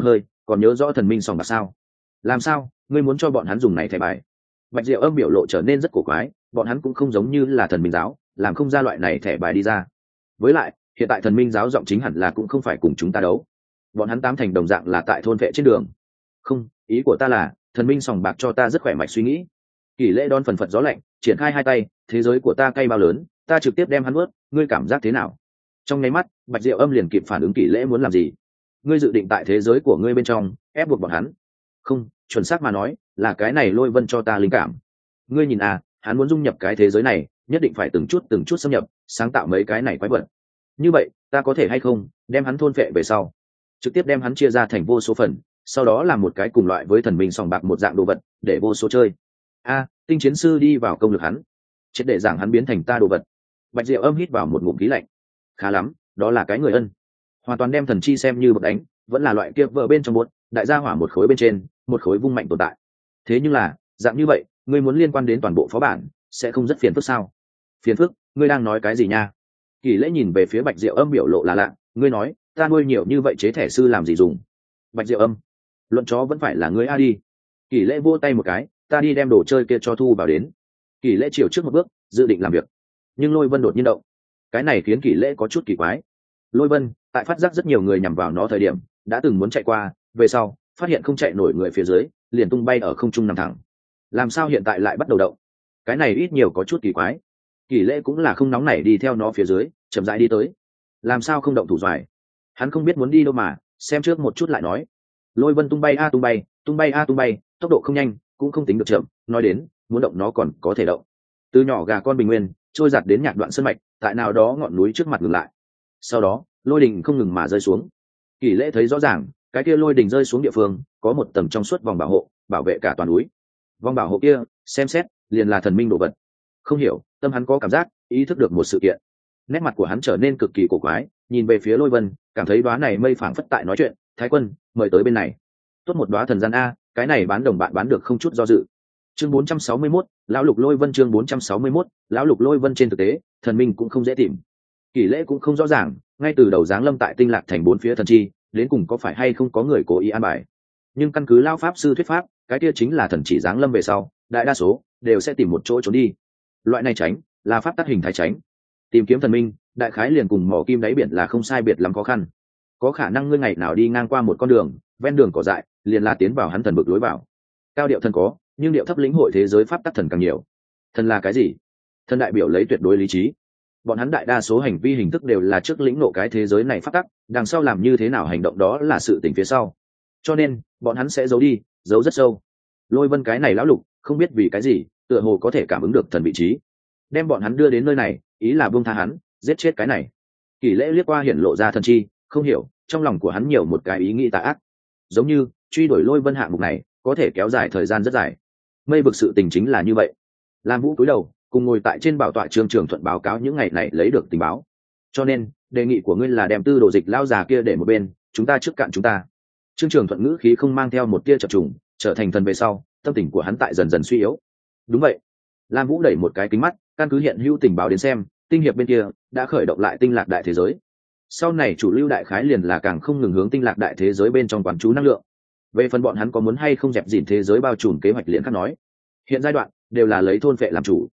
còn nhớ rõ thần minh sòng bạc sao? Làm sao ngươi muốn cho bọn hắn dùng này thẻ bài? Bạch Diệu Âm biểu lộ trở nên rất cổ quái, bọn hắn cũng không giống như là thần minh giáo, làm không ra loại này thẻ bài đi ra. Với lại hiện tại thần minh giáo giọng chính hẳn là cũng không phải cùng chúng ta đấu, bọn hắn tám thành đồng dạng là tại thôn vệ trên đường. Không, ý của ta là thần minh sòng bạc cho ta rất khỏe mạch suy nghĩ. Kỷ Lễ đón phần phật gió lạnh, triển khai hai tay, thế giới của ta cay bao lớn, ta trực tiếp đem hắn nuốt, ngươi cảm giác thế nào? Trong nháy mắt Bạch Diệu Âm liền kịp phản ứng Kỷ Lễ muốn làm gì. Ngươi dự định tại thế giới của ngươi bên trong ép buộc bọn hắn? Không, chuẩn xác mà nói là cái này Lôi Vân cho ta linh cảm. Ngươi nhìn à, hắn muốn dung nhập cái thế giới này, nhất định phải từng chút xâm nhập, sáng tạo mấy cái này quái vật. Như vậy ta có thể hay không đem hắn thôn phệ về sau, trực tiếp đem hắn chia ra thành vô số phần, sau đó làm một cái cùng loại với thần minh sòng bạc một dạng đồ vật để vô số chơi. Tinh chiến sư đi vào công lực hắn, chết để giảng hắn biến thành ta đồ vật. Bạch Diệu Âm hít vào một ngụm khí lạnh. Khá lắm, đó là cái người ân, hoàn toàn đem thần chi xem như bậc đánh, vẫn là loại kia vợ bên trong buốt đại gia hỏa một khối bên trên, một khối vung mạnh tồn tại. Thế nhưng là dạng như vậy ngươi muốn liên quan đến toàn bộ phó bản, sẽ không rất phiền phức sao? Phiền phức? Ngươi đang nói cái gì nha? Kỷ Lễ nhìn về phía Bạch Diệu Âm biểu lộ là lạ, ngươi nói ta nuôi nhiều như vậy chế thẻ sư làm gì dùng? Bạch Diệu Âm, luận chó vẫn phải là ngươi a đi. Kỷ Lễ vỗ tay một cái, ta đi đem đồ chơi kia cho thu vào đến. Kỷ Lễ chiều trước một bước, dự định làm việc, nhưng Lôi Vân đột nhiên động. Cái này khiến Kỷ Lễ có chút kỳ quái. Lôi Vân tại phát giác rất nhiều người nhằm vào nó thời điểm, đã từng muốn chạy qua, về sau phát hiện không chạy nổi người phía dưới, liền tung bay ở không trung nằm thẳng. Làm sao hiện tại lại bắt đầu động? Cái này ít nhiều có chút kỳ quái. Kỷ Lễ cũng là không nóng nảy đi theo nó phía dưới, chậm rãi đi tới. Làm sao không động thủ doài? Hắn không biết muốn đi đâu mà, xem trước một chút lại nói. Lôi Vân tung bay a tung bay, tung bay a tung bay, tốc độ không nhanh, cũng không tính được chậm, nói đến, muốn động nó còn có thể động. Từ nhỏ gà con bình nguyên, trôi giạt đến nhạc đoạn sơn mạch, tại nào đó ngọn núi trước mặt ngừng lại. Sau đó, lôi đình không ngừng mà rơi xuống. Kỷ Lễ thấy rõ ràng, cái kia lôi đình rơi xuống địa phương, có một tầng trong suốt vòng bảo hộ, bảo vệ cả toàn núi. Vòng bảo hộ kia, xem xét, liền là thần minh đồ vật. Không hiểu, tâm hắn có cảm giác, ý thức được một sự kiện. Nét mặt của hắn trở nên cực kỳ cổ quái, nhìn về phía Lôi Vân, cảm thấy đóa này mây phảng phất tại nói chuyện, "Thái quân, mời tới bên này." Tốt một đóa thần gian a, cái này bán đồng bạn bán được không chút do dự. Chương 461, lão lục Lôi Vân chương 461, lão lục Lôi Vân trên thực tế, thần minh cũng không dễ tìm. Kỷ Lễ cũng không rõ ràng, ngay từ đầu giáng lâm tại Tinh Lạc thành bốn phía thần chi, đến cùng có phải hay không có người cố ý an bài. Nhưng căn cứ lão pháp sư thuyết pháp, cái kia chính là thần chỉ giáng lâm về sau, đại đa số đều sẽ tìm một chỗ trốn đi. Loại này tránh là pháp tắc hình thái tránh. Tìm kiếm thần minh, đại khái liền cùng mỏ kim đáy biển là không sai biệt lắm khó khăn. Có khả năng ngươi ngày nào đi ngang qua một con đường, ven đường cỏ dại, liền là tiến vào hắn thần vực lối vào. Cao điệu thần có, nhưng điệu thấp lĩnh hội thế giới pháp tắc thần càng nhiều. Thần là cái gì? Thần đại biểu lấy tuyệt đối lý trí. Bọn hắn đại đa số hành vi hình thức đều là trước lĩnh ngộ cái thế giới này pháp tắc, đằng sau làm như thế nào hành động đó là sự tình phía sau. Cho nên, bọn hắn sẽ giấu đi, giấu rất sâu. Lôi Vân cái này lão lục, không biết vì cái gì, tựa hồ có thể cảm ứng được thần vị trí, đem bọn hắn đưa đến nơi này, ý là buông tha hắn, giết chết cái này. Kỷ Lễ liếc qua hiển lộ ra thần chi, không hiểu, trong lòng của hắn nhiều một cái ý nghĩ tà ác, giống như truy đuổi Lôi Vân hạng mục này có thể kéo dài thời gian rất dài. Mây vực sự tình chính là như vậy. Lam Vũ cúi đầu, cùng ngồi tại trên bảo tọa Trương Trường Thuận báo cáo những ngày này lấy được tình báo. Cho nên, đề nghị của ngươi là đem Tư Đồ Dịch lão già kia để một bên, chúng ta trước cạn chúng ta. Trương Trường Thuận ngữ khí không mang theo một tia chập trùng, trở thành thần về sau, tâm tình của hắn tại dần dần suy yếu. Đúng vậy. Lam Vũ đẩy một cái kính mắt, căn cứ hiện hữu tình báo đến xem, tinh hiệp bên kia đã khởi động lại tinh lạc đại thế giới. Sau này chủ lưu đại khái liền là càng không ngừng hướng tinh lạc đại thế giới bên trong quản chú năng lượng. Về phần bọn hắn có muốn hay không dẹp dìn thế giới bao trùm kế hoạch liễn khác nói, hiện giai đoạn đều là lấy thôn phệ làm chủ.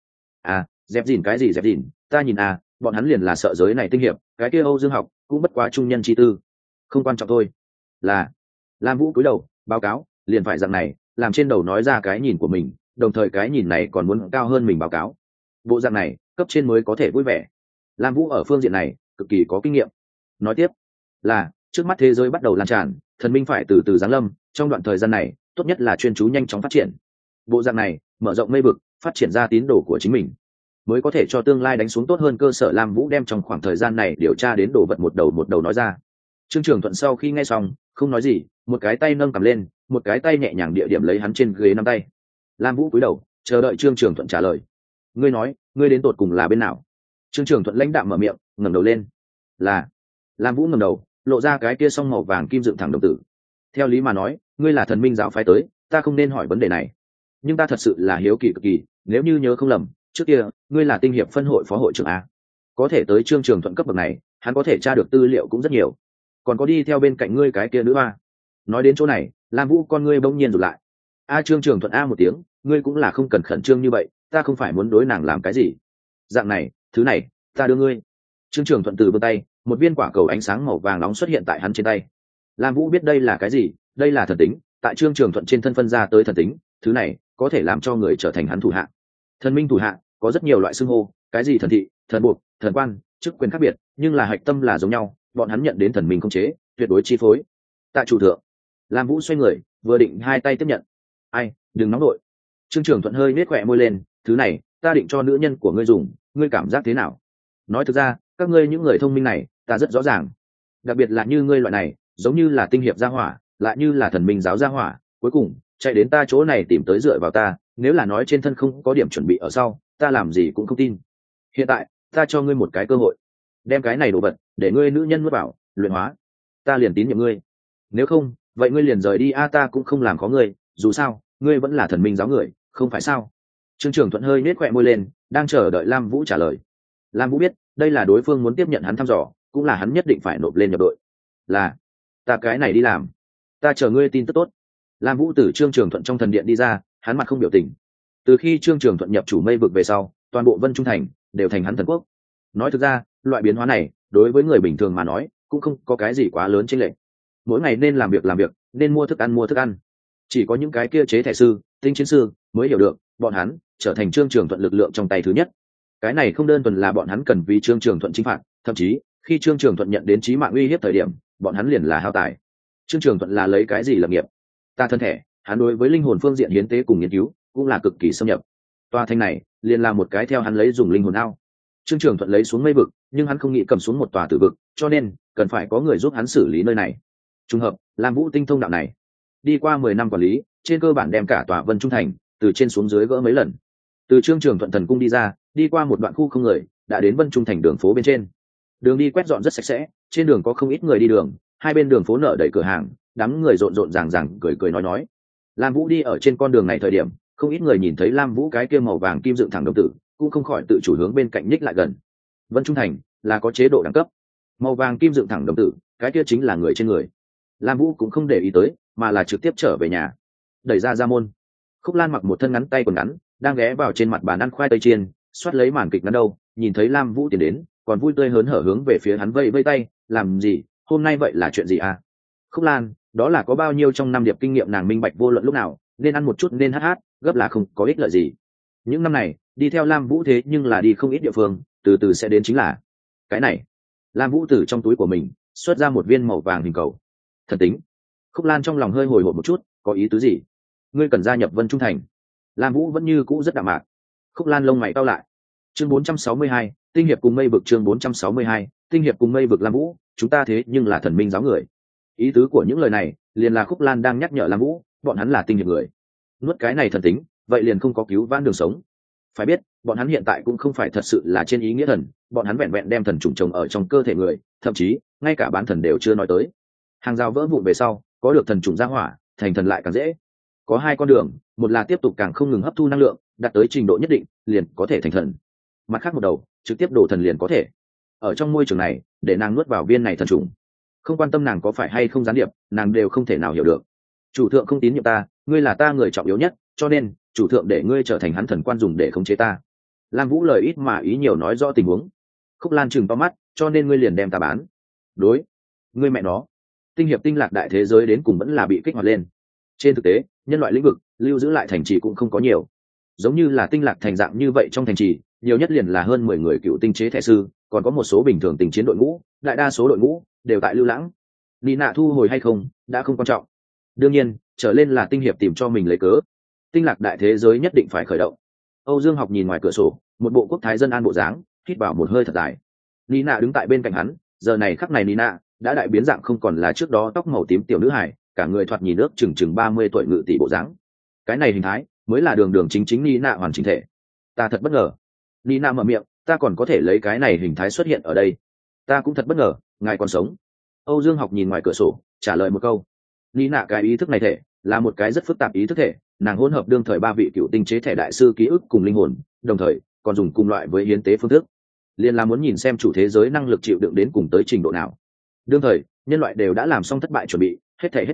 Dẹp dìn cái gì dẹp dìn, ta nhìn bọn hắn liền là sợ giới này tinh hiệp, cái kia Âu Dương học cũng bất quá trung nhân chi tư, không quan trọng thôi. Là Lam Vũ cúi đầu báo cáo, liền phải dạng này, làm trên đầu nói ra cái nhìn của mình, đồng thời cái nhìn này còn muốn cao hơn mình báo cáo. Bộ dạng này cấp trên mới có thể vui vẻ. Lam Vũ ở phương diện này cực kỳ có kinh nghiệm. Nói tiếp là trước mắt thế giới bắt đầu lan tràn, thần minh phải từ từ giáng lâm, trong đoạn thời gian này tốt nhất là chuyên chú nhanh chóng phát triển. Bộ dạng này mở rộng mây vực, phát triển ra tín đồ của chính mình, mới có thể cho tương lai đánh xuống tốt hơn cơ sở. Lam Vũ đem trong khoảng thời gian này điều tra đến đồ vật một đầu nói ra. Trương Trường Thuận sau khi nghe xong không nói gì, một cái tay nâng cầm lên, một cái tay nhẹ nhàng địa điểm lấy hắn trên ghế nắm tay. Lam Vũ cúi đầu chờ đợi Trương Trường Thuận trả lời. Ngươi nói, ngươi đến tột cùng là bên nào? Trương Trường Thuận lãnh đạm mở miệng, ngẩng đầu lên. Là. Lam Vũ ngẩng đầu, lộ ra cái kia song màu vàng kim dựng thẳng đồng tử. Theo lý mà nói, ngươi là thần minh giáo phái tới, ta không nên hỏi vấn đề này. Nhưng ta thật sự là hiếu kỳ cực kỳ, nếu như nhớ không lầm, trước kia ngươi là tinh hiệp phân hội phó hội trưởng a. Có thể tới Trương Trường Thuận cấp bậc này, hắn có thể tra được tư liệu cũng rất nhiều. Còn có đi theo bên cạnh ngươi cái kia nữ ba. Nói đến chỗ này, Lam Vũ con ngươi bỗng nhiên rụt lại. Trương Trường Thuận một tiếng, ngươi cũng là không cần khẩn trương như vậy, ta không phải muốn đối nàng làm cái gì. Dạng này, thứ này, ta đưa ngươi. Trương Trường Thuận từ vươn tay, một viên quả cầu ánh sáng màu vàng nóng xuất hiện tại hắn trên tay. Lam Vũ biết đây là cái gì, đây là thần tính, tại Trương Trường Thuận trên thân phân ra tới thần tính, thứ này có thể làm cho người trở thành hắn thủ hạ. Thần minh thủ hạ có rất nhiều loại xưng hô, cái gì thần thị, thần buộc, thần quan, chức quyền khác biệt, nhưng là hạch tâm là giống nhau, bọn hắn nhận đến thần minh khống chế, tuyệt đối chi phối. Tại chủ thượng, Lam Vũ xoay người, vừa định hai tay tiếp nhận. Đừng nóng đội. Trương Trường Thuận hơi nết khỏe môi lên, thứ này ta định cho nữ nhân của ngươi dùng, ngươi cảm giác thế nào? Nói thực ra, các ngươi những người thông minh này, ta rất rõ ràng. Đặc biệt là như ngươi loại này, giống như là tinh hiệp gia hỏa, lại như là thần minh giáo gia hỏa, cuối cùng chạy đến ta chỗ này tìm tới dựa vào ta, nếu là nói trên thân không có điểm chuẩn bị ở sau, ta làm gì cũng không tin. Hiện tại, ta cho ngươi một cái cơ hội, đem cái này đồ vật để ngươi nữ nhân nuốt vào, luyện hóa, ta liền tín nhiệm ngươi. Nếu không, vậy ngươi liền rời đi ta cũng không làm khó ngươi, dù sao ngươi vẫn là thần minh giáo người, không phải sao? Trương Trường Thuận hơi nết khỏe môi lên, đang chờ đợi Lam Vũ trả lời. Lam Vũ biết đây là đối phương muốn tiếp nhận hắn thăm dò, cũng là hắn nhất định phải nộp lên nhập đội. Là, ta cái này đi làm, ta chờ ngươi tin tức tốt. Lam Vũ từ Trương Trường Thuận trong thần điện đi ra, hắn mặt không biểu tình. Từ khi Trương Trường Thuận nhập chủ mây vực về sau, toàn bộ Vân Trung Thành đều thành hắn thần quốc. Nói thực ra, loại biến hóa này đối với người bình thường mà nói cũng không có cái gì quá lớn chênh lệch. Mỗi ngày nên làm việc, nên mua thức ăn. Chỉ có những cái kia chế thẻ sư, tinh chiến sư mới hiểu được, bọn hắn trở thành Trương Trường Thuận lực lượng trong tay thứ nhất. Cái này không đơn thuần là bọn hắn cần vì Trương Trường Thuận chinh phạt, thậm chí khi Trương Trường Thuận nhận đến chí mạng uy hiếp thời điểm, bọn hắn liền là hao tài. Trương Trường Thuận là lấy cái gì lập nghiệp? Ta thân thể, hắn đối với linh hồn phương diện hiến tế cùng nghiên cứu cũng là cực kỳ xâm nhập. Tòa thành này liền là một cái theo hắn lấy dùng linh hồn ao. Trương Trường Thuận lấy xuống mây vực, nhưng hắn không nghĩ cầm xuống một tòa tử vực, cho nên cần phải có người giúp hắn xử lý nơi này. Trùng hợp, Lam Vũ tinh thông đạo này, đi qua 10 năm quản lý, trên cơ bản đem cả tòa Vân Trung Thành từ trên xuống dưới gỡ mấy lần. Từ Trương Trường Thuận thần cung đi ra, đi qua một đoạn khu không người, đã đến Vân Trung Thành đường phố bên trên. Đường đi quét dọn rất sạch sẽ, trên đường có không ít người đi đường, hai bên đường phố nở đầy cửa hàng, đám người rộn rộn ràng cười nói. Lam Vũ đi ở trên con đường này thời điểm, không ít người nhìn thấy Lam Vũ cái kia màu vàng kim dựng thẳng đồng tử, cũng không khỏi tự chủ hướng bên cạnh nhích lại gần. Vân Trung Thành là có chế độ đẳng cấp, màu vàng kim dựng thẳng đồng tử, cái kia chính là người trên người. Lam Vũ cũng không để ý tới, mà là trực tiếp trở về nhà. Đẩy ra môn, Khúc Lan mặc một thân ngắn tay quần ngắn, đang ghé vào trên mặt bàn ăn khoai tây chiên, xoát lấy màn kịch ngắn đâu, nhìn thấy Lam Vũ tiến đến, còn vui tươi hớn hở hướng về phía hắn vây tay, làm gì, hôm nay vậy là chuyện gì à? Khúc Lan, đó là có bao nhiêu trong năm điệp kinh nghiệm nàng minh bạch vô luận lúc nào, nên ăn một chút nên hát, gấp là không có ích lợi gì. Những năm này, đi theo Lam Vũ thế nhưng là đi không ít địa phương, từ từ sẽ đến chính là cái này. Lam Vũ từ trong túi của mình xuất ra một viên màu vàng hình cầu. Thần tính. Khúc Lan trong lòng hơi hồi hộp một chút, có ý tứ gì? Ngươi cần gia nhập Vân Trung Thành. Lam Vũ vẫn như cũ rất đạm mạc. Khúc Lan lông mày cau lại. Chương 462, tinh hiệp cùng mây vực. Chương 462, tinh hiệp cùng mây vực. Lam Vũ, chúng ta thế nhưng là thần minh giáo người. Ý tứ của những lời này liền là Khúc Lan đang nhắc nhở Lam Vũ, bọn hắn là tinh hiệp người. Nuốt cái này thần tính, vậy liền không có cứu vãn đường sống. Phải biết, bọn hắn hiện tại cũng không phải thật sự là trên ý nghĩa thần, bọn hắn vẹn vẹn đem thần trùng trồng ở trong cơ thể người, thậm chí ngay cả bán thần đều chưa nói tới. Hàng rào vỡ vụn về sau, có được thần trùng ra hỏa, thành thần lại càng dễ. Có hai con đường, một là tiếp tục càng không ngừng hấp thu năng lượng, đạt tới trình độ nhất định, liền có thể thành thần. Mặt khác một đầu, trực tiếp đổ thần liền có thể. Ở trong môi trường này, để nàng nuốt vào viên này thần trùng, không quan tâm nàng có phải hay không gián điệp, nàng đều không thể nào hiểu được. Chủ thượng không tín nhiệm ta, ngươi là ta người trọng yếu nhất, cho nên chủ thượng để ngươi trở thành hắn thần quan dùng để khống chế ta. Lam Vũ lời ít mà ý nhiều nói rõ tình huống. Khúc Lan trừng to mắt, cho nên ngươi liền đem ta bán. Đối, ngươi mẹ nó. Tinh hiệp tinh lạc đại thế giới đến cùng vẫn là bị kích hoạt lên. Trên thực tế, nhân loại lĩnh vực lưu giữ lại thành trì cũng không có nhiều. Giống như là tinh lạc thành dạng như vậy, trong thành trì nhiều nhất liền là hơn 10 người cựu tinh chế thẻ sư, còn có một số bình thường tình chiến đội ngũ, đại đa số đội ngũ đều tại lưu lãng. Nina thu hồi hay không đã không quan trọng. Đương nhiên, trở lên là tinh hiệp tìm cho mình lấy cớ. Tinh lạc đại thế giới nhất định phải khởi động. Âu Dương Học nhìn ngoài cửa sổ, một bộ quốc thái dân an bộ dáng, hít vào một hơi thật dài. Nina đứng tại bên cạnh hắn, giờ này khắc này Nina đã đại biến dạng, không còn là trước đó tóc màu tím tiểu nữ hài, cả người thoạt nhìn ước chừng 30 tuổi ngự tỷ bộ dáng. Cái này hình thái mới là đường đường chính chính Nina hoàn chỉnh thể. Ta thật bất ngờ. Nina mở miệng, ta còn có thể lấy cái này hình thái xuất hiện ở đây. Ta cũng thật bất ngờ, ngài còn sống. Âu Dương Học nhìn ngoài cửa sổ, trả lời một câu. Nina cái ý thức này thể là một cái rất phức tạp ý thức thể, nàng hỗn hợp đương thời 3 vị cựu tinh chế thẻ đại sư ký ức cùng linh hồn, đồng thời còn dùng cùng loại với hiến tế phương thức, liền là muốn nhìn xem chủ thế giới năng lực chịu đựng đến cùng tới trình độ nào. Đương thời nhân loại đều đã làm xong thất bại chuẩn bị, hết thảy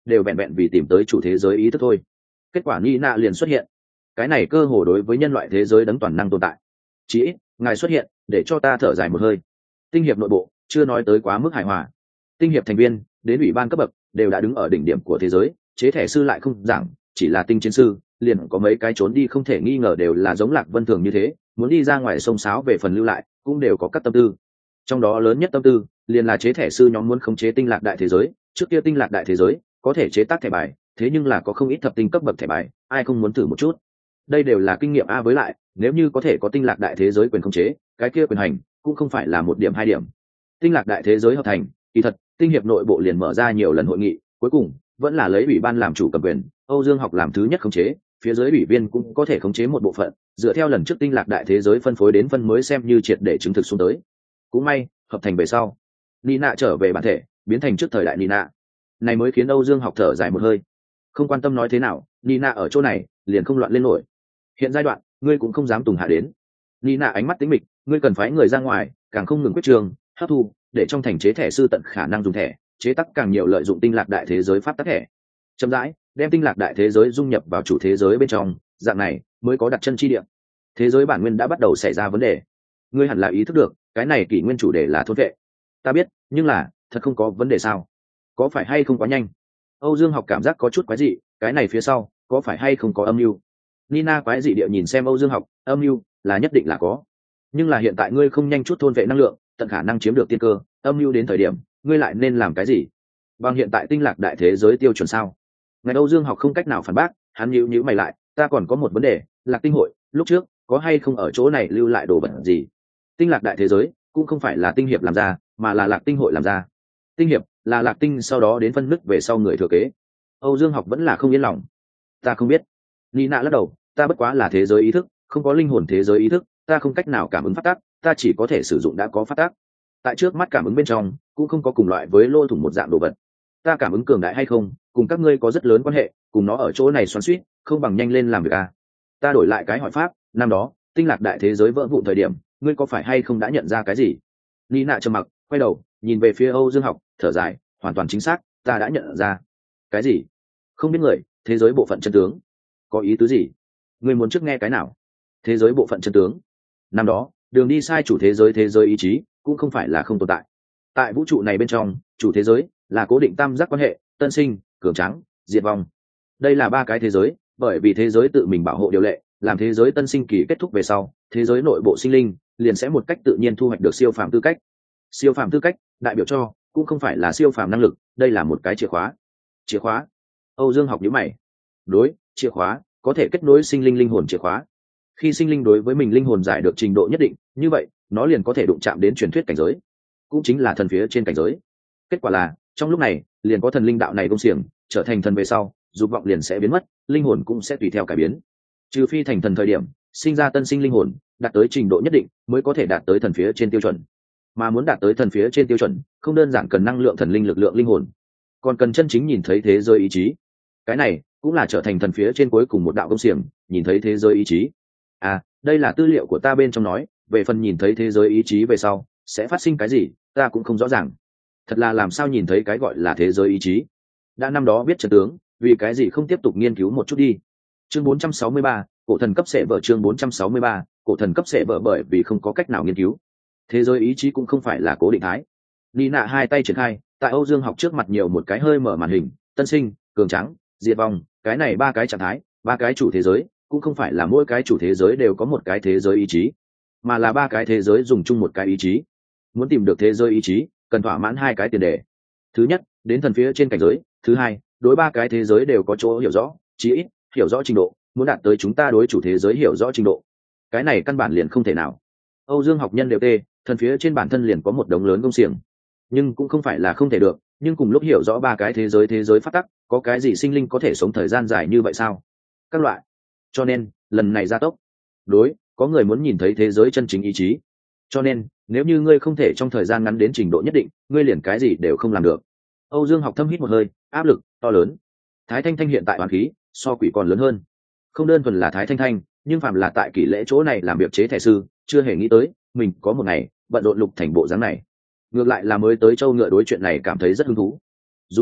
đều vẹn vẹn vì tìm tới chủ thế giới ý thức thôi. Kết quả Nina liền xuất hiện. Cái này cơ hồ đối với nhân loại thế giới đấng toàn năng tồn tại. Chỉ ít, ngài xuất hiện để cho ta thở dài một hơi. Tinh hiệp nội bộ chưa nói tới quá mức hài hòa. Tinh hiệp thành viên đến ủy ban cấp bậc đều đã đứng ở đỉnh điểm của thế giới, chế thẻ sư lại không giảng, chỉ là tinh chiến sư, liền có mấy cái trốn đi không thể nghi ngờ đều là giống Lạc Vân Thường như thế, muốn đi ra ngoài sông sáo về phần lưu lại, cũng đều có các tâm tư. Trong đó lớn nhất tâm tư liền là chế thẻ sư nhóm muốn khống chế tinh lạc đại thế giới. Trước kia tinh lạc đại thế giới có thể chế tác thẻ bài, thế nhưng là có không ít thập tinh cấp bậc thẻ bài, ai không muốn thử một chút. Đây đều là kinh nghiệm a, với lại nếu như có thể có tinh lạc đại thế giới quyền khống chế, cái kia quyền hành cũng không phải là một điểm hai điểm. Tinh lạc đại thế giới hợp thành, kỳ thật tinh hiệp nội bộ liền mở ra nhiều lần hội nghị, cuối cùng vẫn là lấy ủy ban làm chủ cầm quyền, Âu Dương Học làm thứ nhất khống chế, phía dưới ủy viên cũng có thể khống chế một bộ phận, dựa theo lần trước tinh lạc đại thế giới phân phối đến phân mới xem như triệt để chứng thực xuống tới. Cũng may hợp thành về sau, Nina trở về bản thể, biến thành trước thời đại Nina. Này mới khiến Âu Dương Học thở dài một hơi. Không quan tâm nói thế nào, Nina ở chỗ này liền không loạn lên nổi. Hiện giai đoạn, ngươi cũng không dám tùng hạ đến. Nina ánh mắt tính mịch, ngươi cần phái người ra ngoài, càng không ngừng quyết trường, hấp thu, để trong thành chế thẻ sư tận khả năng dùng thẻ, chế tác càng nhiều lợi dụng tinh lạc đại thế giới pháp tắc thẻ. Chậm rãi, đem tinh lạc đại thế giới dung nhập vào chủ thế giới bên trong, dạng này mới có đặt chân chi địa. Thế giới bản nguyên đã bắt đầu xảy ra vấn đề. Ngươi hẳn là ý thức được, cái này kỷ nguyên chủ đề là thôn vệ. Ta biết, nhưng là, thật không có vấn đề sao? Có phải hay không quá nhanh? Âu Dương Học cảm giác có chút quái dị, cái này phía sau, có phải hay không có âm mưu? Nina quái dị địa nhìn xem Âu Dương Học, âm mưu là nhất định là có. Nhưng là hiện tại ngươi không nhanh chút thôn vệ năng lượng, tận khả năng chiếm được tiên cơ, âm mưu đến thời điểm, ngươi lại nên làm cái gì? Bằng hiện tại tinh lạc đại thế giới tiêu chuẩn sao? Ngài Âu Dương Học không cách nào phản bác, hắn nhíu mày lại, ta còn có một vấn đề, Lạc Tinh hội, lúc trước có hay không ở chỗ này lưu lại đồ vật gì? Tinh lạc đại thế giới cũng không phải là tinh hiệp làm ra, mà là Lạc Tinh hội làm ra. Tinh hiệp là Lạc Tinh sau đó đến phân nứt về sau người thừa kế. Âu Dương Học vẫn là không yên lòng. Ta không biết. Nina lắc đầu, ta bất quá là thế giới ý thức, không có linh hồn thế giới ý thức, ta không cách nào cảm ứng phát tác, ta chỉ có thể sử dụng đã có phát tác. Tại trước mắt cảm ứng bên trong, cũng không có cùng loại với lô thủng một dạng đồ vật. Ta cảm ứng cường đại hay không, cùng các ngươi có rất lớn quan hệ, cùng nó ở chỗ này xoắn xuýt, không bằng nhanh lên làm việc à. Ta đổi lại cái hỏi pháp, năm đó, tinh lạc đại thế giới vỡ vụn thời điểm, ngươi có phải hay không đã nhận ra cái gì? Nina trầm mặc, quay đầu, nhìn về phía Âu Dương Học, thở dài, hoàn toàn chính xác, ta đã nhận ra. Cái gì? Không biết người, thế giới bộ phận chân tướng. Có ý tứ gì? Ngươi muốn trước nghe cái nào? Thế giới bộ phận chân tướng. Năm đó, đường đi sai chủ thế giới ý chí, cũng không phải là không tồn tại. Tại vũ trụ này bên trong, chủ thế giới là cố định tam giác quan hệ, tân sinh, cường tráng, diệt vong. Đây là ba cái thế giới, bởi vì thế giới tự mình bảo hộ điều lệ, làm thế giới tân sinh kỳ kết thúc về sau, thế giới nội bộ sinh linh liền sẽ một cách tự nhiên thu hoạch được siêu phàm tư cách. Siêu phàm tư cách đại biểu cho cũng không phải là siêu phàm năng lực, đây là một cái chìa khóa. Chìa khóa? Âu Dương Học nhíu mày. Đối, chìa khóa có thể kết nối sinh linh linh hồn chìa khóa. Khi sinh linh đối với mình linh hồn giải được trình độ nhất định, như vậy nó liền có thể đụng chạm đến truyền thuyết cảnh giới, cũng chính là thần phía trên cảnh giới. Kết quả là trong lúc này liền có thần linh đạo này công xiềng, trở thành thần về sau, dục vọng liền sẽ biến mất, linh hồn cũng sẽ tùy theo cải biến. Trừ phi thành thần thời điểm sinh ra tân sinh linh hồn đạt tới trình độ nhất định mới có thể đạt tới thần phía trên tiêu chuẩn, mà muốn đạt tới thần phía trên tiêu chuẩn không đơn giản cần năng lượng thần linh lực lượng linh hồn, còn cần chân chính nhìn thấy thế giới ý chí. Cái này cũng là trở thành thần phía trên cuối cùng một đạo công xiềng, nhìn thấy thế giới ý chí. À, đây là tư liệu của ta bên trong nói, về phần nhìn thấy thế giới ý chí về sau sẽ phát sinh cái gì ta cũng không rõ ràng. Thật là làm sao nhìn thấy cái gọi là thế giới ý chí? Đã năm đó biết trận tướng, vì cái gì không tiếp tục nghiên cứu một chút đi? Chương 463, cổ thần cấp sẽ vở. Chương 463, cổ thần cấp sẽ vở. Bởi vì không có cách nào nghiên cứu, thế giới ý chí cũng không phải là cố định thái. Nina hai tay triển khai, tại Âu Dương Học trước mặt nhiều một cái hơi mở màn hình, tân sinh, cường tráng, diệt vong, cái này ba cái trạng thái, ba cái chủ thế giới, cũng không phải là mỗi cái chủ thế giới đều có một cái thế giới ý chí, mà là ba cái thế giới dùng chung một cái ý chí. Muốn tìm được thế giới ý chí cần thỏa mãn hai cái tiền đề. Thứ nhất, đến thần phía trên cảnh giới. Thứ hai, đối ba cái thế giới đều có chỗ hiểu rõ, chí ít hiểu rõ trình độ, muốn đạt tới chúng ta đối chủ thế giới hiểu rõ trình độ. Cái này căn bản liền không thể nào. Âu Dương Học nhân đều tê, thần phía trên bản thân liền có một đống lớn công xiềng, nhưng cũng không phải là không thể được, nhưng cùng lúc hiểu rõ ba cái thế giới phát tắc, có cái gì sinh linh có thể sống thời gian dài như vậy sao? Các loại. Cho nên lần này gia tốc. Đối, có người muốn nhìn thấy thế giới chân chính ý chí, cho nên nếu như ngươi không thể trong thời gian ngắn đến trình độ nhất định, ngươi liền cái gì đều không làm được. Âu Dương Học thâm hít một hơi, áp lực to lớn. Thái Thanh Thanh hiện tại oán khí so quỷ còn lớn hơn. Không đơn thuần là Thái Thanh Thanh, nhưng phạm là tại kỷ lễ chỗ này làm việc chế thẻ sư, chưa hề nghĩ tới mình có một ngày bận rộn lục thành bộ dáng này. Ngược lại là mới tới châu ngựa đối chuyện này cảm thấy rất hứng thú. Dù sao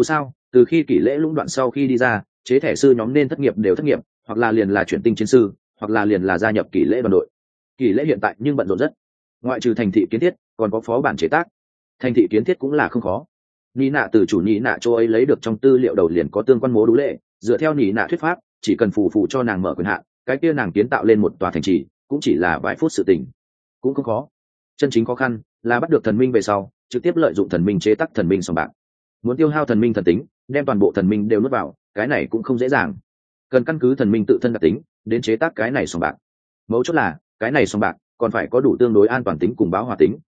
từ khi kỷ lễ lũng đoạn sau khi đi ra, chế thẻ sư nhóm nên thất nghiệp đều thất nghiệp, hoặc là liền là chuyển tinh chiến sư, hoặc là liền là gia nhập kỷ lễ đoàn đội. Kỷ lễ hiện tại nhưng bận rộn rất, ngoại trừ thành thị kiến thiết còn có phó bản chế tác. Thành thị kiến thiết cũng là không khó. Nị nạ từ chủ nị nạ chỗ ấy lấy được trong tư liệu đầu liền có tương quan mố đũ lệ, dựa theo nị nạ thuyết pháp, chỉ cần phù phù cho nàng mở quyền hạn, cái kia nàng kiến tạo lên một tòa thành trì cũng chỉ là vài phút sự tình, cũng không khó. Chân chính khó khăn là bắt được thần minh về sau, trực tiếp lợi dụng thần minh chế tác thần minh sòng bạc. Muốn tiêu hao thần minh thần tính, đem toàn bộ thần minh đều nuốt vào, cái này cũng không dễ dàng. Cần căn cứ thần minh tự thân đặc tính đến chế tác cái này sòng bạc. Mấu chốt là cái này sòng bạc còn phải có đủ tương đối an toàn tính cùng báo hòa tính.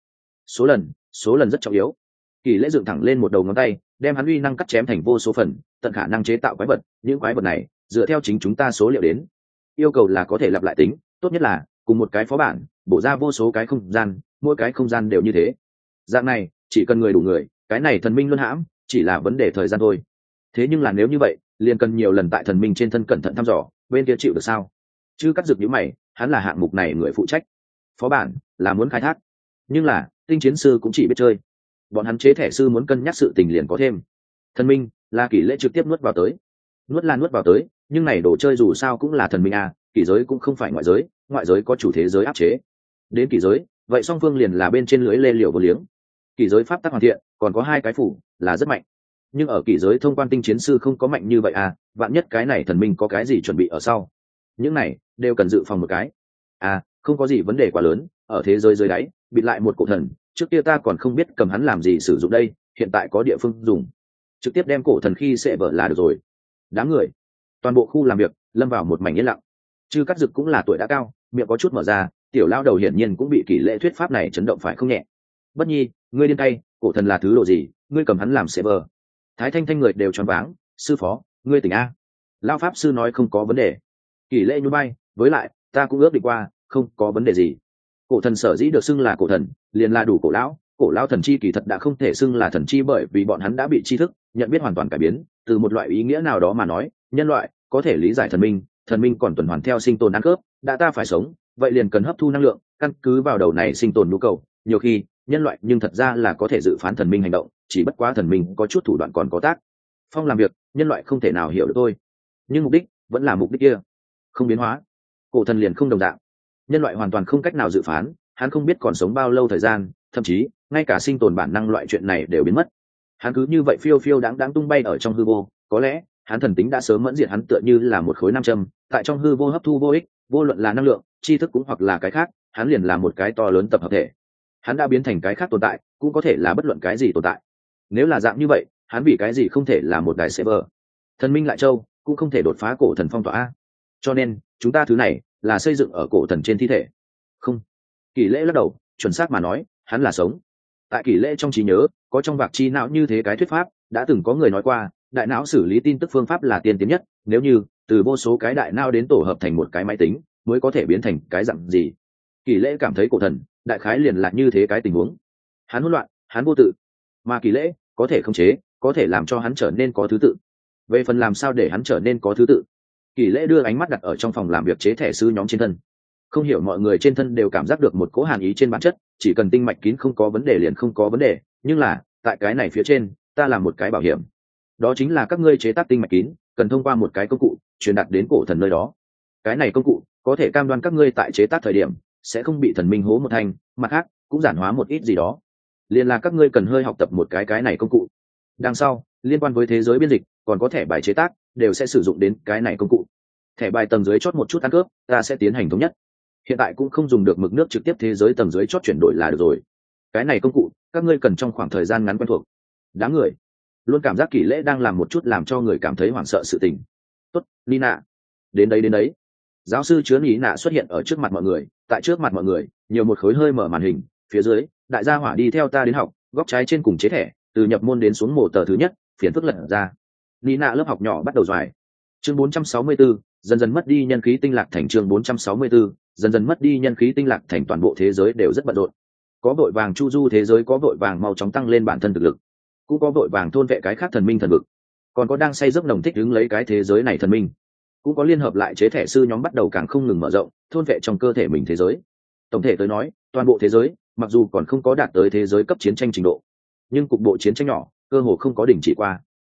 Số lần rất trọng yếu. Kỳ lễ dựng thẳng lên một đầu ngón tay, đem hắn uy năng cắt chém thành vô số phần, tận khả năng chế tạo quái vật. Những quái vật này dựa theo chính chúng ta số liệu đến, yêu cầu là có thể lặp lại tính, tốt nhất là cùng một cái phó bản bổ ra vô số cái không gian, mỗi cái không gian đều như thế. Dạng này chỉ cần người đủ người, cái này thần minh luân hãm chỉ là vấn đề thời gian thôi. Thế nhưng là nếu như vậy, liền cần nhiều lần tại thần minh trên thân cẩn thận thăm dò, bên kia chịu được sao? Chứ cắt rực nhíu mày, hắn là hạng mục này người phụ trách, phó bản là muốn khai thác, nhưng là tinh chiến sư cũng chỉ biết chơi, bọn hắn chế thẻ sư muốn cân nhắc sự tình liền có thêm. Thần minh là kỷ lễ trực tiếp nuốt vào tới, nuốt vào tới, nhưng này đồ chơi dù sao cũng là thần minh à, kỷ giới cũng không phải ngoại giới có chủ thế giới áp chế. Đến kỷ giới, vậy song phương liền là bên trên lưới lê liều vô liếng. Kỷ giới pháp tắc hoàn thiện, còn có hai cái phủ là rất mạnh, nhưng ở kỷ giới thông quan tinh chiến sư không có mạnh như vậy à, vạn nhất cái này thần minh có cái gì chuẩn bị ở sau, những này đều cần dự phòng một cái. À, không có gì vấn đề quá lớn, ở thế giới dưới đáy bịt lại một cổ thần, trước kia ta còn không biết cầm hắn làm gì sử dụng đây, hiện tại có địa phương dùng, trực tiếp đem cổ thần khi sẽ vỡ là được rồi. Đám người toàn bộ khu làm việc lâm vào một mảnh yên lặng. Chư cắt dực cũng là tuổi đã cao, miệng có chút mở ra, tiểu lao đầu hiển nhiên cũng bị kỷ lễ thuyết pháp này chấn động phải không nhẹ. Bất nhi, ngươi điên tay, cổ thần là thứ độ gì, ngươi cầm hắn làm sẽ vỡ? Thái thanh thanh người đều choáng váng. Sư phó, ngươi tỉnh a? Lao pháp sư nói không có vấn đề. Kỷ lễ nhún bay, với lại ta cũng ước định qua, không có vấn đề gì. Cổ thần sở dĩ được xưng là cổ thần, liền là đủ cổ lão thần chi kỳ thật đã không thể xưng là thần chi, bởi vì bọn hắn đã bị tri thức nhận biết hoàn toàn cải biến. Từ một loại ý nghĩa nào đó mà nói, nhân loại có thể lý giải thần minh còn tuần hoàn theo sinh tồn ăn cướp, đã ta phải sống, vậy liền cần hấp thu năng lượng, căn cứ vào đầu này sinh tồn nhu cầu. Nhiều khi nhân loại nhưng thật ra là có thể dự phán thần minh hành động, chỉ bất quá thần minh có chút thủ đoạn còn có tác phong làm việc, nhân loại không thể nào hiểu được thôi. Nhưng mục đích vẫn là mục đích kia, không biến hóa. Cổ thần liền không đồng dạng, nhân loại hoàn toàn không cách nào dự phán, hắn không biết còn sống bao lâu thời gian, thậm chí ngay cả sinh tồn bản năng loại chuyện này đều biến mất. Hắn cứ như vậy phiêu phiêu đáng tung bay ở trong hư vô, có lẽ hắn thần tính đã sớm mẫn diệt, hắn tựa như là một khối nam châm tại trong hư vô hấp thu vô ích, vô luận là năng lượng, tri thức cũng hoặc là cái khác, hắn liền là một cái to lớn tập hợp thể. Hắn đã biến thành cái khác tồn tại, cũng có thể là bất luận cái gì tồn tại. Nếu là dạng như vậy, hắn vì cái gì không thể là một đại server? Thần minh lại châu cũng không thể đột phá cổ thần phong tỏa. Cho nên chúng ta thứ này là xây dựng ở cổ thần trên thi thể. Không. Kỷ lễ lắc đầu, chuẩn xác mà nói, hắn là sống. Tại kỷ lễ trong trí nhớ có trong vạc chi não như thế cái thuyết pháp, đã từng có người nói qua, đại não xử lý tin tức phương pháp là tiên tiến nhất, nếu như từ vô số cái đại não đến tổ hợp thành một cái máy tính, mới có thể biến thành cái dạng gì. Kỷ lễ cảm thấy cổ thần đại khái liền là như thế cái tình huống. Hắn hỗn loạn, hắn vô tự, mà kỷ lễ có thể khống chế, có thể làm cho hắn trở nên có thứ tự. Về phần làm sao để hắn trở nên có thứ tự, kỷ lễ đưa ánh mắt đặt ở trong phòng làm việc chế thẻ sư nhóm trên thân. Không hiểu mọi người trên thân đều cảm giác được một cỗ hàn ý trên bản chất, chỉ cần tinh mạch kín không có vấn đề liền không có vấn đề, nhưng là tại cái này phía trên ta làm một cái bảo hiểm, đó chính là các ngươi chế tác tinh mạch kín cần thông qua một cái công cụ truyền đạt đến cổ thần nơi đó. Cái này công cụ có thể cam đoan các ngươi tại chế tác thời điểm sẽ không bị thần minh hố một thành, mặt khác cũng giản hóa một ít gì đó, liền là các ngươi cần hơi học tập một cái này công cụ. Đằng sau liên quan với thế giới biên dịch còn có thẻ bài chế tác đều sẽ sử dụng đến cái này công cụ. Thẻ bài tầng dưới chót một chút ăn cướp ta sẽ tiến hành thống nhất, hiện tại cũng không dùng được mực nước trực tiếp thế giới tầng dưới chót chuyển đổi là được rồi. Cái này công cụ các ngươi cần trong khoảng thời gian ngắn quen thuộc. Đám người luôn cảm giác kỷ lễ đang làm một chút làm cho người cảm thấy hoảng sợ sự tình. Tốt, Nina, đến đấy. Giáo sư chứa Nina xuất hiện ở trước mặt mọi người, tại trước mặt mọi người nhiều một khối hơi mở màn hình, phía dưới đại gia hỏa đi theo ta đến học, góc trái trên cùng chế thẻ, từ nhập môn đến xuống mổ tờ thứ nhất, phiền phức lật ra. Nina lớp học nhỏ bắt đầu doài. Chương 464, dần dần mất đi nhân khí tinh lạc thành. Chương 464, dần dần mất đi nhân khí tinh lạc thành. Toàn bộ thế giới đều rất bận rộn, có vội vàng chu du thế giới, có vội vàng mau chóng tăng lên bản thân thực lực, cũng có vội vàng thôn vệ cái khác thần minh thần vực, còn có đang say giấc nồng thích ứng lấy cái thế giới này thần minh, cũng có liên hợp lại chế thẻ sư nhóm bắt đầu càng không ngừng mở rộng thôn vệ trong cơ thể mình thế giới. Tổng thể tới nói, toàn bộ thế giới mặc dù còn không có đạt tới thế giới cấp chiến tranh trình độ, nhưng cục bộ chiến tranh nhỏ cơ hồ không có đình chỉ qua.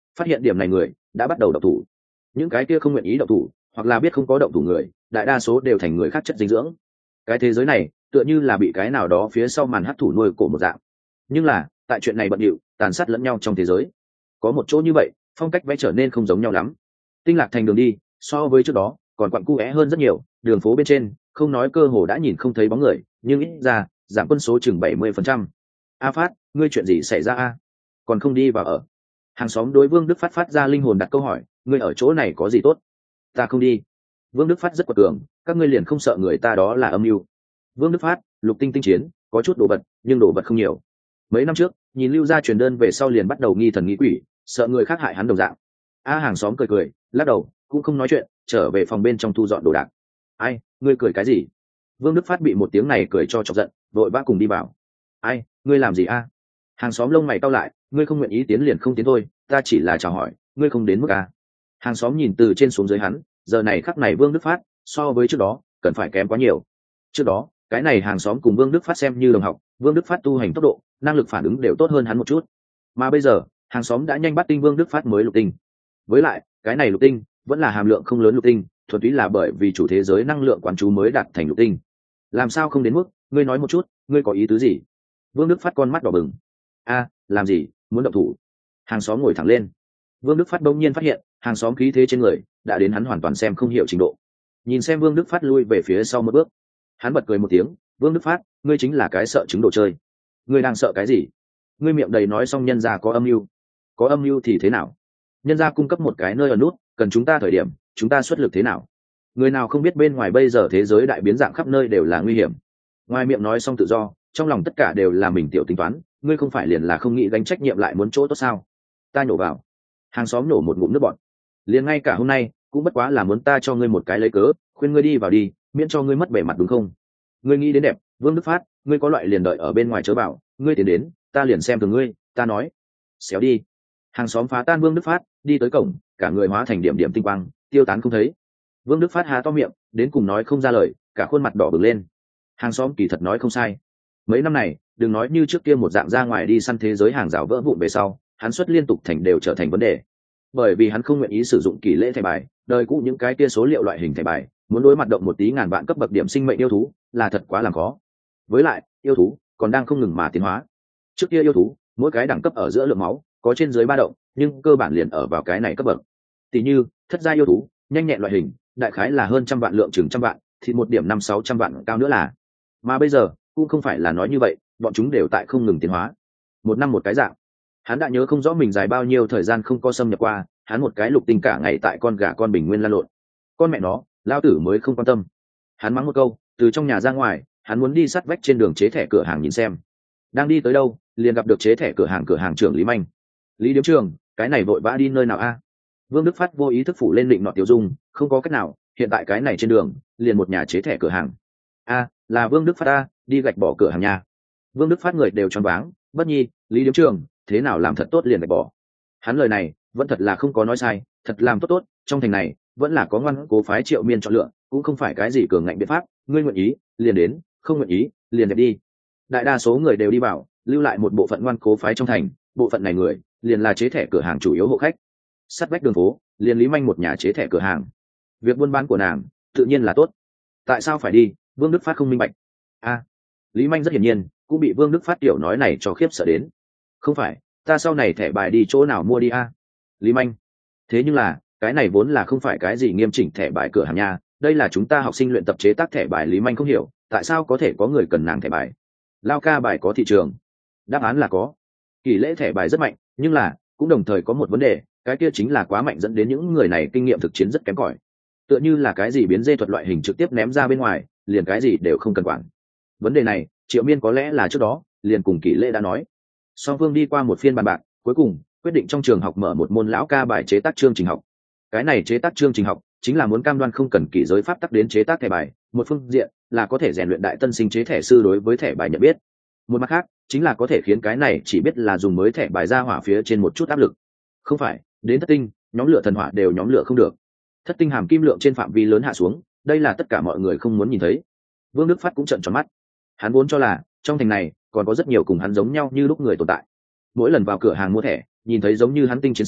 phát hiện điểm này người đã bắt đầu động thủ. Những cái kia không nguyện ý động thủ hoặc là biết không có động thủ người, đại đa số đều thành người khác chất dinh dưỡng. Cái thế giới này tựa như là bị cái nào đó phía sau màn hắc thủ nuôi cổ một dạng. Nhưng là tại chuyện này bận điệu tàn sát lẫn nhau trong thế giới, có một chỗ như vậy phong cách vẽ trở nên không giống nhau lắm. Tinh Lạc Thành đường đi so với trước đó còn quặn cu é hơn rất nhiều, đường phố bên trên không nói cơ hồ đã nhìn không thấy bóng người, nhưng ít ra giảm quân số chừng 70%. A Phát, ngươi chuyện gì xảy ra a? Còn không đi vào ở? Hàng xóm đối Vương Đức Phát phát ra linh hồn đặt câu hỏi, ngươi ở chỗ này có gì tốt? Ta không đi. Vương Đức Phát rất quật cường, các ngươi liền không sợ người ta đó là âm mưu? Vương Đức Phát, lục tinh tinh chiến, có chút đồ vật, nhưng đồ vật không nhiều. Mấy năm trước, nhìn Lưu gia truyền đơn về sau liền bắt đầu nghi thần nghi quỷ, sợ người khác hại hắn đồng dạng. A hàng xóm cười cười, lắc đầu, cũng không nói chuyện, trở về phòng bên trong thu dọn đồ đạc. Ai, ngươi cười cái gì? Vương Đức Phát bị một tiếng này cười cho chọc giận, vội vã cùng đi vào. Ai, ngươi làm gì a? Hàng xóm lông mày cau lại, ngươi không nguyện ý tiến liền không tiến thôi, ta chỉ là chào hỏi, ngươi không đến mức a? Hàng xóm nhìn từ trên xuống dưới hắn, giờ này khắc này Vương Đức Phát so với trước đó cần phải kém quá nhiều. Trước đó cái này hàng xóm cùng Vương Đức Phát xem như đồng học, Vương Đức Phát tu hành tốc độ, năng lực phản ứng đều tốt hơn hắn một chút, mà bây giờ hàng xóm đã nhanh bắt tinh Vương Đức Phát mới lục tinh. Với lại cái này lục tinh vẫn là hàm lượng không lớn lục tinh, thuần túy là bởi vì chủ thế giới năng lượng quán chú mới đạt thành lục tinh. Làm sao không đến mức? Ngươi nói một chút, ngươi có ý tứ gì? Vương Đức Phát con mắt đỏ bừng. A, làm gì? Muốn động thủ? Hàng xóm ngồi thẳng lên. Vương Đức Phát bỗng nhiên phát hiện hàng xóm khí thế trên người đã đến hắn hoàn toàn xem không hiểu trình độ. Nhìn xem Vương Đức Phát lui về phía sau một bước, hắn bật cười một tiếng. Vương Đức Phát, ngươi chính là cái sợ trứng đồ chơi. Ngươi đang sợ cái gì? Ngươi miệng đầy nói xong nhân gia có âm mưu. Có âm mưu thì thế nào? Nhân gia cung cấp một cái nơi ở nút, cần chúng ta thời điểm chúng ta xuất lực thế nào? Người nào không biết bên ngoài bây giờ thế giới đại biến dạng khắp nơi đều là nguy hiểm. Ngoài miệng nói xong tự do, trong lòng tất cả đều là mình tiểu tính toán, ngươi không phải liền là không nghĩ gánh trách nhiệm lại muốn chỗ tốt sao? Ta nhổ vào. Hàng xóm nổ một ngụm nước bọt. Liền ngay cả hôm nay cũng bất quá là muốn ta cho ngươi một cái lấy cớ, khuyên ngươi đi vào đi, miễn cho ngươi mất bề mặt đúng không? Ngươi nghĩ đến đẹp, Vương Đức Phát, ngươi có loại liền đợi ở bên ngoài chớ bảo, ngươi tiến đến, ta liền xem thường ngươi, ta nói. Xéo đi. Hàng xóm phá tan Vương Đức Phát, đi tới cổng, cả người hóa thành điểm điểm tinh quang, tiêu tán không thấy. Vương Đức Phát há to miệng, đến cùng nói không ra lời, cả khuôn mặt đỏ bừng lên. Hàng xóm kỳ thật nói không sai. Mấy năm này, đừng nói như trước kia một dạng ra ngoài đi săn thế giới hàng rào vỡ vụn về sau, hắn xuất liên tục thành đều trở thành vấn đề. Bởi vì hắn không nguyện ý sử dụng kỷ lễ thẻ bài, đời cũ những cái kia số liệu loại hình thẻ bài, muốn đối mặt động một tí ngàn vạn cấp bậc điểm sinh mệnh yêu thú, là thật quá làm khó. Với lại, yêu thú còn đang không ngừng mà tiến hóa. Trước kia yêu thú, mỗi cái đẳng cấp ở giữa lượng máu có trên dưới 3 động, nhưng cơ bản liền ở vào cái này cấp bậc. Tỷ như, thất gia yêu thú, nhanh nhẹn loại hình, đại khái là hơn trăm vạn lượng chừng trăm vạn, thì một điểm 500-600 vạn cao nữa là. Mà bây giờ, cũng không phải là nói như vậy, bọn chúng đều tại không ngừng tiến hóa. Một năm một cái dạng. Hắn đã nhớ không rõ mình dài bao nhiêu thời gian không có xâm nhập qua, hắn một cái lục tinh cả ngày tại con gà con bình nguyên lan lộn. Con mẹ nó, lao tử mới không quan tâm. Hắn mắng một câu, từ trong nhà ra ngoài, hắn muốn đi sát vách trên đường chế thẻ cửa hàng nhìn xem. Đang đi tới đâu, liền gặp được chế thẻ cửa hàng trưởng Lý Manh. Lý Điếm Trường, cái này vội vã đi nơi nào a? Vương Đức Phát vô ý thức phủ lên định nọ Tiểu Dung, không có cách nào, hiện tại cái này trên đường, liền một nhà chế thẻ cửa hàng. A, là Vương Đức Phát a, đi gạch bỏ cửa hàng nhà. Vương Đức Phát người đều choáng váng, bất nhi, Lý Điếm Trường, thế nào làm thật tốt liền gạch bỏ. Hắn lời này, vẫn thật là không có nói sai, thật làm tốt tốt, trong thành này, vẫn là có ngoan cố phái Triệu Miên chọn lựa, cũng không phải cái gì cường ngạnh biện pháp, ngươi nguyện ý, liền đến, không nguyện ý, liền đẹp đi. Đại đa số người đều đi vào, lưu lại một bộ phận ngoan cố phái trong thành, bộ phận này người, liền là chế thẻ cửa hàng chủ yếu hộ khách. Sát vách đường phố, liền Lý Manh một nhà chế thẻ cửa hàng. Việc buôn bán của nàng, tự nhiên là tốt. Tại sao phải đi? Vương Đức Phát không minh bạch. A, Lý Manh rất hiển nhiên cũng bị Vương Đức Phát tiểu nói này cho khiếp sợ đến. Không phải, ta sau này thẻ bài đi chỗ nào mua đi a? Lý Manh, thế nhưng là cái này vốn là không phải cái gì nghiêm chỉnh thẻ bài cửa hàng nha, đây là chúng ta học sinh luyện tập chế tác thẻ bài. Lý Manh không hiểu tại sao có thể có người cần nàng thẻ bài. Lao ca bài có thị trường. Đáp án là có. Kỷ lễ thẻ bài rất mạnh, nhưng là cũng đồng thời có một vấn đề, cái kia chính là quá mạnh dẫn đến những người này kinh nghiệm thực chiến rất kém cỏi. Tựa như là cái gì biến dê thuật loại hình trực tiếp ném ra bên ngoài, liền cái gì đều không cần quản. Vấn đề này Triệu Miên có lẽ là trước đó liền cùng Kỷ lễ đã nói. Song phương đi qua một phiên bàn bạc, cuối cùng quyết định trong trường học mở một môn lão ca bài chế tác chương trình học. Cái này chế tác chương trình học chính là muốn cam đoan không cần kỷ giới pháp tắc đến chế tác thẻ bài, một phương diện là có thể rèn luyện đại tân sinh chế thẻ sư đối với thẻ bài nhận biết, một mặt khác chính là có thể khiến cái này chỉ biết là dùng mới thẻ bài ra hỏa phía trên một chút áp lực. Không phải đến thất tinh nhóm lửa thần hỏa đều nhóm lửa không được, thất tinh hàm kim lượng trên phạm vi lớn hạ xuống, đây là tất cả mọi người không muốn nhìn thấy. Vương Đức Phát cũng trợn tròn mắt, hắn vốn cho là trong thành này còn có rất nhiều cùng hắn giống nhau như lúc người tồn tại. Mỗi lần vào cửa hàng mua thẻ, nhìn thấy giống như hắn tinh chiến sư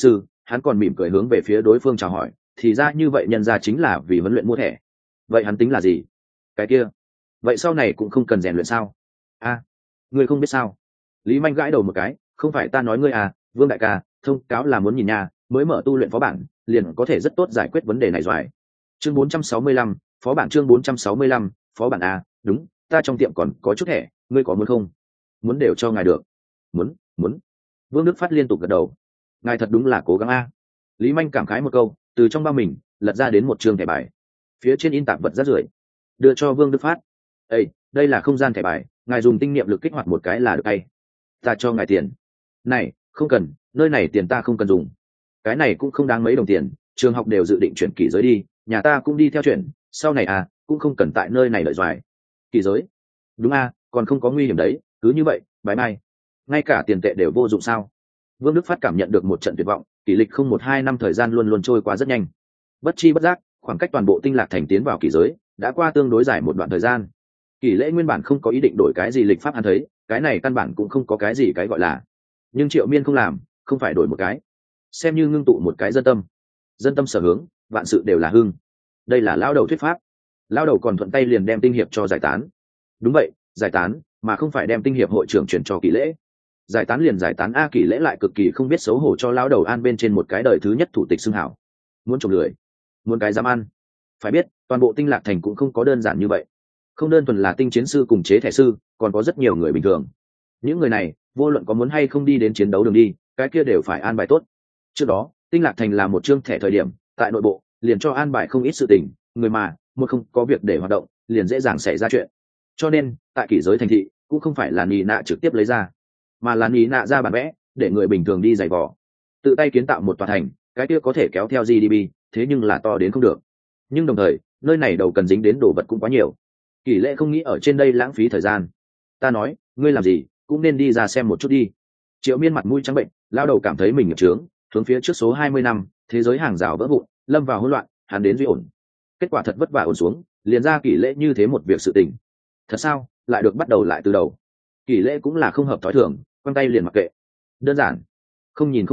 hắn còn mỉm cười hướng về phía đối phương chào hỏi, thì ra như vậy nhân ra chính là vì huấn luyện mua thẻ. Vậy hắn tính là gì? Cái kia, vậy sau này cũng không cần rèn luyện sao? A, ngươi không biết sao? Lý Manh gãi đầu một cái, không phải ta nói ngươi à, Vương đại ca, thông cáo là muốn nhìn nhà, mới mở tu luyện phó bản, liền có thể rất tốt giải quyết vấn đề này rồi. Chương 465, phó bản chương 465, phó bản a, đúng, ta trong tiệm còn có chút thẻ, ngươi có muốn không? Muốn đều cho ngài được. Muốn. Vương Đức Phát liên tục gật đầu. Ngài thật đúng là cố gắng a. Lý Manh cảm khái một câu, từ trong bao mình lật ra đến một trường thẻ bài, phía trên in tạp vật rác rưởi, đưa cho Vương Đức Phát. Ê, đây là không gian thẻ bài, ngài dùng tinh niệm lực kích hoạt một cái là được hay? Ta cho ngài tiền. Này, không cần, nơi này tiền ta không cần dùng. Cái này cũng không đáng mấy đồng tiền, trường học đều dự định chuyển kỷ giới đi, nhà ta cũng đi theo chuyển, sau này à, cũng không cần tại nơi này lợi doài. Kỷ giới? Đúng a, còn không có nguy hiểm đấy, cứ như vậy, bye bye. Ngay cả tiền tệ đều vô dụng sao? Vương Đức Phát cảm nhận được một trận tuyệt vọng, kỷ lịch không 1-2 năm thời gian luôn luôn trôi qua rất nhanh. Bất chi bất giác, khoảng cách toàn bộ tinh lạc thành tiến vào kỷ giới đã qua tương đối dài một đoạn thời gian. Kỷ lễ nguyên bản không có ý định đổi cái gì lịch pháp hắn thấy, cái này căn bản cũng không có cái gì cái gọi là. Nhưng Triệu Miên không làm, không phải đổi một cái, xem như ngưng tụ một cái dân tâm sở hướng, vạn sự đều là hưng. Đây là lao đầu thuyết pháp. Lao đầu còn thuận tay liền đem tinh hiệp cho giải tán. Đúng vậy, giải tán, mà không phải đem tinh hiệp hội trưởng chuyển cho kỷ lễ. Giải tán liền giải tán a, kỷ lễ lại cực kỳ không biết xấu hổ cho lao đầu an bên trên một cái đời thứ nhất thủ tịch xưng hảo. Muốn trồng lười, muốn cái dám ăn. Phải biết, toàn bộ tinh lạc thành cũng không có đơn giản như vậy. Không đơn thuần là tinh chiến sư cùng chế thẻ sư, còn có rất nhiều người bình thường. Những người này, vô luận có muốn hay không đi đến chiến đấu đường đi, cái kia đều phải an bài tốt. Trước đó, tinh lạc thành là một chương thẻ thời điểm, tại nội bộ liền cho an bài không ít sự tình, người mà một không có việc để hoạt động liền dễ dàng xảy ra chuyện. Cho nên tại kỷ giới thành thị cũng không phải là nị nạ trực tiếp lấy ra, mà là nị nạ ra bản vẽ để người bình thường đi giày vò, tự tay kiến tạo một tòa thành, cái kia có thể kéo theo GDP, thế nhưng là to đến không được. Nhưng đồng thời nơi này đầu cần dính đến đồ vật cũng quá nhiều, kỷ lệ không nghĩ ở trên đây lãng phí thời gian. Ta nói, ngươi làm gì cũng nên đi ra xem một chút đi. Triệu Miên mặt mũi trắng bệnh, lao đầu cảm thấy mình nghiệp trướng, hướng phía trước số 20 năm thế giới hàng rào vỡ vụn, lâm vào hỗn loạn, hắn đến duy ổn. Kết quả thật vất vả ổn xuống, liền ra kỷ lễ như thế một việc sự tình. Thật sao, lại được bắt đầu lại từ đầu. Kỷ lễ cũng là không hợp thói thường, quăng tay liền mặc kệ. Đơn giản, không nhìn.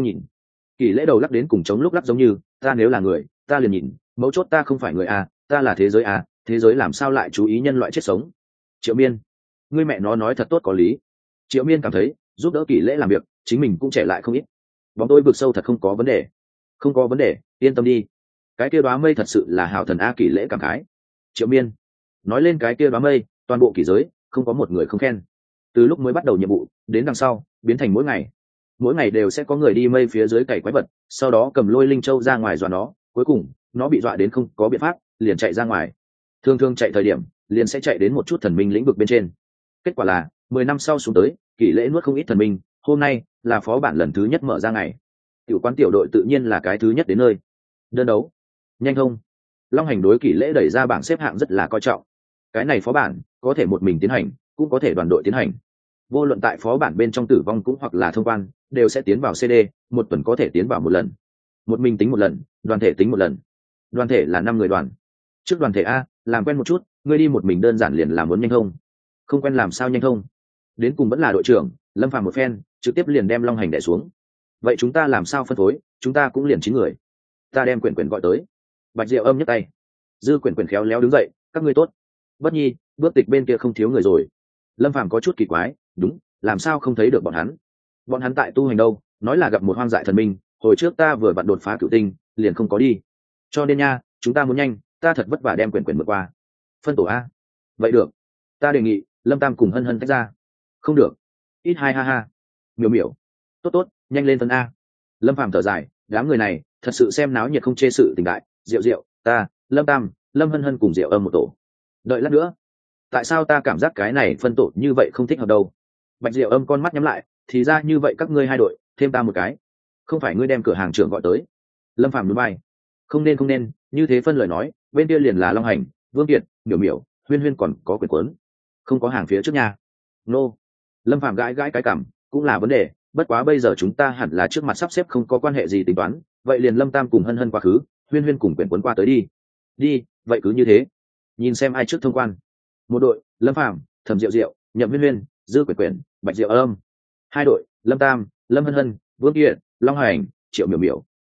Kỷ lễ đầu lắc đến cùng chống lúc lắc giống như, ta nếu là người, ta liền nhìn, mấu chốt ta không phải người à, ta là thế giới à, thế giới làm sao lại chú ý nhân loại chết sống. Triệu Miên, ngươi mẹ nó nói thật tốt có lý. Triệu Miên cảm thấy giúp đỡ kỷ lễ làm việc, chính mình cũng trẻ lại không ít. Bóng tôi vực sâu thật không có vấn đề. Không có vấn đề, yên tâm đi. Cái kia đóa mây thật sự là hảo thần a, kỷ lễ cảm khái. Triệu Miên nói lên cái kia đóa mây, toàn bộ kỷ giới không có một người không khen. Từ lúc mới bắt đầu nhiệm vụ đến đằng sau biến thành mỗi ngày đều sẽ có người đi mây phía dưới cày quái vật, sau đó cầm lôi linh châu ra ngoài dọa nó, cuối cùng nó bị dọa đến không có biện pháp liền chạy ra ngoài. Thường chạy thời điểm liền sẽ chạy đến một chút thần minh lĩnh vực bên trên. Kết quả là 10 năm sau xuống tới, kỷ lễ nuốt không ít thần minh. Hôm nay là phó bản lần thứ nhất mở ra ngày, tiểu quán tiểu đội tự nhiên là cái thứ nhất đến nơi. Đơn đấu nhanh không? Long Hành đối kỷ lễ đẩy ra bảng xếp hạng rất là coi trọng. Cái này phó bản có thể một mình tiến hành, cũng có thể đoàn đội tiến hành. Vô luận tại phó bản bên trong tử vong cũng hoặc là thông quan, đều sẽ tiến vào CD, một tuần có thể tiến vào một lần. Một mình tính một lần, đoàn thể tính một lần. Đoàn thể là 5 người đoàn. Trước đoàn thể a, làm quen một chút, ngươi đi một mình đơn giản liền là muốn nhanh không? Không quen làm sao nhanh không? Đến cùng vẫn là đội trưởng, Lâm Phàm một phen, trực tiếp liền đem Long Hành đè xuống. Vậy chúng ta làm sao phân phối, chúng ta cũng liền 9 người. Ta đem Quyển gọi tới. Bạch Diệu Âm nhấc tay. Dư Quyển khéo léo đứng dậy, các ngươi tốt. Bất Nhi, bước tịch bên kia không thiếu người rồi. Lâm Phàm có chút kỳ quái, đúng, làm sao không thấy được bọn hắn? Bọn hắn tại tu hành đâu, nói là gặp một hoang dại thần minh, hồi trước ta vừa vặn đột phá cửu tinh, liền không có đi. Cho nên nha, chúng ta muốn nhanh, ta thật vất vả đem Quyển vượt qua. Phân tổ a. Vậy được. Ta đề nghị, Lâm Tam cùng Hân Hân tách ra. Không được. Ít hai ha ha. Miểu. Tốt, nhanh lên phân a. Lâm Phàm thở dài, đám người này thật sự xem náo nhiệt không chê sự tình đại. Diệu, ta, Lâm Tam, Lâm Hân Hân cùng Diệu Âm một tổ. Đợi lát nữa. Tại sao ta cảm giác cái này phân tổ như vậy không thích hợp đâu? Bạch Diệu Âm con mắt nhắm lại, thì ra như vậy, các ngươi 2 đội, thêm ta một cái. Không phải ngươi đem cửa hàng trưởng gọi tới? Lâm Phàm núi bay. Không nên, như thế phân lời nói, bên kia liền là Long Hành, Vương Kiệt, Miểu, Huyên còn có Quyển Quấn. Không có hàng phía trước nha. Nô. Lâm Phàm gãi cái cảm, cũng là vấn đề, bất quá bây giờ chúng ta hẳn là trước mặt sắp xếp không có quan hệ gì tính toán, vậy liền Lâm Tam cùng Hân Hân quá khứ, Huyên cùng Quyển Quấn qua tới đi, vậy cứ như thế. Nhìn xem ai trước thông quan. Một đội, Lâm Phàm, Thẩm Diệu, Nhậm Huyên, Dư Quyển, Bạch Diệu Âm. 2 đội, Lâm Tam, Lâm Hân Hân, Vương Kiệt, Long Hành, Triệu Miểu.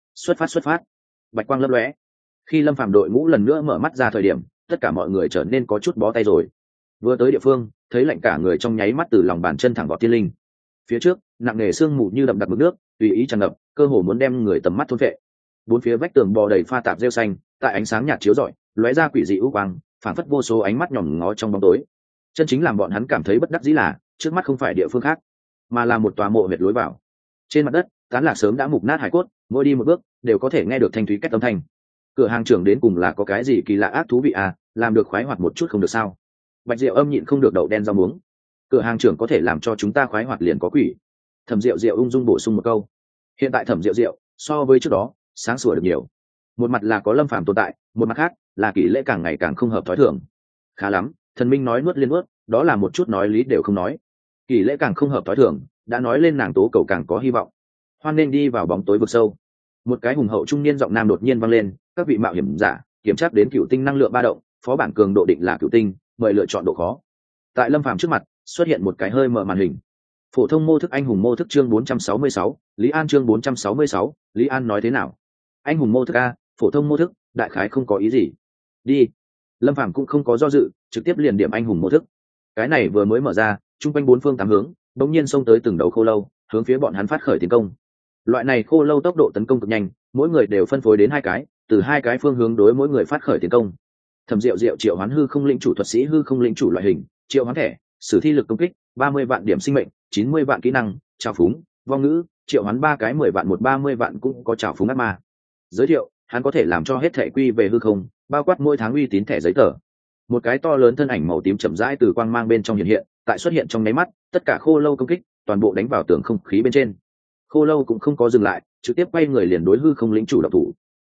xuất phát. Bạch quang lấp lóe. Khi Lâm Phàm đội ngũ lần nữa mở mắt ra thời điểm, tất cả mọi người trở nên có chút bó tay rồi. Vừa tới địa phương, thấy lạnh cả người trong nháy mắt từ lòng bàn chân thẳng vào tiên linh. Phía trước, nặng nề sương mù như đậm đặc mực nước, tùy ý tràn ngập, cơ hồ muốn đem người tầm mắt thôn phệ. Bốn phía vách tường bò đầy pha tạp rêu xanh, tại ánh sáng nhạt chiếu rọi, lóe ra quỷ dị u quang, phảng phất vô số ánh mắt nhòm ngó trong bóng tối. Chân chính làm bọn hắn cảm thấy bất đắc dĩ là, trước mắt không phải địa phương khác, mà là một tòa mộ huyệt lối vào. Trên mặt đất, tán lạc sớm đã mục nát hải cốt, mỗi đi một bước đều có thể nghe được thanh thúy két âm thanh. Cửa hàng trưởng đến cùng là có cái gì kỳ lạ ác thú vị à, làm được khoái hoạt một chút không được sao? Bạch Diệu Âm nhịn không được đậu đen rau muống. Cửa hàng trưởng có thể làm cho chúng ta khoái hoạt liền có quỷ. Thẩm Diệu Diệu ung dung bổ sung một câu. Hiện tại Thẩm Diệu Diệu so với trước đó sáng sủa được nhiều. Một mặt là có Lâm Phàm tồn tại, một mặt khác là kỷ lễ càng ngày càng không hợp thói thường. Khá lắm, thần minh nói nuốt liên nuốt, đó là một chút nói lý đều không nói. Kỷ lễ càng không hợp thói thường, đã nói lên nàng tố cầu càng có hy vọng. Hoan nên đi vào bóng tối vực sâu. Một cái hùng hậu trung niên giọng nam đột nhiên vang lên, các vị mạo hiểm giả kiểm tra đến cựu tinh năng lượng ba động, phó bản cường độ định là cựu tinh, mời lựa chọn độ khó. Tại Lâm Phàm trước mặt xuất hiện một cái hơi mở màn hình. Phổ thông mô thức anh hùng mô thức chương 466, Lý An chương 466, Lý An nói thế nào? Anh hùng mô thức a, phổ thông mô thức, đại khái không có ý gì. Đi. Lâm Phàm cũng không có do dự, trực tiếp liền điểm anh hùng mô thức. Cái này vừa mới mở ra, trung quanh bốn phương tám hướng, đột nhiên xông tới từng đầu khô lâu, hướng phía bọn hắn phát khởi tiến công. Loại này khô lâu tốc độ tấn công cực nhanh, mỗi người đều phân phối đến hai cái, từ hai cái phương hướng đối mỗi người phát khởi tiến công. Thẩm Diệu Diệu triệu hoán hư không lĩnh chủ thuật sĩ hư không lĩnh chủ loại hình, triệu hoán thẻ, sử thi lực công kích, 30 vạn điểm sinh mệnh, 90 vạn kỹ năng, trào phúng, vong ngữ, triệu hoán ba cái 10 vạn 30 vạn cũng có trào phúng ác ma. Giới thiệu, hắn có thể làm cho hết thẻ quy về hư không, bao quát mỗi tháng uy tín thẻ giấy tờ. Một cái to lớn thân ảnh màu tím chậm rãi từ quang mang bên trong hiện hiện, tại xuất hiện trong nháy mắt, tất cả khô lâu công kích, toàn bộ đánh vào tường không khí bên trên. Khô lâu cũng không có dừng lại, trực tiếp quay người liền đối hư không lĩnh chủ độc thủ.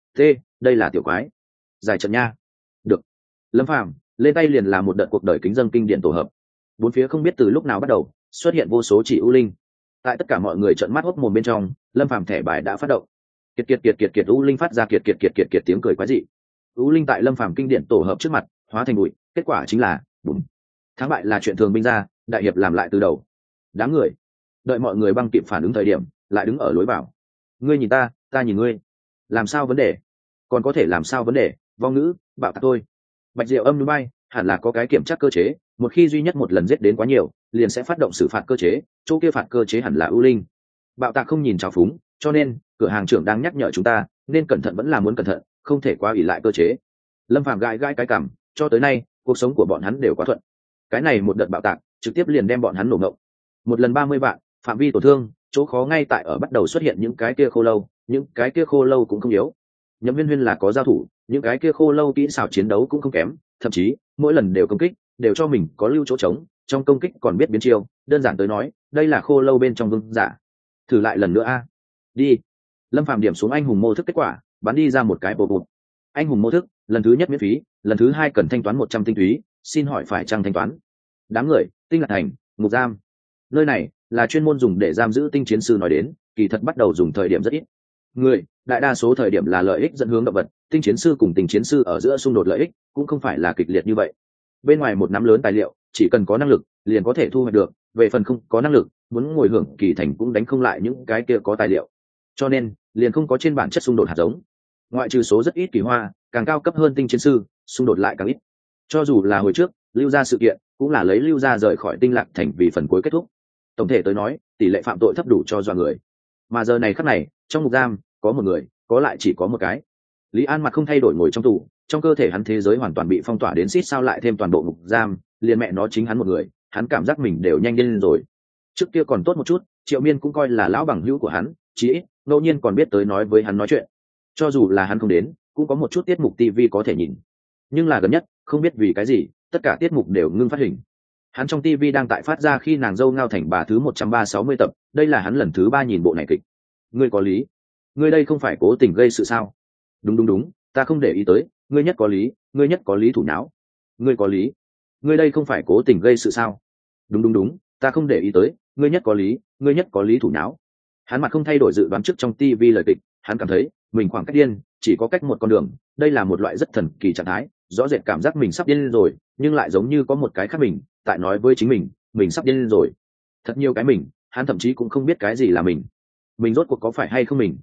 Đây là tiểu quái. Giải trận nha. Được. Lâm Phàm lên tay liền là một đợt cuộc đời kính dân kinh điển tổ hợp. Bốn phía không biết từ lúc nào bắt đầu xuất hiện vô số chỉ ưu linh. Tại tất cả mọi người trợn mắt hốt mồm bên trong, Lâm Phàm thẻ bài đã phát động. Kiệt ưu linh phát ra kiệt tiếng cười quái dị. Ưu linh tại Lâm Phàm kinh điển tổ hợp trước mặt, hóa thành bụi, kết quả chính là bùm. Thắng bại là chuyện thường binh ra, đại hiệp làm lại từ đầu. Đám người đợi mọi người băng kịp phản ứng thời điểm, lại đứng ở lối vào. Ngươi nhìn ta nhìn ngươi. Làm sao vấn đề? Còn có thể làm sao vấn đề? Vong ngữ, bạo tạc thôi. Bạch Diệu Âm núi bay, hẳn là có cái kiểm tra cơ chế, một khi duy nhất một lần giết đến quá nhiều, liền sẽ phát động xử phạt cơ chế, chỗ kia phạt cơ chế hẳn là ưu linh. Bạo tạc không nhìn trào phúng, cho nên cửa hàng trưởng đang nhắc nhở chúng ta, nên cẩn thận vẫn là muốn cẩn thận, không thể quá ỷ lại cơ chế. Lâm Phàm gãi cái cằm, cho tới nay, cuộc sống của bọn hắn đều quá thuận. Cái này một đợt bạo tạc, trực tiếp liền đem bọn hắn nổ ngộng. Một lần 30 vạn, phạm vi tổn thương, chỗ khó ngay tại ở bắt đầu xuất hiện những cái kia khô lâu, những cái kia khô lâu cũng không yếu. Nhậm Viên là có giao thủ, những cái kia khô lâu kỹ xảo chiến đấu cũng không kém, thậm chí mỗi lần đều công kích, đều cho mình có lưu chỗ trống, trong công kích còn biết biến chiêu, đơn giản tới nói, đây là khô lâu bên trong vương giả. Thử lại lần nữa a. Đi. Lâm Phàm điểm xuống anh hùng mô thức kết quả, bắn đi ra một cái bột bột. Anh hùng mô thức, lần thứ nhất miễn phí, lần thứ hai cần thanh toán 100 tinh túy, xin hỏi phải chăng thanh toán? Đám người, Tinh Lạc Thành, ngục giam. Nơi này là chuyên môn dùng để giam giữ tinh chiến sư nói đến, kỳ thật bắt đầu dùng thời điểm rất ít. Người, đại đa số thời điểm là lợi ích dẫn hướng động vật, tinh chiến sư cùng tinh chiến sư ở giữa xung đột lợi ích cũng không phải là kịch liệt như vậy. Bên ngoài một nắm lớn tài liệu, chỉ cần có năng lực liền có thể thu hoạch được, về phần không có năng lực, muốn ngồi hưởng kỳ thành cũng đánh không lại những cái kia có tài liệu. Cho nên, liền không có trên bản chất xung đột hạt giống. Ngoại trừ số rất ít kỳ hoa, càng cao cấp hơn tinh chiến sư, xung đột lại càng ít. Cho dù là hồi trước, Lưu Gia sự kiện, cũng là lấy Lưu Gia rời khỏi Tinh Lạc Thành vì phần cuối kết thúc. Tổng thể tới nói, tỷ lệ phạm tội thấp đủ cho dọa người. Mà giờ này khắc này, trong ngục giam có một người, có lại chỉ có một cái. Lý An mặt không thay đổi ngồi trong tù, trong cơ thể hắn thế giới hoàn toàn bị phong tỏa đến xít sao lại thêm toàn bộ ngục giam, liền mẹ nó chính hắn một người, hắn cảm giác mình đều nhanh lên rồi. Trước kia còn tốt một chút, Triệu Miên cũng coi là lão bằng hữu của hắn, chí ít ngẫu nhiên còn biết tới nói với hắn nói chuyện. Cho dù là hắn không đến, cũng có một chút tiết mục TV có thể nhìn. Nhưng là gần nhất, không biết vì cái gì, tất cả tiết mục đều ngưng phát hình. Hắn trong TV đang tại phát ra khi nàng dâu ngao thành bà thứ 160 tập, đây là hắn lần thứ 3 nhìn bộ này kịch. Ngươi có lý. Ngươi đây không phải cố tình gây sự sao? Đúng, ta không để ý tới, ngươi nhất có lý, ngươi nhất có lý thủ não. Ngươi có lý. Ngươi đây không phải cố tình gây sự sao? Đúng, ta không để ý tới, ngươi nhất có lý, ngươi nhất có lý thủ não. Hắn mặt không thay đổi dự đoán trước trong TV lời kịch, hắn cảm thấy mình khoảng cách điên, chỉ có cách một con đường, đây là một loại rất thần kỳ trạng thái, rõ rệt cảm giác mình sắp điên rồi, nhưng lại giống như có một cái khác mình tại nói với chính mình sắp điên rồi. Thật nhiều cái mình, hắn thậm chí cũng không biết cái gì là mình rốt cuộc có phải hay không mình.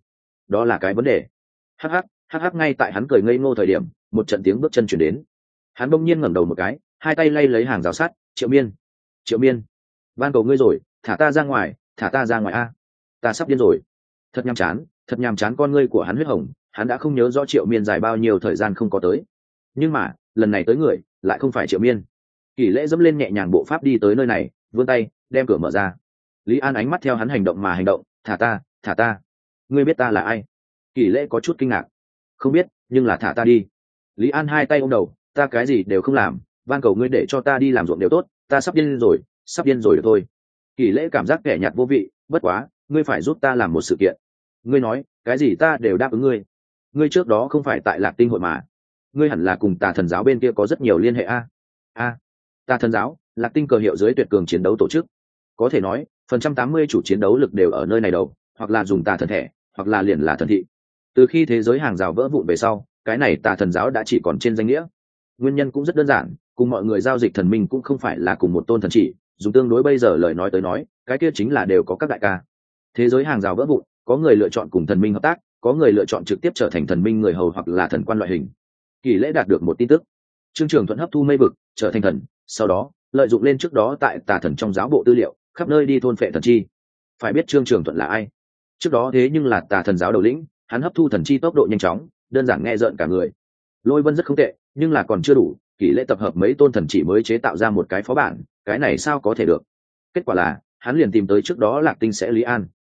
đó là cái vấn đề. Hắc hắc, hắc hắc, ngay tại hắn cười ngây ngô thời điểm, một trận tiếng bước chân chuyển đến. Hắn bỗng nhiên ngẩng đầu một cái, hai tay lay lấy hàng rào sắt. Triệu Miên, Triệu Miên, van cầu ngươi rồi, thả ta ra ngoài, thả ta ra ngoài a, ta sắp điên rồi. Thật nhàm chán, con ngươi của hắn huyết hồng, hắn đã không nhớ rõ Triệu Miên dài bao nhiêu thời gian không có tới, nhưng mà lần này tới người lại không phải Triệu Miên. Kỷ Lễ dẫm lên nhẹ nhàng bộ pháp đi tới nơi này, vươn tay đem cửa mở ra. Lý An ánh mắt theo hắn hành động mà hành động. Thả ta, ngươi biết ta là ai? Kỷ Lễ có chút kinh ngạc. Không biết, nhưng là thả ta đi. Lý An hai tay ôm đầu, ta cái gì đều không làm, van cầu ngươi để cho ta đi làm ruộng đều tốt, ta sắp điên rồi được thôi. Kỷ Lễ cảm giác kẻ nhạt vô vị, bất quá ngươi phải giúp ta làm một sự kiện. Ngươi nói cái gì ta đều đáp ứng ngươi. Ngươi trước đó không phải tại Lạc Tinh hội mà, ngươi hẳn là cùng Tà Thần giáo bên kia có rất nhiều liên hệ a. Tà Thần giáo, Lạc Tinh cờ hiệu dưới tuyệt cường chiến đấu tổ chức, có thể nói 80% chủ chiến đấu lực đều ở nơi này đâu, hoặc là dùng Tà Thần thẻ, hoặc là liền là thần thị. Từ khi thế giới hàng rào vỡ vụn về sau, cái này Tà Thần giáo đã chỉ còn trên danh nghĩa. Nguyên nhân cũng rất đơn giản, cùng mọi người giao dịch thần minh cũng không phải là cùng một tôn thần chỉ, dùng tương đối bây giờ lời nói tới nói, cái kia chính là đều có các đại ca. Thế giới hàng rào vỡ vụn, có người lựa chọn cùng thần minh hợp tác, có người lựa chọn trực tiếp trở thành thần minh người hầu hoặc là thần quan loại hình. Kỷ Lễ đạt được một tin tức, Trương Trường Thuận hấp thu mây vực, trở thành thần, sau đó lợi dụng lên trước đó tại Tà Thần trong giáo bộ tư liệu, khắp nơi đi thôn phệ thần chi. Phải biết Trương Trường Thuận là ai? Trước đó thế nhưng là Tà Thần giáo đầu lĩnh, hắn hấp thu thần chi tốc độ nhanh chóng, đơn giản nghe rợn cả người. Lôi Vân rất không tệ, nhưng là còn chưa đủ, Kỷ Lễ tập hợp mấy tôn thần chỉ mới chế tạo ra một cái phó bản, cái này sao có thể được? Kết quả là hắn liền tìm tới trước đó Lạc Tinh sẽ Lý An.